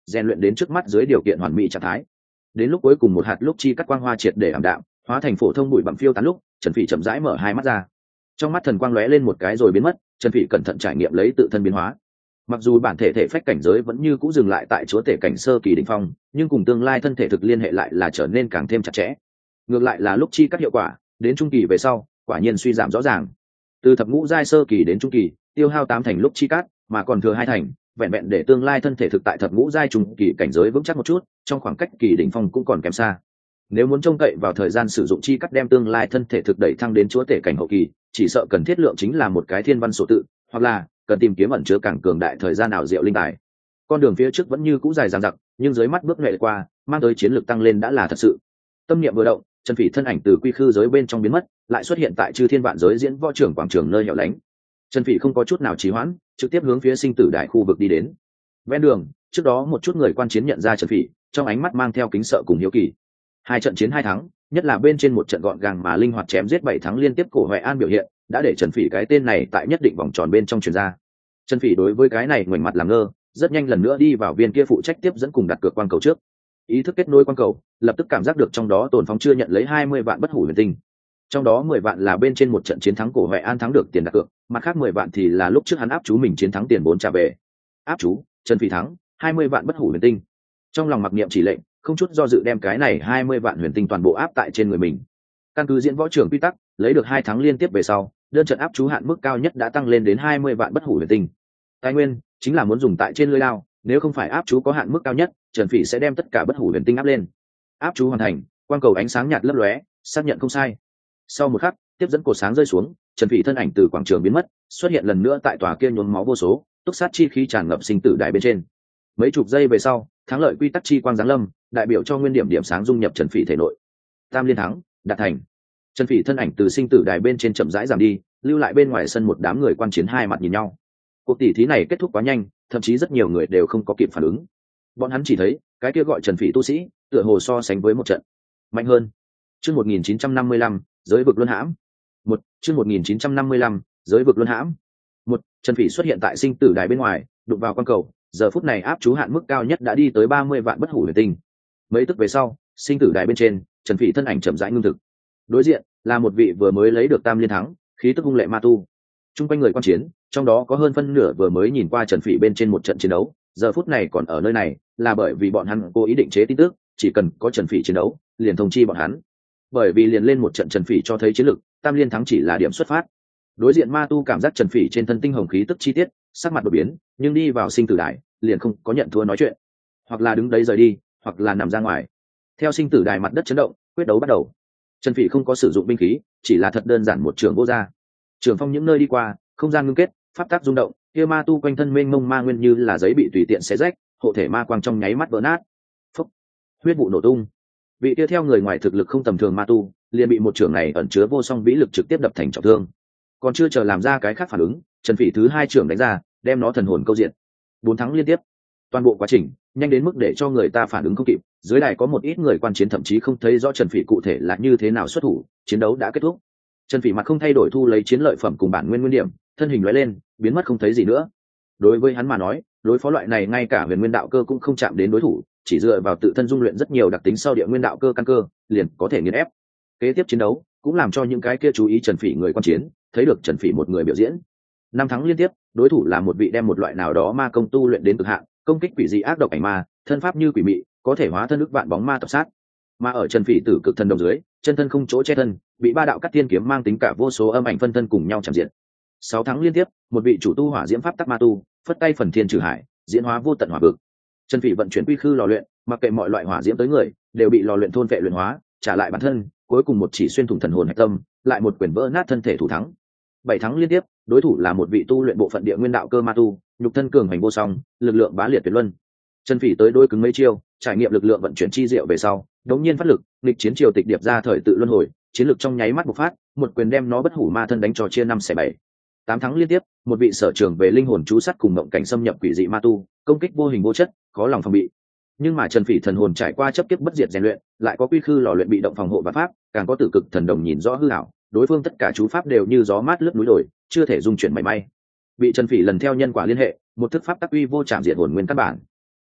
rèn luyện đến trước mắt dưới điều kiện hoàn mỹ trạng thái. Đến lúc cuối cùng một hạt lúc chi cắt quang hoa triệt để ảm đạm, hóa thành phổ thông bụi bặm phiêu tán lúc, Trần Phỉ chậm rãi mở hai mắt ra. Trong mắt thần quang lóe lên một cái rồi biến mất, Trần Phỉ cẩn thận trải nghiệm lấy tự thân biến hóa. Mặc dù bản thể thể phách cảnh giới vẫn như cũ dừng lại tại chúa tể cảnh sơ kỳ đỉnh phong, nhưng cùng tương lai thân thể thực liên hệ lại là trở nên càng thêm chặt chẽ. Ngược lại là lúc chi cắt hiệu quả, đến trung kỳ về sau, quả nhiên suy giảm rõ ràng. Từ thập ngũ giai sơ kỳ đến trung kỳ, tiêu hao tám thành lúc chi cắt, mà còn thừa hai thành, vẹn vẹn để tương lai thân thể thực tại thập ngũ giai trung kỳ cảnh giới vững chắc một chút, trong khoảng cách kỳ đỉnh phong cũng còn kém xa. Nếu muốn trông cậy vào thời gian sử dụng chi cắt đem tương lai thân thể thực đẩy thăng đến chúa tể cảnh hậu kỳ, chỉ sợ cần thiết lượng chính là một cái thiên văn số tự, hoặc là cần tìm kiếm ẩn chứa càng cường đại thời gian ảo diệu linh tài. Con đường phía trước vẫn như cũ dài dằng dặc, nhưng dưới mắt bước nhẹ qua, mang tới chiến lược tăng lên đã là thật sự. Tâm niệm vừa động, Trần Phỉ thân ảnh từ quy khư giới bên trong biến mất, lại xuất hiện tại chư thiên vạn giới diễn võ trưởng quảng trường nơi hẻo lánh. Trần Phỉ không có chút nào trì hoãn, trực tiếp hướng phía sinh tử đại khu vực đi đến. Ven đường, trước đó một chút người quan chiến nhận ra Trần Phỉ, trong ánh mắt mang theo kính sợ cùng hiếu kỳ. Hai trận chiến hai thắng, nhất là bên trên một trận gọn gàng mà linh hoạt chém giết bảy thắng liên tiếp cổ Hoài An biểu hiện, đã để Trần Phỉ cái tên này tại nhất định vòng tròn bên trong truyền ra. Trần Phỉ đối với cái này ngoảnh mặt làm ngơ, rất nhanh lần nữa đi vào viên kia phụ trách tiếp dẫn cùng đặt cược quan cầu trước. Ý thức kết nối quan cầu, lập tức cảm giác được trong đó Tồn Phong chưa nhận lấy hai mươi vạn bất hủ huyền tinh. Trong đó mười vạn là bên trên một trận chiến thắng cổ Hoài An thắng được tiền đặt cược, mặt khác mười vạn thì là lúc trước hắn áp chú mình chiến thắng tiền bốn trả về. Áp chú, Trần Phỉ thắng, hai mươi vạn bất hủ huyền tinh. Trong lòng mặc niệm chỉ lệnh, không chút do dự đem cái này hai mươi vạn huyền tinh toàn bộ áp tại trên người mình. Căn cứ diễn võ trưởng quy tắc, lấy được hai tháng liên tiếp về sau, đơn trận áp chú hạn mức cao nhất đã tăng lên đến hai mươi vạn bất hủ huyền tinh. Tài nguyên chính là muốn dùng tại trên lưỡi lao, nếu không phải áp chú có hạn mức cao nhất, Trần Phỉ sẽ đem tất cả bất hủ huyền tinh áp lên. Áp chú hoàn thành, quang cầu ánh sáng nhạt lấp lóe, xác nhận không sai. Sau một khắc, tiếp dẫn cột sáng rơi xuống, Trần Phỉ thân ảnh từ quảng trường biến mất, xuất hiện lần nữa tại tòa kia nhuốm máu vô số, túc sát chi khí tràn ngập sinh tử đại bên trên. Mấy chục giây về sau, thắng lợi quy tắc chi quang giáng lâm, đại biểu cho nguyên điểm điểm sáng dung nhập Trần Phỉ thể nội. Tam liên thắng, đạt thành. Trần Phỉ thân ảnh từ sinh tử đài bên trên chậm rãi giảm đi, lưu lại bên ngoài sân một đám người quan chiến hai mặt nhìn nhau. Cuộc tỷ thí này kết thúc quá nhanh, thậm chí rất nhiều người đều không có kịp phản ứng. Bọn hắn chỉ thấy, cái kia gọi Trần Phỉ tu sĩ, tựa hồ so sánh với một trận mạnh hơn. Chương một nghìn chín trăm năm mươi lăm, giới vực luân hãm. Một, chương một nghìn chín trăm năm mươi lăm, giới vực luân hãm. Một, Trần Phỉ xuất hiện tại sinh tử đài bên ngoài, đụng vào quan cầu, giờ phút này áp chú hạn mức cao nhất đã đi tới ba mươi vạn bất hủ huyền tinh. Mấy tức về sau, sinh tử đài bên trên, Trần Phỉ thân ảnh chậm rãi ngưng thực. Đối diện là một vị vừa mới lấy được tam liên thắng, khí tức hung lệ ma tu. Trung quanh người quan chiến, trong đó có hơn phân nửa vừa mới nhìn qua Trần Phỉ bên trên một trận chiến đấu, giờ phút này còn ở nơi này, là bởi vì bọn hắn cố ý định chế tin tức, chỉ cần có Trần Phỉ chiến đấu, liền thông chi bọn hắn. Bởi vì liền lên một trận Trần Phỉ cho thấy chiến lực, tam liên thắng chỉ là điểm xuất phát. Đối diện ma tu cảm giác Trần Phỉ trên thân tinh hồng khí tức chi tiết, sắc mặt đột biến, nhưng đi vào sinh tử đài, liền không có nhận thua nói chuyện, hoặc là đứng đấy rời đi, hoặc là nằm ra ngoài. Theo sinh tử đài mặt đất chấn động, quyết đấu bắt đầu. Trần Phỉ không có sử dụng binh khí, chỉ là thật đơn giản một trường vô gia. Trường phong những nơi đi qua, không gian ngưng kết, pháp tắc rung động, kia ma tu quanh thân mênh mông ma nguyên như là giấy bị tùy tiện xé rách, hộ thể ma quang trong nháy mắt vỡ nát. Phốc, huyết vụ nổ tung. Vị kia theo người ngoài thực lực không tầm thường ma tu, liền bị một trường này ẩn chứa vô song vĩ lực trực tiếp đập thành trọng thương. Còn chưa chờ làm ra cái khác phản ứng, Trần Phỉ thứ hai trường đánh ra, đem nó thần hồn câu diện. Bốn thắng liên tiếp. Toàn bộ quá trình nhanh đến mức để cho người ta phản ứng không kịp, dưới đài có một ít người quan chiến thậm chí không thấy rõ Trần Phỉ cụ thể là như thế nào xuất thủ, chiến đấu đã kết thúc. Trần Phỉ mặt không thay đổi thu lấy chiến lợi phẩm cùng bản nguyên nguyên điểm, thân hình lóe lên, biến mất không thấy gì nữa. Đối với hắn mà nói, đối phó loại này ngay cả huyền nguyên đạo cơ cũng không chạm đến đối thủ, chỉ dựa vào tự thân dung luyện rất nhiều đặc tính sau địa nguyên đạo cơ căn cơ, liền có thể nghiền ép. Kế tiếp chiến đấu cũng làm cho những cái kia chú ý Trần Phỉ người quan chiến, thấy được Trần Phỉ một người biểu diễn. Năm thắng liên tiếp, đối thủ là một vị đem một loại nào đó ma công tu luyện đến cực hạn, công kích quỷ dị ác độc ảnh ma, thân pháp như quỷ mị, có thể hóa thân ức vạn bóng ma tập sát. Mà ở Trần Phỉ tử cực thân đồng dưới, chân thân không chỗ che thân, bị ba đạo cắt thiên kiếm mang tính cả vô số âm ảnh phân thân cùng nhau chạm diện. Sáu tháng liên tiếp, một vị chủ tu hỏa diễm pháp tắc ma tu, phất tay phần thiên trừ hải, diễn hóa vô tận hỏa vực. Trần Phỉ vận chuyển quy khư lò luyện, mặc kệ mọi loại hỏa diễm tới người, đều bị lò luyện thôn vệ luyện hóa, trả lại bản thân, cuối cùng một chỉ xuyên thủng thần hồn hạch tâm, lại một quyền vỡ nát thân thể thủ thắng. Bảy tháng liên tiếp, đối thủ là một vị tu luyện bộ phận địa nguyên đạo cơ ma tu, nhục thân cường hành vô song, lực lượng bá liệt tuyệt luân. Trần Phỉ tới đôi cứng mấy chiêu, trải nghiệm lực lượng vận chuyển chi diệu về sau, đống nhiên phát lực, nghịch chiến triều tịch điệp ra thời tự luân hồi, chiến lực trong nháy mắt bộc phát, một quyền đem nó bất hủ ma thân đánh cho chia năm xẻ bảy. Tám tháng liên tiếp, một vị sở trường về linh hồn chú sát cùng mộng cảnh xâm nhập quỷ dị ma tu, công kích vô hình vô chất, khó lòng phòng bị. Nhưng mà Trần Phỉ thần hồn trải qua chấp kiếp bất diệt rèn luyện, lại có quy khư lò luyện bị động phòng hộ và pháp, càng có tử cực thần đồng nhìn rõ hư ảo, đối phương tất cả chú pháp đều như gió mát lướt núi đồi, chưa thể dung chuyển mảy may. Bị Trần Phỉ lần theo nhân quả liên hệ, một thức pháp tắc uy vô chạm diệt hồn nguyên căn bản.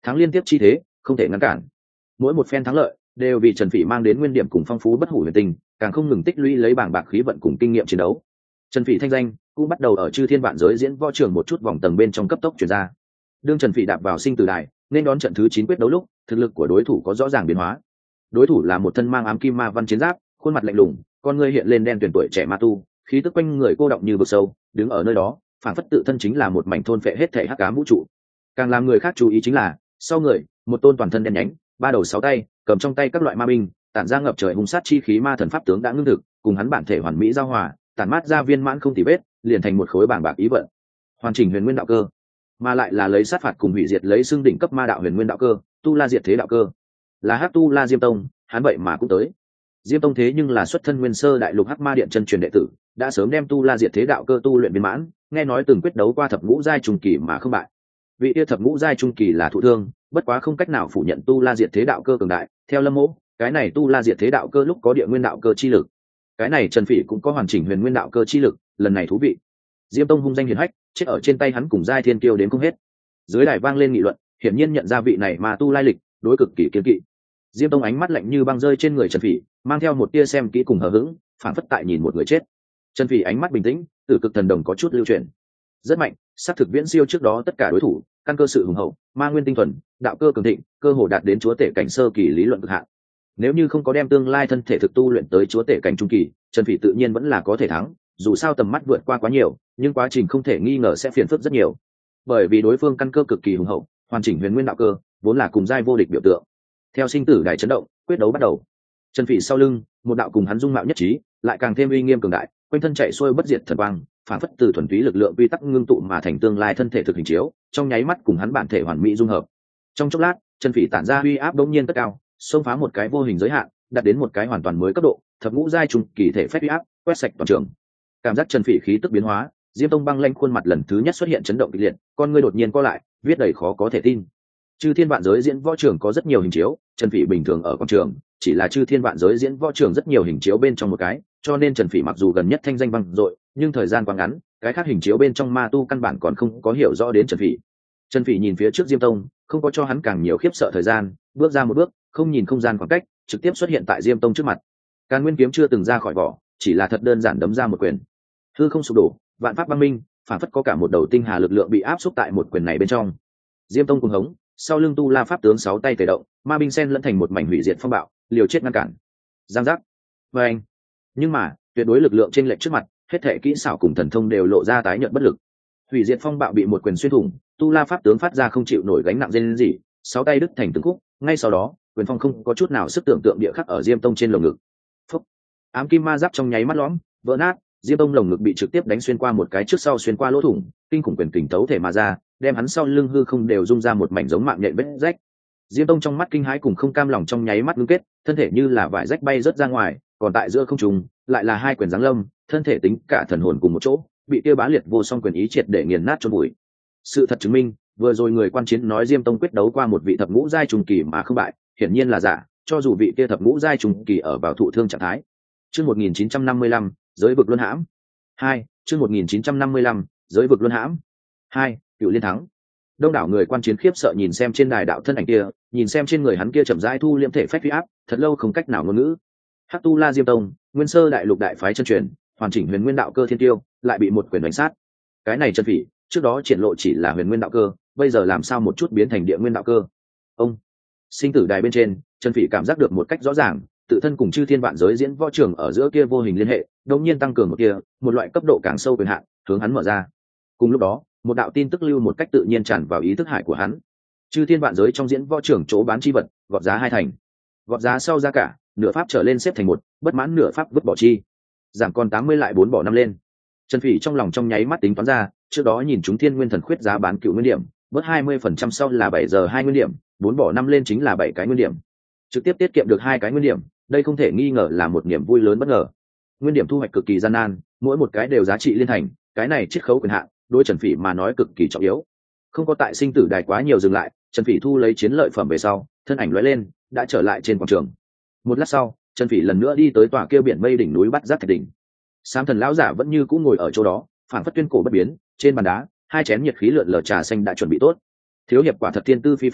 thắng liên tiếp chi thế không thể ngăn cản. Mỗi một phen thắng lợi đều vì Trần Phỉ mang đến nguyên điểm cùng phong phú bất hủ huyền tinh, càng không ngừng tích lũy lấy bảng bạc khí vận cùng kinh nghiệm chiến đấu. Trần Phỉ thanh danh cũng bắt đầu ở chư thiên vạn giới diễn võ trường một chút vòng tầng bên trong cấp tốc truyền ra. Đương Trần Phỉ đạp vào sinh tử đài, nên đón trận thứ chín quyết đấu lúc, thực lực của đối thủ có rõ ràng biến hóa. Đối thủ là một thân mang ám kim ma văn chiến giáp, khuôn mặt lạnh lùng, con ngươi hiện lên đen tuyền tuổi trẻ ma tu, khí tức quanh người cô động như vực sâu, đứng ở nơi đó, phản phất tự thân chính là một mảnh thôn phệ hết thể hắc ám vũ trụ. Càng làm người khác chú ý chính là, sau người, một tôn toàn thân đen nhánh, ba đầu sáu tay, cầm trong tay các loại ma binh, tản ra ngập trời hung sát chi khí ma thần pháp tướng đã ngưng thực, cùng hắn bản thể hoàn mỹ giao hòa, tản mát ra viên mãn không tì vết, liền thành một khối bảng bạc ý vận. Hoàn chỉnh huyền nguyên đạo cơ, mà lại là lấy sát phạt cùng hủy diệt lấy xương đỉnh cấp ma đạo huyền nguyên đạo cơ, tu la diệt thế đạo cơ. Là hắc tu la Diêm Tông, hắn vậy mà cũng tới. Diêm Tông thế nhưng là xuất thân nguyên sơ đại lục hắc ma điện chân truyền đệ tử, đã sớm đem tu la diệt thế đạo cơ tu luyện viên mãn, nghe nói từng quyết đấu qua thập ngũ giai trung kỳ mà không bại. Vị yêu thập ngũ giai trung kỳ là thụ thương, bất quá không cách nào phủ nhận tu la diệt thế đạo cơ cường đại. Theo Lâm Mỗ, cái này tu la diệt thế đạo cơ lúc có địa nguyên đạo cơ chi lực, cái này Trần Phỉ cũng có hoàn chỉnh huyền nguyên đạo cơ chi lực, lần này thú vị. Diêm Tông hung danh hiển hách, chết ở trên tay hắn cùng giai thiên kiêu đến không hết. Dưới đài vang lên nghị luận, hiển nhiên nhận ra vị này mà tu lai lịch, đối cực kỳ kiên kỵ. Diêm Tông ánh mắt lạnh như băng rơi trên người Trần Phỉ, mang theo một tia xem kỹ cùng hờ hững, phản phất tại nhìn một người chết. Trần Phỉ ánh mắt bình tĩnh, tử cực thần đồng có chút lưu chuyển, rất mạnh, sát thực viễn siêu trước đó tất cả đối thủ, căn cơ sự hùng hậu, ma nguyên tinh thuần, đạo cơ cường thịnh, cơ hồ đạt đến chúa tể cảnh sơ kỳ lý luận cực hạn. Nếu như không có đem tương lai thân thể thực tu luyện tới chúa tể cảnh trung kỳ, Trần Phỉ tự nhiên vẫn là có thể thắng, dù sao tầm mắt vượt qua quá nhiều, nhưng quá trình không thể nghi ngờ sẽ phiền phức rất nhiều. Bởi vì đối phương căn cơ cực kỳ hùng hậu, hoàn chỉnh huyền nguyên đạo cơ, vốn là cùng giai vô địch biểu tượng. Theo sinh tử đài chấn động, quyết đấu bắt đầu. Trần Phỉ sau lưng, một đạo cùng hắn dung mạo nhất trí, lại càng thêm uy nghiêm cường đại, quanh thân chạy xuôi bất diệt thần quang, phản phất từ thuần túy lực lượng quy tắc ngưng tụ mà thành tương lai thân thể thực hình chiếu, trong nháy mắt cùng hắn bản thể hoàn mỹ dung hợp. Trong chốc lát, Trần Phỉ tản ra uy áp đống nhiên tất cao, xông phá một cái vô hình giới hạn, đạt đến một cái hoàn toàn mới cấp độ, thập ngũ giai trung kỳ thể phách uy áp, quét sạch toàn trường. Cảm giác Trần Phỉ khí tức biến hóa, Diêm Tông băng lanh khuôn mặt lần thứ nhất xuất hiện chấn động kịch liệt, con ngươi đột nhiên co lại, viết đầy khó có thể tin. Chư thiên vạn giới diễn võ trường có rất nhiều hình chiếu, Trần Phỉ bình thường ở quảng trường, chỉ là chư thiên vạn giới diễn võ trường rất nhiều hình chiếu bên trong một cái, cho nên Trần Phỉ mặc dù gần nhất thanh danh vang dội, nhưng thời gian quá ngắn, cái khác hình chiếu bên trong ma tu căn bản còn không có hiểu rõ đến Trần Phỉ. Trần Phỉ nhìn phía trước Diêm Tông, không có cho hắn càng nhiều khiếp sợ thời gian, bước ra một bước, không nhìn không gian khoảng cách, trực tiếp xuất hiện tại Diêm Tông trước mặt. Càn Nguyên kiếm chưa từng ra khỏi vỏ, chỉ là thật đơn giản đấm ra một quyền. Hư không sụp đổ, vạn pháp băng minh, phản phất có cả một đầu tinh hà lực lượng bị áp xúc tại một quyền này bên trong. Diêm Tông cuồng hống, sau lưng tu la pháp tướng sáu tay tề động, ma binh sen lẫn thành một mảnh hủy diệt phong bạo, liều chết ngăn cản. Giang giác. Và anh. Nhưng mà, tuyệt đối lực lượng trên lệch trước mặt, hết thể kỹ xảo cùng thần thông đều lộ ra tái nhợt bất lực. Hủy diệt phong bạo bị một quyền xuyên thủng, tu la pháp tướng phát ra không chịu nổi gánh nặng rên rỉ, sáu tay đứt thành từng khúc, ngay sau đó, quyền phong không có chút nào sức tưởng tượng địa khắc ở Diêm Tông trên lồng ngực. Phúc. Ám kim ma giáp trong nháy mắt lõm, vỡ nát, Diêm Tông lồng ngực bị trực tiếp đánh xuyên qua một cái trước sau xuyên qua lỗ thủng, kinh khủng quyền kình tấu thể mà ra, đem hắn sau lưng hư không đều rung ra một mảnh giống mạng nhện vết rách. Diêm Tông trong mắt kinh hãi cùng không cam lòng trong nháy mắt ngưng kết, thân thể như là vải rách bay rớt ra ngoài, còn tại giữa không trung, lại là hai quyền giáng lâm, thân thể tính cả thần hồn cùng một chỗ, bị kia bá liệt vô song quyền ý triệt để nghiền nát chôn bụi. Sự thật chứng minh, vừa rồi người quan chiến nói Diêm Tông quyết đấu qua một vị thập ngũ giai trung kỳ mà không bại, hiển nhiên là giả, cho dù vị kia thập ngũ giai trung kỳ ở vào thụ thương trạng thái. Chương một nghìn chín trăm năm mươi lăm, giới vực luân hãm. hai, chương một nghìn chín trăm năm mươi lăm, giới vực luân hãm. hai, Cựu liên thắng. Đông đảo người quan chiến khiếp sợ nhìn xem trên đài đạo thân ảnh kia, nhìn xem trên người hắn kia chậm rãi thu liễm thể phách uy áp, thật lâu không cách nào ngôn ngữ. Hắc tu la Diêm Tông, nguyên sơ đại lục đại phái chân truyền, hoàn chỉnh huyền nguyên đạo cơ thiên tiêu, lại bị một quyền đánh sát. Cái này Trần Phỉ, trước đó triển lộ chỉ là huyền nguyên đạo cơ, bây giờ làm sao một chút biến thành địa nguyên đạo cơ? Ông sinh tử đài bên trên, Trần Phỉ cảm giác được một cách rõ ràng, tự thân cùng chư thiên vạn giới diễn võ trường ở giữa kia vô hình liên hệ, đột nhiên tăng cường một kia, một loại cấp độ càng sâu quyền hạn, hướng hắn mở ra. Cùng lúc đó, một đạo tin tức lưu một cách tự nhiên tràn vào ý thức hải của hắn. Chư thiên vạn giới trong diễn võ trường chỗ bán chi vật, gọt giá hai thành. Gọt giá sau giá cả, nửa pháp trở lên xếp thành một, bất mãn nửa pháp vứt bỏ chi. Giảm còn tám mươi lại bốn bỏ năm lên. Trần Phỉ trong lòng trong nháy mắt tính toán ra, trước đó nhìn chúng thiên nguyên thần khuyết giá bán cựu nguyên điểm, bớt hai mươi phần trăm sau là bảy giờ hai nguyên điểm, bốn bỏ năm lên chính là bảy cái nguyên điểm. Trực tiếp tiết kiệm được hai cái nguyên điểm, đây không thể nghi ngờ là một niềm vui lớn bất ngờ. Nguyên điểm thu hoạch cực kỳ gian nan, mỗi một cái đều giá trị liên thành, cái này chiết khấu quyền hạn, đối Trần Phỉ mà nói cực kỳ trọng yếu. Không có tại sinh tử đài quá nhiều dừng lại, Trần Phỉ thu lấy chiến lợi phẩm về sau, thân ảnh lóe lên, đã trở lại trên quảng trường. Một lát sau, Trần Phỉ lần nữa đi tới tòa kia biển mây đỉnh núi Bắt Giác Thạch đỉnh. Sám thần lão giả vẫn như cũ ngồi ở chỗ đó, phảng phất tuyên cổ bất biến, trên bàn đá, hai chén nhiệt khí lượn lờ trà xanh đã chuẩn bị tốt. Thiếu hiệp quả thật tiên tư phi phàm,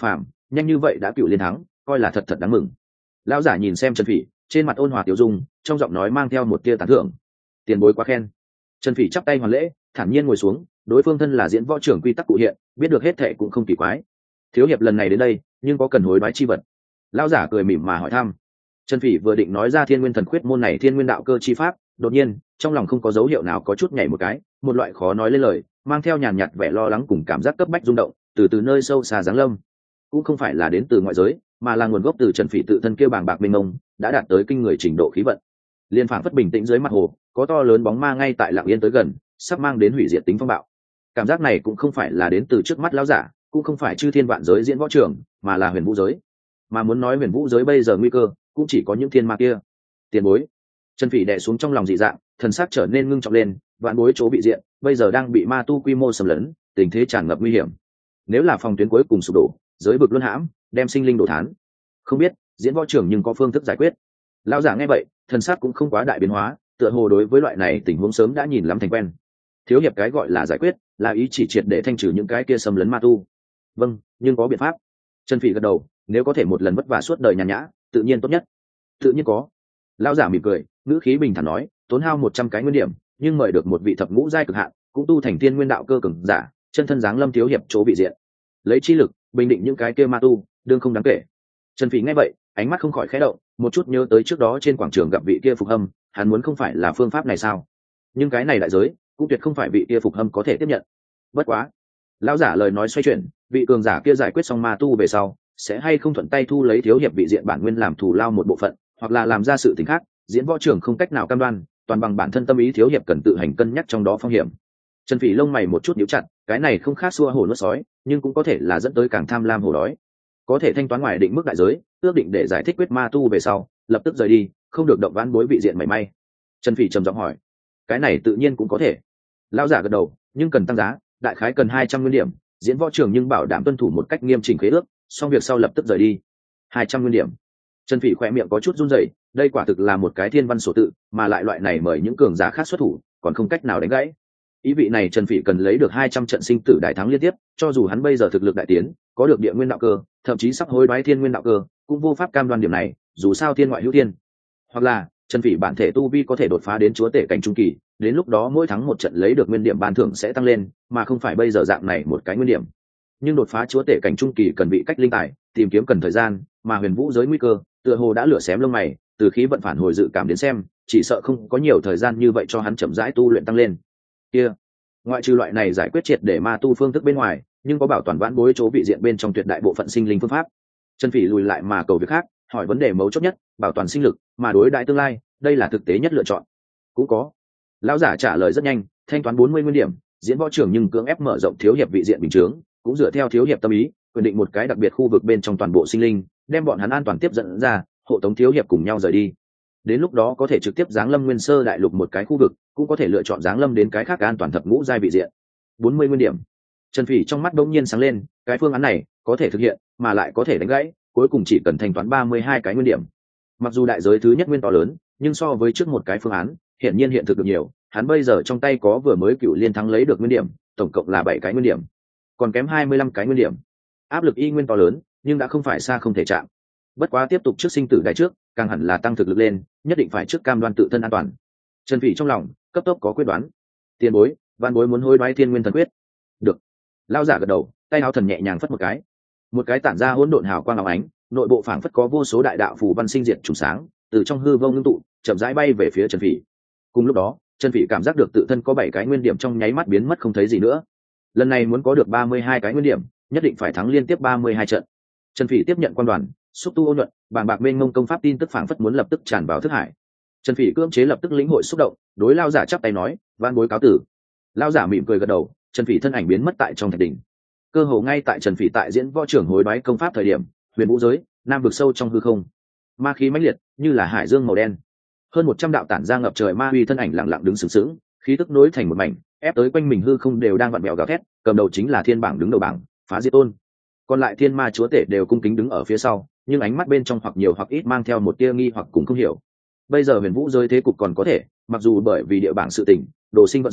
nhanh như vậy đã cựu liên thắng, coi là thật thật đáng mừng. Lão giả nhìn xem Trần Phỉ, trên mặt ôn hòa tiểu dung, trong giọng nói mang theo một tia tán thưởng. Tiền bối quá khen. Trần Phỉ chắp tay hoàn lễ, thản nhiên ngồi xuống, đối phương thân là diễn võ trưởng quy tắc cụ hiện, biết được hết thệ cũng không kỳ quái. Thiếu hiệp lần này đến đây, nhưng có cần hối đoái chi vật? Lão giả cười mỉm mà hỏi thăm. Trần Phỉ vừa định nói ra Thiên Nguyên Thần Khuyết môn này Thiên Nguyên đạo cơ chi pháp, đột nhiên, trong lòng không có dấu hiệu nào có chút nhảy một cái, một loại khó nói lên lời, mang theo nhàn nhạt vẻ lo lắng cùng cảm giác cấp bách rung động, từ từ nơi sâu xa giáng lâm. Cũng không phải là đến từ ngoại giới, mà là nguồn gốc từ Trần Phỉ tự thân kia bàng bạc mênh mông, đã đạt tới kinh người trình độ khí vận. Liên phảng phất bình tĩnh dưới mặt hồ, có to lớn bóng ma ngay tại lặng yên tới gần, sắp mang đến hủy diệt tính phong bạo. Cảm giác này cũng không phải là đến từ trước mắt lão giả, cũng không phải chư thiên vạn giới diễn võ trường, mà là huyền vũ giới. Mà muốn nói huyền vũ giới bây giờ nguy cơ, cũng chỉ có những thiên ma kia. Tiền bối. Trần Phỉ đè xuống trong lòng dị dạng, thần sắc trở nên ngưng trọng lên, vạn bối chỗ bị diện, bây giờ đang bị ma tu quy mô xâm lấn, tình thế tràn ngập nguy hiểm. Nếu là phòng tuyến cuối cùng sụp đổ, giới vực luân hãm, đem sinh linh đổ thán. Không biết, diễn võ trưởng nhưng có phương thức giải quyết. Lão giả nghe vậy, thần sắc cũng không quá đại biến hóa, tựa hồ đối với loại này tình huống sớm đã nhìn lắm thành quen. Thiếu hiệp cái gọi là giải quyết, là ý chỉ triệt để thanh trừ những cái kia xâm lấn ma tu. Vâng, nhưng có biện pháp. Trần Phỉ gật đầu, nếu có thể một lần vất vả suốt đời nhàn nhã, tự nhiên tốt nhất. Tự nhiên có. Lão giả mỉm cười, ngữ khí bình thản nói, tốn hao một trăm cái nguyên điểm, nhưng mời được một vị thập ngũ giai cực hạn, cũng tu thành thiên nguyên đạo cơ cường giả, chân thân dáng lâm thiếu hiệp chỗ bị diện. Lấy chi lực, bình định những cái kia ma tu, đương không đáng kể. Trần Phỉ nghe vậy, ánh mắt không khỏi khẽ động, một chút nhớ tới trước đó trên quảng trường gặp vị kia Phục Hâm, hắn muốn không phải là phương pháp này sao? Nhưng cái này đại giới, cũng tuyệt không phải vị kia Phục Hâm có thể tiếp nhận. Bất quá, lão giả lời nói xoay chuyển, vị cường giả kia giải quyết xong ma tu về sau, sẽ hay không thuận tay thu lấy thiếu hiệp vị diện bản nguyên làm thù lao một bộ phận, hoặc là làm ra sự tình khác, diễn võ trưởng không cách nào cam đoan, toàn bằng bản thân tâm ý thiếu hiệp cần tự hành cân nhắc trong đó phong hiểm. Trần Phỉ lông mày một chút nhíu chặt, cái này không khác xua hổ nuốt sói, nhưng cũng có thể là dẫn tới càng tham lam hổ đói. Có thể thanh toán ngoài định mức đại giới, ước định để giải thích quyết ma tu về sau, lập tức rời đi, không được động vãn bối vị diện mảy may. Trần Phỉ trầm giọng hỏi, cái này tự nhiên cũng có thể. Lão giả gật đầu, nhưng cần tăng giá, đại khái cần hai trăm nguyên điểm, diễn võ trưởng nhưng bảo đảm tuân thủ một cách nghiêm chỉnh khế ước, xong việc sau lập tức rời đi. hai trăm nguyên điểm. Trần Phỉ khỏe miệng có chút run rẩy, đây quả thực là một cái thiên văn sổ tự, mà lại loại này mời những cường giả khác xuất thủ, còn không cách nào đánh gãy. Ý vị này Trần Phỉ cần lấy được hai trăm trận sinh tử đại thắng liên tiếp, cho dù hắn bây giờ thực lực đại tiến, có được địa nguyên đạo cơ, thậm chí sắp hối đoái thiên nguyên đạo cơ, cũng vô pháp cam đoan điểm này, dù sao thiên ngoại hữu thiên. Hoặc là, Trần Phỉ bản thể tu vi có thể đột phá đến chúa tể cảnh trung kỳ, đến lúc đó mỗi thắng một trận lấy được nguyên điểm ban thưởng sẽ tăng lên, mà không phải bây giờ dạng này một cái nguyên điểm. Nhưng đột phá chúa tể cảnh trung kỳ cần bị cách linh tài, tìm kiếm cần thời gian, mà huyền vũ giới nguy cơ, tựa hồ đã lửa xém lông mày, từ khí vận phản hồi dự cảm đến xem, chỉ sợ không có nhiều thời gian như vậy cho hắn chậm rãi tu luyện tăng lên. Kia, ngoại trừ loại này giải quyết triệt để ma tu phương thức bên ngoài, nhưng có bảo toàn vãn bối chỗ vị diện bên trong tuyệt đại bộ phận sinh linh phương pháp. Trần Phỉ lùi lại mà cầu việc khác, hỏi vấn đề mấu chốt nhất, bảo toàn sinh lực, mà đối đại tương lai, đây là thực tế nhất lựa chọn. Cũng có. Lão giả trả lời rất nhanh, thanh toán bốn mươi nguyên điểm, diễn võ trưởng nhưng cưỡng ép mở rộng thiếu hiệp vị diện bình chướng, cũng dựa theo thiếu hiệp tâm ý, quyết định một cái đặc biệt khu vực bên trong toàn bộ sinh linh, đem bọn hắn an toàn tiếp dẫn ra, hộ tống thiếu hiệp cùng nhau rời đi. Đến lúc đó có thể trực tiếp giáng lâm nguyên sơ đại lục một cái khu vực, cũng có thể lựa chọn giáng lâm đến cái khác an toàn thập ngũ giai vị diện. bốn mươi nguyên điểm. Trần Phỉ trong mắt đống nhiên sáng lên, cái phương án này có thể thực hiện, mà lại có thể đánh gãy, cuối cùng chỉ cần thanh toán ba mươi hai cái nguyên điểm. Mặc dù đại giới thứ nhất nguyên to lớn, nhưng so với trước một cái phương án, hiện nhiên hiện thực được nhiều, hắn bây giờ trong tay có vừa mới cựu liên thắng lấy được nguyên điểm, tổng cộng là bảy cái nguyên điểm, còn kém hai mươi lăm cái nguyên điểm. Áp lực y nguyên to lớn, nhưng đã không phải xa không thể chạm. Bất quá tiếp tục trước sinh tử đại trước, càng hẳn là tăng thực lực lên, nhất định phải trước cam đoan tự thân an toàn. Trần Phỉ trong lòng cấp tốc có quyết đoán. Tiền bối, văn bối muốn hối đoái thiên nguyên thần quyết. Được. Lão giả gật đầu, tay áo thần nhẹ nhàng phất một cái, một cái tản ra hỗn độn hào quang óng ánh, nội bộ phảng phất có vô số đại đạo phù văn sinh diệt trùng sáng, từ trong hư vô ngưng tụ, chậm rãi bay về phía Trần Phỉ. Cùng lúc đó, Trần Phỉ cảm giác được tự thân có bảy cái nguyên điểm trong nháy mắt biến mất không thấy gì nữa. Lần này muốn có được ba mươi hai cái nguyên điểm, nhất định phải thắng liên tiếp ba mươi hai trận. Trần Phỉ tiếp nhận quan đoàn, xúc tu ôn nhuận, bàng bạc mênh mông công pháp tin tức phảng phất muốn lập tức tràn vào thức hải. Trần Phỉ cưỡng chế lập tức lĩnh hội xúc động, đối lão giả chắp tay nói, "Van bối cáo tử." Lão giả mỉm cười gật đầu, Trần Phỉ thân ảnh biến mất tại trong thạch đỉnh. Cơ hồ ngay tại Trần Phỉ tại diễn võ trưởng hối đoái công pháp thời điểm, huyền vũ giới, nam vực sâu trong hư không, ma khí mãnh liệt, như là hải dương màu đen. Hơn một trăm đạo tản ra ngập trời ma uy thân ảnh lặng lặng đứng sướng sướng, khí tức nối thành một mảnh, ép tới quanh mình hư không đều đang vặn vẹo gào thét, cầm đầu chính là thiên bảng đứng đầu bảng, Phá Diệt Tôn. Còn lại thiên ma chúa tể đều cung kính đứng ở phía sau, nhưng ánh mắt bên trong hoặc nhiều hoặc ít mang theo một tia nghi hoặc cũng không hiểu. Bây giờ huyền vũ giới thế cục còn có thể, mặc dù bởi vì địa bảng sự tình, đồ sinh vận sóng,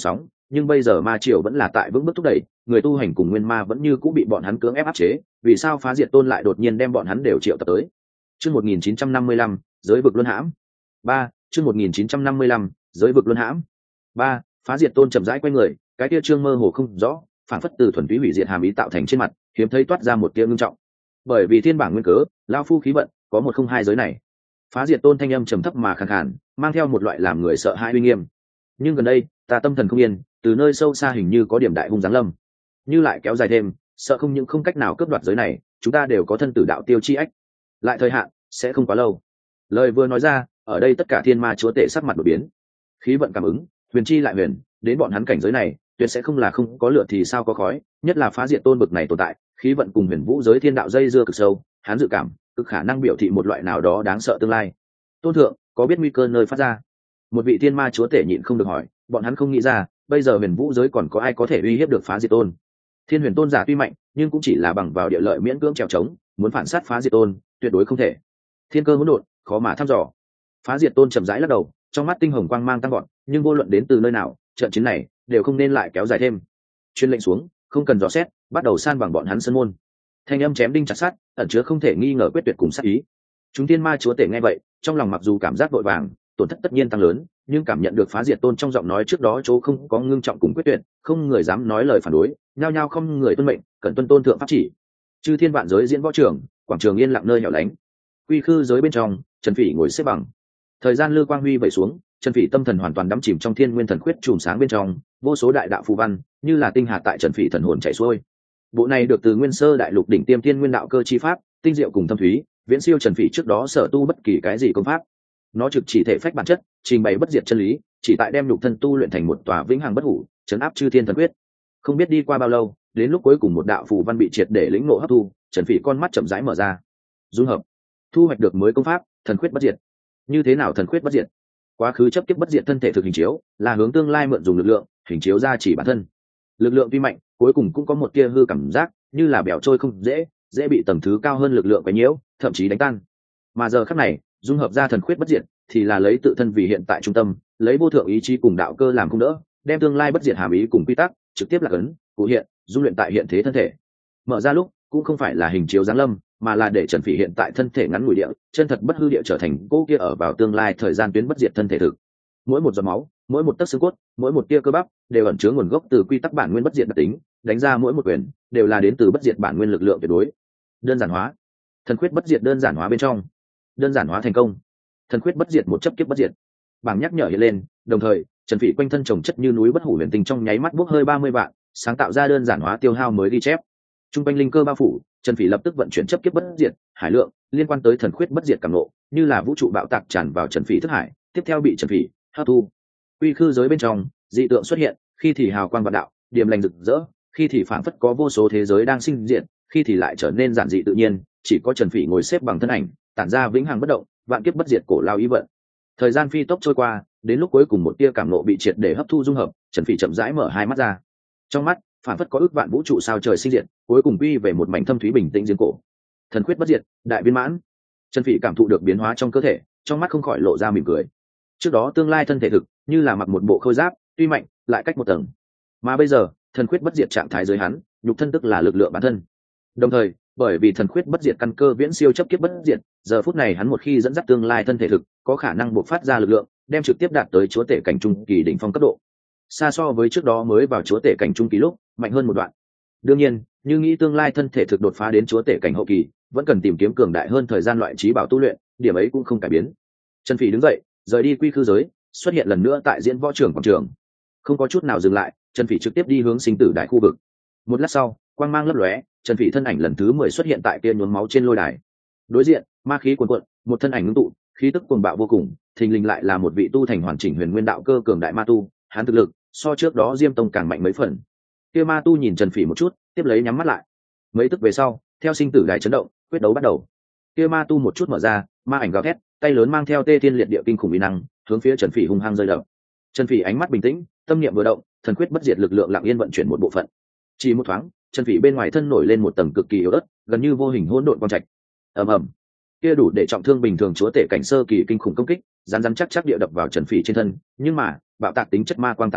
nhưng bây giờ ma triều vẫn là tại vững bước thúc đẩy, người tu hành cùng nguyên ma vẫn như cũng bị bọn hắn cưỡng ép áp chế, vì sao Phá Diệt Tôn lại đột nhiên đem bọn hắn đều triệu tập tới? Chương một nghìn chín trăm năm mươi lăm, giới vực luân hãm. ba, chương một nghìn chín trăm năm mươi lăm, giới vực luân hãm. ba, Phá Diệt Tôn chậm rãi quay người, cái kia trương mơ hồ không rõ, phản phất từ thuần túy hủy diệt hàm ý tạo thành trên mặt, hiếm thấy toát ra một tia ngưng trọng. Bởi vì thiên bảng nguyên cớ, lão phu khí vận, có một không hai giới này. Phá Diệt Tôn thanh âm trầm thấp mà khàn khàn, mang theo một loại làm người sợ hãi uy nghiêm. Nhưng gần đây, ta tâm thần không yên, từ nơi sâu xa hình như có điểm đại hung giáng lâm. Như lại kéo dài thêm, sợ không những không cách nào cướp đoạt giới này, chúng ta đều có thân tử đạo tiêu chi ách. Lại thời hạn sẽ không quá lâu. Lời vừa nói ra, ở đây tất cả thiên ma chúa tể sắc mặt đổi biến. Khí vận cảm ứng, huyền chi lại huyền, đến bọn hắn cảnh giới này, tuyệt sẽ không là không có lửa thì sao có khói, nhất là Phá Diệt Tôn bực này tồn tại, khí vận cùng huyền vũ giới thiên đạo dây dưa cực sâu, hắn dự cảm, cực khả năng biểu thị một loại nào đó đáng sợ tương lai. Tôn thượng, có biết nguy cơ nơi phát ra? Một vị thiên ma chúa tể nhịn không được hỏi, bọn hắn không nghĩ ra, bây giờ huyền vũ giới còn có ai có thể uy hiếp được Phá Diệt Tôn. Thiên huyền tôn giả tuy mạnh, nhưng cũng chỉ là bằng vào địa lợi miễn cưỡng trèo trống, muốn phản sát Phá Diệt Tôn, tuyệt đối không thể. Thiên cơ hỗn độn, khó mà thăm dò. Phá Diệt Tôn chậm rãi lắc đầu, trong mắt tinh hồng quang mang tăng gọn, nhưng vô luận đến từ nơi nào, trận chiến này đều không nên lại kéo dài thêm. Chuyên lệnh xuống, không cần dò xét, bắt đầu san bằng bọn hắn sân môn. Thanh âm chém đinh chặt sắt, ẩn chứa không thể nghi ngờ quyết tuyệt cùng sát ý. Chúng thiên ma chúa tể nghe vậy, trong lòng mặc dù cảm giác vội vàng, tổn thất tất nhiên tăng lớn, nhưng cảm nhận được Phá Diệt Tôn trong giọng nói trước đó chỗ không có ngưng trọng cùng quyết tuyệt, không người dám nói lời phản đối, nhao nhao không người tuân mệnh, cẩn tuân tôn thượng pháp chỉ. Chư thiên vạn giới diễn võ trường, quảng trường yên lặng nơi hẻo lánh. Quy khư giới bên trong, Trần Phỉ ngồi xếp bằng. Thời gian lư quang huy vẩy xuống, Trần Phỉ tâm thần hoàn toàn đắm chìm trong thiên nguyên thần khuyết chùm sáng bên trong, vô số đại đạo phù văn như là tinh hà tại Trần Phỉ thần hồn chảy xuôi. Bộ này được từ nguyên sơ đại lục đỉnh tiêm thiên nguyên đạo cơ chi pháp, tinh diệu cùng thâm thúy, viễn siêu Trần Phỉ trước đó sở tu bất kỳ cái gì công pháp. Nó trực chỉ thể phách bản chất, trình bày bất diệt chân lý, chỉ tại đem nhục thân tu luyện thành một tòa vĩnh hằng bất hủ, trấn áp chư thiên thần quyết. Không biết đi qua bao lâu, đến lúc cuối cùng một đạo phù văn bị triệt để lĩnh ngộ hấp thu, Trần Phỉ con mắt chậm rãi mở ra. Dung hợp, thu hoạch được mới công pháp, thần quyết bất diệt. Như thế nào thần quyết bất diệt? Quá khứ chấp kiếp bất diệt thân thể thực hình chiếu, là hướng tương lai mượn dùng lực lượng, hình chiếu ra chỉ bản thân. Lực lượng tuy mạnh, cuối cùng cũng có một tia hư cảm giác, như là bèo trôi không dễ, dễ bị tầng thứ cao hơn lực lượng quấy nhiễu, thậm chí đánh tan. Mà giờ khắc này, dung hợp ra thần quyết bất diệt, thì là lấy tự thân vì hiện tại trung tâm, lấy vô thượng ý chí cùng đạo cơ làm cung đỡ, đem tương lai bất diệt hàm ý cùng quy tắc trực tiếp là ấn, cụ hiện, dung luyện tại hiện thế thân thể. Mở ra lúc, cũng không phải là hình chiếu giáng lâm, mà là để Trần Phỉ hiện tại thân thể ngắn ngủi địa, chân thật bất hư địa trở thành cô kia ở vào tương lai thời gian tuyến bất diệt thân thể thực. Mỗi một giọt máu, mỗi một tấc xương cốt, mỗi một tia cơ bắp đều ẩn chứa nguồn gốc từ quy tắc bản nguyên bất diệt đặc tính, đánh ra mỗi một quyền đều là đến từ bất diệt bản nguyên lực lượng tuyệt đối. Đơn giản hóa, thần quyết bất diệt đơn giản hóa bên trong, đơn giản hóa thành công. Thần quyết bất diệt một chấp kiếp bất diệt. Bảng nhắc nhở hiện lên, đồng thời, Trần Phỉ quanh thân trồng chất như núi bất hủ huyền tinh trong nháy mắt bốc hơi ba mươi vạn, sáng tạo ra đơn giản hóa tiêu hao mới ghi chép. Trung quanh linh cơ bao phủ, Trần Phỉ lập tức vận chuyển chấp kiếp bất diệt, hải lượng liên quan tới thần quyết bất diệt cảm ngộ, như là vũ trụ bạo tạc tràn vào Trần Phỉ thức hải, tiếp theo bị Trần Phỉ hấp thu. Quy khư giới bên trong, dị tượng xuất hiện, khi thì hào quang vạn đạo, điềm lành rực rỡ, khi thì phảng phất có vô số thế giới đang sinh diệt, khi thì lại trở nên giản dị tự nhiên, chỉ có Trần Phỉ ngồi xếp bằng thân ảnh, tản ra vĩnh hằng bất động, vạn kiếp bất diệt cổ lao ý vận. Thời gian phi tốc trôi qua, đến lúc cuối cùng một tia cảm ngộ bị triệt để hấp thu dung hợp, Trần Phỉ chậm rãi mở hai mắt ra. Trong mắt, phản phất có ước vạn vũ trụ sao trời sinh diệt, cuối cùng quy về một mảnh thâm thúy bình tĩnh giếng cổ. Thần quyết bất diệt, đại viên mãn. Trần Phỉ cảm thụ được biến hóa trong cơ thể, trong mắt không khỏi lộ ra mỉm cười. Trước đó tương lai thân thể thực, như là mặc một bộ khôi giáp, tuy mạnh, lại cách một tầng. Mà bây giờ, thần quyết bất diệt trạng thái giới hắn, nhục thân tức là lực lượng bản thân. Đồng thời, bởi vì thần quyết bất diệt căn cơ viễn siêu chấp kiếp bất diệt, giờ phút này hắn một khi dẫn dắt tương lai thân thể thực, có khả năng bộc phát ra lực lượng, đem trực tiếp đạt tới chúa tể cảnh trung kỳ đỉnh phong cấp độ. Xa so với trước đó mới vào chúa tể cảnh trung kỳ lúc, mạnh hơn một đoạn. Đương nhiên, như nghĩ tương lai thân thể thực đột phá đến chúa tể cảnh hậu kỳ, vẫn cần tìm kiếm cường đại hơn thời gian loại trí bảo tu luyện, điểm ấy cũng không cải biến. Trần Phỉ đứng dậy, rời đi quy khư giới, xuất hiện lần nữa tại diễn võ trường quảng trường. Không có chút nào dừng lại, Trần Phỉ trực tiếp đi hướng sinh tử đại khu vực. Một lát sau, quang mang lấp lóe, Trần Phỉ thân ảnh lần thứ mười xuất hiện tại kia nhuốm máu trên lôi đài. Đối diện, ma khí cuồn cuộn, một thân ảnh ngưng tụ, khí tức cuồng bạo vô cùng, thình lình lại là một vị tu thành hoàn chỉnh huyền nguyên đạo cơ cường đại ma tu, hắn thực lực so trước đó Diêm Tông càng mạnh mấy phần. Kia ma tu nhìn Trần Phỉ một chút, tiếp lấy nhắm mắt lại. Mấy tức về sau, theo sinh tử đài chấn động, quyết đấu bắt đầu. Kia ma tu một chút mở ra, ma ảnh gào thét, tay lớn mang theo tê thiên liệt địa kinh khủng uy năng, hướng phía Trần Phỉ hung hăng rơi đập. Trần Phỉ ánh mắt bình tĩnh, tâm niệm vừa động, thần quyết bất diệt lực lượng lặng yên vận chuyển một bộ phận. Chỉ một thoáng, Trần Phỉ bên ngoài thân nổi lên một tầng cực kỳ yếu ớt, gần như vô hình hỗn độn quang trạch. Ầm ầm. Kia đủ để trọng thương bình thường chúa tể cảnh sơ kỳ kinh khủng công kích, rắn rắn chắc chắc địa đập vào Trần Phỉ trên thân, nhưng mà, bạo tạc tính chất ma quang tán đi,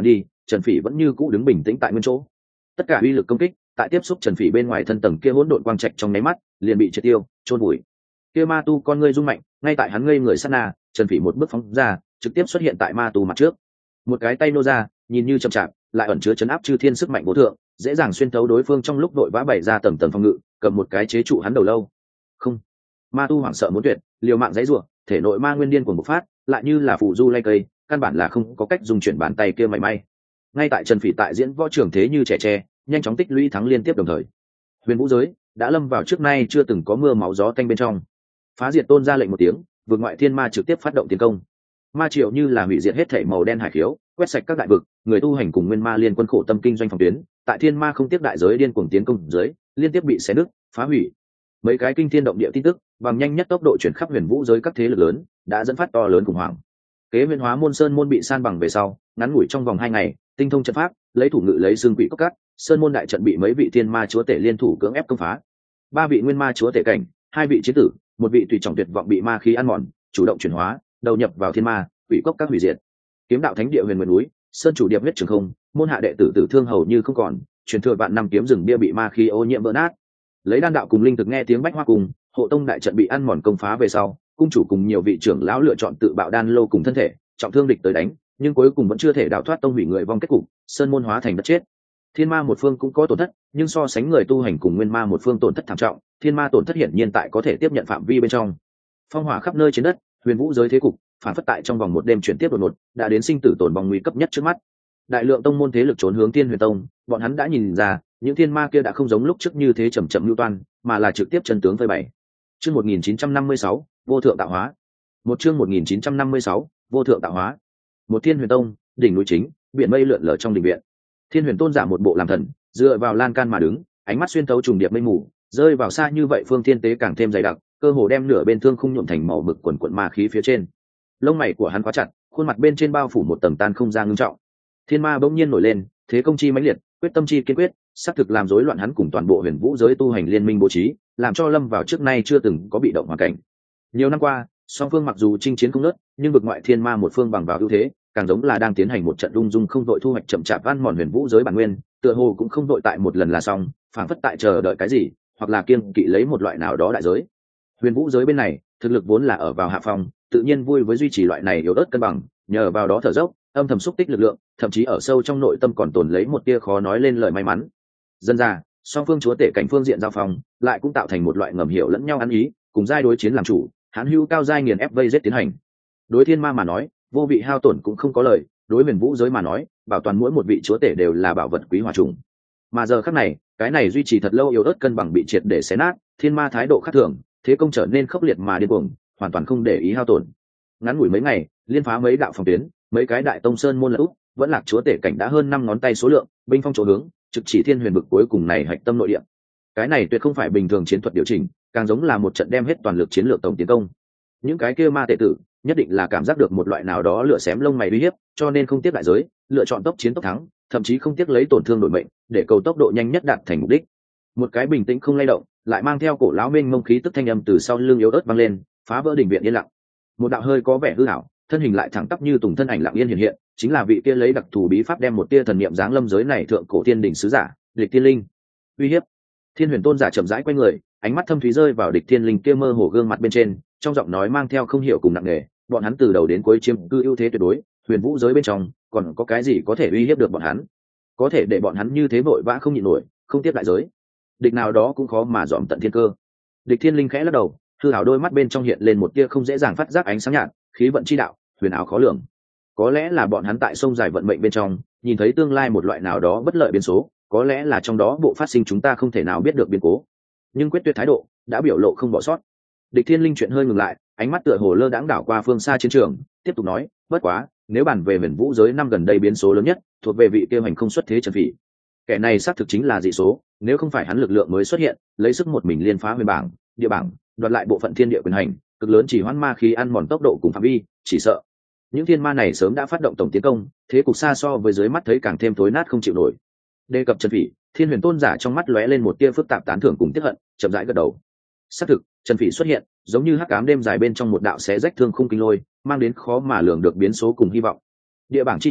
Trần Phỉ vẫn như cũ đứng bình tĩnh tại nguyên chỗ. Tất cả uy lực công kích tại tiếp xúc Trần Phỉ bên ngoài thân tầng kia hỗn độn quang trạch trong nháy mắt liền bị triệt tiêu, chôn vùi. Kia ma tu con ngươi rung mạnh, ngay tại hắn ngây người sát na, Trần Phỉ một bước phóng ra, trực tiếp xuất hiện tại ma tu mặt trước. Một cái tay nô ra, nhìn như chậm chạp, lại ẩn chứa chấn áp chư thiên sức mạnh vô thượng, dễ dàng xuyên thấu đối phương trong lúc đội vã bày ra tầng tầng phòng ngự, cầm một cái chế trụ hắn đầu lâu. Không, ma tu hoảng sợ muốn tuyệt, liều mạng giãy giụa, thể nội ma nguyên điên cuồng bộc phát, lại như là phù du lay cây, căn bản là không có cách dùng chuyển bàn tay kia mảy may. Ngay tại Trần Phỉ tại diễn võ trường thế như trẻ tre, nhanh chóng tích lũy thắng liên tiếp đồng thời, huyền vũ giới đã lâm vào trước nay chưa từng có mưa máu gió tanh bên trong. Phá diệt tôn ra lệnh một tiếng, vượt ngoại thiên ma trực tiếp phát động tiến công. Ma triệu như là hủy diệt hết thảy màu đen hải khiếu, quét sạch các đại vực, người tu hành cùng nguyên ma liên quân khổ tâm kinh doanh phòng tuyến, tại thiên ma không tiếp đại giới điên cuồng tiến công dưới, liên tiếp bị xé nứt, phá hủy. Mấy cái kinh thiên động địa tin tức, bằng nhanh nhất tốc độ chuyển khắp huyền vũ giới các thế lực lớn, đã dẫn phát to lớn khủng hoảng. Kế huyền hóa môn sơn môn bị san bằng về sau, ngắn ngủi trong vòng hai ngày, tinh thông trận pháp, lấy thủ ngự lấy xương quỷ cốc cát, sơn môn đại trận bị mấy vị thiên ma chúa tể liên thủ cưỡng ép công phá. Ba vị nguyên ma chúa tể cảnh, hai vị chiến tử, một vị tùy trọng tuyệt vọng bị ma khí ăn mòn, chủ động chuyển hóa, đầu nhập vào thiên ma, quỷ cốc các hủy diệt. Kiếm đạo thánh địa huyền nguyên núi, sơn chủ điệp huyết trường không, môn hạ đệ tử tử thương hầu như không còn, truyền thừa vạn năm kiếm rừng bia bị ma khí ô nhiễm vỡ nát. Lấy đan đạo cùng linh thực nghe tiếng bách hoa cùng, hộ tông đại trận bị ăn mòn công phá về sau, cung chủ cùng nhiều vị trưởng lão lựa chọn tự bạo đan lô cùng thân thể, trọng thương địch tới đánh, nhưng cuối cùng vẫn chưa thể đào thoát tông hủy người vong kết cục, sơn môn hóa thành đất chết. Thiên ma một phương cũng có tổn thất, nhưng so sánh người tu hành cùng nguyên ma một phương tổn thất thảm trọng, thiên ma tổn thất hiển nhiên tại có thể tiếp nhận phạm vi bên trong. Phong hỏa khắp nơi trên đất, huyền vũ giới thế cục phản phất tại trong vòng một đêm chuyển tiếp đột ngột, đã đến sinh tử tổn vong nguy cấp nhất trước mắt. Đại lượng tông môn thế lực trốn hướng Thiên Huyền Tông, bọn hắn đã nhìn ra, những thiên ma kia đã không giống lúc trước như thế chậm chậm lưu toan, mà là trực tiếp chân tướng phơi bày. Chương một nghìn chín trăm năm mươi sáu, vô thượng tạo hóa. Một chương một nghìn chín trăm năm mươi sáu, vô thượng tạo hóa. Một Thiên Huyền Tông, đỉnh núi chính, biển mây lượn lờ trong đình viện. Thiên Huyền Tôn giả một bộ làm thần, dựa vào lan can mà đứng, ánh mắt xuyên thấu trùng điệp mây mù, rơi vào xa như vậy phương thiên tế càng thêm dày đặc, cơ hồ đem nửa bên thương khung nhuộm thành màu mực quần quần ma khí phía trên. Lông mày của hắn quá chặt, khuôn mặt bên trên bao phủ một tầng tan không gian ngưng trọng. Thiên ma bỗng nhiên nổi lên, thế công chi mãnh liệt, quyết tâm chi kiên quyết, xác thực làm rối loạn hắn cùng toàn bộ huyền vũ giới tu hành liên minh bố trí, làm cho lâm vào trước nay chưa từng có bị động hoàn cảnh. Nhiều năm qua, song phương mặc dù chinh chiến không ngớt, nhưng vực ngoại thiên ma một phương bằng vào ưu thế, càng giống là đang tiến hành một trận lung dung không đội thu hoạch chậm chạp ăn mòn huyền vũ giới bản nguyên, tựa hồ cũng không đội tại một lần là xong, phảng phất tại chờ đợi cái gì, hoặc là kiêng kỵ lấy một loại nào đó đại giới. Huyền vũ giới bên này, thực lực vốn là ở vào hạ phòng, tự nhiên vui với duy trì loại này yếu ớt cân bằng, nhờ vào đó thở dốc, âm thầm xúc tích lực lượng, thậm chí ở sâu trong nội tâm còn tồn lấy một tia khó nói lên lời may mắn. Dân ra, song phương chúa tể cảnh phương diện giao phòng, lại cũng tạo thành một loại ngầm hiểu lẫn nhau ăn ý, cùng giai đối chiến làm chủ, hán hữu cao giai nghiền ép vây giết tiến hành. Đối thiên ma mà nói, vô vị hao tổn cũng không có lời, đối huyền vũ giới mà nói, bảo toàn mỗi một vị chúa tể đều là bảo vật quý hòa trùng. Mà giờ khắc này, cái này duy trì thật lâu yếu ớt cân bằng bị triệt để xé nát, thiên ma thái độ khác thường, thế công trở nên khốc liệt mà điên cuồng, hoàn toàn không để ý hao tổn. Ngắn ngủi mấy ngày, liên phá mấy đạo phòng tuyến, mấy cái đại tông sơn môn lật úp, vẫn lạc chúa tể cảnh đã hơn năm ngón tay số lượng, binh phong chỗ hướng, trực chỉ thiên huyền vực cuối cùng này hạch tâm nội địa. Cái này tuyệt không phải bình thường chiến thuật điều chỉnh, càng giống là một trận đem hết toàn lực chiến lược tổng tiến công. Những cái kia ma tệ tử nhất định là cảm giác được một loại nào đó lựa xém lông mày uy hiếp, cho nên không tiếc đại giới, lựa chọn tốc chiến tốc thắng, thậm chí không tiếc lấy tổn thương đổi mệnh, để cầu tốc độ nhanh nhất đạt thành mục đích. Một cái bình tĩnh không lay động, lại mang theo cổ lão mênh mông khí tức thanh âm từ sau lưng yếu ớt vang lên, phá vỡ đỉnh viện yên lặng. Một đạo hơi có vẻ hư ảo, thân hình lại thẳng tắp như tùng thân ảnh lặng yên hiện hiện, chính là vị kia lấy đặc thù bí pháp đem một tia thần niệm giáng lâm giới này thượng cổ thiên đỉnh sứ giả, Địch Thiên Linh. Uy hiếp. Thiên Huyền Tôn giả chậm rãi quay người, ánh mắt thâm thúy rơi vào Địch Thiên Linh kia mơ hồ gương mặt bên trên, trong giọng nói mang theo không hiểu cùng nặng nề, bọn hắn từ đầu đến cuối chiếm cư ưu thế tuyệt đối, huyền vũ giới bên trong, còn có cái gì có thể uy hiếp được bọn hắn? Có thể để bọn hắn như thế vội vã không nhịn nổi, không tiếp đại giới. Địch nào đó cũng khó mà dòm tận thiên cơ. Địch Thiên Linh khẽ lắc đầu, hư ảo đôi mắt bên trong hiện lên một tia không dễ dàng phát giác ánh sáng nhạt, khí vận chi đạo, huyền ảo khó lường. Có lẽ là bọn hắn tại sông dài vận mệnh bên trong, nhìn thấy tương lai một loại nào đó bất lợi biến số, có lẽ là trong đó bộ phát sinh chúng ta không thể nào biết được biến cố. Nhưng quyết tuyệt thái độ đã biểu lộ không bỏ sót. Địch Thiên Linh chuyện hơi ngừng lại, ánh mắt tựa hồ lơ đãng đảo qua phương xa chiến trường, tiếp tục nói, bất quá, nếu bàn về huyền vũ giới năm gần đây biến số lớn nhất, thuộc về vị tiêu hành không xuất thế Trần Phỉ. Kẻ này xác thực chính là dị số, nếu không phải hắn lực lượng mới xuất hiện, lấy sức một mình liên phá huyền bảng, địa bảng, đoạt lại bộ phận thiên địa quyền hành, cực lớn chỉ hoãn ma khí ăn mòn tốc độ cùng phạm vi, chỉ sợ những thiên ma này sớm đã phát động tổng tiến công, thế cục xa so với dưới mắt thấy càng thêm tối nát không chịu nổi. Đề cập Trần Phỉ, Thiên Huyền Tôn giả trong mắt lóe lên một tia phức tạp tán thưởng cùng tiếc hận, chậm rãi gật đầu. Xác thực, Trần Phỉ xuất hiện, giống như hắc ám đêm dài bên trong một đạo xé rách thương khung kinh lôi, mang đến khó mà lường được biến số cùng hy vọng. Địa bảng chi tranh,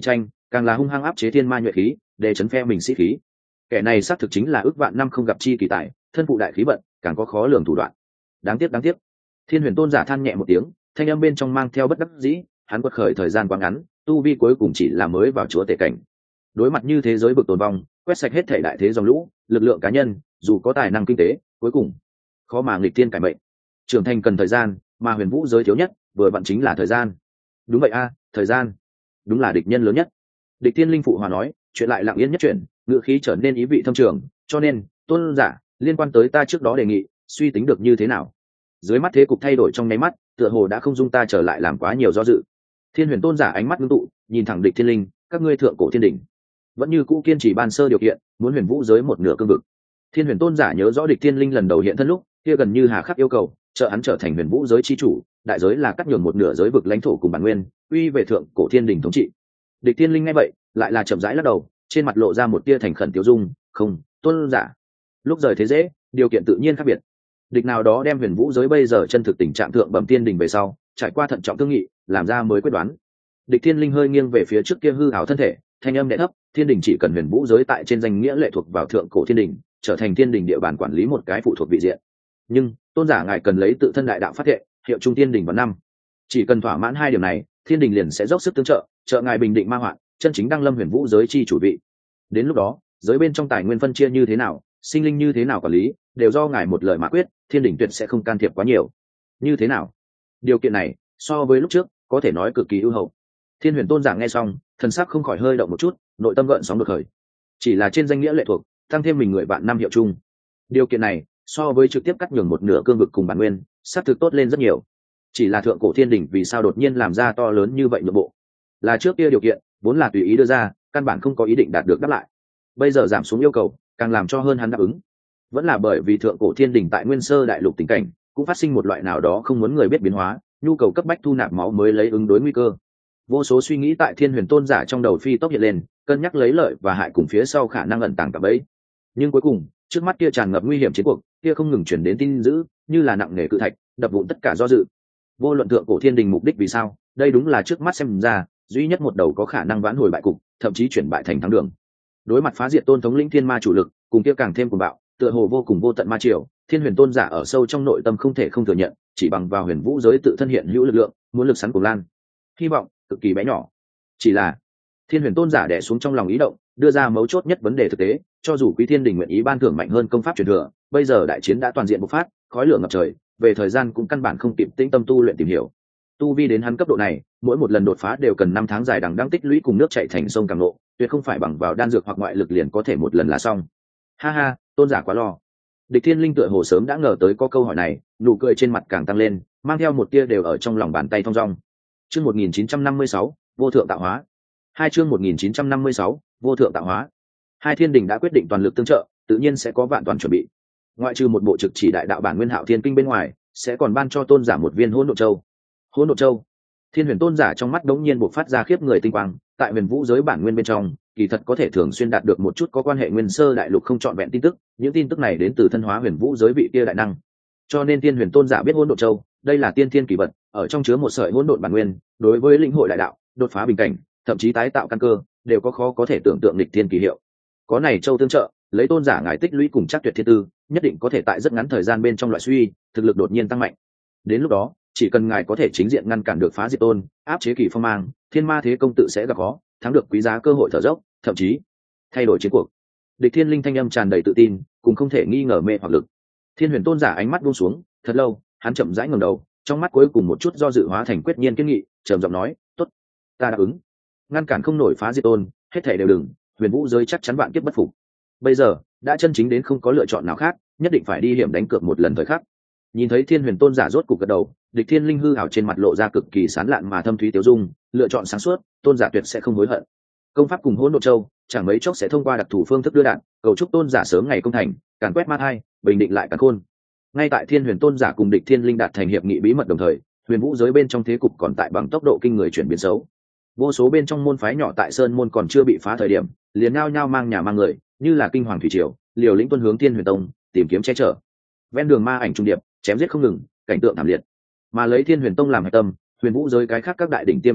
càng là hung hăng áp chế thiên ma nhuệ khí để chấn phe mình sĩ khí. Kẻ này xác thực chính là ước vạn năm không gặp chi kỳ tài, thân phụ đại khí vận, càng có khó lường thủ đoạn. Đáng tiếc đáng tiếc. Thiên Huyền Tôn giả than nhẹ một tiếng, thanh âm bên trong mang theo bất đắc dĩ, hắn quật khởi thời gian quá ngắn, tu vi cuối cùng chỉ là mới vào chúa tể cảnh. Đối mặt như thế giới vực tồn vong, quét sạch hết thể đại thế dòng lũ, lực lượng cá nhân, dù có tài năng kinh tế, cuối cùng khó mà nghịch thiên cải mệnh. Trưởng thành cần thời gian, mà huyền vũ giới thiếu nhất, vừa vặn chính là thời gian. Đúng vậy a, thời gian, đúng là địch nhân lớn nhất. Địch Thiên Linh phụ hòa nói, chuyện lại lặng yên nhất chuyển, ngữ khí trở nên ý vị thâm trường, cho nên, Tôn giả, liên quan tới ta trước đó đề nghị, suy tính được như thế nào? Dưới mắt thế cục thay đổi trong nháy mắt, tựa hồ đã không dung ta trở lại làm quá nhiều do dự. Thiên Huyền Tôn giả ánh mắt ngưng tụ, nhìn thẳng Địch Thiên Linh, các ngươi thượng cổ thiên đỉnh, vẫn như cũ kiên trì ban sơ điều kiện, muốn huyền vũ giới một nửa cương vực. Thiên Huyền Tôn giả nhớ rõ Địch Thiên Linh lần đầu hiện thân lúc, kia gần như hà khắc yêu cầu, trợ hắn trở thành huyền vũ giới chi chủ, đại giới là cắt nhường một nửa giới vực lãnh thổ cùng bản nguyên, uy về thượng cổ thiên đỉnh thống trị. Địch Thiên Linh nghe vậy, lại là chậm rãi lắc đầu, trên mặt lộ ra một tia thành khẩn tiêu dung, không, Tôn giả, lúc rời thế dễ, điều kiện tự nhiên khác biệt. Địch nào đó đem huyền vũ giới bây giờ chân thực tình trạng thượng bẩm thiên đỉnh về sau, trải qua thận trọng thương nghị, làm ra mới quyết đoán. Địch Thiên Linh hơi nghiêng về phía trước kia hư ảo thân thể, thanh âm đẽ thấp, thiên đình chỉ cần huyền vũ giới tại trên danh nghĩa lệ thuộc vào thượng cổ thiên đình, trở thành thiên đình địa bàn quản lý một cái phụ thuộc vị diện. Nhưng tôn giả ngài cần lấy tự thân đại đạo phát thệ, hiệu trung thiên đình vào năm, chỉ cần thỏa mãn hai điều này, thiên đình liền sẽ dốc sức tương trợ, trợ ngài bình định ma hoạn, chân chính đăng lâm huyền vũ giới chi chủ vị. Đến lúc đó, giới bên trong tài nguyên phân chia như thế nào, sinh linh như thế nào quản lý, đều do ngài một lời mà quyết, thiên đình tuyệt sẽ không can thiệp quá nhiều. Như thế nào? Điều kiện này so với lúc trước có thể nói cực kỳ ưu hậu. Thiên Huyền Tôn giả nghe xong, thần sắc không khỏi hơi động một chút, nội tâm gợn sóng đột khởi. Chỉ là trên danh nghĩa lệ thuộc, tăng thêm mình người bạn năm hiệu chung. Điều kiện này so với trực tiếp cắt nhường một nửa cương vực cùng bản nguyên, sát thực tốt lên rất nhiều. Chỉ là thượng cổ thiên đình vì sao đột nhiên làm ra to lớn như vậy nhượng bộ? Là trước kia điều kiện vốn là tùy ý đưa ra, căn bản không có ý định đạt được đáp lại. Bây giờ giảm xuống yêu cầu, càng làm cho hơn hắn đáp ứng. Vẫn là bởi vì thượng cổ thiên đình tại nguyên sơ đại lục tình cảnh, cũng phát sinh một loại nào đó không muốn người biết biến hóa, nhu cầu cấp bách thu nạp máu mới lấy ứng đối nguy cơ. Vô số suy nghĩ tại Thiên Huyền Tôn giả trong đầu phi tốc hiện lên, cân nhắc lấy lợi và hại cùng phía sau khả năng ẩn tàng cả bấy. Nhưng cuối cùng, trước mắt kia tràn ngập nguy hiểm chiến cuộc, kia không ngừng chuyển đến tin dữ, như là nặng nề cự thạch, đập vụn tất cả do dự. Vô luận thượng cổ thiên đình mục đích vì sao, đây đúng là trước mắt xem ra, duy nhất một đầu có khả năng vãn hồi bại cục, thậm chí chuyển bại thành thắng đường. Đối mặt phá diệt tôn thống lĩnh thiên ma chủ lực, cùng kia càng thêm cuồng bạo, tựa hồ vô cùng vô tận ma triều, Thiên Huyền Tôn giả ở sâu trong nội tâm không thể không thừa nhận, chỉ bằng vào huyền vũ giới tự thân hiện hữu lực lượng, muốn lực sắn cuồng lan. Hy vọng cực kỳ bé nhỏ. Chỉ là Thiên Huyền Tôn giả đè xuống trong lòng ý động, đưa ra mấu chốt nhất vấn đề thực tế, cho dù Quý Thiên Đình nguyện ý ban thưởng mạnh hơn công pháp truyền thừa, bây giờ đại chiến đã toàn diện bộc phát, khói lửa ngập trời, về thời gian cũng căn bản không kịp tĩnh tâm tu luyện tìm hiểu. Tu vi đến hắn cấp độ này, mỗi một lần đột phá đều cần năm tháng dài đằng đẵng tích lũy cùng nước chảy thành sông càng lộ, tuyệt không phải bằng vào đan dược hoặc ngoại lực liền có thể một lần là xong. Ha ha, Tôn giả quá lo. Địch Thiên Linh tựa hồ sớm đã ngờ tới có câu hỏi này, nụ cười trên mặt càng tăng lên, mang theo một tia đều ở trong lòng bàn tay thong dong. Chương một nghìn chín trăm năm mươi sáu, vô thượng tạo hóa. Hai chương một nghìn chín trăm năm mươi sáu, vô thượng tạo hóa. Hai thiên đình đã quyết định toàn lực tương trợ, tự nhiên sẽ có vạn toàn chuẩn bị. Ngoại trừ một bộ trực chỉ đại đạo bản nguyên hạo thiên kinh bên ngoài, sẽ còn ban cho tôn giả một viên hỗn độn châu. Hỗn độn châu. Thiên Huyền Tôn giả trong mắt đống nhiên bộc phát ra khiếp người tinh quang, tại huyền vũ giới bản nguyên bên trong, kỳ thật có thể thường xuyên đạt được một chút có quan hệ nguyên sơ đại lục không trọn vẹn tin tức, những tin tức này đến từ thân hóa huyền vũ giới vị kia đại năng. Cho nên Thiên Huyền Tôn giả biết hỗn độn châu, đây là tiên thiên kỳ vật, ở trong chứa một sợi hỗn độn bản nguyên, đối với lĩnh hội đại đạo, đột phá bình cảnh, thậm chí tái tạo căn cơ, đều có khó có thể tưởng tượng nghịch thiên kỳ hiệu. Có này châu tương trợ, lấy tôn giả ngài tích lũy cùng chắc tuyệt thiên tư, nhất định có thể tại rất ngắn thời gian bên trong loại suy, thực lực đột nhiên tăng mạnh. Đến lúc đó, chỉ cần ngài có thể chính diện ngăn cản được phá diệt tôn, áp chế kỳ phong mang, thiên ma thế công tự sẽ gặp khó, thắng được quý giá cơ hội thở dốc, thậm chí thay đổi chiến cuộc. Địch Thiên Linh thanh âm tràn đầy tự tin, cùng không thể nghi ngờ mê hoặc lực. Thiên Huyền Tôn giả ánh mắt buông xuống, thật lâu, hắn chậm rãi ngẩng đầu, trong mắt cuối cùng một chút do dự hóa thành quyết nhiên kiên nghị, trầm giọng nói, "Tốt, ta đáp ứng." Ngăn cản không nổi phá diệt tôn, hết thảy đều đừng, huyền vũ giới chắc chắn vạn kiếp bất phục. Bây giờ, đã chân chính đến không có lựa chọn nào khác, nhất định phải đi hiểm đánh cược một lần thời khắc. Nhìn thấy Thiên Huyền Tôn giả rốt cục gật đầu, Địch Thiên Linh hư ảo trên mặt lộ ra cực kỳ sán lạn mà thâm thúy tiêu dung, lựa chọn sáng suốt, tôn giả tuyệt sẽ không hối hận. Công pháp cùng hỗn độn châu, chẳng mấy chốc sẽ thông qua đặc thù phương thức đưa đạn, cầu chúc tôn giả sớm ngày công thành, càn quét ma thai, bình định lại càn khôn. Ngay tại Thiên Huyền Tôn giả cùng Địch Thiên Linh đạt thành hiệp nghị bí mật đồng thời, huyền vũ giới bên trong thế cục còn tại bằng tốc độ kinh người chuyển biến xấu. Vô số bên trong môn phái nhỏ tại sơn môn còn chưa bị phá thời điểm, liền nhao nhao mang nhà mang người, như là kinh hoàng thủy triều, liều lĩnh tuân hướng Thiên Huyền Tông, tìm kiếm che chở. Ven đường ma ảnh trung điệp, chém giết không ngừng, cảnh tượng thảm liệt. Mà lấy Thiên Huyền Tông làm hạch tâm, huyền vũ giới cái khác các đại đỉnh tiêm thế lực,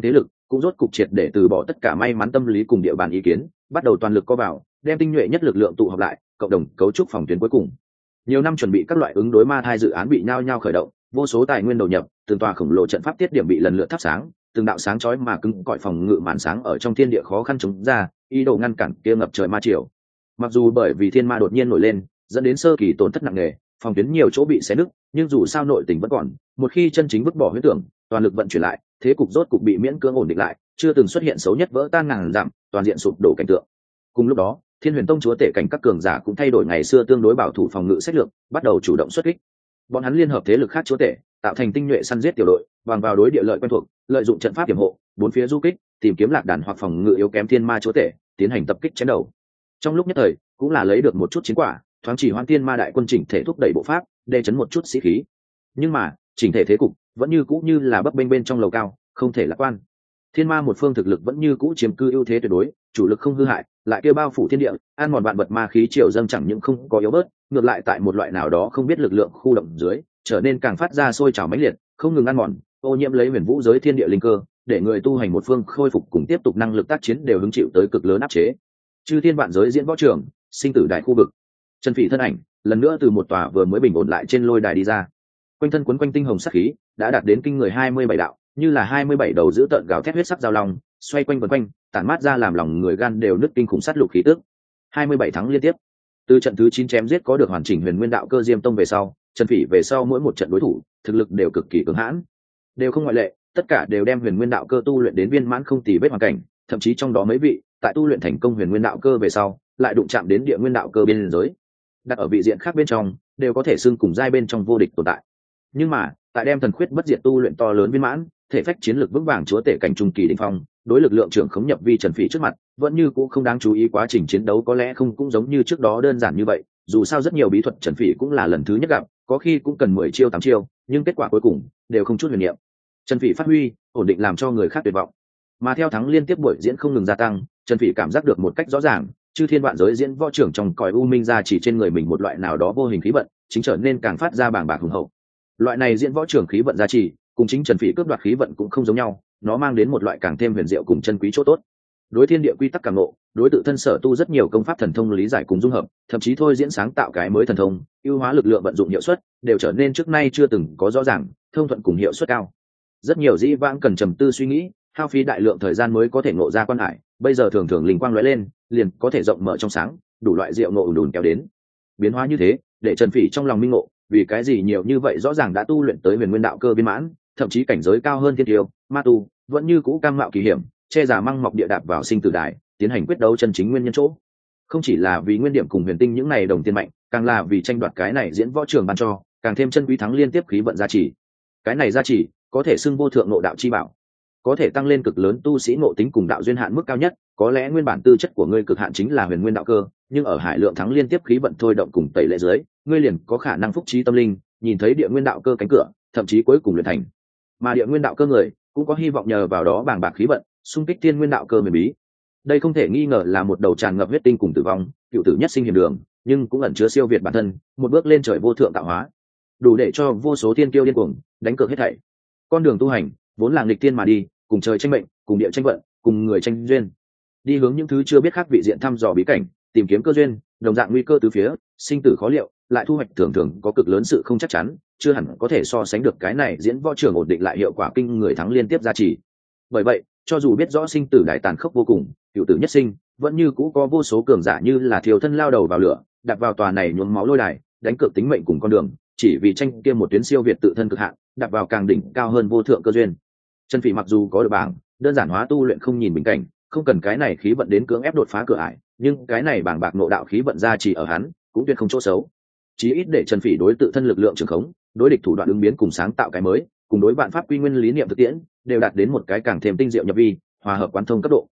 cũng rốt cục triệt để từ bỏ tất cả may mắn tâm lý cùng địa bàn ý kiến, bắt đầu toàn lực co vào, đem tinh nhuệ nhất lực lượng tụ họp lại, cộng đồng cấu trúc phòng tuyến cuối cùng. Nhiều năm chuẩn bị các loại ứng đối ma thai dự án bị nhao nhao khởi động, vô số tài nguyên đầu nhập, từng tòa khổng lồ trận pháp tiết điểm bị lần lượt thắp sáng, từng đạo sáng chói mà cứng cỏi phòng ngự màn sáng ở trong thiên địa khó khăn chống ra, ý đồ ngăn cản kia ngập trời ma triều. Mặc dù bởi vì thiên ma đột nhiên nổi lên, dẫn đến sơ kỳ tổn thất nặng nề, phòng tuyến nhiều chỗ bị xé nứt, nhưng dù sao nội tình vẫn còn, một khi chân chính vứt bỏ huyết tưởng, toàn lực vận chuyển lại, thế cục rốt cục bị miễn cưỡng ổn định lại, chưa từng xuất hiện xấu nhất vỡ tan ngàn dặm, toàn diện sụp đổ cảnh tượng. Cùng lúc đó, Thiên Huyền Tông chúa tể cảnh các cường giả cũng thay đổi ngày xưa tương đối bảo thủ phòng ngự sách lược, bắt đầu chủ động xuất kích. Bọn hắn liên hợp thế lực khác chúa tể, tạo thành tinh nhuệ săn giết tiểu đội, bằng vào đối địa lợi quen thuộc, lợi dụng trận pháp hiểm hộ, bốn phía du kích, tìm kiếm lạc đàn hoặc phòng ngự yếu kém thiên ma chúa tể, tiến hành tập kích chém đầu. Trong lúc nhất thời, cũng là lấy được một chút chiến quả, thoáng chỉ hoan tiên ma đại quân chỉnh thể thúc đẩy bộ pháp, để chấn một chút sĩ khí. Nhưng mà, chỉnh thể thế cục vẫn như cũ như là bấp bênh bên trong lầu cao, không thể lạc quan. Thiên ma một phương thực lực vẫn như cũ chiếm cư ưu thế tuyệt đối, chủ lực không hư hại, lại kêu bao phủ thiên địa, an mòn vạn vật ma khí triều dâng chẳng những không có yếu bớt, ngược lại tại một loại nào đó không biết lực lượng khu động dưới, trở nên càng phát ra sôi trào mãnh liệt, không ngừng ăn mòn, ô nhiễm lấy huyền vũ giới thiên địa linh cơ, để người tu hành một phương khôi phục cùng tiếp tục năng lực tác chiến đều hứng chịu tới cực lớn áp chế. Chư thiên vạn giới diễn võ trường, sinh tử đại khu vực. Trần Phỉ thân ảnh lần nữa từ một tòa vừa mới bình ổn lại trên lôi đài đi ra, quanh thân quấn quanh tinh hồng sắc khí, đã đạt đến kinh người hai mươi bảy đạo, như là hai mươi bảy đầu giữ tợn gào thét huyết sắc giao long, xoay quanh quấn quanh, tản mát ra làm lòng người gan đều nứt kinh khủng sát lục khí tức. hai mươi bảy tháng liên tiếp. Từ trận thứ chín chém giết có được hoàn chỉnh Huyền Nguyên đạo cơ Diêm Tông về sau, Trần Phỉ về sau mỗi một trận đối thủ, thực lực đều cực kỳ cứng hãn, đều không ngoại lệ, tất cả đều đem Huyền Nguyên đạo cơ tu luyện đến viên mãn không tì vết hoàn cảnh, thậm chí trong đó mấy vị, tại tu luyện thành công Huyền Nguyên đạo cơ về sau, lại đụng chạm đến Địa Nguyên đạo cơ biên giới. Đặt ở vị diện khác bên trong, đều có thể xưng cùng giai bên trong vô địch tồn tại. Nhưng mà, tại đem thần khuyết bất diệt tu luyện to lớn viên mãn, thể phách chiến lược vững vàng chúa tể cảnh trung kỳ đỉnh phong, đối lực lượng trưởng khống nhập vi Trần Phỉ trước mặt, vẫn như cũ không đáng chú ý, quá trình chiến đấu có lẽ không cũng giống như trước đó đơn giản như vậy, dù sao rất nhiều bí thuật Trần Phỉ cũng là lần thứ nhất gặp, có khi cũng cần mười chiêu tám chiêu, nhưng kết quả cuối cùng đều không chút huyền niệm. Trần Phỉ phát huy, ổn định làm cho người khác tuyệt vọng. Mà theo thắng liên tiếp buổi diễn không ngừng gia tăng, Trần Phỉ cảm giác được một cách rõ ràng, chư thiên vạn giới diễn võ trưởng trong cõi u minh ra chỉ trên người mình một loại nào đó vô hình khí vận, chính trở nên càng phát ra bàng bạc hùng hậu. Loại này diễn võ trưởng khí vận gia trì, cùng chính Trần Phỉ cướp đoạt khí vận cũng không giống nhau, nó mang đến một loại càng thêm huyền diệu cùng chân quý chỗ tốt. Đối thiên địa quy tắc càng ngộ, đối tự thân sở tu rất nhiều công pháp thần thông lý giải cùng dung hợp, thậm chí thôi diễn sáng tạo cái mới thần thông, ưu hóa lực lượng vận dụng hiệu suất, đều trở nên trước nay chưa từng có rõ ràng, thông thuận cùng hiệu suất cao. Rất nhiều dĩ vãng cần trầm tư suy nghĩ, hao phí đại lượng thời gian mới có thể ngộ ra quan hải, bây giờ thường thường linh quang lóe lên, liền có thể rộng mở trong sáng, đủ loại diệu ngộ ùn ùn kéo đến. Biến hóa như thế, để Trần Phỉ trong lòng minh ngộ, vì cái gì nhiều như vậy rõ ràng đã tu luyện tới Huyền Nguyên đạo cơ viên mãn, thậm chí cảnh giới cao hơn thiên tiêu, ma tu, vẫn như cũ cam mạo kỳ hiểm, che giả măng mọc địa đạp vào sinh tử đài, tiến hành quyết đấu chân chính nguyên nhân chỗ. Không chỉ là vì nguyên điểm cùng huyền tinh những này đồng tiền mạnh, càng là vì tranh đoạt cái này diễn võ trường ban cho, càng thêm chân quý thắng liên tiếp khí vận gia trì. Cái này gia trì, có thể xưng vô thượng ngộ đạo chi bảo, có thể tăng lên cực lớn tu sĩ ngộ tính cùng đạo duyên hạn mức cao nhất. Có lẽ nguyên bản tư chất của ngươi cực hạn chính là Huyền Nguyên đạo cơ, nhưng ở hải lượng thắng liên tiếp khí vận thôi động cùng tẩy lệ dưới, ngươi liền có khả năng phúc trí tâm linh, nhìn thấy Địa Nguyên đạo cơ cánh cửa, thậm chí cuối cùng luyện thành. Mà Địa Nguyên đạo cơ người cũng có hy vọng nhờ vào đó bàng bạc khí vận, xung kích Thiên Nguyên đạo cơ huyền bí. Đây không thể nghi ngờ là một đầu tràn ngập huyết tinh cùng tử vong, cựu tử nhất sinh hiểm đường, nhưng cũng ẩn chứa siêu việt bản thân, một bước lên trời vô thượng tạo hóa, đủ để cho vô số thiên kiêu điên cuồng đánh cược hết thảy. Con đường tu hành vốn là nghịch thiên mà đi, cùng trời tranh mệnh, cùng địa tranh vận, cùng người tranh duyên, đi hướng những thứ chưa biết khác vị diện thăm dò bí cảnh, tìm kiếm cơ duyên, đồng dạng nguy cơ từ phía, sinh tử khó liệu, lại thu hoạch thường thường có cực lớn sự không chắc chắn, chưa hẳn có thể so sánh được cái này diễn võ trường ổn định lại hiệu quả kinh người thắng liên tiếp gia trì. Bởi vậy, cho dù biết rõ sinh tử đại tàn khốc vô cùng, cựu tử nhất sinh, vẫn như cũ có vô số cường giả như là thiều thân lao đầu vào lửa, đặt vào tòa này nhuốm máu lôi đài, đánh cược tính mệnh cùng con đường, chỉ vì tranh kia một tuyến siêu việt tự thân cực hạn, đặt vào càng đỉnh cao hơn vô thượng cơ duyên. Trần Phỉ mặc dù có được bảng, đơn giản hóa tu luyện không nhìn bình cảnh, không cần cái này khí vận đến cưỡng ép đột phá cửa ải, nhưng cái này bàng bạc nội đạo khí vận ra chỉ ở hắn, cũng tuyệt không chỗ xấu. Chí ít để Trần Phỉ đối tự thân lực lượng trường khống, đối địch thủ đoạn ứng biến cùng sáng tạo cái mới, cùng đối bạn pháp quy nguyên lý niệm thực tiễn, đều đạt đến một cái càng thêm tinh diệu nhập vi, hòa hợp quán thông cấp độ.